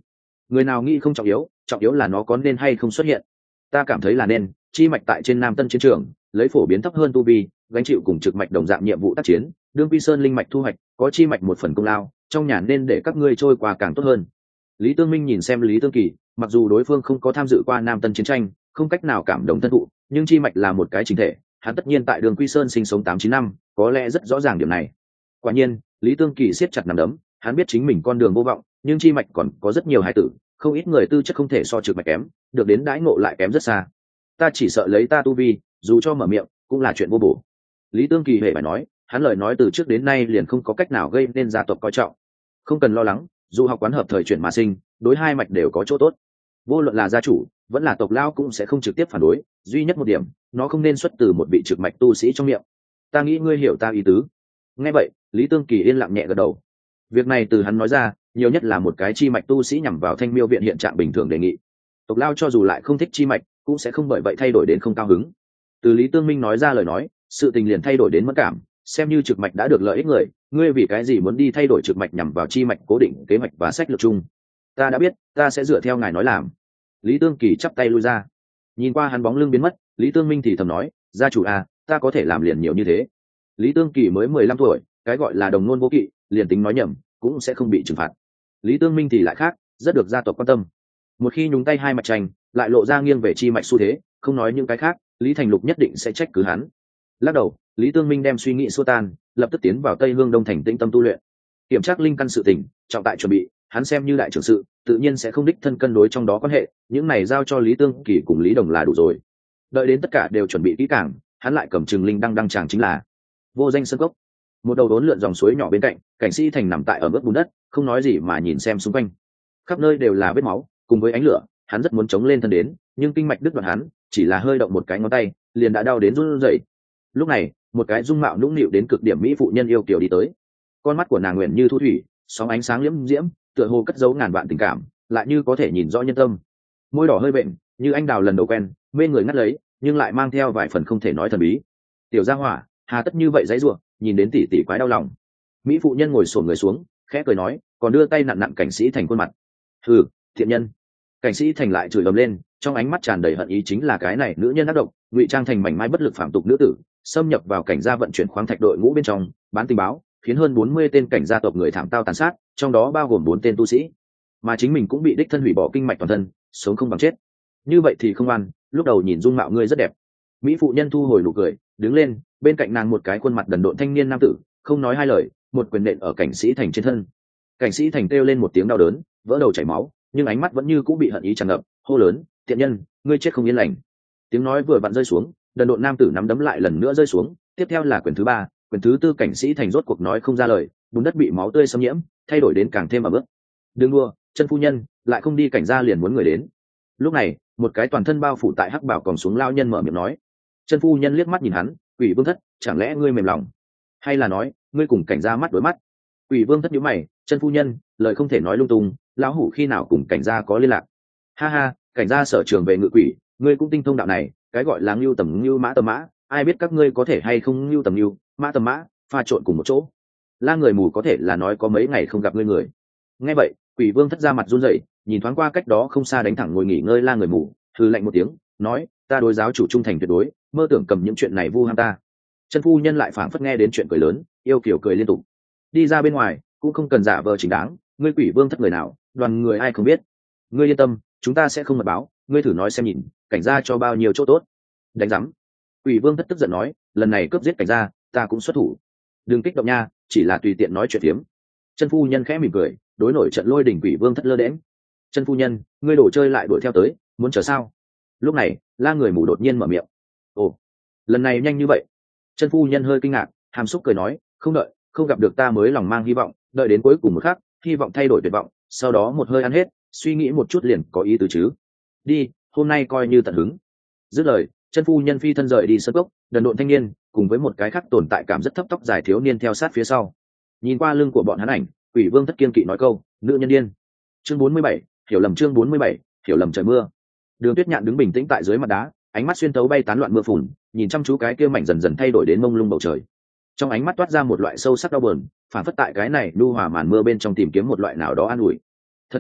người nào nghĩ không trọng yếu, trọng yếu là nó có nên hay không xuất hiện. Ta cảm thấy là nên. Chi mạch tại trên Nam Tân chiến trường lấy phổ biến thấp hơn tu vi, gánh chịu cùng trực mạch đồng dạng nhiệm vụ tác chiến, đương quy sơn linh mạch thu hoạch, có chi mạch một phần công lao, trong nhà nên để các ngươi trôi qua càng tốt hơn. Lý Tương Minh nhìn xem Lý Tương Kỳ, mặc dù đối phương không có tham dự qua Nam Tân chiến tranh, không cách nào cảm động thân thụ, nhưng chi mạch là một cái chính thể, hắn tất nhiên tại đường quy sơn sinh sống tám chín năm, có lẽ rất rõ ràng điểm này. Quả nhiên, Lý Tương Kỳ siết chặt nắm đấm, hắn biết chính mình con đường vô vọng, nhưng chi mạch còn có rất nhiều hài tử, không ít người tư chất không thể so trực mạch kém, được đến đãi ngộ lại kém rất xa. Ta chỉ sợ lấy ta tu vi, dù cho mở miệng cũng là chuyện vô bổ. Lý Tương Kỳ hề phải nói, hắn lời nói từ trước đến nay liền không có cách nào gây nên gia tộc coi trọng. Không cần lo lắng, dù học quán hợp thời chuyển mà sinh, đối hai mạch đều có chỗ tốt. Vô luận là gia chủ vẫn là tộc lao cũng sẽ không trực tiếp phản đối, duy nhất một điểm, nó không nên xuất từ một vị trực mạch tu sĩ trong miệng. Ta nghĩ ngươi hiểu ta ý tứ. Nghe vậy, Lý Tương Kỳ yên lặng nhẹ gật đầu. Việc này từ hắn nói ra, nhiều nhất là một cái chi mạch tu sĩ nhằm vào Thanh Miêu viện hiện trạng bình thường đề nghị. Tộc lao cho dù lại không thích chi mạch, cũng sẽ không bởi vậy thay đổi đến không cao hứng. Từ Lý Tương Minh nói ra lời nói, sự tình liền thay đổi đến mất cảm, xem như trực mạch đã được lợi ích người, ngươi vì cái gì muốn đi thay đổi trực mạch nhằm vào chi mạch cố định kế hoạch và sách lược chung? Ta đã biết, ta sẽ dựa theo ngài nói làm. Lý Tương Kỳ chắp tay lui ra. Nhìn qua hắn bóng lưng biến mất, Lý Tương Minh thì thầm nói, gia chủ à, ta có thể làm liền nhiều như thế. Lý Tương Kỳ mới mười lăm tuổi, cái gọi là đồng nôn vô kỵ, liền tính nói nhầm cũng sẽ không bị trừng phạt. Lý Tương Minh thì lại khác, rất được gia tộc quan tâm. Một khi nhúng tay hai mạch tranh, lại lộ ra nghiêng về chi mạch xu thế, không nói những cái khác, Lý Thành Lục nhất định sẽ trách cứ hắn. Lắc đầu, Lý Tương Minh đem suy nghĩ xua tan, lập tức tiến vào Tây Hương Đông Thành tĩnh tâm tu luyện. Kiểm tra linh căn sự tình, trọng tại chuẩn bị, hắn xem như đại trưởng sự, tự nhiên sẽ không đích thân cân đối trong đó quan hệ, những này giao cho Lý Tương Kỳ cùng Lý Đồng là đủ rồi. Đợi đến tất cả đều chuẩn bị kỹ càng, hắn lại cầm Trừng Linh đăng đăng tràng chính là Vô Danh Sơn Cốc. Một đầu đốn lượn dòng suối nhỏ bên cạnh, Cảnh Sĩ Thành nằm tại ở bước bùn đất, không nói gì mà nhìn xem xung quanh. Khắp nơi đều là vết máu, cùng với ánh lửa, hắn rất muốn chống lên thân đến, nhưng kinh mạch đứt đoạn hắn, chỉ là hơi động một cái ngón tay, liền đã đau đến run rẩy. Lúc này, một cái dung mạo nũng nịu đến cực điểm mỹ phụ nhân yêu kiều đi tới. Con mắt của nàng nguyện như thu thủy, sóng ánh sáng liễm diễm, tựa hồ cất giấu ngàn vạn tình cảm, lại như có thể nhìn rõ nhân tâm. Môi đỏ hơi bệnh, như anh đào lần đầu quen, mê người ngắt lấy, nhưng lại mang theo vài phần không thể nói thần bí. Tiểu gia hỏa, hà tất như vậy dãy rủa, nhìn đến tỷ tỷ quái đau lòng. Mỹ phụ nhân ngồi xổm người xuống, khẽ cười nói, còn đưa tay nặn nặn Cảnh Sĩ Thành khuôn mặt. Hừ, thiện nhân. Cảnh Sĩ Thành lại chửi ầm lên, trong ánh mắt tràn đầy hận ý, chính là cái này nữ nhân ác độc, ngụy trang thành mảnh mai bất lực phạm tục nữ tử, xâm nhập vào cảnh gia vận chuyển khoáng thạch đội ngũ bên trong, bán tình báo, khiến hơn bốn mươi tên cảnh gia tộc người thảm tao tàn sát, trong đó bao gồm bốn tên tu sĩ, mà chính mình cũng bị đích thân hủy bỏ kinh mạch toàn thân, sống không bằng chết. Như vậy thì không ăn, lúc đầu nhìn dung mạo ngươi rất đẹp. Mỹ phụ nhân thu hồi nụ cười, đứng lên, bên cạnh nàng một cái khuôn mặt đần độn thanh niên nam tử, không nói hai lời, một quyền nện ở Cảnh Sĩ Thành trên thân. Cảnh Sĩ Thành kêu lên một tiếng đau đớn, vỡ đầu chảy máu, nhưng ánh mắt vẫn như cũng bị hận ý tràn ngập, hô lớn, tiện nhân, ngươi chết không yên lành. Tiếng nói vừa vặn rơi xuống, đần độn nam tử nắm đấm lại lần nữa rơi xuống, tiếp theo là quyền thứ ba, quyền thứ tư. Cảnh Sĩ Thành rốt cuộc nói không ra lời, bùn đất bị máu tươi xâm nhiễm, thay đổi đến càng thêm ẩm ướt. Đừng đua, chân phu nhân, lại không đi cảnh gia liền muốn người đến. Lúc này, một cái toàn thân bao phủ tại hắc bảo còn xuống lao nhân mở miệng nói. Chân phu nhân liếc mắt nhìn hắn, Quỷ Vương Thất, chẳng lẽ ngươi mềm lòng, hay là nói ngươi cùng cảnh gia mắt đối mắt? Quỷ Vương Thất nhíu mày, chân phu nhân, lời không thể nói lung tung, lão hủ khi nào cùng cảnh gia có liên lạc? Ha ha, cảnh gia sở trường về ngự quỷ, ngươi cũng tinh thông đạo này, cái gọi là ngưu tầm ngưu mã tầm mã, ai biết các ngươi có thể hay không ngưu tầm ngưu mã tầm mã pha trộn cùng một chỗ. La người mù có thể là nói có mấy ngày không gặp ngươi người. Nghe vậy, Quỷ Vương Thất ra mặt run rẩy, nhìn thoáng qua cách đó không xa đánh thẳng ngồi nghỉ ngơi La người mù, hừ lạnh một tiếng, nói, ta đối giáo chủ trung thành tuyệt đối, mơ tưởng cầm những chuyện này vu ham ta. Chân phu nhân lại phảng phất nghe đến chuyện cười lớn, yêu kiều cười liên tục. Đi ra bên ngoài, cũng không cần giả vờ chính đáng, ngươi Quỷ Vương Thất người nào, đoàn người ai không biết. Ngươi yên tâm, chúng ta sẽ không mật báo, ngươi thử nói xem nhìn, cảnh gia cho bao nhiêu chỗ tốt. Đánh rắm. Quỷ Vương Thất tức giận nói, lần này cướp giết cảnh gia, ta cũng xuất thủ. Đừng kích động nha, chỉ là tùy tiện nói chuyện phiếm. Chân phu nhân khẽ mỉm cười, đối nổi trận lôi đỉnh Quỷ Vương Thất lơ đễnh. Chân phu nhân, ngươi đổ chơi lại đuổi theo tới, muốn chờ sao? Lúc này, La người mù đột nhiên mở miệng. Ồ, lần này nhanh như vậy? Chân phu nhân hơi kinh ngạc, hàm xúc cười nói, không đợi, không gặp được ta mới lòng mang hy vọng, đợi đến cuối cùng một khắc, hy vọng thay đổi tuyệt vọng, sau đó một hơi ăn hết, suy nghĩ một chút liền có ý tứ chứ. Đi, hôm nay coi như tận hứng. Dứt lời, chân phu nhân phi thân rời đi sân cốc, đần độn thanh niên cùng với một cái khác tồn tại cảm rất thấp tóc dài thiếu niên theo sát phía sau. Nhìn qua lưng của bọn hắn ảnh, Quỷ Vương Thất kiên kỵ nói câu, nữ nhân điên. Chương bốn mươi bảy, hiểu lầm. Chương bốn mươi bảy, hiểu lầm. Trời mưa. Đường Tuyết Nhạn đứng bình tĩnh tại dưới mặt đá, ánh mắt xuyên tấu bay tán loạn mưa phùn, nhìn chăm chú cái kia mảnh dần dần thay đổi đến mông lung bầu trời. Trong ánh mắt toát ra một loại sâu sắc đau buồn, phản phất tại cái này lưu hòa màn mưa bên trong tìm kiếm một loại nào đó an ủi. Thật lâu,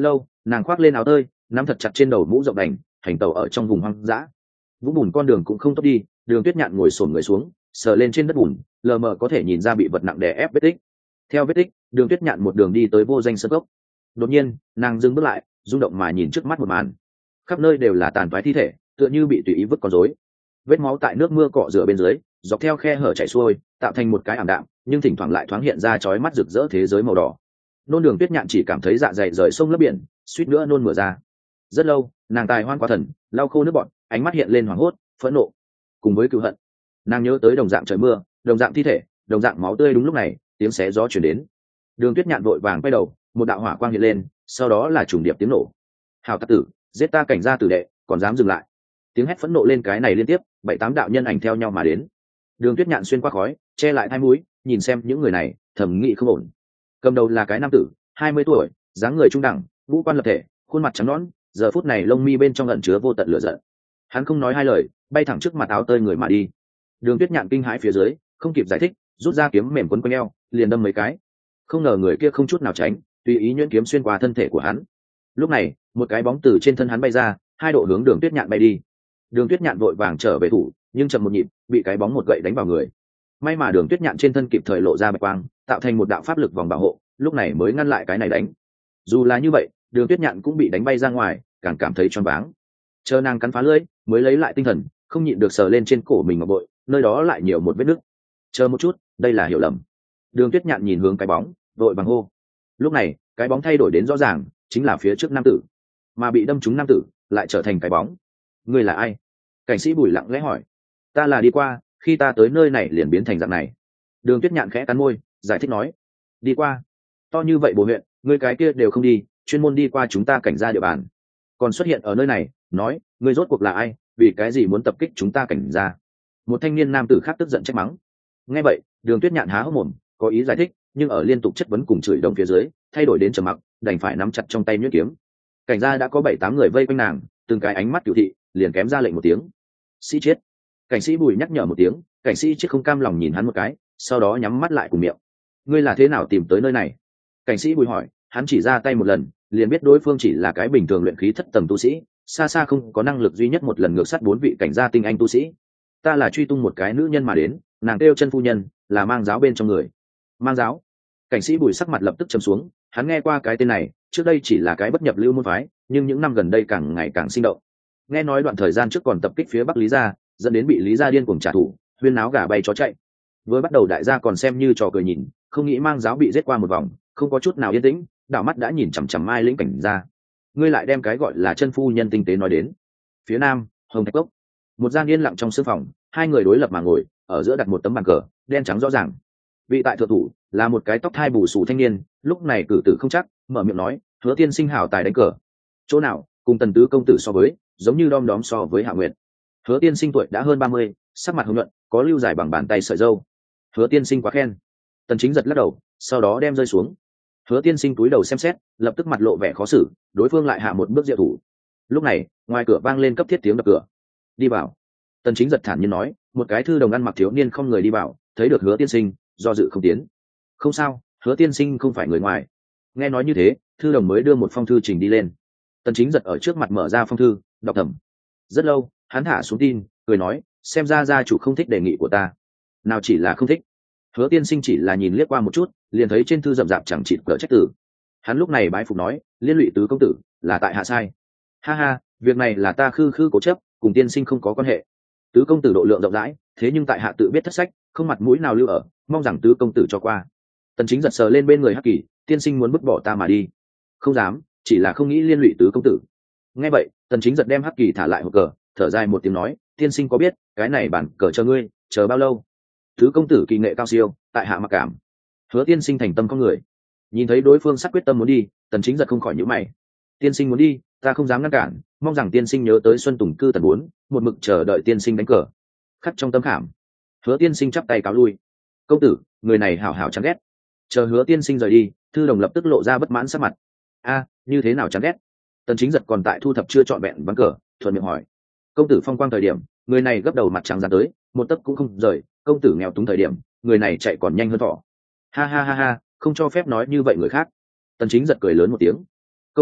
nàng khoác lên áo tơi, nắm thật chặt trên đầu mũ rộng đành, hành tẩu ở trong vùng hoang dã. Vũng bùn con đường cũng không tốt đi, Đường Tuyết Nhạn ngồi xổm người xuống, sờ lên trên đất bùn, lờ mờ có thể nhìn ra bị vật nặng đè ép vết tích. Theo vết tích, Đường Tuyết Nhạn một đường đi tới vô danh sơn cốc. Đột nhiên, nàng dừng bước lại, rung động mà nhìn trước mắt một màn. Khắp nơi đều là tàn phái thi thể, tựa như bị tùy ý vứt con rối. Vết máu tại nước mưa cọ rửa bên dưới, dọc theo khe hở chảy xuôi, tạo thành một cái ảm đạm, nhưng thỉnh thoảng lại thoáng hiện ra chói mắt rực rỡ thế giới màu đỏ. Nôn Đường Tuyết Nhạn chỉ cảm thấy dạ dày rời sông lấp biển, suýt nữa nôn mửa ra. Rất lâu, nàng tài hoan quá thần, lau khô nước bọt, ánh mắt hiện lên hoảng hốt, phẫn nộ, cùng với cựu hận. Nàng nhớ tới đồng dạng trời mưa, đồng dạng thi thể, đồng dạng máu tươi. Đúng lúc này, tiếng xé gió chuyển đến. Đường Tuyết Nhạn vội vàng quay đầu, một đạo hỏa quang hiện lên, sau đó là trùng điệp tiếng nổ. Hào tặc tử, giết ta cảnh gia tử đệ, còn dám dừng lại! Tiếng hét phẫn nộ lên cái này liên tiếp, bảy tám đạo nhân ảnh theo nhau mà đến. Đường Tuyết Nhạn xuyên qua khói, che lại hai mũi, nhìn xem những người này, thẩm nghĩ không ổn. Cầm đầu là cái nam tử, hai mươi tuổi, dáng người trung đẳng, ngũ quan lập thể, khuôn mặt trắng nõn, giờ phút này lông mi bên trong ẩn chứa vô tận lửa giận. Hắn không nói hai lời, bay thẳng trước mặt áo tơi người mà đi. Đường Tuyết Nhạn kinh hãi phía dưới, không kịp giải thích, rút ra kiếm mềm quấn quanh eo, liền đâm mấy cái. Không ngờ người kia không chút nào tránh, tùy ý nhuyễn kiếm xuyên qua thân thể của hắn. Lúc này, một cái bóng từ trên thân hắn bay ra, hai độ hướng Đường Tuyết Nhạn bay đi. Đường Tuyết Nhạn vội vàng trở về thủ, nhưng chậm một nhịp, bị cái bóng một gậy đánh vào người. May mà Đường Tuyết Nhạn trên thân kịp thời lộ ra bạch quang, tạo thành một đạo pháp lực vòng bảo hộ, lúc này mới ngăn lại cái này đánh. Dù là như vậy, Đường Tuyết Nhạn cũng bị đánh bay ra ngoài, càng cảm thấy choáng váng. Chờ nàng cắn phá lưỡi, mới lấy lại tinh thần, không nhịn được sờ lên trên cổ mình ngọc bội, nơi đó lại nhiều một vết nứt. Chờ một chút, đây là hiểu lầm. Đường Tuyết Nhạn nhìn hướng cái bóng, vội vàng hô. Lúc này, cái bóng thay đổi đến rõ ràng, chính là phía trước nam tử, mà bị đâm trúng nam tử lại trở thành cái bóng. Ngươi là ai? Cảnh sĩ Bùi lặng lẽ hỏi. Ta là đi qua, khi ta tới nơi này liền biến thành dạng này. Đường Tuyết Nhạn khẽ cắn môi, giải thích nói. Đi qua? To như vậy bộ huyện, ngươi cái kia đều không đi, chuyên môn đi qua chúng ta cảnh gia địa bàn, còn xuất hiện ở nơi này, nói, ngươi rốt cuộc là ai, vì cái gì muốn tập kích chúng ta cảnh gia? Một thanh niên nam tử khác tức giận trách mắng. Nghe vậy, Đường Tuyết Nhạn há hốc mồm, có ý giải thích, nhưng ở liên tục chất vấn cùng chửi đồng phía dưới, thay đổi đến trầm mặc, đành phải nắm chặt trong tay nhuyễn kiếm. Cảnh gia đã có bảy tám người vây quanh nàng, từng cái ánh mắt cửu thị, liền kém ra lệnh một tiếng. Sĩ chết! Cảnh sĩ Bùi nhắc nhở một tiếng, cảnh sĩ chết không cam lòng nhìn hắn một cái, sau đó nhắm mắt lại cùng miệng. Ngươi là thế nào tìm tới nơi này? Cảnh sĩ Bùi hỏi. Hắn chỉ ra tay một lần, liền biết đối phương chỉ là cái bình thường luyện khí thất tầng tu sĩ, xa xa không có năng lực duy nhất một lần ngược sát bốn vị cảnh gia tinh anh tu sĩ. Ta là truy tung một cái nữ nhân mà đến, nàng kêu Chân phu nhân, là mang giáo bên trong người. Mang giáo? Cảnh sĩ Bùi sắc mặt lập tức trầm xuống, hắn nghe qua cái tên này, trước đây chỉ là cái bất nhập lưu môn phái, nhưng những năm gần đây càng ngày càng sinh động. Nghe nói đoạn thời gian trước còn tập kích phía Bắc Lý gia, dẫn đến bị Lý gia điên cuồng trả thù, huyên náo gà bay chó chạy. Vừa bắt đầu đại gia còn xem như trò cười nhìn, không nghĩ mang giáo bị giết qua một vòng, không có chút nào yên tĩnh, đảo mắt đã nhìn chằm chằm Mai Lĩnh cảnh ra. Ngươi lại đem cái gọi là Chân phu nhân tinh tế nói đến. Phía nam, Hồng Thạch Cốc, một gian yên lặng trong sương phòng, hai người đối lập mà ngồi, ở giữa đặt một tấm bàn cờ, đen trắng rõ ràng. Vị tại thượng thủ là một cái tóc thai bù xù thanh niên, lúc này cử tử không chắc, mở miệng nói, Hứa tiên sinh hảo tài đánh cờ. Chỗ nào, cùng Tần tứ công tử so với, giống như đom đóm so với Hạ Nguyệt. Hứa tiên sinh tuổi đã hơn ba mươi, sắc mặt hồng nhuận, có lưu dài bằng bàn tay sợi râu. Hứa tiên sinh quá khen. Tần Chính giật lắc đầu, sau đó đem rơi xuống. Hứa tiên sinh túi đầu xem xét, lập tức mặt lộ vẻ khó xử, đối phương lại hạ một bước diệu thủ. Lúc này, ngoài cửa vang lên cấp thiết tiếng đập cửa. Đi vào. Tần Chính giật thản nhiên nói, một cái thư đồng ăn mặc thiếu niên không người đi vào, thấy được Hứa tiên sinh, do dự không tiến. Không sao, Hứa tiên sinh không phải người ngoài. Nghe nói như thế, thư đồng mới đưa một phong thư trình đi lên. Tần Chính giật ở trước mặt mở ra phong thư, đọc thầm. Rất lâu, hắn thả xuống tin, cười nói, xem ra gia chủ không thích đề nghị của ta. Nào chỉ là không thích. Hứa tiên sinh chỉ là nhìn liếc qua một chút, liền thấy trên thư rậm rạp chẳng chịt cỡ trách tử. Hắn lúc này bái phục nói, liên lụy tứ công tử, là tại hạ sai. Ha ha, việc này là ta khư khư cố chấp, cùng tiên sinh không có quan hệ. Tứ công tử độ lượng rộng rãi, thế nhưng tại hạ tự biết thất sách, không mặt mũi nào lưu ở, mong rằng tứ công tử cho qua. Tần Chính giật sờ lên bên người Hắc Kỳ, tiên sinh muốn bứt bỏ ta mà đi. Không dám, chỉ là không nghĩ liên lụy tứ công tử. Nghe vậy, Tần Chính giật đem Hắc Kỳ thả lại hộp cờ, thở dài một tiếng nói, tiên sinh có biết, cái này bản cờ chờ ngươi, chờ bao lâu? Tứ công tử kỳ nghệ cao siêu, tại hạ mặc cảm. Hứa tiên sinh thành tâm con người. Nhìn thấy đối phương sắc quyết tâm muốn đi, Tần Chính giật không khỏi nhíu mày. Tiên sinh muốn đi, ta không dám ngăn cản, mong rằng tiên sinh nhớ tới Xuân Tùng cư tần bốn, một mực chờ đợi tiên sinh đánh cờ. Khắc trong tâm khảm. Hứa tiên sinh chắp tay cáo lui. Công tử, người này hảo hảo chán ghét. Chờ Hứa tiên sinh rời đi, thư đồng lập tức lộ ra bất mãn sắc mặt. A, như thế nào chán ghét? Tần Chính giật còn tại thu thập chưa trọn vẹn ván cờ, thuận miệng hỏi. Công tử phong quang thời điểm, người này gấp đầu mặt trắng dán tới, một tấc cũng không rời. Công tử nghèo túng thời điểm, người này chạy còn nhanh hơn thỏ. Ha ha ha ha, không cho phép nói như vậy người khác. Tần Chính giật cười lớn một tiếng. Công tử,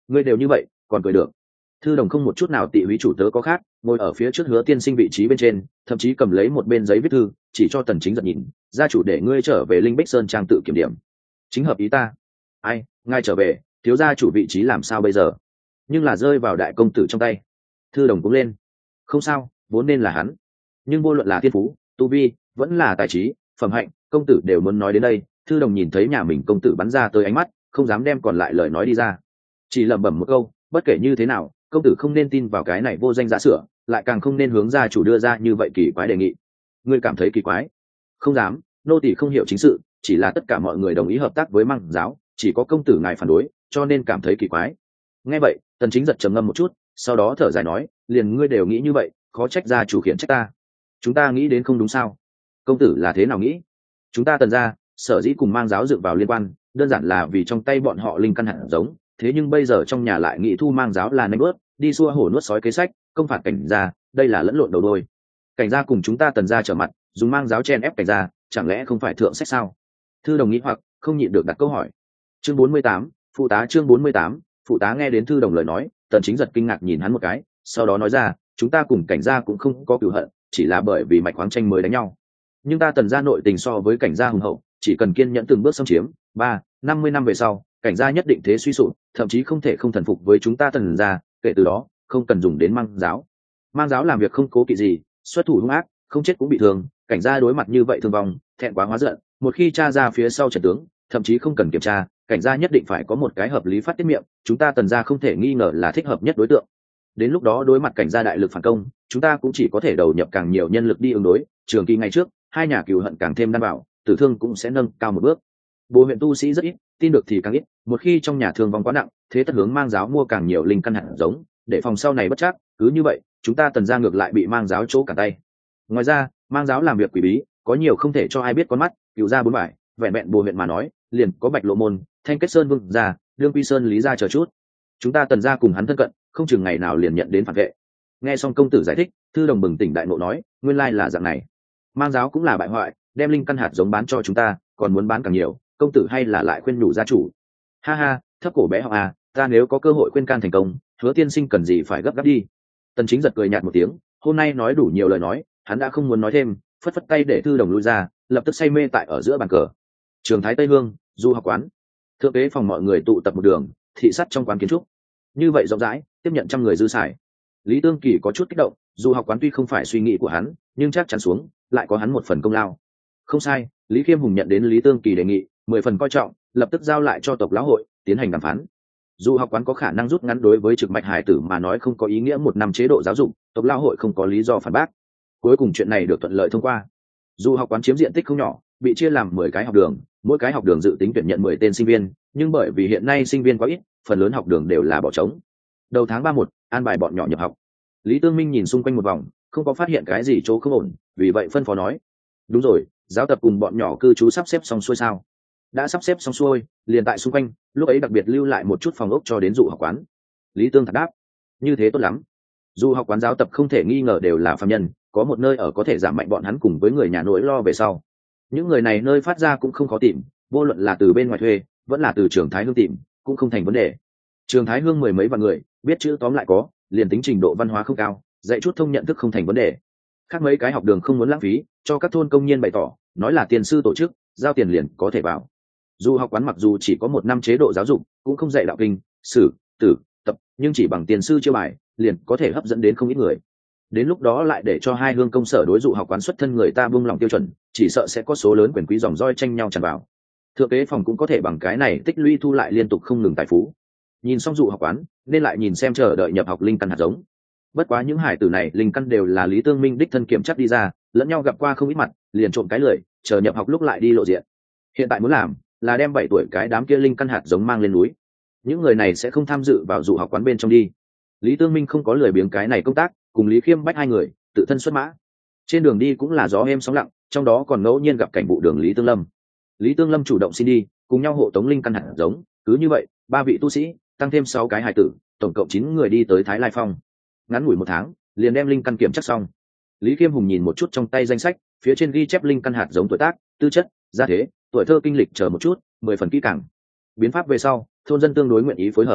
ngươi đều như vậy còn cười được. Thư đồng không một chút nào tị húy chủ tớ có khác, ngồi ở phía trước Hứa tiên sinh vị trí bên trên, thậm chí cầm lấy một bên giấy viết thư chỉ cho Tần Chính giật nhìn, gia chủ để ngươi trở về Linh Bích Sơn trang tự kiểm điểm, chính hợp ý ta. Ai, ngài trở về, thiếu gia chủ vị trí làm sao bây giờ? Nhưng là rơi vào đại công tử trong tay. Thư đồng cũng lên. Không sao, vốn nên là hắn, nhưng vô luận là thiên phú, tu vi, vẫn là tài trí, phẩm hạnh, công tử đều muốn nói đến đây. Thư đồng nhìn thấy nhà mình công tử bắn ra tới ánh mắt, không dám đem còn lại lời nói đi ra, chỉ lẩm bẩm một câu, bất kể như thế nào, công tử không nên tin vào cái này vô danh giả sửa, lại càng không nên hướng gia chủ đưa ra như vậy kỳ quái đề nghị. Ngươi cảm thấy kỳ quái? Không dám, nô tỳ không hiểu chính sự, chỉ là tất cả mọi người đồng ý hợp tác với Măng giáo, chỉ có công tử ngài phản đối, cho nên cảm thấy kỳ quái. Nghe vậy, Tần Chính giật trầm ngâm một chút, sau đó thở dài nói, liền ngươi đều nghĩ như vậy, khó trách gia chủ khiển trách ta. Chúng ta nghĩ đến không đúng sao? Công tử là thế nào nghĩ? Chúng ta Tần gia sở dĩ cùng Mang giáo dựng vào liên quan, đơn giản là vì trong tay bọn họ linh căn hạt giống, thế nhưng bây giờ trong nhà lại nghĩ thu Mang giáo là nanh bớt, đi xua hổ nuốt sói kế sách, công phạt cảnh gia, đây là lẫn lộn đầu đôi. Cảnh gia cùng chúng ta Tần gia trở mặt, dùng Mang giáo chen ép cảnh gia, chẳng lẽ không phải thượng sách sao? Thư đồng nghĩ hoặc không nhịn được đặt câu hỏi. Chương bốn mươi tám, phụ tá chương bốn mươi tám, phụ tá. Nghe đến Thư đồng lời nói, Tần Chính giật kinh ngạc nhìn hắn một cái, sau đó nói ra, chúng ta cùng cảnh gia cũng không có cửu hận, chỉ là bởi vì mạch khoáng tranh mới đánh nhau. Nhưng ta Tần gia nội tình so với cảnh gia hùng hậu, chỉ cần kiên nhẫn từng bước xâm chiếm, ba, năm mươi năm về sau, cảnh gia nhất định thế suy sụp, thậm chí không thể không thần phục với chúng ta Tần gia, kể từ đó, không cần dùng đến Mang giáo. Mang giáo làm việc không cố kỵ gì, xuất thủ hung ác, không chết cũng bị thương, cảnh gia đối mặt như vậy thương vong, thẹn quá hóa giận, một khi tra ra phía sau trận tướng, thậm chí không cần kiểm tra, cảnh gia nhất định phải có một cái hợp lý phát tiết miệng, chúng ta Tần gia không thể nghi ngờ là thích hợp nhất đối tượng. Đến lúc đó đối mặt cảnh gia đại lực phản công, chúng ta cũng chỉ có thể đầu nhập càng nhiều nhân lực đi ứng đối, trường kỳ ngày trước, hai nhà cừu hận càng thêm đảm bảo, tử thương cũng sẽ nâng cao một bước. Bộ huyện tu sĩ rất ít, tin được thì càng ít, một khi trong nhà thương vong quá nặng, thế tất hướng Mang giáo mua càng nhiều linh căn hạt giống, để phòng sau này bất chắc, cứ như vậy, chúng ta Tần gia ngược lại bị Mang giáo chỗ cả tay. Ngoài ra, Mang giáo làm việc quỷ bí, có nhiều không thể cho ai biết con mắt, cựu gia bốn bại, vẹn vẹn Bộ huyện mà nói, liền có Bạch Lộ môn, Thanh Kết Sơn Vương gia, Đương Quy Sơn Lý gia chờ chút. Chúng ta Tần gia cùng hắn thân cận, không chừng ngày nào liền nhận đến phản vệ. Nghe xong công tử giải thích, Thư đồng bừng tỉnh đại ngộ nói, nguyên lai là dạng này. Mang giáo cũng là bại hoại, đem linh căn hạt giống bán cho chúng ta, còn muốn bán càng nhiều, công tử hay là lại khuyên nhủ gia chủ. Ha ha, thấp cổ bé học à, ta nếu có cơ hội khuyên can thành công, Hứa tiên sinh cần gì phải gấp gáp đi. Tần Chính giật cười nhạt một tiếng, hôm nay nói đủ nhiều lời nói, hắn đã không muốn nói thêm, phất phất tay để Thư đồng lui ra, lập tức say mê tại ở giữa bàn cờ. Trường Thái Tây Hương, du học quán, thượng kế phòng mọi người tụ tập một đường, thị sát trong quán kiến trúc, như vậy rộng rãi, tiếp nhận trăm người dư xài. Lý Tương Kỳ có chút kích động, dù học quán tuy không phải suy nghĩ của hắn, nhưng chắc chắn xuống lại có hắn một phần công lao. Không sai, Lý Khiêm Hùng nhận đến Lý Tương Kỳ đề nghị, mười phần coi trọng, lập tức giao lại cho tộc lão hội tiến hành đàm phán. Dù học quán có khả năng rút ngắn đối với trực mạch hải tử mà nói không có ý nghĩa một năm chế độ giáo dục, tộc lão hội không có lý do phản bác. Cuối cùng chuyện này được thuận lợi thông qua. Dù học quán chiếm diện tích không nhỏ, bị chia làm mười cái học đường, mỗi cái học đường dự tính tuyển nhận mười tên sinh viên, nhưng bởi vì hiện nay sinh viên quá ít, phần lớn học đường đều là bỏ trống. Đầu tháng ba một, an bài bọn nhỏ nhập học. Lý Tương Minh nhìn xung quanh một vòng, không có phát hiện cái gì chỗ không ổn, vì vậy phân phó nói: đúng rồi, giáo tập cùng bọn nhỏ cư trú sắp xếp xong xuôi sao? Đã sắp xếp xong xuôi, liền tại xung quanh, lúc ấy đặc biệt lưu lại một chút phòng ốc cho đến dụ học quán. Lý Tương Thạc đáp: như thế tốt lắm. Dù học quán giáo tập không thể nghi ngờ đều là phàm nhân, có một nơi ở có thể giảm mạnh bọn hắn cùng với người nhà nỗi lo về sau. Những người này nơi phát ra cũng không khó tìm, vô luận là từ bên ngoài thuê, vẫn là từ Trường Thái Hương tìm, cũng không thành vấn đề. Trường Thái Hương mười mấy vạn người, biết chữ tóm lại có, liền tính trình độ văn hóa không cao, dạy chút thông nhận thức không thành vấn đề. Khác mấy cái học đường không muốn lãng phí, cho các thôn công nhân bày tỏ, nói là tiền sư tổ chức, giao tiền liền có thể vào. Dù học quán mặc dù chỉ có một năm chế độ giáo dục, cũng không dạy đạo kinh, sử, tử, tập, nhưng chỉ bằng tiền sư chiêu bài, liền có thể hấp dẫn đến không ít người. Đến lúc đó lại để cho hai hương công sở đối dụ học quán xuất thân người ta buông lòng tiêu chuẩn, chỉ sợ sẽ có số lớn quyền quý dòng roi tranh nhau tràn vào. Thượng kế phòng cũng có thể bằng cái này tích lũy thu lại liên tục không ngừng tài phú. Nhìn xong dụ học quán, nên lại nhìn xem chờ đợi nhập học linh căn hạt giống. Bất quá những hải tử này linh căn đều là Lý Tương Minh đích thân kiểm chắc đi ra, lẫn nhau gặp qua không ít mặt, liền trộm cái lười, chờ nhập học lúc lại đi lộ diện. Hiện tại muốn làm là đem bảy tuổi cái đám kia linh căn hạt giống mang lên núi. Những người này sẽ không tham dự vào dụ học quán bên trong đi. Lý Tương Minh không có lười biếng cái này công tác, cùng Lý Khiêm bách hai người tự thân xuất mã. Trên đường đi cũng là gió êm sóng lặng, trong đó còn ngẫu nhiên gặp cảnh vụ đường Lý Tương Lâm. Lý Tương Lâm chủ động xin đi, cùng nhau hộ tống linh căn hạt giống, cứ như vậy, ba vị tu sĩ, tăng thêm sáu cái hài tử, tổng cộng chín người đi tới Thái Lai Phong. Ngắn ngủi một tháng, liền đem linh căn kiểm chắc xong. Lý Khiêm Hùng nhìn một chút trong tay danh sách, phía trên ghi chép linh căn hạt giống tuổi tác, tư chất, gia thế, tuổi thơ kinh lịch chờ một chút, mười phần kỹ càng. Biến pháp về sau, thôn dân tương đối nguyện ý phối hợp.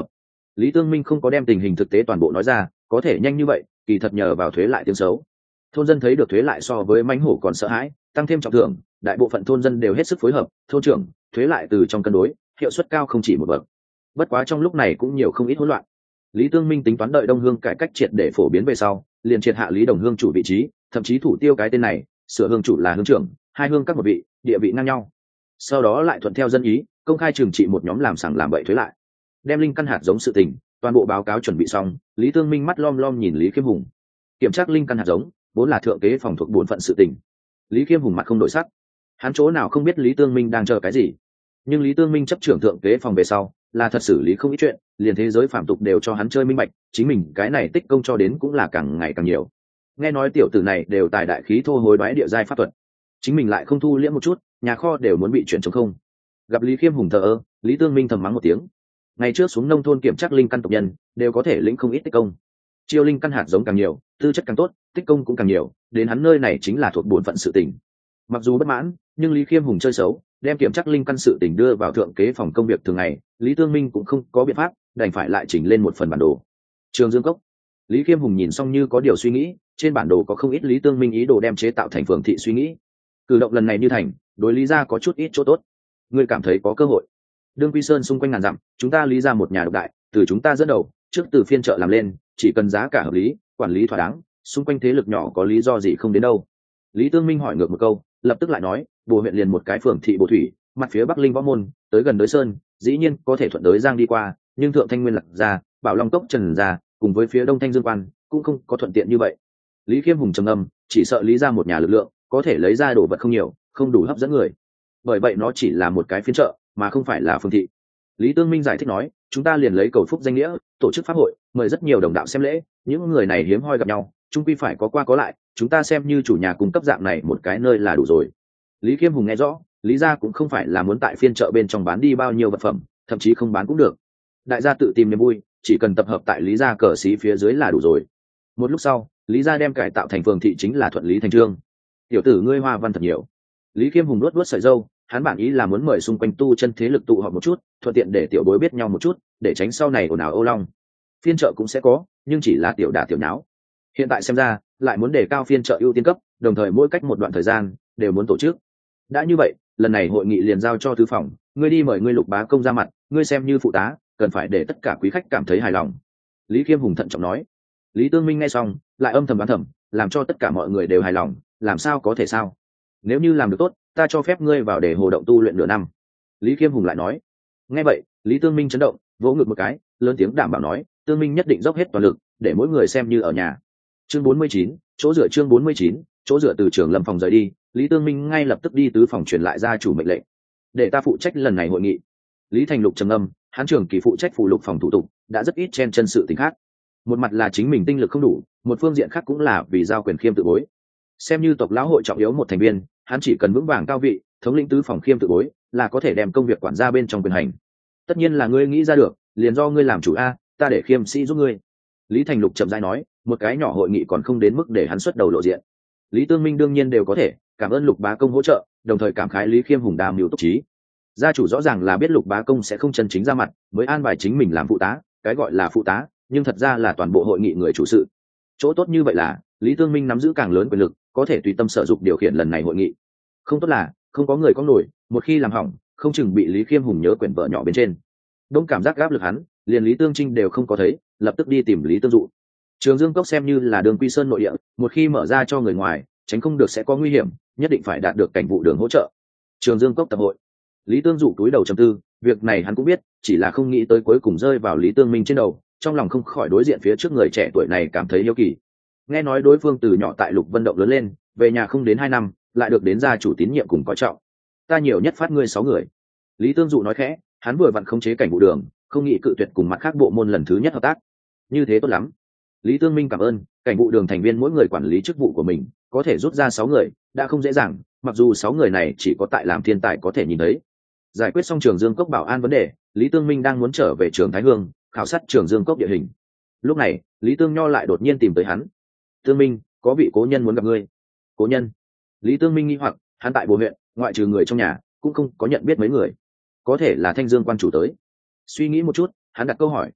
Lý Tương Minh không có đem tình hình thực tế toàn bộ nói ra, có thể nhanh như vậy kỳ thật nhờ vào thuế lại tiếng xấu. Thôn dân thấy được thuế lại so với mãnh hổ còn sợ hãi, tăng thêm trọng thưởng, đại bộ phận thôn dân đều hết sức phối hợp, thôn trưởng thuế lại từ trong cân đối, hiệu suất cao không chỉ một bậc. Bất quá trong lúc này cũng nhiều không ít hỗn loạn. Lý Tương Minh tính toán đợi Đông Hương cải cách triệt để phổ biến về sau, liền triệt hạ Lý Đồng Hương chủ vị trí, thậm chí thủ tiêu cái tên này, sửa hương chủ là hương trưởng, hai hương các một vị, địa vị ngang nhau. Sau đó lại thuận theo dân ý, công khai trừng trị một nhóm làm sằng làm bậy thuế lại. Đem linh căn hạt giống sự tình, toàn bộ báo cáo chuẩn bị xong, Lý Tương Minh mắt lom lom nhìn Lý Khiêm Hùng. Kiểm tra linh căn hạt giống, vốn là thượng kế phòng thuộc bổn phận sự tình. Lý Khiêm Hùng mặt không đổi sắc, hắn chỗ nào không biết Lý Tương Minh đang chờ cái gì. Nhưng Lý Tương Minh chấp trưởng thượng kế phòng về sau, là thật xử lý không ít chuyện, liền thế giới phạm tục đều cho hắn chơi minh bạch, chính mình cái này tích công cho đến cũng là càng ngày càng nhiều. Nghe nói tiểu tử này đều tài đại khí thô hối đoái địa giai pháp thuật, chính mình lại không thu liễm một chút, nhà kho đều muốn bị chuyển trống không. Gặp Lý Khiêm Hùng thờ ơ, Lý Tương Minh thầm mắng một tiếng. Ngày trước xuống nông thôn kiểm tra linh căn tộc nhân, đều có thể lĩnh không ít tích công. Chiêu linh căn hạt giống càng nhiều, tư chất càng tốt, tích công cũng càng nhiều, đến hắn nơi này chính là thuộc bổn phận sự tình. Mặc dù bất mãn, nhưng Lý Khiêm Hùng chơi xấu, đem kiểm tra linh căn sự tình đưa vào thượng kế phòng công việc thường ngày, Lý Tương Minh cũng không có biện pháp, đành phải lại chỉnh lên một phần bản đồ. Trường Dương Cốc. Lý Khiêm Hùng nhìn xong như có điều suy nghĩ, trên bản đồ có không ít Lý Tương Minh ý đồ đem chế tạo thành phường thị suy nghĩ. Cử động lần này như thành, đối Lý gia có chút ít chỗ tốt. Ngươi cảm thấy có cơ hội. Đương Quy Sơn xung quanh ngàn dặm, chúng ta Lý gia một nhà độc đại, từ chúng ta dẫn đầu, trước từ phiên chợ làm lên, chỉ cần giá cả hợp lý, quản lý thỏa đáng, xung quanh thế lực nhỏ có lý do gì không đến đâu. Lý Tương Minh hỏi ngược một câu, lập tức lại nói, Bồ huyện liền một cái phường thị Bồ thủy, mặt phía bắc linh võ môn, tới gần đới sơn, dĩ nhiên có thể thuận đới giang đi qua, nhưng thượng thanh nguyên lạc ra, bảo long cốc trần ra, cùng với phía đông thanh dương quan, cũng không có thuận tiện như vậy. Lý Khiêm Hùng trầm ngâm, chỉ sợ Lý gia một nhà lực lượng có thể lấy ra đồ vật không nhiều, không đủ hấp dẫn người, bởi vậy nó chỉ là một cái phiên chợ, mà không phải là phường thị. Lý Tương Minh giải thích nói, chúng ta liền lấy cầu phúc danh nghĩa, tổ chức pháp hội, mời rất nhiều đồng đạo xem lễ, những người này hiếm hoi gặp nhau, chung quy phải có qua có lại, chúng ta xem như chủ nhà cung cấp dạng này một cái nơi là đủ rồi. Lý Khiêm Hùng nghe rõ, Lý gia cũng không phải là muốn tại phiên chợ bên trong bán đi bao nhiêu vật phẩm, thậm chí không bán cũng được. Đại gia tự tìm niềm vui, chỉ cần tập hợp tại Lý gia cờ xí phía dưới là đủ rồi. Một lúc sau, Lý gia đem cải tạo thành phường thị chính là thuận lý thành trương. Tiểu tử ngươi hoa văn thật nhiều. Lý Khiêm Hùng luốt luốt sợi râu, hắn bản ý là muốn mời xung quanh tu chân thế lực tụ họp một chút, thuận tiện để tiểu bối biết nhau một chút, để tránh sau này ồn ào ô long. Phiên chợ cũng sẽ có, nhưng chỉ là tiểu đả tiểu nháo. Hiện tại xem ra, lại muốn đề cao phiên chợ ưu tiên cấp, đồng thời mỗi cách một đoạn thời gian đều muốn tổ chức. Đã như vậy, lần này hội nghị liền giao cho thư phòng, ngươi đi mời ngươi Lục Bá Công ra mặt, ngươi xem như phụ tá, cần phải để tất cả quý khách cảm thấy hài lòng. Lý Khiêm Hùng thận trọng nói. Lý Tương Minh nghe xong, lại âm thầm đoán thầm, làm cho tất cả mọi người đều hài lòng, làm sao có thể sao? Nếu như làm được tốt, ta cho phép ngươi vào để hồ động tu luyện nửa năm. Lý Khiêm Hùng lại nói. Nghe vậy, Lý Tương Minh chấn động, vỗ ngực một cái, lớn tiếng đảm bảo nói, Tương Minh nhất định dốc hết toàn lực, để mỗi người xem như ở nhà. Chương bốn mươi chín, chỗ dựa chương bốn mươi chín, chỗ dựa từ trường Lâm phòng rời đi, Lý Tương Minh ngay lập tức đi tứ phòng truyền lại gia chủ mệnh lệnh, để ta phụ trách lần này hội nghị. Lý Thành Lục trầm ngâm, hắn trưởng kỳ phụ trách phụ lục phòng thủ tục, đã rất ít chen chân sự tình khác. Một mặt là chính mình tinh lực không đủ, một phương diện khác cũng là vì giao quyền khiêm tự bối. Xem như tộc lão hội trọng yếu một thành viên, hắn chỉ cần vững vàng cao vị, thống lĩnh tứ phòng khiêm tự bối, là có thể đem công việc quản gia bên trong quyền hành. Tất nhiên là ngươi nghĩ ra được, liền do ngươi làm chủ a, ta để khiêm sĩ giúp ngươi. Lý Thành Lục chậm rãi nói, một cái nhỏ hội nghị còn không đến mức để hắn xuất đầu lộ diện. Lý Tương Minh đương nhiên đều có thể cảm ơn Lục Bá Công hỗ trợ, đồng thời cảm khái Lý Khiêm Hùng đam mưu túc trí. Gia chủ rõ ràng là biết Lục Bá Công sẽ không chân chính ra mặt, mới an bài chính mình làm phụ tá, cái gọi là phụ tá, nhưng thật ra là toàn bộ hội nghị người chủ sự. Chỗ tốt như vậy là Lý Tương Minh nắm giữ càng lớn quyền lực, có thể tùy tâm sở dụng điều khiển lần này hội nghị. Không tốt là không có người có nổi, một khi làm hỏng, không chừng bị Lý Khiêm Hùng nhớ quyển vợ nhỏ bên trên. Đông cảm giác áp lực hắn, liền Lý Tương Trinh đều không có thấy, lập tức đi tìm Lý Tương Dụ. Trường Dương Cốc xem như là đường Quy Sơn nội địa, một khi mở ra cho người ngoài, tránh không được sẽ có nguy hiểm, nhất định phải đạt được cảnh vụ đường hỗ trợ. Trường Dương Cốc tập hội, Lý Tương Dụ túi đầu trầm tư, việc này hắn cũng biết, chỉ là không nghĩ tới cuối cùng rơi vào Lý Tương Minh trên đầu, trong lòng không khỏi đối diện phía trước người trẻ tuổi này cảm thấy hiếu kỳ. Nghe nói đối phương từ nhỏ tại Lục Vân Động lớn lên, về nhà không đến hai năm, lại được đến gia chủ tín nhiệm cùng coi trọng. Ta nhiều nhất phát ngươi sáu người. Lý Tương Dụ nói khẽ, hắn vừa vặn khống chế cảnh vụ đường, không nghĩ cự tuyệt cùng mặt khác bộ môn lần thứ nhất hợp tác. Như thế tốt lắm. Lý Tương Minh cảm ơn, cảnh vụ đường thành viên mỗi người quản lý chức vụ của mình, có thể rút ra sáu người, đã không dễ dàng, mặc dù sáu người này chỉ có tại làm thiên tài có thể nhìn thấy. Giải quyết xong Trường Dương Cốc bảo an vấn đề, Lý Tương Minh đang muốn trở về Trường Thái Hương, khảo sát Trường Dương Cốc địa hình. Lúc này, Lý Tương Nho lại đột nhiên tìm tới hắn. Tương Minh, có vị cố nhân muốn gặp ngươi. Cố nhân? Lý Tương Minh nghi hoặc, hắn tại Bồ huyện, ngoại trừ người trong nhà, cũng không có nhận biết mấy người. Có thể là Thanh Dương quan chủ tới. Suy nghĩ một chút, hắn đặt câu hỏi.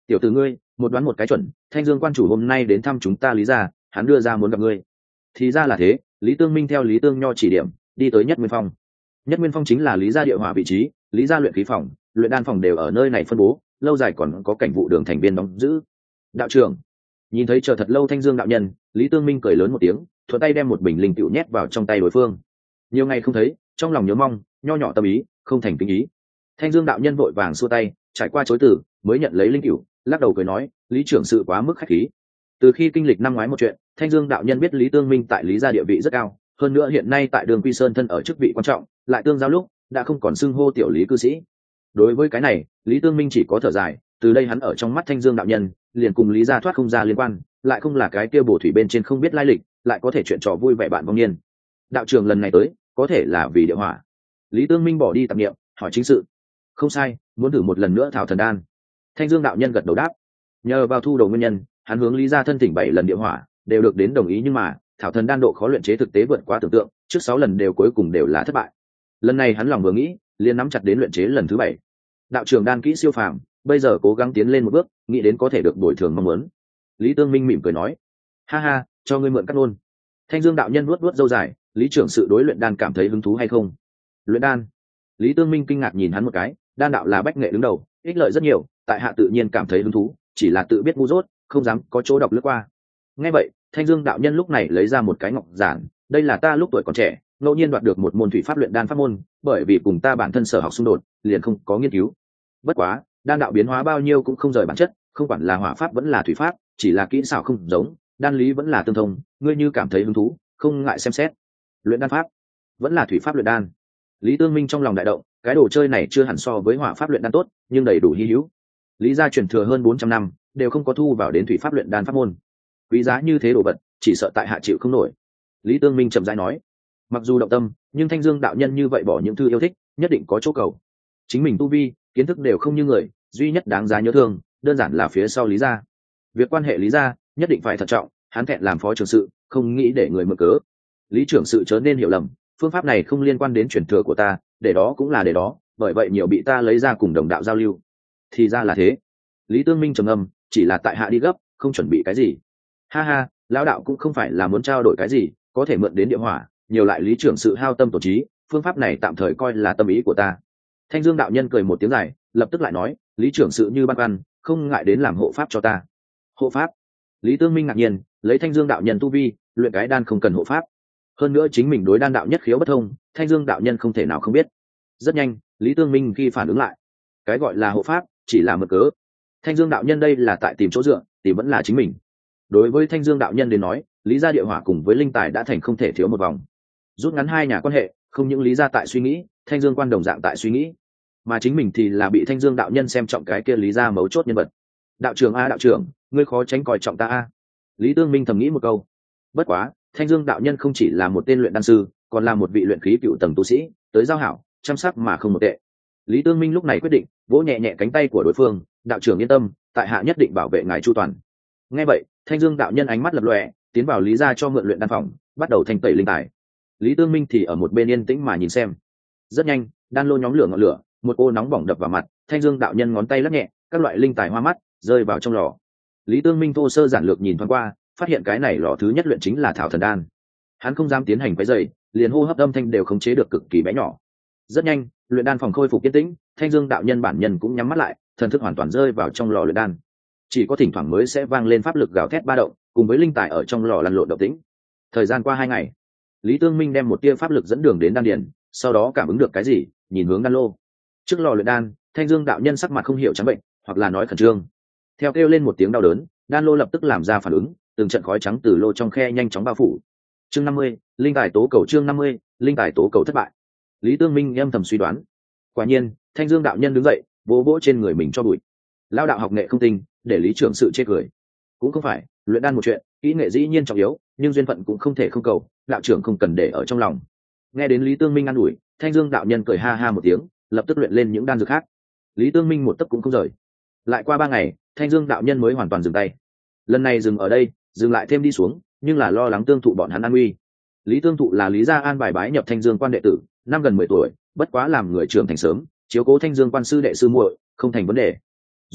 Tiểu tử ngươi, một đoán một cái chuẩn, Thanh Dương quan chủ hôm nay đến thăm chúng ta Lý gia, hắn đưa ra muốn gặp ngươi. Thì ra là thế. Lý Tương Minh theo Lý Tương Nho chỉ điểm, đi tới Nhất Nguyên Phong. Nhất Nguyên Phong chính là Lý gia địa hỏa vị trí, Lý gia luyện khí phòng, luyện đan phòng đều ở nơi này phân bố, lâu dài còn có cảnh vụ đường thành viên đóng giữ. Đạo trưởng, nhìn thấy chờ thật lâu Thanh Dương đạo nhân, Lý Tương Minh cười lớn một tiếng, thuận tay đem một bình linh cựu nhét vào trong tay đối phương. Nhiều ngày không thấy, trong lòng nhớ mong, nho nhỏ tâm ý, không thành kính ý. Thanh Dương đạo nhân vội vàng xua tay, trải qua chối từ, mới nhận lấy linh cựu, lắc đầu cười nói, Lý trưởng sự quá mức khách khí. Từ khi kinh lịch năm ngoái một chuyện, Thanh Dương đạo nhân biết Lý Tương Minh tại Lý gia địa vị rất cao, hơn nữa hiện nay tại Đường Quy Sơn thân ở chức vị quan trọng, lại tương giao lúc đã không còn xưng hô tiểu Lý cư sĩ. Đối với cái này, Lý Tương Minh chỉ có thở dài, từ đây hắn ở trong mắt Thanh Dương đạo nhân, liền cùng Lý gia thoát không ra liên quan, lại không là cái kia bổ thủy bên trên không biết lai lịch, lại có thể chuyện trò vui vẻ bạn vong niên. Đạo trưởng lần này tới, có thể là vì địa hỏa. Lý Tương Minh bỏ đi tạp niệm, hỏi chính sự. Không sai, muốn thử một lần nữa thảo thần đan. Thanh Dương đạo nhân gật đầu đáp. Nhờ vào thu đầu nguyên nhân, hắn hướng Lý gia thân thỉnh bảy lần địa hỏa, đều được đến đồng ý, nhưng mà thảo thần đan độ khó luyện chế thực tế vượt quá tưởng tượng, trước sáu lần đều cuối cùng đều là thất bại. Lần này hắn lòng vừa nghĩ, liền nắm chặt đến luyện chế lần thứ bảy. Đạo trưởng đan kỹ siêu phàm, bây giờ cố gắng tiến lên một bước, nghĩ đến có thể được bồi thường mong muốn. Lý Tương Minh mỉm cười nói, ha ha, cho ngươi mượn cắt ngôn. Thanh Dương đạo nhân vuốt vuốt râu dài, Lý trưởng sự đối luyện đan cảm thấy hứng thú hay không? Luyện đan? Lý Tương Minh kinh ngạc nhìn hắn một cái, đan đạo là bách nghệ đứng đầu, ích lợi rất nhiều, tại hạ tự nhiên cảm thấy hứng thú, chỉ là tự biết ngu dốt, không dám có chỗ đọc lướt qua. Nghe vậy, Thanh Dương đạo nhân lúc này lấy ra một cái ngọc giản, đây là ta lúc tuổi còn trẻ, ngẫu nhiên đoạt được một môn thủy pháp luyện đan pháp môn, bởi vì cùng ta bản thân sở học xung đột, liền không có nghiên cứu. Bất quá, đan đạo biến hóa bao nhiêu cũng không rời bản chất, không quản là hỏa pháp vẫn là thủy pháp, chỉ là kỹ xảo không giống, đan lý vẫn là tương thông, ngươi như cảm thấy hứng thú, không ngại xem xét. Luyện đan pháp vẫn là thủy pháp luyện đan. Lý Tương Minh trong lòng đại động, cái đồ chơi này chưa hẳn so với hỏa pháp luyện đan tốt, nhưng đầy đủ hi hữu. Lý gia truyền thừa hơn bốn trăm năm, đều không có thu vào đến thủy pháp luyện đan pháp môn. Quý giá như thế đồ vật, chỉ sợ tại hạ chịu không nổi. Lý Tương Minh chậm rãi nói, mặc dù động tâm, nhưng Thanh Dương đạo nhân như vậy bỏ những thư yêu thích, nhất định có chỗ cầu. Chính mình tu vi, kiến thức đều không như người, duy nhất đáng giá nhớ thương, đơn giản là phía sau Lý gia. Việc quan hệ Lý gia, nhất định phải thận trọng, hắn thẹn làm phó trưởng sự, không nghĩ để người mượn cớ. Lý trưởng sự chớ nên hiểu lầm, phương pháp này không liên quan đến truyền thừa của ta, để đó cũng là để đó, bởi vậy nhiều bị ta lấy ra cùng đồng đạo giao lưu. Thì ra là thế. Lý Tương Minh trầm ngâm, chỉ là tại hạ đi gấp, không chuẩn bị cái gì. Ha ha, lão đạo cũng không phải là muốn trao đổi cái gì, có thể mượn đến địa hỏa, nhiều lại Lý trưởng sự hao tâm tổn trí, phương pháp này tạm thời coi là tâm ý của ta. Thanh Dương đạo nhân cười một tiếng dài, lập tức lại nói, Lý trưởng sự như băn khoăn, không ngại đến làm hộ pháp cho ta. Hộ pháp? Lý Tương Minh ngạc nhiên, lấy Thanh Dương đạo nhân tu vi, luyện cái đan không cần hộ pháp. Hơn nữa chính mình đối đan đạo nhất khiếu bất thông, Thanh Dương đạo nhân không thể nào không biết. Rất nhanh, Lý Tương Minh khi phản ứng lại, cái gọi là hộ pháp chỉ là mượn cớ. Thanh Dương đạo nhân đây là tại tìm chỗ dựa, tìm vẫn là chính mình. Đối với Thanh Dương đạo nhân đến nói, Lý gia địa hỏa cùng với linh tài đã thành không thể thiếu một vòng. Rút ngắn hai nhà quan hệ, không những Lý gia tại suy nghĩ, Thanh Dương quan đồng dạng tại suy nghĩ, mà chính mình thì là bị Thanh Dương đạo nhân xem trọng cái kia Lý gia mấu chốt nhân vật. Đạo trưởng a đạo trưởng, ngươi khó tránh coi trọng ta a. Lý Tương Minh thầm nghĩ một câu. Bất quá, Thanh Dương đạo nhân không chỉ là một tên luyện đan sư, còn là một vị luyện khí cựu tầng tu sĩ, tới giao hảo, chăm sóc mà không một tệ. Lý Tương Minh lúc này quyết định vỗ nhẹ nhẹ cánh tay của đối phương, đạo trưởng yên tâm, tại hạ nhất định bảo vệ ngài chu toàn. Nghe vậy, Thanh Dương đạo nhân ánh mắt lập lòe, tiến vào Lý gia cho mượn luyện đan phòng, bắt đầu thanh tẩy linh tài. Lý Tương Minh thì ở một bên yên tĩnh mà nhìn xem. Rất nhanh, đan lô nhóm lửa ngọn lửa, một ô nóng bỏng đập vào mặt, Thanh Dương đạo nhân ngón tay lắc nhẹ, các loại linh tài hoa mắt rơi vào trong lò. Lý Tương Minh thô sơ giản lược nhìn thoáng qua, phát hiện cái này lò thứ nhất luyện chính là thảo thần đan. Hắn không dám tiến hành quấy rầy, liền hô hấp âm thanh đều khống chế được cực kỳ bé nhỏ. Rất nhanh, luyện đan phòng khôi phục yên tĩnh, Thanh Dương đạo nhân bản nhân cũng nhắm mắt lại, thần thức hoàn toàn rơi vào trong lò luyện đan. Chỉ có thỉnh thoảng mới sẽ vang lên pháp lực gào thét ba động, cùng với linh tài ở trong lò lăn lộn động tĩnh. Thời gian qua hai ngày, Lý Tương Minh đem một tia pháp lực dẫn đường đến đan điền, sau đó cảm ứng được cái gì, nhìn hướng đan lô. Trước lò luyện đan, Thanh Dương đạo nhân sắc mặt không hiểu trắng bệnh, hoặc là nói khẩn trương. Theo kêu lên một tiếng đau đớn, đan lô lập tức làm ra phản ứng, từng trận khói trắng từ lô trong khe nhanh chóng bao phủ. Chương năm mươi, linh tài tố cầu chương năm mươi, linh tài tố cầu thất bại. Lý Tương Minh âm thầm suy đoán. Quả nhiên, Thanh Dương đạo nhân đứng dậy, vỗ vỗ trên người mình cho bụi. Lão đạo học nghệ không tinh, để Lý trưởng sự chê cười. Cũng không phải, luyện đan một chuyện, kỹ nghệ dĩ nhiên trọng yếu, nhưng duyên phận cũng không thể không cầu, đạo trưởng không cần để ở trong lòng. Nghe đến Lý Tương Minh an ủi, Thanh Dương đạo nhân cười ha ha một tiếng, lập tức luyện lên những đan dược khác. Lý Tương Minh một tấc cũng không rời. Lại qua ba ngày, Thanh Dương đạo nhân mới hoàn toàn dừng tay. Lần này dừng ở đây, dừng lại thêm đi xuống, nhưng là lo lắng Tương Thụ bọn hắn an nguy. Lý Tương Thụ là Lý gia an bài bái nhập Thanh Dương quan đệ tử, năm gần mười tuổi, bất quá làm người trưởng thành sớm, chiếu cố Thanh Dương quan sư đệ sư muội, không thành vấn đề. Dù vậy,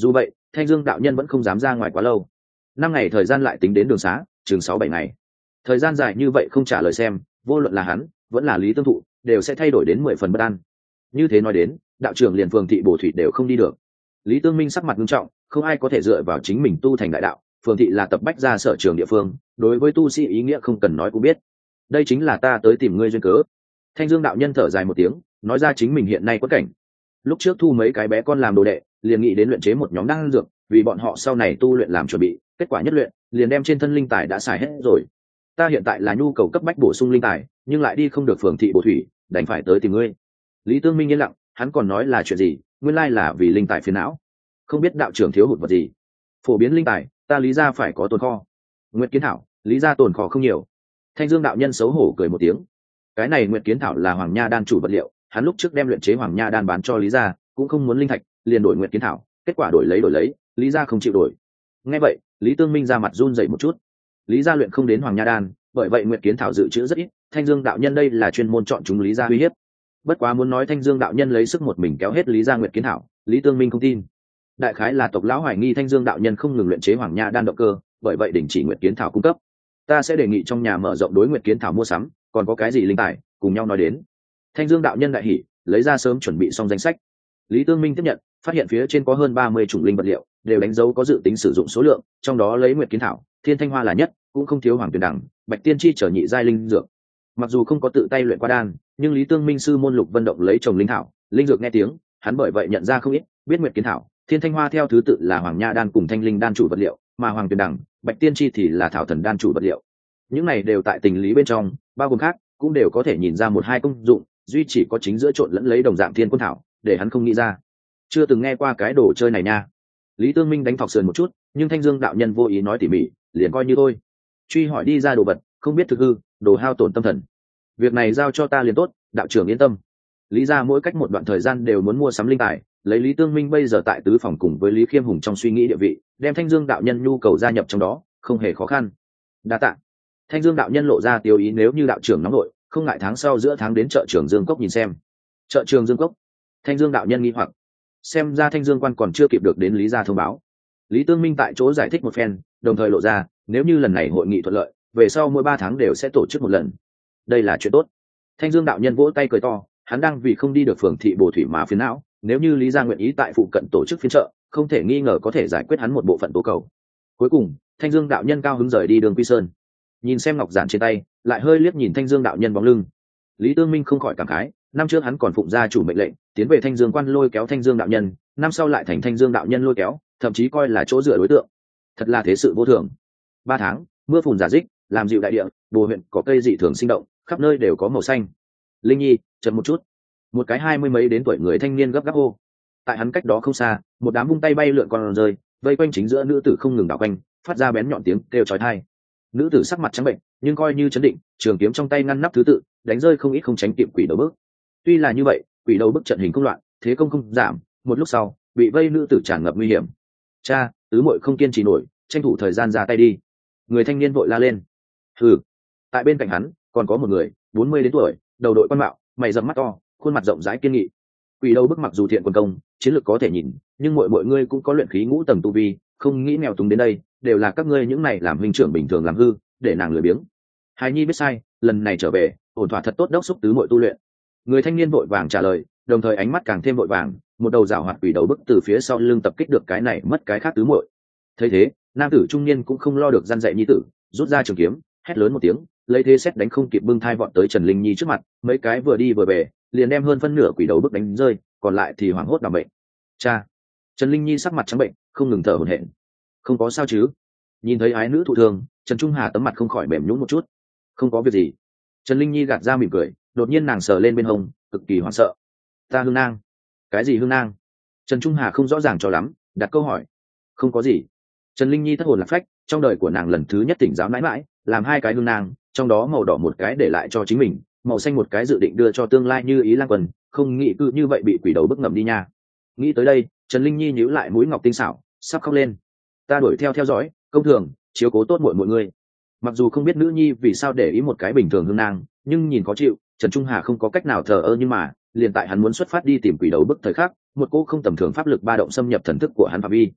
Thanh Dương đạo nhân vẫn không dám ra ngoài quá lâu. Năm ngày thời gian lại tính đến đường xá, chừng sáu bảy ngày. Thời gian dài như vậy không trả lời xem, vô luận là hắn, vẫn là Lý Tương Thụ, đều sẽ thay đổi đến mười phần bất an. Như thế nói đến, đạo trưởng liền phường thị bổ thủy đều không đi được. Lý Tương Minh sắc mặt nghiêm trọng, không ai có thể dựa vào chính mình tu thành đại đạo, phường thị là tập bách ra sở trường địa phương, đối với tu sĩ ý nghĩa không cần nói cũng biết. Đây chính là ta tới tìm ngươi duyên cớ. Thanh Dương đạo nhân thở dài một tiếng, nói ra chính mình hiện nay quất cảnh. Lúc trước thu mấy cái bé con làm đồ đệ, liền nghĩ đến luyện chế một nhóm đan dược, vì bọn họ sau này tu luyện làm chuẩn bị, kết quả nhất luyện, liền đem trên thân linh tài đã xài hết rồi. Ta hiện tại là nhu cầu cấp bách bổ sung linh tài, nhưng lại đi không được phường thị bổ thủy, đành phải tới tìm ngươi. Lý Tương Minh yên lặng, hắn còn nói là chuyện gì, nguyên lai là vì linh tài phiền não. Không biết đạo trưởng thiếu hụt vật gì. Phổ biến linh tài, ta Lý gia phải có tồn kho. Nguyệt Kiến Thảo, Lý gia tồn kho không nhiều. Thanh Dương đạo nhân xấu hổ cười một tiếng. Cái này Nguyệt Kiến Thảo là Hoàng Nha đan chủ vật liệu, hắn lúc trước đem luyện chế Hoàng Nha đan bán cho Lý gia, cũng không muốn linh thạch, liền đổi Nguyệt Kiến Thảo, kết quả đổi lấy đổi lấy, Lý gia không chịu đổi. Nghe vậy, Lý Tương Minh ra mặt run rẩy một chút. Lý gia luyện không đến Hoàng Nha đan, bởi vậy Nguyệt Kiến Thảo dự trữ rất ít, Thanh Dương đạo nhân đây là chuyên môn chọn chúng Lý gia uy hiếp. Bất quá muốn nói Thanh Dương đạo nhân lấy sức một mình kéo hết Lý gia Nguyệt Kiến Thảo, Lý Tương Minh không tin. Đại khái là tộc lão hoài nghi Thanh Dương đạo nhân không ngừng luyện chế Hoàng Nha đan động cơ, bởi vậy đình chỉ Nguyệt Kiến Thảo cung cấp. Ta sẽ đề nghị trong nhà mở rộng đối Nguyệt Kiến Thảo mua sắm, còn có cái gì linh tài, cùng nhau nói đến. Thanh Dương đạo nhân đại hỉ, lấy ra sớm chuẩn bị xong danh sách. Lý Tương Minh tiếp nhận, phát hiện phía trên có hơn ba mươi chủng linh vật liệu, đều đánh dấu có dự tính sử dụng số lượng, trong đó lấy Nguyệt Kiến Thảo, Thiên Thanh Hoa là nhất, cũng không thiếu Hoàng Tuyền Đằng, Bạch Tiên Chi trở nhị giai linh dược. Mặc dù không có tự tay luyện qua đan, nhưng Lý Tương Minh sư môn Lục Vân Động lấy trồng linh thảo, linh dược nghe tiếng, hắn bởi vậy nhận ra không ít, biết Nguyệt Kiến Thảo, Thiên Thanh Hoa theo thứ tự là Hoàng Nha đan cùng Thanh Linh đan chủ vật liệu, mà Hoàng Tuyền Đằng, Bạch Tiên Chi thì là Thảo Thần đan chủ vật liệu. Những này đều tại tình lý bên trong, bao gồm khác cũng đều có thể nhìn ra một hai công dụng, duy chỉ có chính giữa trộn lẫn lấy đồng dạng Thiên Quân Thảo, để hắn không nghĩ ra. Chưa từng nghe qua cái đồ chơi này nha. Lý Tương Minh đánh thọc sườn một chút, nhưng Thanh Dương đạo nhân vô ý nói tỉ mỉ, liền coi như thôi. Truy hỏi đi ra đồ vật, không biết thực hư, đồ hao tổn tâm thần. Việc này giao cho ta liền tốt, đạo trưởng yên tâm. Lý gia mỗi cách một đoạn thời gian đều muốn mua sắm linh tài, lấy Lý Tương Minh bây giờ tại tứ phòng cùng với Lý Khiêm Hùng trong suy nghĩ địa vị, đem Thanh Dương đạo nhân nhu cầu gia nhập trong đó, không hề khó khăn. Đa tạ. Thanh Dương đạo nhân lộ ra tiêu ý, nếu như đạo trưởng nóng nội, không ngại tháng sau giữa tháng đến chợ Trường Dương Cốc nhìn xem. Chợ Trường Dương Cốc? Thanh Dương đạo nhân nghi hoặc. Xem ra Thanh Dương quan còn chưa kịp được đến Lý gia thông báo. Lý Tương Minh tại chỗ giải thích một phen, đồng thời lộ ra, nếu như lần này hội nghị thuận lợi, về sau mỗi ba tháng đều sẽ tổ chức một lần. Đây là chuyện tốt. Thanh Dương đạo nhân vỗ tay cười to, hắn đang vì không đi được phường thị bổ thủy mà phiền não, nếu như Lý gia nguyện ý tại phụ cận tổ chức phiên chợ, không thể nghi ngờ có thể giải quyết hắn một bộ phận tố cầu. Cuối cùng, Thanh Dương đạo nhân cao hứng rời đi Đường Quy Sơn. Nhìn xem ngọc giản trên tay, lại hơi liếc nhìn Thanh Dương đạo nhân bóng lưng. Lý Tương Minh không khỏi cảm khái, năm trước hắn còn phụng gia chủ mệnh lệnh, tiến về Thanh Dương quan lôi kéo Thanh Dương đạo nhân, năm sau lại thành Thanh Dương đạo nhân lôi kéo, thậm chí coi là chỗ dựa đối tượng. Thật là thế sự vô thường. Ba tháng, mưa phùn giả dích, làm dịu đại địa, bồ huyện có cây dị thường sinh động, khắp nơi đều có màu xanh. Linh Nhi, chậm một chút. Một cái hai mươi mấy đến tuổi người thanh niên gấp gáp hô. Tại hắn cách đó không xa, một đám vung tay bay lượn con rơi, vây quanh chính giữa nữ tử không ngừng đảo quanh, phát ra bén nhọn tiếng kêu chói tai. Nữ tử sắc mặt trắng bệnh, nhưng coi như chấn định, trường kiếm trong tay ngăn nắp thứ tự, đánh rơi không ít không tránh kịp quỷ đầu bức. Tuy là như vậy, quỷ đầu bức trận hình không loạn, thế công không giảm, một lúc sau, bị vây nữ tử tràn ngập nguy hiểm. Cha, tứ muội không kiên trì nổi, tranh thủ thời gian ra tay đi. Người thanh niên vội la lên. Hừ. Tại bên cạnh hắn, còn có một người, bốn mươi đến tuổi, đầu đội quan mạo, mày rậm mắt to, khuôn mặt rộng rãi kiên nghị. Quỷ đầu bức mặc dù thiện quân công, chiến lược có thể nhìn, nhưng mọi mọi ngươi cũng có luyện khí ngũ tầng tu vi, không nghĩ nghèo túng đến đây, đều là các ngươi những này làm huynh trưởng bình thường làm hư, để nàng lười biếng. Hài Nhi biết sai, lần này trở về, ổn thỏa thật tốt đốc xúc tứ muội tu luyện. Người thanh niên vội vàng trả lời, đồng thời ánh mắt càng thêm vội vàng, một đầu rào hoạt quỷ đầu bức từ phía sau lưng tập kích được cái này mất cái khác tứ muội. Thấy thế, nam tử trung niên cũng không lo được gian dạy nhi tử, rút ra trường kiếm, hét lớn một tiếng, lấy thế xét đánh không kịp bưng thai vọt tới Trần Linh Nhi trước mặt, mấy cái vừa đi vừa về, liền đem hơn phân nửa quỷ đầu bức đánh rơi, còn lại thì hoảng hốt đảm bệnh. Cha. Trần Linh Nhi sắc mặt trắng bệnh, không ngừng thở hổn hển. Không có sao chứ? Nhìn thấy ái nữ thụ thương, Trần Trung Hà tấm mặt không khỏi mềm nhũn một chút. Không có việc gì. Trần Linh Nhi gạt ra mỉm cười, đột nhiên nàng sờ lên bên hông, cực kỳ hoảng sợ. Ta hương nang. Cái gì hương nang? Trần Trung Hà không rõ ràng cho lắm, đặt câu hỏi. Không có gì. Trần Linh Nhi thất hồn lạc phách, trong đời của nàng lần thứ nhất tỉnh giáo mãi mãi, làm hai cái hương nang, trong đó màu đỏ một cái để lại cho chính mình, màu xanh một cái dự định đưa cho tương lai như ý Lang Quân, không nghĩ cứ như vậy bị quỷ đầu bức ngậm đi nha. Nghĩ tới đây, Trần Linh Nhi nhíu lại mũi ngọc tinh xảo, sắp khóc lên. Ta đuổi theo theo dõi, công thường, chiếu cố tốt muội muội ngươi. Mặc dù không biết nữ nhi vì sao để ý một cái bình thường hương nang, nhưng nhìn khó chịu, Trần Trung Hà không có cách nào thờ ơ, nhưng mà liền tại hắn muốn xuất phát đi tìm quỷ đầu bức thời khắc, một cô không tầm thường pháp lực ba động xâm nhập thần thức của hắn phạm vi.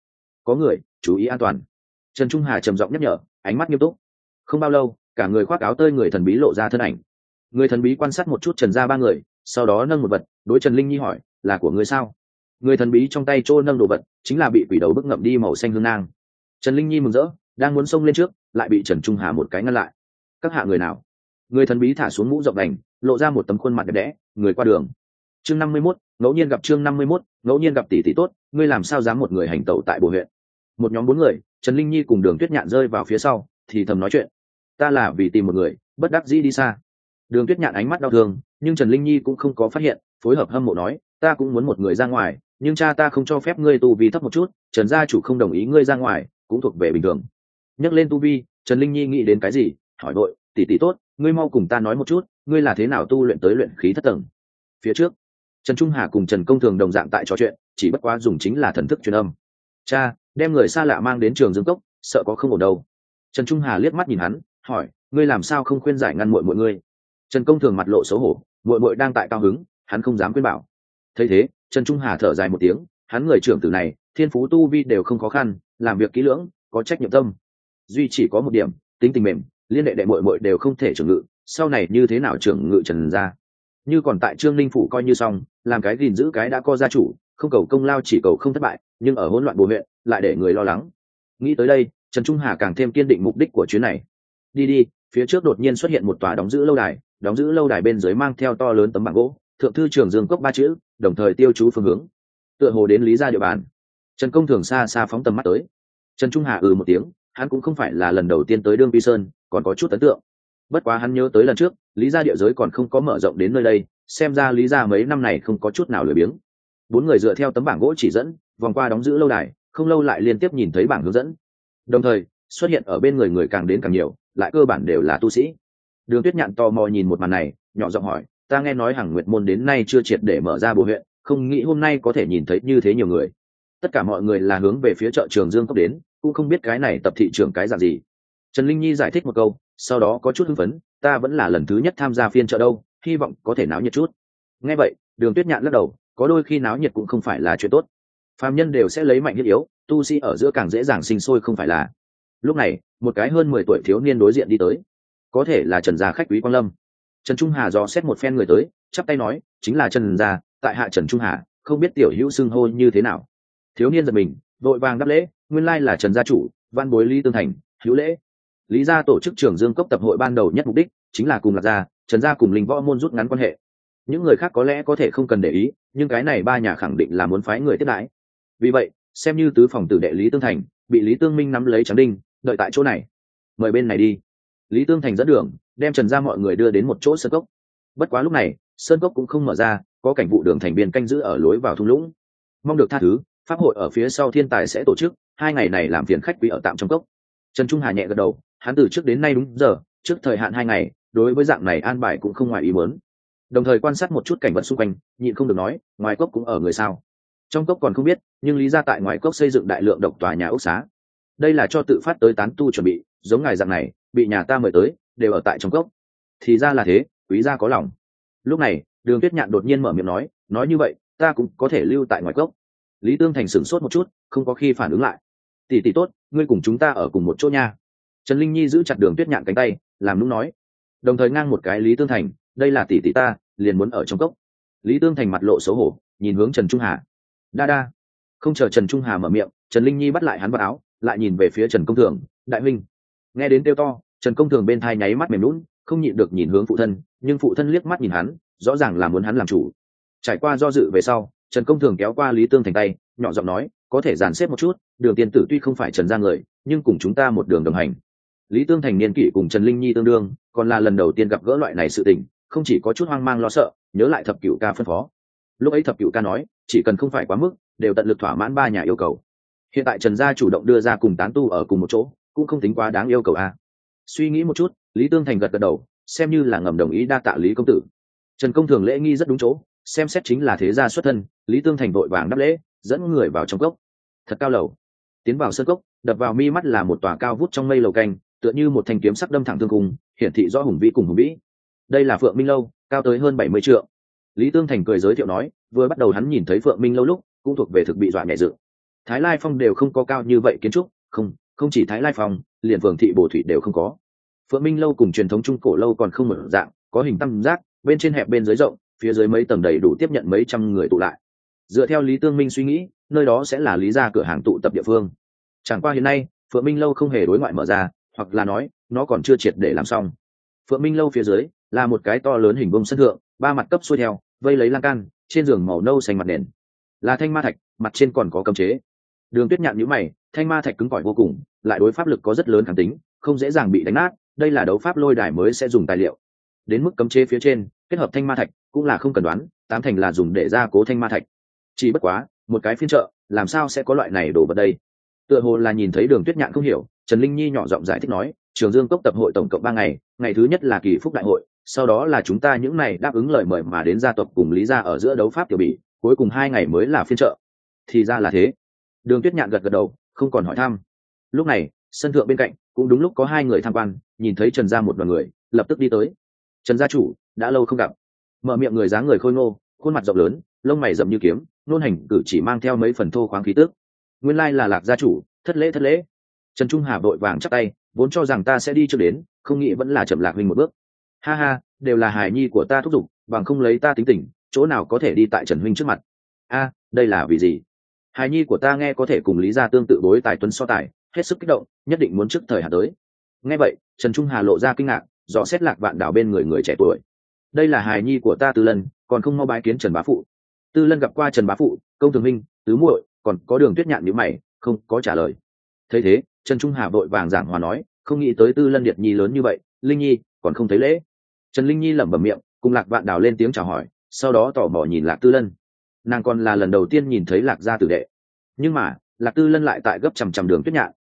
có người, chú ý an toàn. Trần Trung Hà trầm giọng nhắc nhở, ánh mắt nghiêm túc. Không bao lâu, cả người khoác áo tơi người thần bí lộ ra thân ảnh. Người thần bí quan sát một chút Trần gia ba người, sau đó nâng một vật, đối Trần Linh Nhi hỏi, là của ngươi sao? Người thần bí trong tay trô nâng đồ vật, chính là bị quỷ đầu bức ngậm đi màu xanh hương nang. Trần Linh Nhi mừng rỡ, đang muốn xông lên trước, lại bị Trần Trung Hà một cái ngăn lại. Các hạ người nào? Người thần bí thả xuống mũ rộng đành, lộ ra một tấm khuôn mặt đẹp đẽ, người qua đường. Chương năm mươi mốt, ngẫu nhiên gặp chương năm mươi mốt, ngẫu nhiên gặp tỷ tỷ tốt, ngươi làm sao dám một người hành tẩu tại Bồ huyện? Một nhóm bốn người, Trần Linh Nhi cùng Đường Tuyết Nhạn rơi vào phía sau, thì thầm nói chuyện. Ta là vì tìm một người, bất đắc dĩ đi xa. Đường Tuyết Nhạn ánh mắt đau thương, nhưng Trần Linh Nhi cũng không có phát hiện, phối hợp hâm mộ nói, ta cũng muốn một người ra ngoài, nhưng cha ta không cho phép ngươi tu vi thấp một chút, Trần gia chủ không đồng ý ngươi ra ngoài, cũng thuộc về bình thường. Nhắc lên tu vi, Trần Linh Nhi nghĩ đến cái gì, hỏi vội, tỷ tỷ tốt, ngươi mau cùng ta nói một chút, ngươi là thế nào tu luyện tới luyện khí thất tầng? Phía trước, Trần Trung Hà cùng Trần Công Thường đồng dạng tại trò chuyện, chỉ bất quá dùng chính là thần thức truyền âm. Cha, đem người xa lạ mang đến Trường Dương Cốc, sợ có không ổn đâu. Trần Trung Hà liếc mắt nhìn hắn, hỏi, ngươi làm sao không khuyên giải ngăn muội muội ngươi? Trần Công Thường mặt lộ xấu hổ, muội muội đang tại cao hứng, hắn không dám khuyên bảo. Thấy thế, Trần Trung Hà thở dài một tiếng, hắn người trưởng tử này, thiên phú tu vi đều không khó khăn, làm việc kỹ lưỡng, có trách nhiệm tâm. Duy chỉ có một điểm, tính tình mềm, liên đệ đệ muội muội đều không thể trưởng ngự, sau này như thế nào trưởng ngự Trần gia? Như còn tại Trương Ninh phủ coi như xong, làm cái gìn giữ cái đã có gia chủ, không cầu công lao chỉ cầu không thất bại, nhưng ở hỗn loạn Bồ huyện, lại để người lo lắng. Nghĩ tới đây, Trần Trung Hà càng thêm kiên định mục đích của chuyến này. Đi đi, phía trước đột nhiên xuất hiện một tòa đóng giữ lâu đài, đóng giữ lâu đài bên dưới mang theo to lớn tấm bảng gỗ, thượng thư Trường Dương Cốc ba chữ, đồng thời tiêu chú phương hướng. Tựa hồ đến Lý gia địa bàn. Trần Công Thường xa xa phóng tầm mắt tới. Trần Trung Hà ừ một tiếng, hắn cũng không phải là lần đầu tiên tới Đương Pi Sơn, còn có chút ấn tượng. Bất quá hắn nhớ tới lần trước, Lý gia địa giới còn không có mở rộng đến nơi đây, xem ra Lý gia mấy năm này không có chút nào lười biếng. Bốn người dựa theo tấm bảng gỗ chỉ dẫn, vòng qua đóng giữ lâu đài, không lâu lại liên tiếp nhìn thấy bảng hướng dẫn. Đồng thời, xuất hiện ở bên người người càng đến càng nhiều, lại cơ bản đều là tu sĩ. Đường Tuyết Nhạn tò mò nhìn một màn này, nhỏ giọng hỏi, ta nghe nói Hằng Nguyệt môn đến nay chưa triệt để mở ra Bồ huyện, không nghĩ hôm nay có thể nhìn thấy như thế nhiều người. Tất cả mọi người là hướng về phía chợ Trường Dương Cốc đến, cũng không biết cái này tập thị trường cái dạng gì. Trần Linh Nhi giải thích một câu, sau đó có chút hưng phấn, ta vẫn là lần thứ nhất tham gia phiên chợ đâu, hy vọng có thể náo nhiệt chút. Nghe vậy, Đường Tuyết Nhạn lắc đầu, có đôi khi náo nhiệt cũng không phải là chuyện tốt. Phàm nhân đều sẽ lấy mạnh hiếp yếu, tu sĩ ở giữa càng dễ dàng sinh sôi không phải là. Lúc này, một cái hơn mười tuổi thiếu niên đối diện đi tới, có thể là Trần gia khách quý Quang Lâm. Trần Trung Hà dò xét một phen người tới, chắp tay nói, chính là Trần gia, tại hạ Trần Trung Hà, không biết tiểu hữu xưng hô như thế nào. Thiếu niên giật mình, vội vàng đáp lễ, nguyên lai là Trần gia chủ, văn bối Lý Tương Thành, hữu lễ. Lý gia tổ chức Trường Dương Cốc tập hội ban đầu nhất mục đích chính là cùng Lạc gia, Trần gia cùng Linh Võ môn rút ngắn quan hệ. Những người khác có lẽ có thể không cần để ý, nhưng cái này ba nhà khẳng định là muốn phái người tiếp đãi. Vì vậy, xem như tứ phòng tử đệ Lý Tương Thành, bị Lý Tương Minh nắm lấy trắng đinh, đợi tại chỗ này. Mời bên này đi. Lý Tương Thành dẫn đường, đem Trần gia mọi người đưa đến một chỗ sơn cốc. Bất quá lúc này, sơn cốc cũng không mở ra, có cảnh vụ đường thành viên canh giữ ở lối vào thung lũng. Mong được tha thứ, pháp hội ở phía sau thiên tài sẽ tổ chức, hai ngày này làm phiền khách quý ở tạm trong cốc. Trần Trung Hà nhẹ gật đầu, hắn từ trước đến nay đúng giờ, trước thời hạn hai ngày, đối với dạng này an bài cũng không ngoài ý muốn. Đồng thời quan sát một chút cảnh vật xung quanh, nhịn không được nói, ngoài cốc cũng ở người sao? Trong cốc còn không biết, nhưng Lý gia tại ngoài cốc xây dựng đại lượng độc tòa nhà ốc xá. Đây là cho tự phát tới tán tu chuẩn bị, giống ngài dạng này, bị nhà ta mời tới, đều ở tại trong cốc. Thì ra là thế, quý gia có lòng. Lúc này, Đường Tuyết Nhạn đột nhiên mở miệng nói, nói như vậy, ta cũng có thể lưu tại ngoài cốc. Lý Tương Thành sửng sốt một chút, không có khi phản ứng lại. Tỷ tỷ tốt, ngươi cùng chúng ta ở cùng một chỗ nha. Trần Linh Nhi giữ chặt Đường Tuyết Nhạn cánh tay, làm nũng nói. Đồng thời ngang một cái Lý Tương Thành, đây là tỷ tỷ ta, liền muốn ở trong cốc. Lý Tương Thành mặt lộ xấu hổ, nhìn hướng Trần Trung Hà. Đa đa. Không chờ Trần Trung Hà mở miệng, Trần Linh Nhi bắt lại hắn vào áo, lại nhìn về phía Trần Công Thường, đại huynh. Nghe đến kêu to, Trần Công Thường bên thai nháy mắt mềm lún, không nhịn được nhìn hướng phụ thân, nhưng phụ thân liếc mắt nhìn hắn, rõ ràng là muốn hắn làm chủ. Trải qua do dự về sau, Trần Công Thường kéo qua Lý Tương Thành tay, nhỏ giọng nói, có thể dàn xếp một chút, Đường tiên tử tuy không phải Trần gia người, nhưng cùng chúng ta một đường đồng hành. Lý Tương Thành niên kỷ cùng Trần Linh Nhi tương đương, còn là lần đầu tiên gặp gỡ loại này sự tình, không chỉ có chút hoang mang lo sợ, nhớ lại thập cửu ca phân phó. Lúc ấy thập cửu ca nói, chỉ cần không phải quá mức, đều tận lực thỏa mãn ba nhà yêu cầu. Hiện tại Trần gia chủ động đưa ra cùng tán tu ở cùng một chỗ, cũng không tính quá đáng yêu cầu a. Suy nghĩ một chút, Lý Tương Thành gật gật đầu, xem như là ngầm đồng ý đa tạ Lý công tử. Trần Công Thường lễ nghi rất đúng chỗ, xem xét chính là thế gia xuất thân, Lý Tương Thành vội vàng đáp lễ, dẫn người vào trong cốc. Thật cao lầu. Tiến vào sân cốc, đập vào mi mắt là một tòa cao vút trong mây lầu canh, tựa như một thanh kiếm sắc đâm thẳng thương cung, hiển thị rõ hùng vĩ cùng hùng vĩ. Đây là Phượng Minh lâu, cao tới hơn bảy mươi trượng. Lý Tương Thành cười giới thiệu nói, vừa bắt đầu hắn nhìn thấy Phượng Minh lâu lúc, cũng thuộc về thực bị dọa nhẹ dựng. Thái Lai Phong đều không có cao như vậy kiến trúc, không không chỉ Thái Lai Phong, liền phường thị Bồ Thủy đều không có. Phượng Minh lâu cùng truyền thống trung cổ lâu còn không mở dạng, có hình tam giác, bên trên hẹp bên dưới rộng, phía dưới mấy tầng đầy đủ tiếp nhận mấy trăm người tụ lại. Dựa theo Lý Tương Minh suy nghĩ, nơi đó sẽ là Lý gia cửa hàng tụ tập địa phương. Chẳng qua hiện nay, Phượng Minh lâu không hề đối ngoại mở ra, hoặc là nói, nó còn chưa triệt để làm xong. Phượng Minh lâu phía dưới là một cái to lớn hình vuông sân thượng, ba mặt cấp xuôi theo, vây lấy lan can, trên giường màu nâu xanh mặt nền là thanh ma thạch, mặt trên còn có cấm chế. Đường Tuyết nhạn nhíu mày, thanh ma thạch cứng cỏi vô cùng, lại đối pháp lực có rất lớn kháng tính, không dễ dàng bị đánh nát, đây là đấu pháp lôi đài mới sẽ dùng tài liệu. Đến mức cấm chế phía trên, kết hợp thanh ma thạch, cũng là không cần đoán, tám thành là dùng để gia cố thanh ma thạch. Chỉ bất quá, một cái phiên chợ, làm sao sẽ có loại này đồ vật đây? Tựa hồ là nhìn thấy Đường Tuyết nhạn không hiểu, Trần Linh Nhi nhỏ giọng giải thích nói, Trường Dương Cốc tập hội tổng cộng ba ngày, ngày thứ nhất là kỳ phúc đại hội, sau đó là chúng ta những này đáp ứng lời mời mà đến gia tộc cùng Lý gia ở giữa đấu pháp tiểu bỉ, cuối cùng hai ngày mới là phiên chợ. Thì ra là thế. Đường Tuyết nhạn gật gật đầu, không còn hỏi thăm. Lúc này, sân thượng bên cạnh cũng đúng lúc có hai người tham quan, nhìn thấy Trần gia một đoàn người, lập tức đi tới. Trần gia chủ, đã lâu không gặp. Mở miệng người dáng người khôi ngô, khuôn mặt rộng lớn, lông mày rậm như kiếm, nôn hành cử chỉ mang theo mấy phần thô khoáng khí tức. Nguyên lai là Lạc gia chủ, thất lễ thất lễ. Trần Trung Hà vội vàng chắp tay, vốn cho rằng ta sẽ đi trước đến, không nghĩ vẫn là chậm Lạc huynh một bước. Ha ha, đều là hài nhi của ta thúc giục, bằng không lấy ta tính tình, chỗ nào có thể đi tại Trần huynh trước mặt. A, đây là vì gì? Hài nhi của ta nghe có thể cùng Lý gia tương tự đối tài tuấn so tài, hết sức kích động, nhất định muốn trước thời hạn tới. Nghe vậy, Trần Trung Hà lộ ra kinh ngạc, dò xét Lạc Vạn Đảo bên người người trẻ tuổi. Đây là hài nhi của ta Tư Lân, còn không mau bái kiến Trần bá phụ. Tư Lân gặp qua Trần bá phụ, công thường minh, tứ muội, còn có Đường Tuyết nhạn nhíu mày, không có trả lời. Thấy thế, Trần Trung Hà vội vàng giảng hòa nói, không nghĩ tới Tư Lân Điệt nhi lớn như vậy, Linh nhi còn không thấy lễ. Trần Linh nhi lẩm bẩm miệng, cùng Lạc Vạn Đảo lên tiếng chào hỏi, sau đó tò mò nhìn Lạc Tư Lân. Nàng còn là lần đầu tiên nhìn thấy Lạc gia tử đệ, nhưng mà Lạc Tư Lân lại tại gấp chằm chằm Đường Tuyết nhạn,